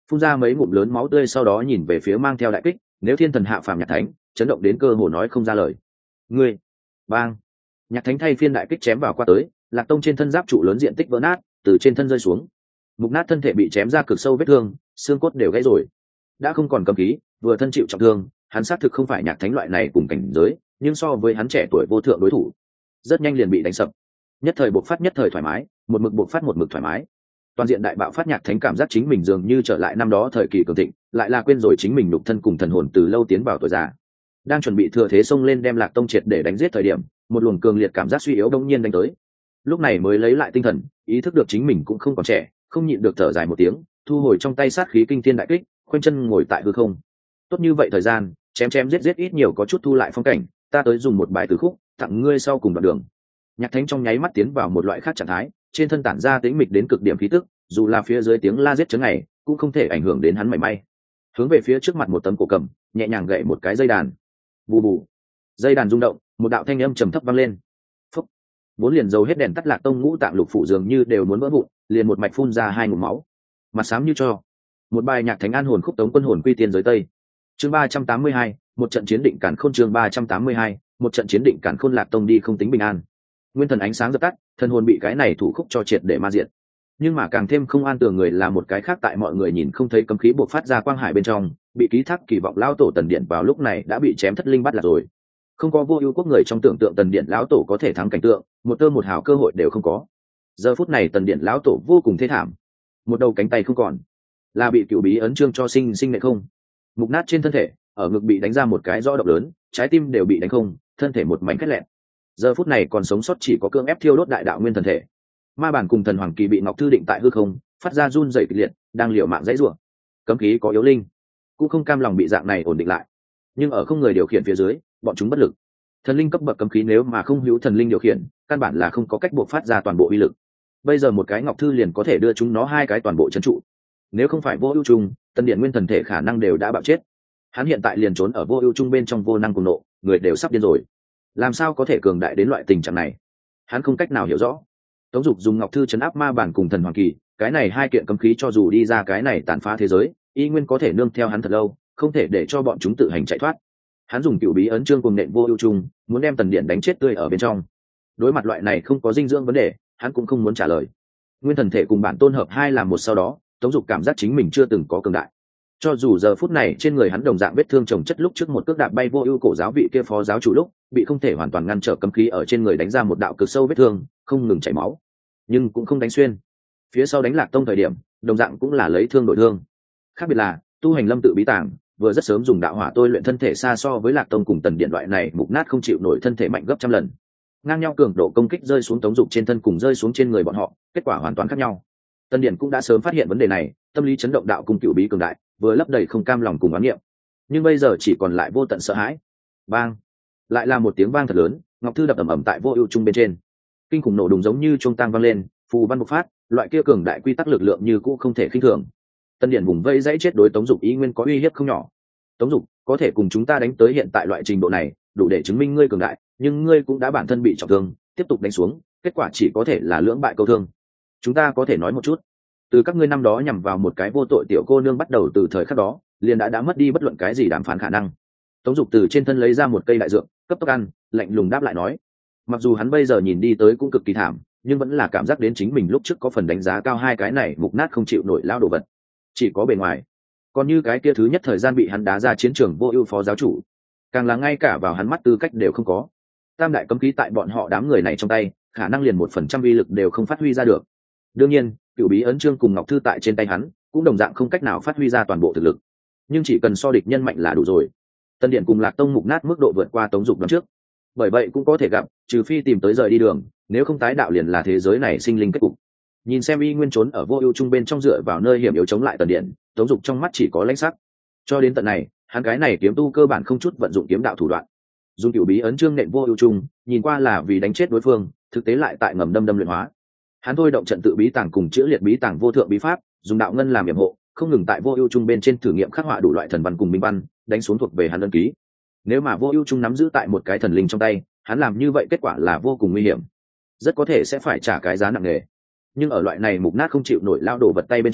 phun ra mấy ngụm lớn máu tươi, sau đó nhìn về phía mang theo đại kích nếu thiên thần hạ phàm nhạc thánh, chấn động đến cơ hồ nói không ra lời. Ngươi, bang! Nhạc thánh thay phiên đại kích chém vào qua tới, Lạc Tông trên thân giáp trụ lớn diện tích vỡ nát, từ trên thân rơi xuống. Mục Nát thân thể bị chém ra cực sâu vết thương, xương cốt đều gãy rồi, đã không còn cấm khí, vừa thân chịu trọng thương, hắn xác thực không phải nhạc thánh loại này cùng cảnh giới, nhưng so với hắn trẻ tuổi vô thượng đối thủ, rất nhanh liền bị đánh sập. Nhất thời bộc phát nhất thời thoải mái, một mực bộc phát một mực thoải mái. Toàn diện đại bạo phát, nhạc thánh cảm giác chính mình dường như trở lại năm đó thời kỳ cường thịnh, lại là quên rồi chính mình nhục thân cùng thần hồn từ lâu tiến vào tuổi già. Đang chuẩn bị thừa thế xông lên đem Lạc Tông triệt để đánh giết thời điểm, một luồng cường liệt cảm giác suy yếu đông nhiên đánh tới. Lúc này mới lấy lại tinh thần, ý thức được chính mình cũng không còn trẻ, không nhịn được thở dài một tiếng, thu hồi trong tay sát khí kinh thiên đại kích, khoanh chân ngồi tại hư không. Tốt như vậy thời gian, chém chém giết giết ít nhiều có chút thu lại phong cảnh, ta tới dùng một bài từ khúc tặng ngươi sau cùng đoạn đường. Nhạc thánh trong nháy mắt tiến vào một loại khác trạng thái, trên thân tản ra tĩnh mịch đến cực điểm khí tức, dù là phía dưới tiếng la giết chấn ngày cũng không thể ảnh hưởng đến hắn mảy may. Hướng về phía trước mặt một tấm cổ cầm, nhẹ nhàng gậy một cái dây đàn. Bù bù, dây đàn rung động, một đạo thanh âm trầm thấp vang lên. Phúc, bốn liền dầu hết đèn tắt Lạc Tông ngũ tạng lục phủ dường như đều muốn vỡ vụn, liền một mạch phun ra hai ngụm máu. Mặt xám như cho. Một bài nhạc thánh an hồn khúc tống quân hồn quy tiên giới tây. Chương 382, một trận chiến định cản khôn. Chương 382, một trận chiến định cản khôn. Lạc Tông đi không tính bình an. Nguyên thần ánh sáng dập tắt, thần hồn bị cái này thủ khúc cho triệt để ma diệt. Nhưng mà càng thêm không an tường người là một cái khác, tại mọi người nhìn không thấy cấm khí buộc phát ra quang hải bên trong, bị ký thác kỳ vọng lão tổ Tần Điện vào lúc này đã bị chém thất linh bắt lạc rồi. Không có Vô Ưu quốc người trong tưởng tượng Tần Điện lão tổ có thể thắng cảnh tượng, một tơ một hào cơ hội đều không có. Giờ phút này Tần Điện lão tổ vô cùng thê thảm, một đầu cánh tay không còn, là bị cựu bí ấn chương cho sinh nệ không. Mục nát trên thân thể, ở ngực bị đánh ra một cái rõ độc lớn, trái tim đều bị đánh không, thân thể một mảnh khét lẹn. Giờ phút này còn sống sót chỉ có cưỡng ép thiêu đốt đại đạo nguyên thần thể. Ma bản cùng thần hoàng kỳ bị Ngọc Thư định tại hư không, phát ra run rẩy kịch liệt, đang liều mạng dãy rủa. Cấm khí có yếu linh, cũng không cam lòng bị dạng này ổn định lại. Nhưng ở không người điều khiển phía dưới, bọn chúng bất lực. Thần linh cấp bậc cấm khí nếu mà không hữu thần linh điều khiển, căn bản là không có cách bộc phát ra toàn bộ uy lực. Bây giờ một cái Ngọc Thư liền có thể đưa chúng nó hai cái toàn bộ trấn trụ. Nếu không phải Vô Ưu Trung, Tân Điện nguyên thần thể khả năng đều đã bạo chết. Hắn hiện tại liền trốn ở Vô Ưu Trung bên trong vô năng cùng nộ, người đều sắp điên rồi. Làm sao có thể cường đại đến loại tình trạng này? Hắn không cách nào hiểu rõ. Tống Dục dùng Ngọc Thư trấn áp ma bản cùng thần hoàng kỳ, cái này hai kiện cấm khí cho dù đi ra cái này tàn phá thế giới, y nguyên có thể nương theo hắn thật lâu, không thể để cho bọn chúng tự hành chạy thoát. Hắn dùng cựu bí ấn chương cùng nện Vô Ưu Trung, muốn đem Tần Điện đánh chết tươi ở bên trong. Đối mặt loại này không có dinh dưỡng vấn đề, hắn cũng không muốn trả lời. Nguyên thần thể cùng bản tôn hợp hai làm một, sau đó Tống Dục cảm giác chính mình chưa từng có cường đại. Cho dù giờ phút này trên người hắn đồng dạng vết thương chồng chất, lúc trước một cước đạp bay Vô Ưu cổ giáo vị kia phó giáo chủ lúc bị không thể hoàn toàn ngăn trở cấm khí ở trên người đánh ra một đạo cực sâu vết thương, không ngừng chảy máu, nhưng cũng không đánh xuyên. Phía sau đánh Lạc Tông thời điểm, đồng dạng cũng là lấy thương đổi thương. Khác biệt là tu hành lâm tự bí tàng vừa rất sớm dùng đạo hỏa tôi luyện thân thể xa so với Lạc Tông cùng Tần Điện loại này mục nát không chịu nổi thân thể mạnh gấp trăm lần. Ngang nhau cường độ công kích rơi xuống Tống Dục trên thân cùng rơi xuống trên người bọn họ, kết quả hoàn toàn khác nhau. Tần Điện cũng đã sớm phát hiện vấn đề này, tâm lý chấn động đạo cung cửu bí cường đại, vừa lấp đầy không cam lòng cùng oán niệm, nhưng bây giờ chỉ còn lại vô tận sợ hãi. Bang! Lại là một tiếng vang thật lớn, Ngọc Thư đập ầm ầm tại Vô Ưu Trung bên trên. Kinh khủng nổ đùng giống như chuông tang vang lên, phù văn bộc phát, loại kia cường đại quy tắc lực lượng như cũ không thể khinh thường. Tân Điện vùng vây dãy chết đối Tống Dục ý nguyên có uy hiếp không nhỏ. Tống Dục có thể cùng chúng ta đánh tới hiện tại loại trình độ này, đủ để chứng minh ngươi cường đại, nhưng ngươi cũng đã bản thân bị trọng thương, tiếp tục đánh xuống, kết quả chỉ có thể là lưỡng bại câu thương. Chúng ta có thể nói một chút, từ các ngươi năm đó nhằm vào một cái vô tội tiểu cô nương bắt đầu, từ thời khắc đó liền đã mất đi bất luận cái gì đàm phán khả năng. Tống Dục từ trên thân lấy ra một cây đại dược, cấp tốc ăn, lạnh lùng đáp lại nói. Mặc dù hắn bây giờ nhìn đi tới cũng cực kỳ thảm, nhưng vẫn là cảm giác đến chính mình lúc trước có phần đánh giá cao hai cái này mục nát không chịu nổi lao đồ vật. Chỉ có bề ngoài, còn như cái kia thứ nhất thời gian bị hắn đá ra chiến trường Vô Ưu phó giáo chủ, càng là ngay cả vào hắn mắt tư cách đều không có. Tam đại cấm khí tại bọn họ đám người này trong tay, khả năng liền 1% uy lực đều không phát huy ra được. Đương nhiên, cựu bí ấn chương cùng Ngọc Thư tại trên tay hắn, cũng đồng dạng không cách nào phát huy ra toàn bộ thực lực. Nhưng chỉ cần so địch nhân mạnh là đủ rồi. Tân Điện cùng Lạc Tông mục nát mức độ vượt qua Tống Dục lần trước. Bởi vậy cũng có thể gặp, trừ phi tìm tới rời đi đường, nếu không tái đạo liền là thế giới này sinh linh kết cục. Nhìn xem y nguyên trốn ở Vô Ưu Trung bên trong dựa vào nơi hiểm yếu chống lại Tần Điện, Tống Dục trong mắt chỉ có lãnh sắc. Cho đến tận này, hắn cái này kiếm tu cơ bản không chút vận dụng kiếm đạo thủ đoạn. Dùng cửu bí ấn chương nện Vô Ưu Trung, nhìn qua là vì đánh chết đối phương, thực tế lại tại ngầm đâm luyện hóa. Hắn thôi động trận tự bí tàng cùng chữa liệt bí tàng vô thượng bí pháp, dùng đạo ngân làm yểm hộ, không ngừng tại Vô Ưu Trung bên trên thử nghiệm khắc họa đủ loại thần văn cùng minh văn, đánh xuống thuộc về hắn ấn ký. Nếu mà Vô Ưu Trung nắm giữ tại một cái thần linh trong tay, hắn làm như vậy kết quả là vô cùng nguy hiểm, rất có thể sẽ phải trả cái giá nặng nề. Nhưng ở loại này mục nát không chịu nổi lao đổ vật tay bên trên,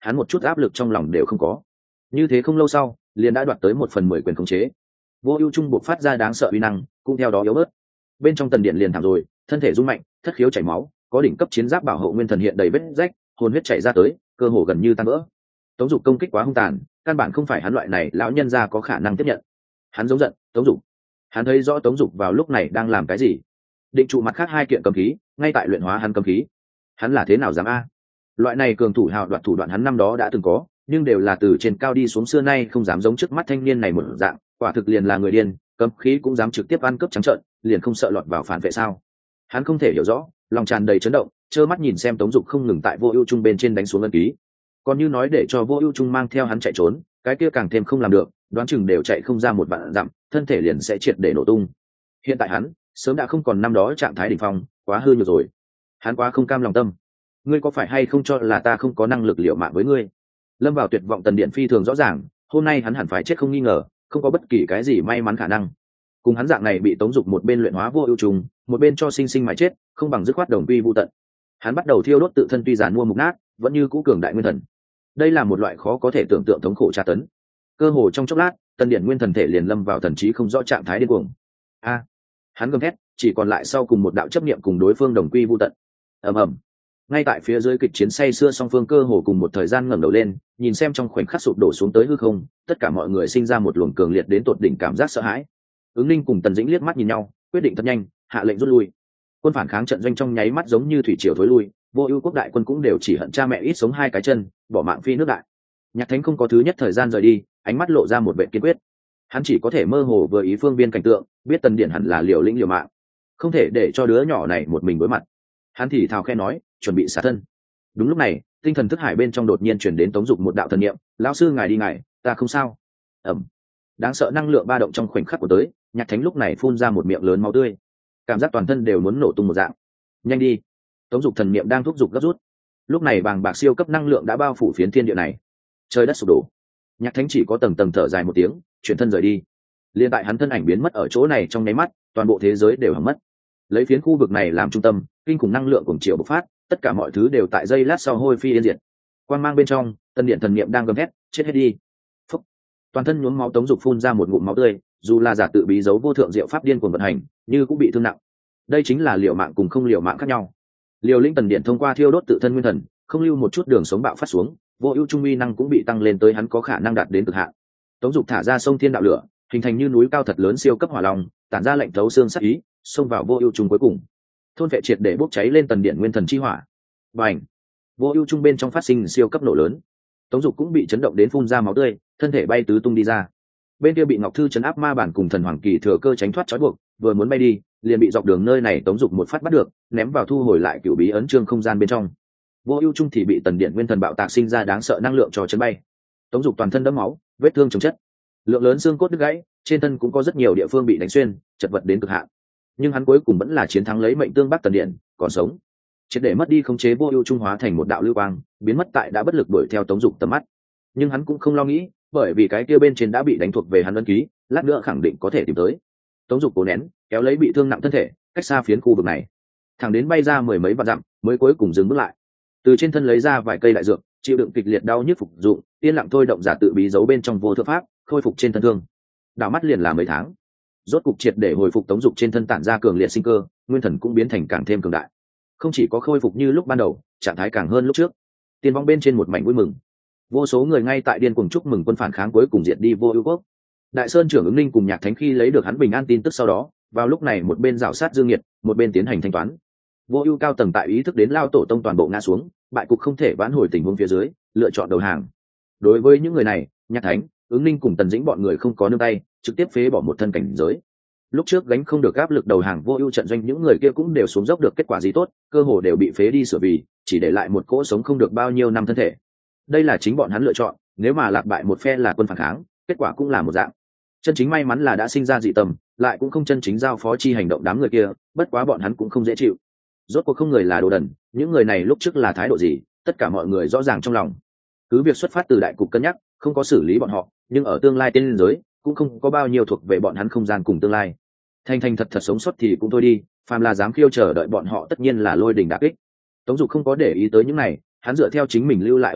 hắn một chút áp lực trong lòng đều không có. Như thế không lâu sau liền đã đoạt tới 1/10 quyền khống chế. Vô Ưu Trung buộc phát ra đáng sợ uy năng cũng theo đó yếu bớt. Bên trong Tần Điện liền thảm rồi, thân thể rung mạnh, thất khiếu chảy máu, có đỉnh cấp chiến giáp bảo hộ nguyên thần hiện đầy vết rách, hồn huyết chảy ra tới, cơ hồ gần như tan vỡ. Tống Dục công kích quá hung tàn, căn bản không phải hắn loại này lão nhân gia có khả năng tiếp nhận. Hắn giống giận, Tống Dục. Hắn thấy rõ Tống Dục vào lúc này đang làm cái gì. Định trụ mặt khác 2 kiện cấm khí, ngay tại luyện hóa hắn cấm khí. Hắn là thế nào dám a? Loại này cường thủ hào đoạt thủ đoạn hắn năm đó đã từng có, nhưng đều là từ trên cao đi xuống, xưa nay không dám giống trước mắt thanh niên này một dạng, quả thực liền là người điên, cấm khí cũng dám trực tiếp ăn cướp trắng trợn, liền không sợ lọt vào phản vệ sao? Hắn không thể hiểu rõ, lòng tràn đầy chấn động, trơ mắt nhìn xem Tống Dục không ngừng tại Vô Ưu Trung bên trên đánh xuống ân ký. Còn như nói để cho Vô Ưu Trung mang theo hắn chạy trốn, cái kia càng thêm không làm được, đoán chừng đều chạy không ra một vạn dặm, thân thể liền sẽ triệt để nổ tung. Hiện tại hắn sớm đã không còn năm đó trạng thái đỉnh phong, quá hư nhược rồi. Hắn quá không cam lòng tâm. Ngươi có phải hay không cho là ta không có năng lực liều mạng với ngươi? Lâm vào tuyệt vọng Tần Điện phi thường rõ ràng, hôm nay hắn hẳn phải chết không nghi ngờ, không có bất kỳ cái gì may mắn khả năng. Cùng hắn dạng này bị Tống Dục một bên luyện hóa Vô Ưu Trùng, một bên cho sinh sinh mà chết, không bằng dứt khoát đồng quy vu tận. Hắn bắt đầu thiêu đốt tự thân, tuy giàn mua mục nát, vẫn như cũ cường đại nguyên thần. Đây là một loại khó có thể tưởng tượng thống khổ tra tấn. Cơ hồ trong chốc lát, Tần Điện nguyên thần thể liền lâm vào thần trí không rõ trạng thái điên cuồng. Hắn gầm thét, chỉ còn lại sau cùng một đạo chấp niệm cùng đối phương đồng quy vu tận. Ầm ầm. Ngay tại phía dưới kịch chiến say sưa song phương cơ hồ cùng một thời gian ngẩng đầu lên, nhìn xem trong khoảnh khắc sụp đổ xuống tới hư không, tất cả mọi người sinh ra một luồng cường liệt đến tột đỉnh cảm giác sợ hãi. Ứng Ninh cùng Tần Dĩnh liếc mắt nhìn nhau, quyết định thật nhanh, hạ lệnh rút lui. Quân phản kháng trận doanh trong nháy mắt giống như thủy triều thối lui, Vô Ưu quốc đại quân cũng đều chỉ hận cha mẹ ít sống 2 cái chân, bỏ mạng phi nước đại. Nhạc Thánh không có thứ nhất thời gian rời đi, ánh mắt lộ ra một vẻ kiên quyết. Hắn chỉ có thể mơ hồ vừa ý phương viên cảnh tượng, biết Tần Điện hẳn là liều lĩnh liều mạng, không thể để cho đứa nhỏ này một mình đối mặt. Hắn thì thào khẽ nói, chuẩn bị xả thân. Đúng lúc này, tinh thần thức hải bên trong đột nhiên truyền đến Tống Dục một đạo thần niệm, lão sư ngài đi ngài, ta không sao. Đáng sợ năng lượng ba động trong khoảnh khắc của tới, Nhạc Thánh lúc này phun ra một miệng lớn máu tươi, cảm giác toàn thân đều muốn nổ tung một dạng. Nhanh đi. Tống Dục thần niệm đang thúc giục gấp rút. Lúc này bàng bạc siêu cấp năng lượng đã bao phủ phiến thiên địa này, trời đất sụp đổ. Nhạc Thánh chỉ có tầng tầng thở dài một tiếng, chuyển thân rời đi. Liên tại hắn thân ảnh biến mất ở chỗ này trong nháy mắt, toàn bộ thế giới đều hỏng mất. Lấy phiến khu vực này làm trung tâm, kinh khủng năng lượng cùng chiều bộc phát, tất cả mọi thứ đều tại giây lát sau hôi phi yên diệt. Quang mang bên trong, Tần Điện thần niệm đang gầm hét, chết hết đi. Phúc. Toàn thân nhuốm máu Tống Dục phun ra một ngụm máu tươi, dù là giả tự bí dấu vô thượng diệu pháp điên cuồng vận hành, như cũng bị thương nặng. Đây chính là liều mạng cùng không liều mạng khác nhau. Liều lĩnh Tần Điện thông qua thiêu đốt tự thân nguyên thần, không lưu một chút đường sống bạo phát xuống, Vô Ưu Trung uy năng cũng bị tăng lên tới hắn có khả năng đạt đến cực hạn. Tống Dục thả ra sông thiên đạo lửa, hình thành như núi cao thật lớn siêu cấp hỏa long, tản ra lệnh thấu xương sát ý, xông vào Vô Ưu Trung cuối cùng. Thôn vệ triệt để bốc cháy lên Tần Điện nguyên thần chi hỏa. Bành! Vô Ưu Trung bên trong phát sinh siêu cấp nổ lớn. Tống Dục cũng bị chấn động đến phun ra máu tươi, thân thể bay tứ tung đi ra. Bên kia bị Ngọc Thư trấn áp ma bản cùng Thần Hoàng Kỳ thừa cơ tránh thoát trói buộc, vừa muốn bay đi, liền bị dọc đường nơi này Tống Dục một phát bắt được, ném vào thu hồi lại cửu bí ấn chương không gian bên trong. Vô Ưu Trung thì bị Tần Điện nguyên thần bạo tạc sinh ra đáng sợ năng lượng cho chấn bay. Tống Dục toàn thân đẫm máu, vết thương chồng chất, lượng lớn xương cốt đứt gãy, trên thân cũng có rất nhiều địa phương bị đánh xuyên, chật vật đến cực hạn. Nhưng hắn cuối cùng vẫn là chiến thắng lấy mệnh tương bắc Tần Điện, còn sống. Triệt để mất đi khống chế, Vô Ưu Trung hóa thành một đạo lưu quang, biến mất tại đã bất lực đuổi theo Tống Dục tầm mắt. Nhưng hắn cũng không lo nghĩ, bởi vì cái kia bên trên đã bị đánh thuộc về hắn ấn ký, lát nữa khẳng định có thể tìm tới. Tống Dục cố nén, kéo lấy bị thương nặng thân thể, cách xa phiến khu vực này, thẳng đến bay ra mười mấy vạn dặm, mới cuối cùng dừng bước lại. Từ trên thân lấy ra vài cây đại dược, chịu đựng kịch liệt đau nhức phục dụng, yên lặng thôi động giả tự bí dấu bên trong vô thượng pháp, khôi phục trên thân thương. Đảo mắt liền là mấy tháng, rốt cục triệt để hồi phục. Tống Dục trên thân tản ra cường liệt sinh cơ, nguyên thần cũng biến thành càng thêm cường đại, không chỉ có khôi phục như lúc ban đầu, trạng thái càng hơn lúc trước. Tiên vong bên trên một mảnh vui mừng, vô số người ngay tại điên cuồng chúc mừng quân phản kháng cuối cùng diệt đi Vô Ưu quốc. Đại Sơn trưởng Ứng Ninh cùng Nhạc Thánh khi lấy được hắn bình an tin tức sau đó, vào lúc này một bên rào sát Dương Nghiệt, một bên tiến hành thanh toán. Vô Ưu cao tầng tại ý thức đến lao tổ tông toàn bộ ngã xuống, bại cục không thể vãn hồi tình huống phía dưới, lựa chọn đầu hàng. Đối với những người này, Nhạc Thánh, Ứng Ninh cùng Tần Dĩnh bọn người không có nương tay, trực tiếp phế bỏ một thân cảnh giới. Lúc trước gánh không được áp lực đầu hàng Vô Ưu trận doanh, những người kia cũng đều xuống dốc được kết quả gì tốt, cơ hồ đều bị phế đi sửa vì, chỉ để lại một cỗ sống không được bao nhiêu năm thân thể. Đây là chính bọn hắn lựa chọn, nếu mà lạc bại một phe là quân phản kháng, kết quả cũng là một dạng. Chân chính may mắn là đã sinh ra dị tâm, lại cũng không chân chính giao phó chi hành động đám người kia, bất quá bọn hắn cũng không dễ chịu. Rốt cuộc không người là đồ đần, những người này lúc trước là thái độ gì, tất cả mọi người rõ ràng trong lòng. Cứ việc xuất phát từ đại cục cân nhắc, không có xử lý bọn họ, nhưng ở tương lai tiên giới cũng không có bao nhiêu thuộc về bọn hắn không gian cùng tương lai. Thành thành thật thật sống sót thì cũng thôi đi, phàm là dám khiêu chờ đợi bọn họ tất nhiên là lôi đình đả kích. Tống Dục không có để ý tới những này, hắn dựa theo chính mình lưu lại ấn ký,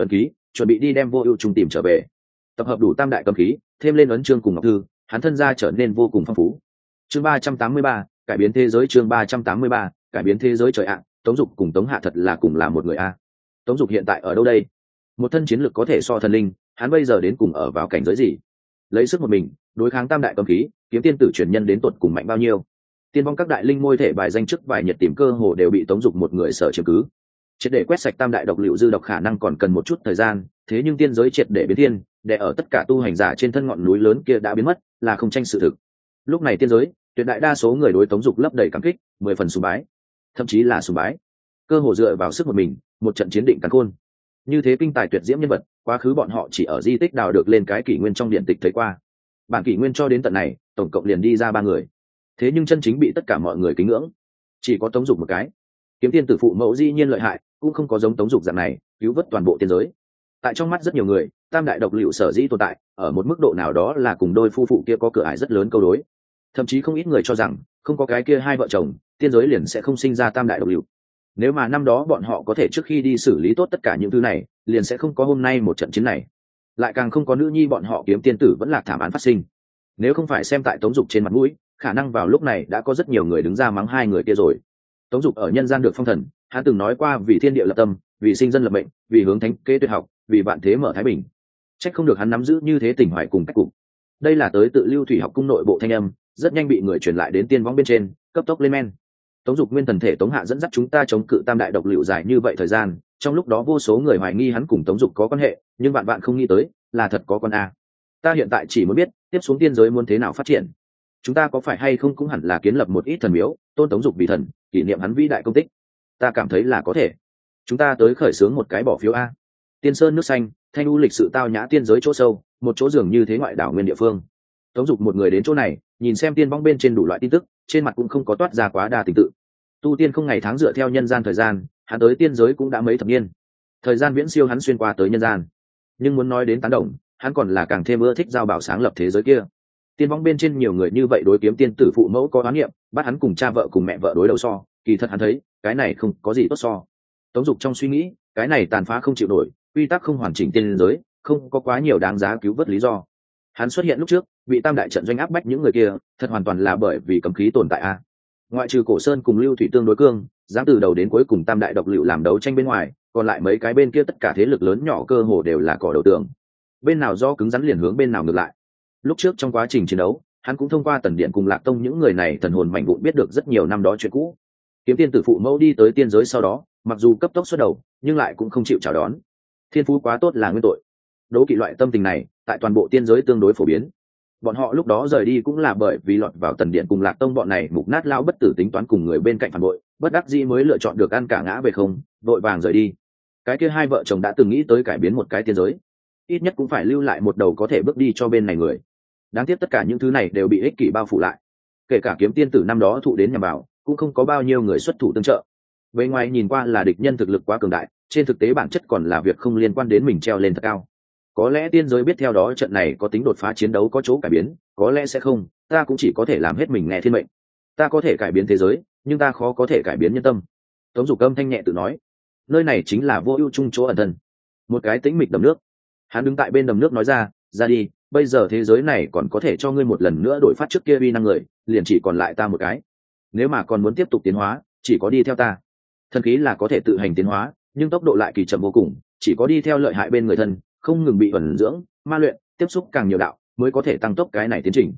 chuẩn bị đi đem vô ưu trung tìm trở về. Tập hợp đủ tam đại cấm khí, thêm lên ấn chương cùng ngọc thư, hắn thân gia trở nên vô cùng phong phú. Chương 383, cải biến thế giới. Chương 383, cải biến thế giới. Trời ạ, Tống Dục cùng Tống Hạ thật là cùng là một người a. Tống Dục hiện tại ở đâu đây? Một thân chiến lực có thể so thần linh, hắn bây giờ đến cùng ở vào cảnh giới gì? Lấy sức một mình đối kháng tam đại cấm khí, kiếm tiên tử truyền nhân đến tột cùng mạnh bao nhiêu? Tiên vong các đại linh môi thể bài danh chức vài nhiệt tìm cơ hồ đều bị Tống Dục một người sở chiếm cứ. Triệt để quét sạch tam đại độc liệu dư độc khả năng còn cần một chút thời gian, thế nhưng tiên giới triệt để biến thiên, để ở tất cả tu hành giả trên thân ngọn núi lớn kia đã biến mất, là không tranh sự thực. Lúc này tiên giới, tuyệt đại đa số người đối Tống Dục lấp đầy cảm kích, 10 phần sùng bái, thậm chí là sùng bái. Cơ hồ dựa vào sức một mình, một trận chiến định càn khôn. Như thế kinh tài tuyệt diễm nhân vật, quá khứ bọn họ chỉ ở di tích đào được lên cái kỷ nguyên trong điện tịch thấy qua. Bản kỷ nguyên cho đến tận này, tổng cộng liền đi ra 3 người. Thế nhưng chân chính bị tất cả mọi người kính ngưỡng, chỉ có Tống Dục một cái. Kiếm tiên tử phụ mẫu dĩ nhiên lợi hại, cũng không có giống Tống Dục dạng này cứu vớt toàn bộ tiên giới. Tại trong mắt rất nhiều người, tam đại độc liệu sở dĩ tồn tại, ở một mức độ nào đó là cùng đôi phu phụ kia có cửa ải rất lớn câu đối. Thậm chí không ít người cho rằng, không có cái kia hai vợ chồng, tiên giới liền sẽ không sinh ra tam đại độc liệu. Nếu mà năm đó bọn họ có thể trước khi đi xử lý tốt tất cả những thứ này, liền sẽ không có hôm nay một trận chiến này. Lại càng không có nữ nhi bọn họ kiếm tiên tử vẫn là thảm án phát sinh. Nếu không phải xem tại Tống Dục trên mặt mũi, khả năng vào lúc này đã có rất nhiều người đứng ra mắng hai người kia rồi. Tống Dục ở nhân gian được phong thần, hắn từng nói qua vì thiên địa lập tâm, vì sinh dân lập mệnh, vì hướng thánh kế tuyệt học, vì vạn thế mở thái bình. Trách không được hắn nắm giữ như thế tình hoài cùng cách cục. Đây là tới tự Lưu Thủy học cung nội bộ thanh âm, rất nhanh bị người truyền lại đến tiên võng bên trên, cấp tốc lên men. Tống Dục nguyên thần thể Tống Hạ dẫn dắt chúng ta chống cự tam đại độc liệu dài như vậy thời gian, trong lúc đó vô số người hoài nghi hắn cùng Tống Dục có quan hệ, nhưng bạn bạn không nghĩ tới, là thật có con a. Ta hiện tại chỉ muốn biết, tiếp xuống tiên giới muốn thế nào phát triển. Chúng ta có phải hay không cũng hẳn là kiến lập một ít thần miếu, tôn Tống Dục vì thần, kỷ niệm hắn vĩ đại công tích. Ta cảm thấy là có thể. Chúng ta tới khởi xướng một cái bỏ phiếu a. Tiên Sơn nước xanh, thanh u lịch sự tao nhã tiên giới chỗ sâu, một chỗ dường như thế ngoại đảo nguyên địa phương. Tống Dục một người đến chỗ này, nhìn xem tiên vong bên trên đủ loại tin tức, trên mặt cũng không có toát ra quá đa tình tự. Tu tiên không ngày tháng dựa theo nhân gian thời gian, hắn tới tiên giới cũng đã mấy thập niên. Thời gian viễn siêu hắn xuyên qua tới nhân gian. Nhưng muốn nói đến tán đồng, hắn còn là càng thêm ưa thích giao bảo sáng lập thế giới kia. Tiên vong bên trên nhiều người như vậy đối kiếm tiên tử phụ mẫu có oán niệm, bắt hắn cùng cha vợ cùng mẹ vợ đối đầu so, kỳ thật hắn thấy, cái này không có gì tốt so. Tống Dục trong suy nghĩ, cái này tàn phá không chịu nổi, quy tắc không hoàn chỉnh tiên giới, không có quá nhiều đáng giá cứu vớt lý do. Hắn xuất hiện lúc trước, bị tam đại trận doanh áp bách những người kia, thật hoàn toàn là bởi vì cấm khí tồn tại a. Ngoại trừ Cổ Sơn cùng Lưu Thủy tương đối cương, dám từ đầu đến cuối cùng tam đại độc liệu làm đấu tranh bên ngoài, còn lại mấy cái bên kia tất cả thế lực lớn nhỏ cơ hồ đều là cỏ đầu tường. Bên nào do cứng rắn liền hướng bên nào ngược lại. Lúc trước trong quá trình chiến đấu, hắn cũng thông qua Tần Điện cùng Lạc Tông những người này thần hồn mảnh vụn biết được rất nhiều năm đó chuyện cũ. Kiếm tiên tử phụ mẫu đi tới tiên giới sau đó, mặc dù cấp tốc xuất đầu, nhưng lại cũng không chịu chào đón. Thiên phú quá tốt là nguyên tội. Đố kỵ loại tâm tình này, tại toàn bộ tiên giới tương đối phổ biến. Bọn họ lúc đó rời đi cũng là bởi vì lọt vào Tần Điện cùng Lạc Tông bọn này mục nát lao bất tử tính toán cùng người bên cạnh phản bội, bất đắc dĩ mới lựa chọn được ăn cả ngã về không, vội vàng rời đi. Cái kia hai vợ chồng đã từng nghĩ tới cải biến một cái tiên giới, ít nhất cũng phải lưu lại một đầu có thể bước đi cho bên này người. Đáng tiếc tất cả những thứ này đều bị ích kỷ bao phủ lại. Kể cả kiếm tiên tử năm đó thụ đến nhằm vào, cũng không có bao nhiêu người xuất thủ tương trợ. Bề ngoài nhìn qua là địch nhân thực lực quá cường đại, trên thực tế bản chất còn là việc không liên quan đến mình treo lên thật cao. Có lẽ tiên giới biết theo đó trận này có tính đột phá chiến đấu có chỗ cải biến, có lẽ sẽ không, ta cũng chỉ có thể làm hết mình nghe thiên mệnh. Ta có thể cải biến thế giới, nhưng ta khó có thể cải biến nhân tâm. Tống Dục âm thanh nhẹ tự nói, nơi này chính là vô ưu trung chỗ ẩn thân, một cái tĩnh mịch đầm nước. Hắn đứng tại bên đầm nước nói ra đi, bây giờ thế giới này còn có thể cho ngươi một lần nữa đổi phát trước kia uy năng người, liền chỉ còn lại ta một cái. Nếu mà còn muốn tiếp tục tiến hóa, chỉ có đi theo ta. Thần khí là có thể tự hành tiến hóa, nhưng tốc độ lại kỳ chậm vô cùng, chỉ có đi theo lợi hại bên người thân, không ngừng bị ẩn dưỡng, ma luyện, tiếp xúc càng nhiều đạo, mới có thể tăng tốc cái này tiến trình.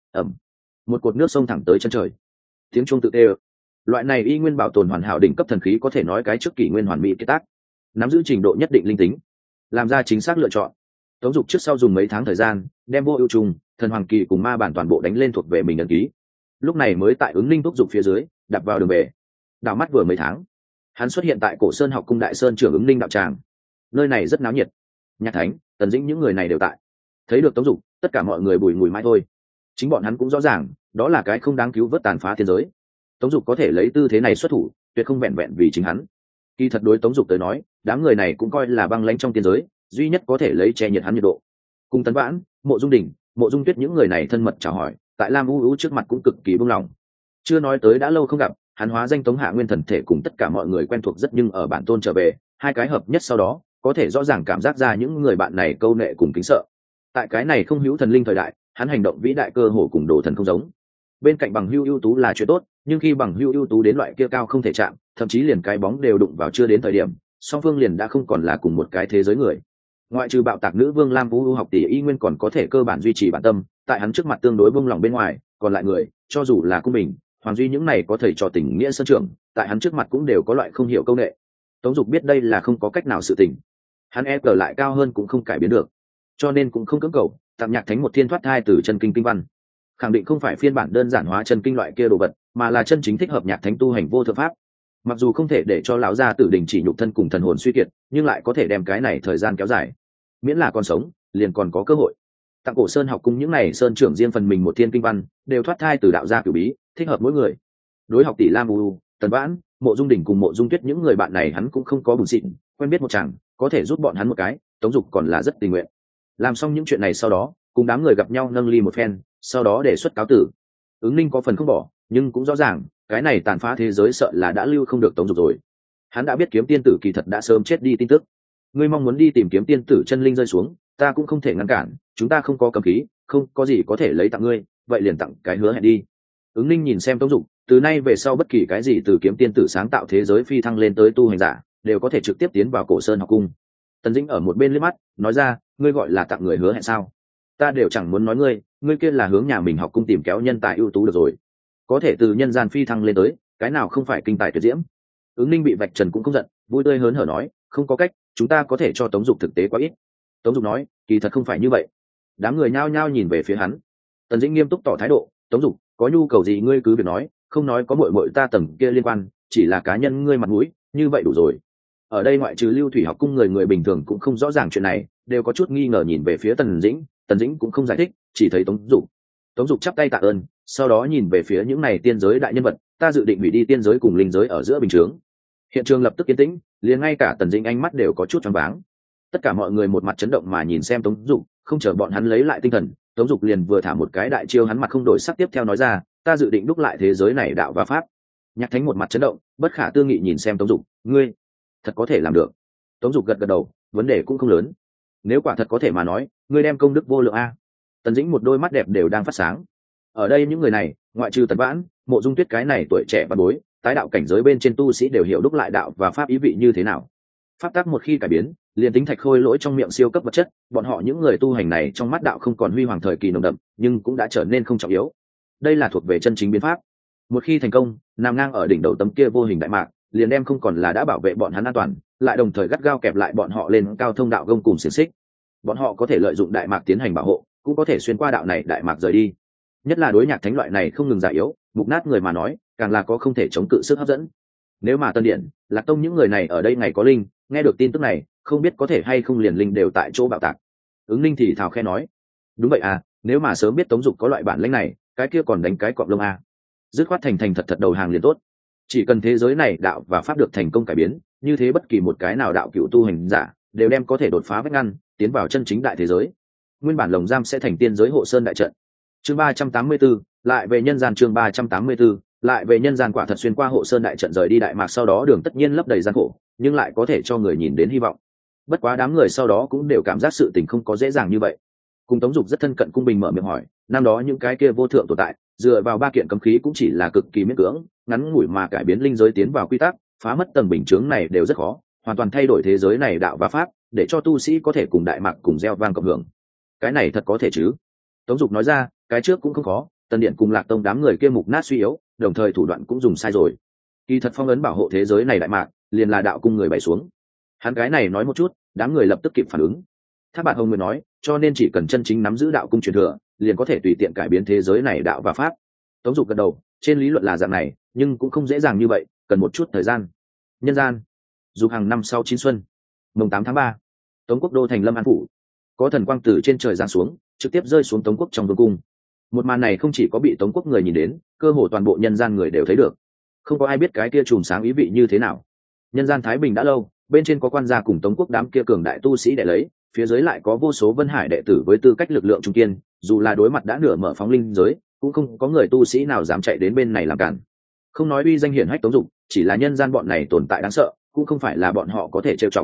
Một cột nước sông thẳng tới chân trời. Tiếng chuông tự tê. Loại này y nguyên bảo tồn hoàn hảo đỉnh cấp thần khí có thể nói cái trước kỷ nguyên hoàn mỹ kết tác, nắm giữ trình độ nhất định linh tính, làm ra chính xác lựa chọn. Tống Dục trước sau dùng mấy tháng thời gian, đem vô ưu trùng, thần hoàng kỳ cùng ma bản toàn bộ đánh lên thuộc về mình ấn ký. Lúc này mới tại ứng linh thúc dục phía dưới, đạp vào đường về. Đảo mắt vừa mấy tháng, hắn xuất hiện tại Cổ Sơn học cung đại sơn trưởng ứng linh đạo tràng. Nơi này rất náo nhiệt, Nhạc Thánh, Tần Dĩnh những người này đều tại. Thấy được Tống Dục, tất cả mọi người bùi ngùi mãi thôi. Chính bọn hắn cũng rõ ràng, đó là cái không đáng cứu vớt tàn phá thiên giới. Tống Dục có thể lấy tư thế này xuất thủ, tuyệt không vẹn vẹn vì chính hắn. Kỳ thật đối Tống Dục tới nói, đám người này cũng coi là băng lãnh trong thiên giới, duy nhất có thể lấy che nhiệt hắn nhiệt độ. Cùng Tấn Vãn, Mộ Dung Đình, Mộ Dung Tuyết những người này thân mật chào hỏi, tại Lam U U trước mặt cũng cực kỳ buông lòng. Chưa nói tới đã lâu không gặp, hắn hóa danh Tống Hạ nguyên thần thể cùng tất cả mọi người quen thuộc rất, nhưng ở bản tôn trở về, hai cái hợp nhất sau đó, có thể rõ ràng cảm giác ra những người bạn này câu nệ cùng kính sợ. Tại cái này không hữu thần linh thời đại, hắn hành động vĩ đại cơ hồ cùng đồ thần không giống. Bên cạnh bằng hữu ưu tú là chuyện tốt, nhưng khi bằng hữu ưu tú đến loại kia cao không thể chạm, thậm chí liền cái bóng đều đụng vào chưa đến thời điểm, song phương liền đã không còn là cùng một cái thế giới người. Ngoại trừ bạo tạc nữ vương Lam Vũ học tỷ y nguyên còn có thể cơ bản duy trì bản tâm, tại hắn trước mặt tương đối bông lòng bên ngoài, còn lại người, cho dù là cung bình, Hoàng Duy những này có thầy trò tình nghĩa sơn trưởng, tại hắn trước mặt cũng đều có loại không hiểu câu nệ. Tống Dục biết đây là không có cách nào sự tình, hắn e cờ lại cao hơn cũng không cải biến được, cho nên cũng không cưỡng cầu tạm nhạc thánh một thiên thoát thai từ chân kinh kinh văn, khẳng định không phải phiên bản đơn giản hóa chân kinh loại kia đồ vật, mà là chân chính thích hợp nhạc thánh tu hành vô thượng pháp. Mặc dù không thể để cho lão gia tử đình chỉ nhục thân cùng thần hồn suy kiệt, nhưng lại có thể đem cái này thời gian kéo dài, miễn là còn sống liền còn có cơ hội. Tặng Cổ Sơn học cung những này sơn trưởng riêng phần mình một thiên kinh văn, đều thoát thai từ đạo gia cửu bí, thích hợp mỗi người. Đối học tỷ Lam U, Tần Vãn, Mộ Dung Đỉnh cùng Mộ Dung Tuyết những người bạn này hắn cũng không có bùn xịn, quen biết một chàng, có thể giúp bọn hắn một cái, Tống Dục còn là rất tình nguyện. Làm xong những chuyện này sau đó, cùng đám người gặp nhau nâng ly một phen, sau đó đề xuất cáo tử. Ứng Ninh có phần không bỏ, nhưng cũng rõ ràng cái này tàn phá thế giới sợ là đã lưu không được Tống Dục rồi. Hắn đã biết kiếm tiên tử kỳ thật đã sớm chết đi tin tức. Ngươi mong muốn đi tìm kiếm tiên tử chân linh rơi xuống, ta cũng không thể ngăn cản, chúng ta không có cấm khí, không có gì có thể lấy tặng ngươi, vậy liền tặng cái hứa hẹn đi. Ứng Ninh nhìn xem Tống Dục, từ nay về sau bất kỳ cái gì từ kiếm tiên tử sáng tạo thế giới phi thăng lên tới tu hành giả, đều có thể trực tiếp tiến vào Cổ Sơn học cung. Tần Dĩnh ở một bên liếc mắt, nói ra, ngươi gọi là tặng người hứa hẹn sao? Ta đều chẳng muốn nói ngươi kia là hướng nhà mình học cung tìm kéo nhân tài ưu tú được rồi. Có thể từ nhân gian phi thăng lên tới, cái nào không phải kinh tài tuyệt diễm. Ứng Ninh bị vạch trần cũng không giận, vui tươi hớn hở nói, không có cách, chúng ta có thể cho Tống Dục thực tế quá ít. Tống Dục nói, kỳ thật không phải như vậy. Đám người nhao nhao nhìn về phía hắn. Tần Dĩnh nghiêm túc tỏ thái độ, Tống Dục, có nhu cầu gì ngươi cứ việc nói, không nói có muội muội ta tầng kia liên quan, chỉ là cá nhân ngươi mặt mũi, như vậy đủ rồi. Ở đây ngoại trừ Lưu Thủy học cung người bình thường cũng không rõ ràng chuyện này, đều có chút nghi ngờ nhìn về phía Tần Dĩnh cũng không giải thích, chỉ thấy Tống Dục chắp tay tạ ơn, sau đó nhìn về phía những này tiên giới đại nhân vật, ta dự định hủy đi tiên giới cùng linh giới ở giữa bình chướng. Hiện trường lập tức yên tĩnh, liền ngay cả Tần Dĩnh ánh mắt đều có chút choáng váng. Tất cả mọi người một mặt chấn động mà nhìn xem Tống Dục, không chờ bọn hắn lấy lại tinh thần, Tống Dục liền vừa thả một cái đại chiêu, hắn mặt không đổi sắc tiếp theo nói ra, ta dự định đúc lại thế giới này đạo và pháp. Nhạc Thánh một mặt chấn động, bất khả tư nghị nhìn xem Tống Dục, ngươi thật có thể làm được? Tống Dục gật gật đầu, vấn đề cũng không lớn. Nếu quả thật có thể mà nói, ngươi đem công đức vô lượng a. Tần Dĩnh một đôi mắt đẹp đều đang phát sáng. Ở đây những người này, ngoại trừ Tần Vãn, Mộ Dung Tuyết cái này tuổi trẻ và bối, tái đạo cảnh giới bên trên tu sĩ đều hiểu đúc lại đạo và pháp ý vị như thế nào. Pháp tắc một khi cải biến, liền tính thạch khôi lỗi trong miệng siêu cấp vật chất, bọn họ những người tu hành này trong mắt đạo không còn huy hoàng thời kỳ nồng đậm, nhưng cũng đã trở nên không trọng yếu. Đây là thuộc về chân chính biến pháp. Một khi thành công, nằm ngang ở đỉnh đầu tấm kia vô hình đại mạc, liền đem không còn là đã bảo vệ bọn hắn an toàn, lại đồng thời gắt gao kẹp lại bọn họ lên cao thông đạo gông cùng xiềng xích. Bọn họ có thể lợi dụng đại mạc tiến hành bảo hộ, cũng có thể xuyên qua đạo này đại mạc rời đi. Nhất là đối Nhạc Thánh loại này không ngừng già yếu, mục nát người mà nói, càng là có không thể chống cự sức hấp dẫn. Nếu mà Tân Điện, Lạc Tông những người này ở đây ngày có linh, nghe được tin tức này, không biết có thể hay không liền linh đều tại chỗ bạo tạc. Ứng Ninh thì thào khe nói, đúng vậy à, nếu mà sớm biết Tống Dục có loại bản lĩnh này, cái kia còn đánh cái cọp lông à. Dứt khoát thành thật đầu hàng liền tốt. Chỉ cần thế giới này đạo và pháp được thành công cải biến, như thế bất kỳ một cái nào đạo cựu tu hành giả đều đem có thể đột phá vách ngăn, tiến vào chân chính đại thế giới. Nguyên bản lồng giam sẽ thành tiên giới hộ sơn đại trận. Chương 384, lại về nhân gian. Chương 384, lại về nhân gian. Quả thật xuyên qua hộ sơn đại trận rời đi đại mạc sau đó đường tất nhiên lấp đầy gian khổ, nhưng lại có thể cho người nhìn đến hy vọng. Bất quá đám người sau đó cũng đều cảm giác sự tình không có dễ dàng như vậy. Cùng Tống Dục rất thân cận cung bình mở miệng hỏi, năm đó những cái kia vô thượng tồn tại, dựa vào ba kiện cấm khí cũng chỉ là cực kỳ miễn cưỡng, ngắn ngủi mà cải biến linh giới tiến vào quy tắc, phá mất tầng bình chướng này đều rất khó, hoàn toàn thay đổi thế giới này đạo và pháp, để cho tu sĩ có thể cùng đại mạc cùng gieo vang cộng hưởng. Cái này thật có thể chứ? Tống Dục nói ra, cái trước cũng không khó, Tần Điện cùng Lạc Tông đám người kia mục nát suy yếu, đồng thời thủ đoạn cũng dùng sai rồi. Kỳ thật phong ấn bảo hộ thế giới này đại mạc, liền là đạo cung người bày xuống. Hắn cái này nói một chút, đám người lập tức kịp phản ứng. Thác Bạt Hồng người nói, cho nên chỉ cần chân chính nắm giữ đạo cung truyền thừa, liền có thể tùy tiện cải biến thế giới này đạo và pháp. Tống Dục gật đầu, trên lý luận là dạng này, nhưng cũng không dễ dàng như vậy, cần một chút thời gian. Nhân gian. Dục hàng năm sau chín xuân, mùng 8 tháng 3, Tống Quốc đô thành Lâm An phủ, có thần quang từ trên trời giáng xuống, trực tiếp rơi xuống Tống Quốc trong vương cung. Một màn này không chỉ có bị Tống Quốc người nhìn đến, cơ hồ toàn bộ nhân gian người đều thấy được. Không có ai biết cái kia chùm sáng ý vị như thế nào. Nhân gian thái bình đã lâu, bên trên có quan gia cùng Tống Quốc đám kia cường đại tu sĩ để lấy, phía dưới lại có vô số Vân Hải đệ tử với tư cách lực lượng trung kiên, dù là đối mặt đã nửa mở phóng linh giới, cũng không có người tu sĩ nào dám chạy đến bên này làm cản. Không nói uy danh hiển hách Tống Dục, chỉ là nhân gian bọn này tồn tại đáng sợ, cũng không phải là bọn họ có thể trêu chọc.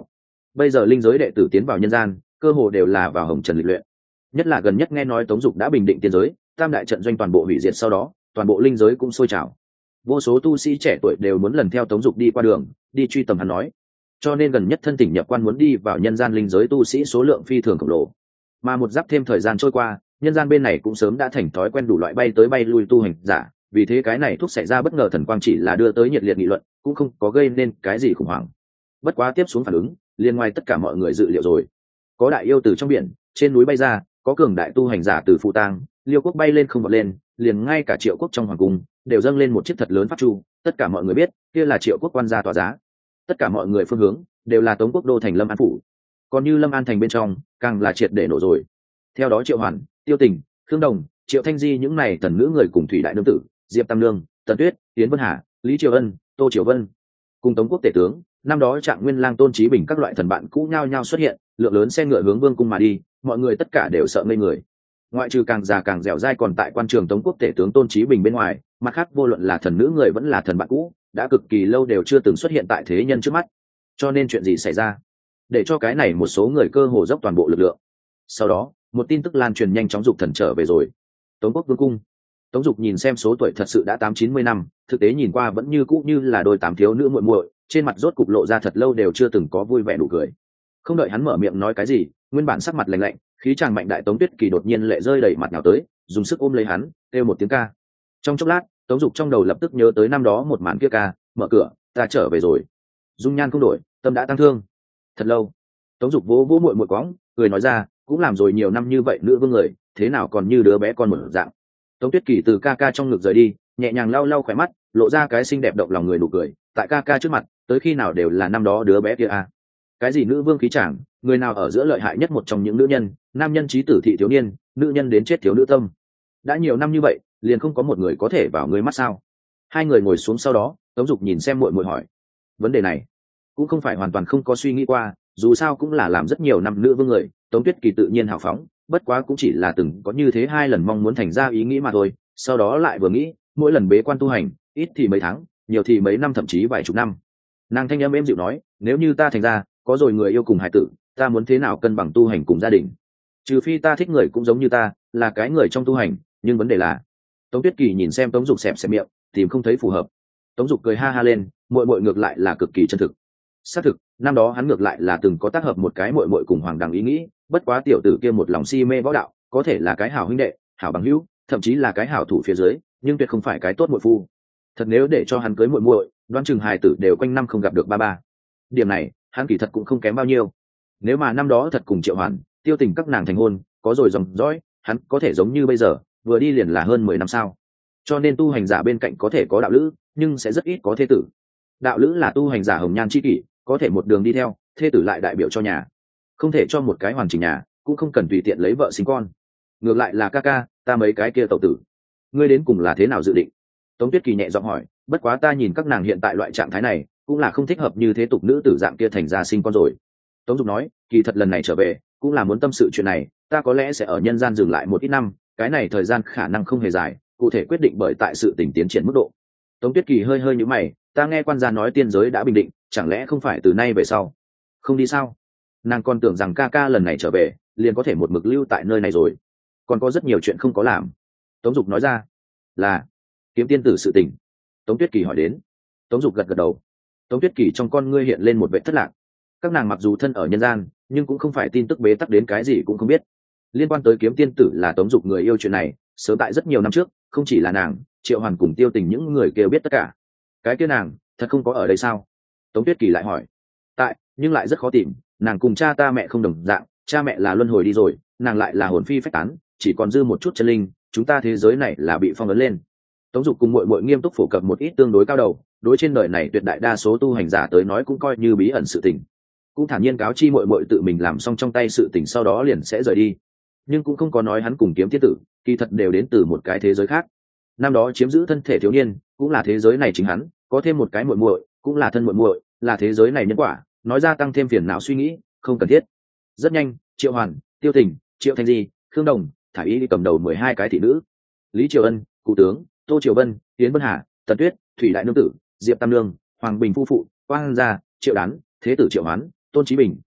bây giờ linh giới đệ tử tiến vào nhân gian cơ hồ đều là vào hồng trần lịch luyện, nhất là gần nhất nghe nói Tống Dục đã bình định tiên giới, tam đại trận doanh toàn bộ hủy diệt, sau đó toàn bộ linh giới cũng sôi trào, vô số tu sĩ trẻ tuổi đều muốn lần theo Tống Dục đi qua đường đi truy tầm hắn nói, cho nên gần nhất thân tỉnh nhập quan muốn đi vào nhân gian linh giới tu sĩ số lượng phi thường khổng lồ. Mà một giáp thêm thời gian trôi qua, nhân gian bên này cũng sớm đã thành thói quen đủ loại bay tới bay lui tu hành giả, vì thế cái này thúc xảy ra bất ngờ thần quang chỉ là đưa tới nhiệt liệt nghị luận, cũng không có gây nên cái gì khủng hoảng. Bất quá tiếp xuống phản ứng liên ngoài tất cả mọi người dự liệu rồi, có đại yêu từ trong biển trên núi bay ra, có cường đại tu hành giả từ phụ tang Liêu quốc bay lên không vọt lên, liền ngay cả Triệu quốc trong hoàng cung đều dâng lên một chiếc thật lớn pháp chu, tất cả mọi người biết kia là Triệu quốc quan gia tỏa giá. Tất cả mọi người phương hướng đều là Tống quốc đô thành Lâm An phủ, còn như Lâm An thành bên trong càng là triệt để nổ rồi. Theo đó Triệu Hoàn, Tiêu Tình, Khương Đồng, Triệu Thanh Di những này thần nữ người cùng thủy đại nương tử, Diệp Tam Nương, Tần Tuyết, Tiến Vân Hà, Lý Triều Ân, Tô Triều Vân cùng Tống quốc tể tướng năm đó Trạng Nguyên Lang, Tôn Chí Bình các loại thần bạn cũ nhao nhao xuất hiện, lượng lớn xe ngựa hướng vương cung mà đi, mọi người tất cả đều sợ ngây người. Ngoại trừ càng già càng dẻo dai còn tại quan trường Tống quốc tể tướng Tôn Chí Bình bên ngoài, mặt khác vô luận là thần nữ người vẫn là thần bạn cũ, đã cực kỳ lâu đều chưa từng xuất hiện tại thế nhân trước mắt. Cho nên chuyện gì xảy ra, để cho cái này một số người cơ hồ dốc toàn bộ lực lượng. Sau đó một tin tức lan truyền nhanh chóng, Dục thần trở về rồi. Tống quốc vương cung, Tống Dục nhìn xem số tuổi thật sự đã 8-90 năm, thực tế nhìn qua vẫn như cũ như là đôi tám thiếu nữ muội muội, trên mặt rốt cục lộ ra thật lâu đều chưa từng có vui vẻ nụ cười. Không đợi hắn mở miệng nói cái gì, nguyên bản sắc mặt lạnh lạnh, khí chàng mạnh đại Tống Tuyết Kỳ đột nhiên lệ rơi đầy mặt nào tới, dùng sức ôm lấy hắn, kêu một tiếng ca. Trong chốc lát, Tống Dục trong đầu lập tức nhớ tới năm đó một màn kia ca, mở cửa, ta trở về rồi. Dung nhan không đổi, tâm đã tăng thương. Thật lâu, Tống Dục vỗ vỗ muội muội quõng, cười nói ra, cũng làm rồi nhiều năm như vậy nữ vương người, thế nào còn như đứa bé con một dạng. Tống Tuyết Kỳ từ ca ca trong ngực rời đi, nhẹ nhàng lau lau khóe mắt, lộ ra cái xinh đẹp động lòng người nụ cười, tại ca ca trước mặt, tới khi nào đều là năm đó đứa bé kia à. Cái gì nữ vương khí chàng, người nào ở giữa lợi hại nhất một trong những nữ nhân, nam nhân trí tử thị thiếu niên, nữ nhân đến chết thiếu nữ tâm. Đã nhiều năm như vậy, liền không có một người có thể vào ngươi mắt sao? Hai người ngồi xuống sau đó, Tống Dục nhìn xem muội muội hỏi. Vấn đề này cũng không phải hoàn toàn không có suy nghĩ qua, dù sao cũng là làm rất nhiều năm nữ vương người, Tống Tuyết Kỳ tự nhiên hào phóng, bất quá cũng chỉ là từng có như thế hai lần mong muốn thành ra ý nghĩ mà thôi, sau đó lại vừa nghĩ, mỗi lần bế quan tu hành, ít thì mấy tháng, nhiều thì mấy năm thậm chí vài chục năm. Nàng thanh âm êm dịu nói, nếu như ta thành ra, có rồi người yêu cùng hài tử, ta muốn thế nào cân bằng tu hành cùng gia đình? Trừ phi ta thích người cũng giống như ta, là cái người trong tu hành, nhưng vấn đề là. Tống Tuyết Kỳ nhìn xem Tống Dục xẹp xẹp miệng, tìm không thấy phù hợp. Tống Dục cười ha ha lên, muội muội ngược lại là cực kỳ chân thực. Xác thực, năm đó hắn ngược lại là từng có tác hợp một cái muội muội cùng Hoàng Đằng ý nghĩ, bất quá tiểu tử kia một lòng si mê võ đạo, có thể là cái hảo huynh đệ, hảo bằng hữu, thậm chí là cái hảo thủ phía dưới, nhưng tuyệt không phải cái tốt muội phu. Thật nếu để cho hắn cưới muội muội, đoán chừng hài tử đều quanh năm không gặp được ba ba. Điểm này, hắn kỳ thật cũng không kém bao nhiêu. Nếu mà năm đó thật cùng Triệu Hoàn, Tiêu Tình các nàng thành hôn, có rồi dòng dõi, hắn có thể giống như bây giờ, vừa đi liền là hơn 10 năm sao. Cho nên tu hành giả bên cạnh có thể có đạo lữ, nhưng sẽ rất ít có thê tử. Đạo lữ là tu hành giả hồng nhan chi kỷ, có thể một đường đi theo, thê tử lại đại biểu cho nhà. Không thể cho một cái hoàn chỉnh nhà, cũng không cần tùy tiện lấy vợ sinh con. Ngược lại là ca ca, ta mấy cái kia tẩu tử, ngươi đến cùng là thế nào dự định? Tống Tuyết Kỳ nhẹ giọng hỏi, bất quá ta nhìn các nàng hiện tại loại trạng thái này, cũng là không thích hợp như thế tục nữ tử dạng kia thành ra sinh con rồi. Tống Dục nói, kỳ thật lần này trở về, cũng là muốn tâm sự chuyện này, ta có lẽ sẽ ở nhân gian dừng lại một ít năm, cái này thời gian khả năng không hề dài, cụ thể quyết định bởi tại sự tình tiến triển mức độ. Tống Tuyết Kỳ hơi hơi nhíu mày, ta nghe quan gia nói tiên giới đã bình định, chẳng lẽ không phải từ nay về sau không đi sao? Nàng còn tưởng rằng ca ca lần này trở về liền có thể một mực lưu tại nơi này rồi, còn có rất nhiều chuyện không có làm. Tống Dục nói ra, là kiếm tiên tử sự tình. Tống Tuyết Kỳ hỏi đến. Tống Dục gật gật đầu. Tống Tuyết Kỳ trong con ngươi hiện lên một vẻ thất lạc. Các nàng mặc dù thân ở nhân gian, nhưng cũng không phải tin tức bế tắc đến cái gì cũng không biết. Liên quan tới kiếm tiên tử là Tống Dục người yêu chuyện này, sớm tại rất nhiều năm trước, không chỉ là nàng, Triệu Hoàn cùng Tiêu Tình những người kia biết tất cả. Cái kia nàng thật không có ở đây sao? Tống Tuyết Kỳ lại hỏi. Tại, nhưng lại rất khó tìm, nàng cùng cha ta mẹ không đồng dạng, cha mẹ là luân hồi đi rồi, nàng lại là hồn phi phách tán, chỉ còn dư một chút chân linh, chúng ta thế giới này là bị phong ấn lên. Tống Dục cùng muội muội nghiêm túc phổ cập một ít tương đối cao đầu, đối trên đời này tuyệt đại đa số tu hành giả tới nói cũng coi như bí ẩn sự tình. Cũng thản nhiên cáo chi muội muội tự mình làm xong trong tay sự tình sau đó liền sẽ rời đi. Nhưng cũng không có nói hắn cùng kiếm tiên tử, kỳ thật đều đến từ một cái thế giới khác. Năm đó chiếm giữ thân thể thiếu niên, cũng là thế giới này chính hắn, có thêm một cái muội muội, cũng là thân muội muội, là thế giới này nhân quả, nói ra tăng thêm phiền não suy nghĩ, không cần thiết. Rất nhanh, Triệu Hoàn, Tiêu Tình, Triệu Thanh Di, Khương Đồng, Thải Y đi cầm đầu 12 cái thị nữ. Lý Triều Ân, Cụ tướng, Tô Triều Vân, Tiến Vân Hà, Tần Tuyết, Thủy Đại Nương Tử, Diệp Tam Nương, Hoàng Bình phu phụ, Quang Gia, Triệu Đán, Thế tử Triệu Hoán, Tôn Chí Bình,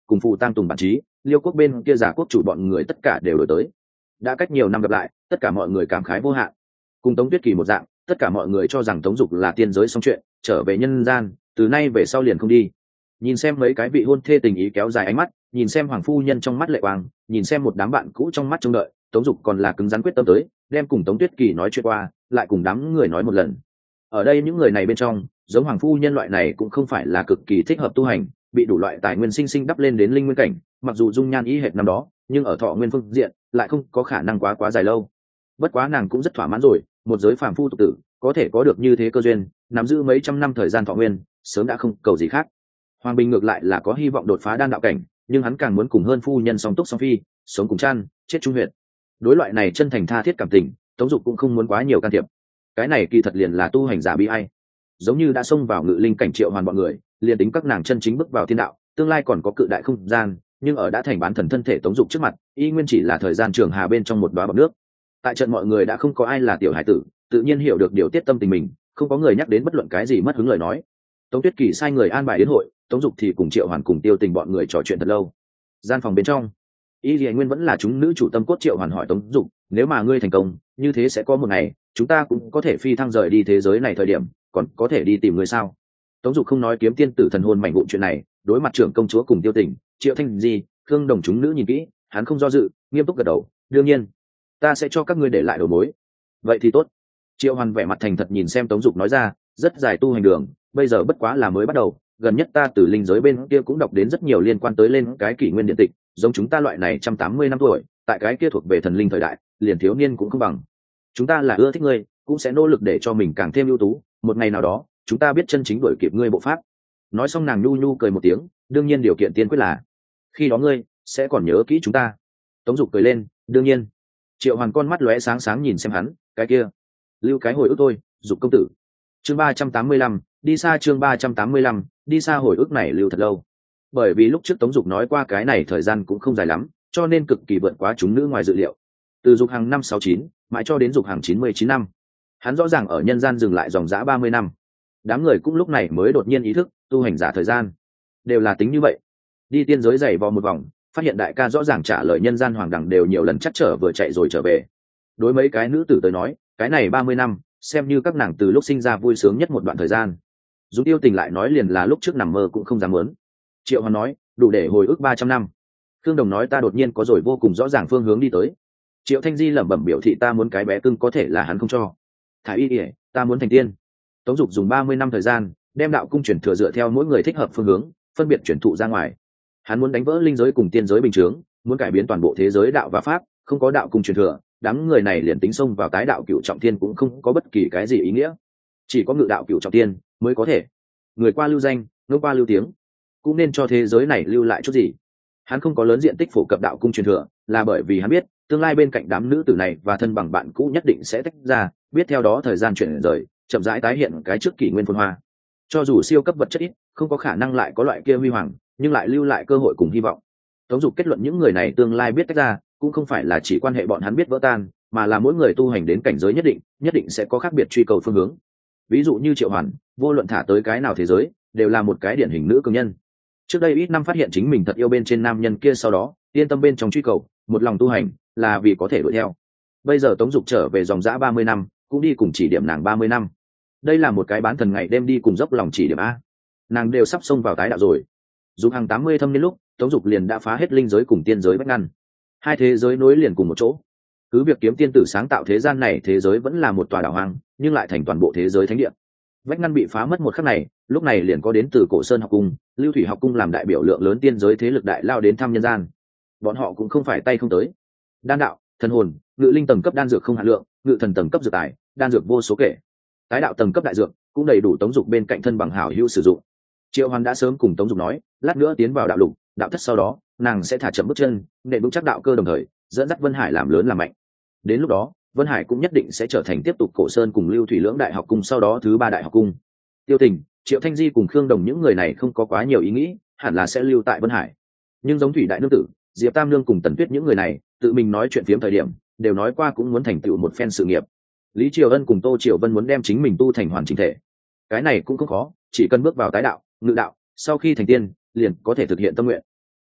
cùng phụ tăng tùng bản trí, Liêu quốc bên kia giả quốc chủ bọn người tất cả đều đổi tới. Đã cách nhiều năm gặp lại, tất cả mọi người cảm khái vô hạn. Cùng Tống Tuyết Kỳ một dạng, tất cả mọi người cho rằng Tống Dục là tiên giới xong chuyện, trở về nhân gian, từ nay về sau liền không đi. Nhìn xem mấy cái vị hôn thê tình ý kéo dài ánh mắt, nhìn xem hoàng phu nhân trong mắt lệ quang, nhìn xem một đám bạn cũ trong mắt trông đợi, Tống Dục còn là cứng rắn quyết tâm tới, đem cùng Tống Tuyết Kỳ nói chuyện qua, lại cùng đám người nói một lần. Ở đây những người này bên trong, giống hoàng phu nhân loại này cũng không phải là cực kỳ thích hợp tu hành, bị đủ loại tài nguyên sinh sinh đắp lên đến linh nguyên cảnh, mặc dù dung nhan ý hệt năm đó, nhưng ở thọ nguyên phương diện lại không có khả năng quá dài lâu. Bất quá nàng cũng rất thỏa mãn rồi, một giới phàm phu tục tử có thể có được như thế cơ duyên, nắm giữ mấy trăm năm thời gian thọ nguyên, sớm đã không cầu gì khác. Hoàng Bình ngược lại là có hy vọng đột phá đan đạo cảnh, nhưng hắn càng muốn cùng hơn phu nhân song túc song phi, sống cùng chăn, chết chung huyệt. Đối loại này chân thành tha thiết cảm tình, Tống Dục cũng không muốn quá nhiều can thiệp. Cái này kỳ thật liền là tu hành giả bi ai. Giống như đã xông vào ngự linh cảnh Triệu Hoàn bọn người, liền tính các nàng chân chính bước vào thiên đạo, tương lai còn có cự đại không gian, nhưng ở đã thành bán thần thân thể Tống Dục trước mặt, y nguyên chỉ là thời gian trường hà bên trong một đóa bọt nước. Tại trận mọi người đã không có ai là tiểu hải tử, tự nhiên hiểu được điều tiết tâm tình mình, không có người nhắc đến bất luận cái gì mất hứng lời nói. Tống Tuyết Kỳ sai người an bài đến hội, Tống Dục thì cùng Triệu Hoàn cùng Tiêu Tình bọn người trò chuyện thật lâu. Gian phòng bên trong, Y Lệ Nguyên vẫn là chúng nữ chủ tâm cốt. Triệu Hoàn hỏi Tống Dục, nếu mà ngươi thành công, như thế sẽ có một ngày, chúng ta cũng có thể phi thăng rời đi thế giới này thời điểm, còn có thể đi tìm ngươi sao? Tống Dục không nói kiếm tiên tử thần hồn mảnh vụn chuyện này, đối mặt trưởng công chúa cùng Tiêu Tình, Triệu Thanh Di, Khương Đồng chúng nữ nhìn kỹ, hắn không do dự, nghiêm túc gật đầu, đương nhiên, ta sẽ cho các ngươi để lại đầu mối. Vậy thì tốt. Triệu Hoàn vẻ mặt thành thật nhìn xem Tống Dục nói ra, rất dài tu hành đường, bây giờ bất quá là mới bắt đầu, gần nhất ta từ linh giới bên kia cũng đọc đến rất nhiều liên quan tới lên cái kỷ nguyên điện tịch, giống chúng ta loại này 180 năm tuổi, tại cái kia thuộc về thần linh thời đại, liền thiếu niên cũng không bằng. Chúng ta là ưa thích ngươi, cũng sẽ nỗ lực để cho mình càng thêm ưu tú, một ngày nào đó, chúng ta biết chân chính đuổi kịp ngươi bộ pháp. Nói xong nàng nhu nhu cười một tiếng, đương nhiên điều kiện tiên quyết là khi đó ngươi sẽ còn nhớ kỹ chúng ta. Tống Dục cười lên, đương nhiên. Triệu Hoàn con mắt lóe sáng sáng nhìn xem hắn, cái kia, lưu cái hồi ức thôi, Dục công tử. Chương 385, đi xa. Chương 385, đi xa. Hồi ức này lưu thật lâu, bởi vì lúc trước Tống Dục nói qua cái này thời gian cũng không dài lắm, cho nên cực kỳ vượt quá chúng nữ ngoài dự liệu. Từ Dục Hằng năm 69 mãi cho đến Dục Hằng 99 năm, hắn rõ ràng ở nhân gian dừng lại dòng dã 30 năm. Đám người cũng lúc này mới đột nhiên ý thức, tu hành giả thời gian đều là tính như vậy. Đi tiên giới giày vò một vòng, phát hiện đại ca rõ ràng trả lời nhân gian hoàng đẳng đều nhiều lần chắc trở vừa chạy rồi trở về. Đối mấy cái nữ tử tới nói, cái này 30 năm xem như các nàng từ lúc sinh ra vui sướng nhất một đoạn thời gian. Dù Tiêu Tình lại nói liền là lúc trước nằm mơ cũng không dám muốn. Triệu Hoàn nói, đủ để hồi ức 300 năm. Khương Đồng nói ta đột nhiên có rồi vô cùng rõ ràng phương hướng đi tới. Triệu Thanh Di lẩm bẩm biểu thị ta muốn cái bé cưng có thể là hắn không cho. Thái Y ỉa, ta muốn thành tiên. Tống Dục dùng 30 năm thời gian, đem đạo cung chuyển thừa dựa theo mỗi người thích hợp phương hướng, phân biệt chuyển thụ ra ngoài. Hắn muốn đánh vỡ linh giới cùng tiên giới bình chướng, muốn cải biến toàn bộ thế giới đạo và pháp, không có đạo cung truyền thừa, đám người này liền tính xông vào tái đạo cửu trọng thiên cũng không có bất kỳ cái gì ý nghĩa. Chỉ có ngự đạo cửu trọng thiên mới có thể. Người qua lưu danh, ngôn qua lưu tiếng, cũng nên cho thế giới này lưu lại chút gì. Hắn không có lớn diện tích phổ cập đạo cung truyền thừa, là bởi vì hắn biết, tương lai bên cạnh đám nữ tử này và thân bằng bạn cũ nhất định sẽ tách ra, biết theo đó thời gian chuyển rời, chậm rãi tái hiện cái trước kỷ nguyên phồn hoa. Cho dù siêu cấp vật chất ít, không có khả năng lại có loại kia huy hoàng, nhưng lại lưu lại cơ hội cùng hy vọng. Tống Dục kết luận những người này tương lai biết tách ra, cũng không phải là chỉ quan hệ bọn hắn biết vỡ tan, mà là mỗi người tu hành đến cảnh giới nhất định sẽ có khác biệt truy cầu phương hướng. Ví dụ như Triệu Hoàn, vô luận thả tới cái nào thế giới, đều là một cái điển hình nữ cường nhân. Trước đây ít năm phát hiện chính mình thật yêu bên trên nam nhân kia, sau đó yên tâm bên trong truy cầu, một lòng tu hành, là vì có thể đuổi theo. Bây giờ Tống Dục trở về dòng dã 30 năm, cũng đi cùng chỉ điểm nàng 30 năm. Đây là một cái bán thần ngày đêm đi cùng dốc lòng chỉ điểm a. Nàng đều sắp xông vào tái đạo rồi. Dục Hằng 80 thâm niên lúc, Tống Dục liền đã phá hết linh giới cùng tiên giới vách ngăn. Hai thế giới nối liền cùng một chỗ. Cứ việc kiếm tiên tử sáng tạo thế gian này, thế giới vẫn là một tòa đảo hoang, nhưng lại thành toàn bộ thế giới thánh địa. Vách ngăn bị phá mất một khắc này, lúc này liền có đến từ Cổ Sơn học cung, Lưu Thủy học cung làm đại biểu lượng lớn tiên giới thế lực đại lao đến thăm nhân gian. Bọn họ cũng không phải tay không tới. Đan đạo, thần hồn, ngự linh tầng cấp đan dược không hạn lượng, ngự thần tầng cấp dược tài, đan dược vô số kể. Tái đạo tầng cấp đại dược cũng đầy đủ Tống Dục bên cạnh thân bằng hảo hữu sử dụng. Triệu Hoàn đã sớm cùng Tống Dục nói, lát nữa tiến vào đạo lục, đạo thất, sau đó nàng sẽ thả chậm bước chân, để vững chắc đạo cơ, đồng thời dẫn dắt Vân Hải làm lớn làm mạnh. Đến lúc đó, Vân Hải cũng nhất định sẽ trở thành tiếp tục Cổ Sơn cùng Lưu Thủy lưỡng đại học cung, sau đó thứ ba đại học cung. Tiêu Tình, Triệu Thanh Di cùng Khương Đồng những người này không có quá nhiều ý nghĩ, hẳn là sẽ lưu tại Vân Hải. Nhưng giống Thủy đại nương tử, Diệp Tam nương cùng Tần Tuyết những người này, tự mình nói chuyện phiếm thời điểm, đều nói qua cũng muốn thành tựu một phen sự nghiệp. Lý Triều Ân cùng Tô Triều Vân muốn đem chính mình tu thành hoàn chỉnh thể. Cái này cũng không khó, chỉ cần bước vào tái đạo, ngự đạo, sau khi thành tiên, liền có thể thực hiện tâm nguyện.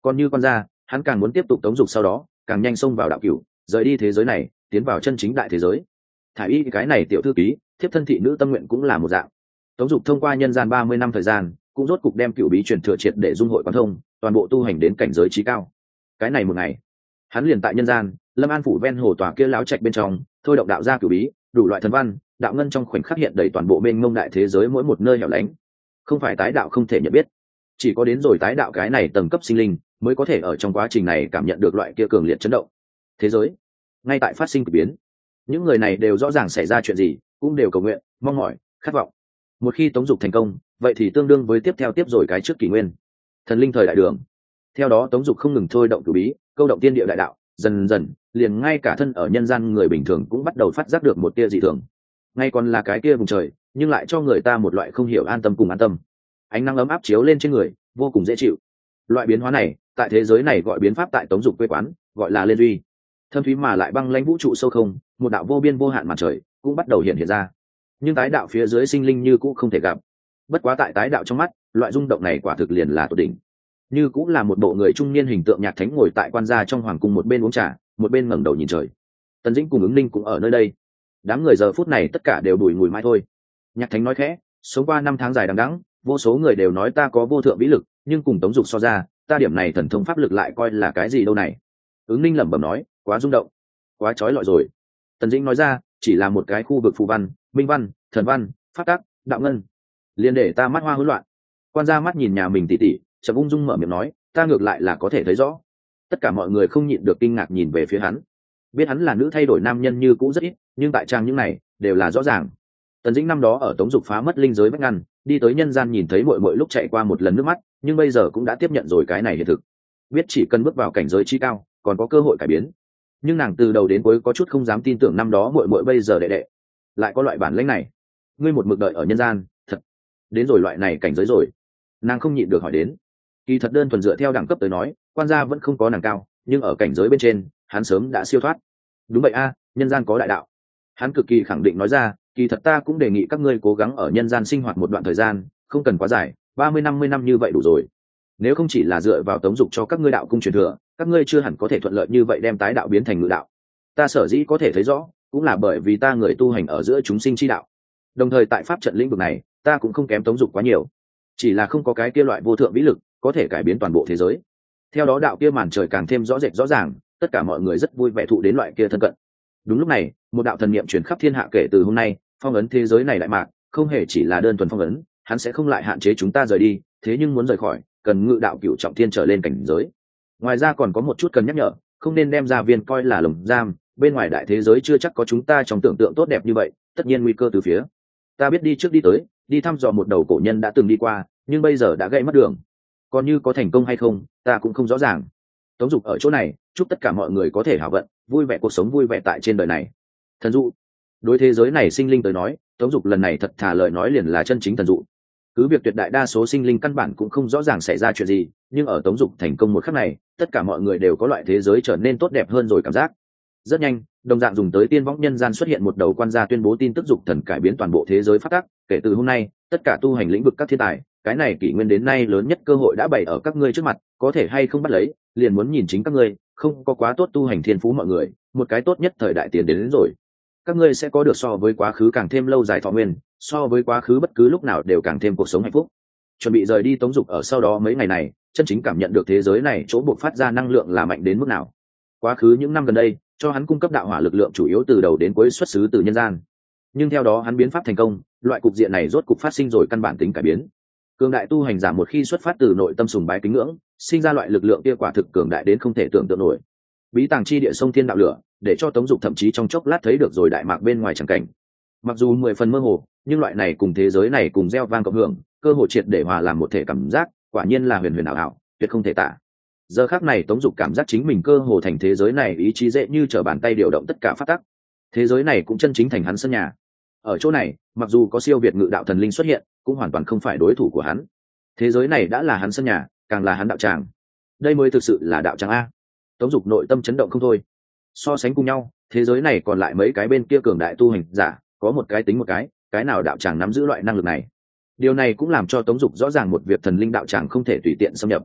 Còn như quan gia, hắn càng muốn tiếp tục tống dục sau đó càng nhanh xông vào đạo cửu, rời đi thế giới này tiến vào chân chính đại thế giới. Thả y cái này tiểu thư ký thiếp thân thị nữ tâm nguyện cũng là một dạng. Tống dục thông qua nhân gian 30 năm thời gian cũng rốt cục đem cửu bí truyền thừa triệt để dung hội quán thông, toàn bộ tu hành đến cảnh giới trí cao. Cái này một ngày hắn liền tại nhân gian Lâm An phủ ven hồ tòa kia láo trạch bên trong thôi động đạo gia cửu bí, đủ loại thần văn đạo ngân trong khoảnh khắc hiện đầy toàn bộ mênh mông đại thế giới mỗi một nơi hẻo lánh. Không phải tái đạo không thể nhận biết, chỉ có đến rồi tái đạo cái này tầng cấp sinh linh mới có thể ở trong quá trình này cảm nhận được loại kia cường liệt chấn động. Thế giới ngay tại phát sinh kỳ biến, những người này đều rõ ràng xảy ra chuyện gì, cũng đều cầu nguyện mong mỏi khát vọng. Một khi tống dục thành công, vậy thì tương đương với tiếp rồi cái trước kỷ nguyên thần linh thời đại đường. Theo đó tống dục không ngừng thôi động cửu bí, câu động tiên địa đại đạo, dần dần liền ngay cả thân ở nhân gian người bình thường cũng bắt đầu phát giác được một tia dị thường. Ngay còn là cái kia vùng trời, nhưng lại cho người ta một loại không hiểu an tâm cùng an tâm. Ánh nắng ấm áp chiếu lên trên người, vô cùng dễ chịu. Loại biến hóa này tại thế giới này gọi biến pháp, tại tống dục quê quán gọi là lên duy. Thâm thúy mà lại băng lãnh vũ trụ sâu không, một đạo vô biên vô hạn mặt trời cũng bắt đầu hiện ra. Nhưng tái đạo phía dưới sinh linh như cũng không thể gặp. Bất quá tại tái đạo trong mắt, loại rung động này quả thực liền là tột đỉnh. Như cũng là một bộ người trung niên hình tượng nhạc thánh ngồi tại quan gia trong hoàng cung, một bên uống trà một bên ngẩng đầu nhìn trời. Tần Dĩnh cùng Ứng Ninh cũng ở nơi đây. Đám người giờ phút này tất cả đều đùi ngùi mãi thôi. Nhạc thánh nói khẽ, sống qua 5 tháng dài đằng đẵng, vô số người đều nói ta có vô thượng vĩ lực, nhưng cùng tống dục so ra, ta điểm này thần thông pháp lực lại coi là cái gì đâu này. Ứng Ninh lẩm bẩm nói, quá rung động, quá trói lọi rồi. Tần Dĩnh nói ra, chỉ là một cái khu vực phù văn, minh văn, thần văn, pháp tắc, đạo ngân, liền để ta mắt hoa hỗn loạn. Quan gia mắt nhìn nhà mình tỉ tỉ, chợt ung dung mở miệng nói, ta ngược lại là có thể thấy rõ. Tất cả mọi người không nhịn được kinh ngạc nhìn về phía hắn. Biết hắn là nữ thay đổi nam nhân như cũ rất ít, nhưng tại trang những này đều là rõ ràng. Tần Dĩnh năm đó ở tống dục phá mất linh giới vách ngăn, đi tới nhân gian nhìn thấy muội muội lúc chạy qua một lần nước mắt, nhưng bây giờ cũng đã tiếp nhận rồi cái này hiện thực. Biết chỉ cần bước vào cảnh giới chi cao, còn có cơ hội cải biến. Nhưng nàng từ đầu đến cuối có chút không dám tin tưởng năm đó muội muội bây giờ đệ đệ lại có loại bản lĩnh này. Ngươi một mực đợi ở nhân gian, thật đến rồi loại này cảnh giới rồi. Nàng không nhịn được hỏi đến. Kỳ thật đơn thuần dựa theo đẳng cấp tới nói, quan gia vẫn không có nàng cao, nhưng ở cảnh giới bên trên, hắn sớm đã siêu thoát. Đúng vậy a, nhân gian có đại đạo. Hắn cực kỳ khẳng định nói ra, kỳ thật ta cũng đề nghị các ngươi cố gắng ở nhân gian sinh hoạt một đoạn thời gian, không cần quá dài, 30-50 năm như vậy đủ rồi. Nếu không chỉ là dựa vào tống dục cho các ngươi đạo cung truyền thừa, các ngươi chưa hẳn có thể thuận lợi như vậy đem tái đạo biến thành ngự đạo. Ta sở dĩ có thể thấy rõ, cũng là bởi vì ta người tu hành ở giữa chúng sinh chi đạo. Đồng thời tại pháp trận lĩnh vực này, ta cũng không kém tống dục quá nhiều, chỉ là không có cái kia loại vô thượng vĩ lực có thể cải biến toàn bộ thế giới. Theo đó đạo kia màn trời càng thêm rõ rệt rõ ràng, tất cả mọi người rất vui vẻ thụ đến loại kia thân cận. Đúng lúc này, một đạo thần niệm truyền khắp thiên hạ, kể từ hôm nay, phong ấn thế giới này lại mạc, không hề chỉ là đơn thuần phong ấn, hắn sẽ không lại hạn chế chúng ta rời đi, thế nhưng muốn rời khỏi, cần ngự đạo cửu trọng thiên trở lên cảnh giới. Ngoài ra còn có một chút cần nhắc nhở, không nên đem gia viên coi là lồng giam, bên ngoài đại thế giới chưa chắc có chúng ta trong tưởng tượng tốt đẹp như vậy, tất nhiên nguy cơ từ phía. Ta biết đi trước đi tới, đi thăm dò một đầu cổ nhân đã từng đi qua, nhưng bây giờ đã gãy mất đường. Còn như có thành công hay không, ta cũng không rõ ràng. Tống dục ở chỗ này, chúc tất cả mọi người có thể hảo vận, vui vẻ cuộc sống vui vẻ tại trên đời này. Thần dụ. Đối thế giới này sinh linh tới nói, tống dục lần này thật thà lời nói liền là chân chính thần dụ. Cứ việc tuyệt đại đa số sinh linh căn bản cũng không rõ ràng xảy ra chuyện gì, nhưng ở tống dục thành công một khắc này, tất cả mọi người đều có loại thế giới trở nên tốt đẹp hơn rồi cảm giác. Rất nhanh, đồng dạng dùng tới tiên võng nhân gian xuất hiện một đầu quan gia tuyên bố tin tức dục thần cải biến toàn bộ thế giới phát tác. Kể từ hôm nay, tất cả tu hành lĩnh vực các thiên tài, cái này kỷ nguyên đến nay lớn nhất cơ hội đã bày ở các ngươi trước mặt, có thể hay không bắt lấy, liền muốn nhìn chính các ngươi. Không có quá tốt tu hành thiên phú mọi người, một cái tốt nhất thời đại tiền đến rồi. Các ngươi sẽ có được so với quá khứ càng thêm lâu dài thọ nguyên, so với quá khứ bất cứ lúc nào đều càng thêm cuộc sống hạnh phúc. Chuẩn bị rời đi tống dục ở sau đó mấy ngày này, chân chính cảm nhận được thế giới này chỗ buộc phát ra năng lượng là mạnh đến mức nào. Quá khứ những năm gần đây, cho hắn cung cấp đạo hỏa lực lượng chủ yếu từ đầu đến cuối xuất xứ từ nhân gian. Nhưng theo đó hắn biến pháp thành công, loại cục diện này rốt cục phát sinh rồi căn bản tính cải biến. Cường đại tu hành giả một khi xuất phát từ nội tâm sùng bái kính ngưỡng, sinh ra loại lực lượng kia quả thực cường đại đến không thể tưởng tượng nổi. Bí tàng chi địa sông thiên đạo lửa, để cho tống dục thậm chí trong chốc lát thấy được rồi đại mạc bên ngoài chẳng cảnh. Mặc dù 10 phần mơ hồ, nhưng loại này cùng thế giới này cùng gieo vang cộng hưởng, cơ hội triệt để hòa làm một thể cảm giác, quả nhiên là huyền huyền ảo ảo, tuyệt không thể tả. Giờ khắc này tống dục cảm giác chính mình cơ hồ thành thế giới này, ý chí dễ như trở bàn tay điều động tất cả phát tắc. Thế giới này cũng chân chính thành hắn sân nhà. Ở chỗ này, mặc dù có siêu việt ngự đạo thần linh xuất hiện, cũng hoàn toàn không phải đối thủ của hắn. Thế giới này đã là hắn sân nhà, càng là hắn đạo tràng. Đây mới thực sự là đạo tràng a. Tống dục nội tâm chấn động không thôi. So sánh cùng nhau, thế giới này còn lại mấy cái bên kia cường đại tu hành giả, có một cái tính một cái nào đạo tràng nắm giữ loại năng lực này. Điều này cũng làm cho tống dục rõ ràng một việc, thần linh đạo tràng không thể tùy tiện xâm nhập.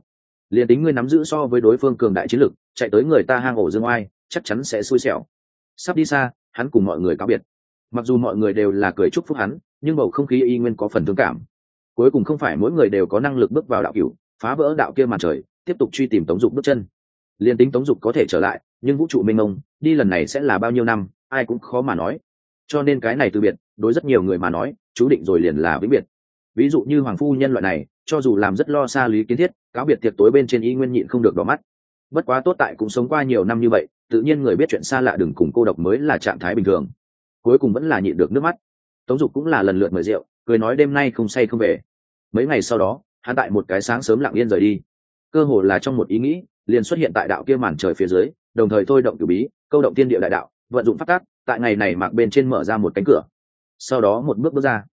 liền tính ngươi nắm giữ so với đối phương cường đại chiến lực, chạy tới người ta hang ổ dương oai, chắc chắn sẽ xui xẻo. Sắp đi xa, hắn cùng mọi người cáo biệt. Mặc dù mọi người đều là cười chúc phúc hắn, nhưng bầu không khí y nguyên có phần thương cảm. Cuối cùng không phải mỗi người đều có năng lực bước vào đạo cửu, phá vỡ đạo kia màn trời, tiếp tục truy tìm Tống Dục bước chân. Liên tính Tống Dục có thể trở lại, nhưng vũ trụ mênh mông, đi lần này sẽ là bao nhiêu năm, ai cũng khó mà nói. Cho nên cái này từ biệt, đối rất nhiều người mà nói, chú định rồi liền là vĩnh biệt. Ví dụ như hoàng phu nhân loại này, cho dù làm rất lo xa Lý Kiến Thiết, cáo biệt tiệc tối bên trên y nguyên nhịn không được đỏ mắt. Bất quá tốt tại cũng sống qua nhiều năm như vậy, tự nhiên người biết chuyện xa lạ đừng cùng cô độc mới là trạng thái bình thường. Cuối cùng vẫn là nhịn được nước mắt. Tống Dục cũng là lần lượt mời rượu, cười nói đêm nay không say không về. Mấy ngày sau đó, hắn tại một cái sáng sớm lặng yên rời đi. Cơ hồ là trong một ý nghĩ, liền xuất hiện tại đạo kia màn trời phía dưới, đồng thời thôi động cửu bí, câu động tiên địa đại đạo, vận dụng pháp tắc, tại ngày này mạc bên trên mở ra một cánh cửa. Sau đó một bước bước ra,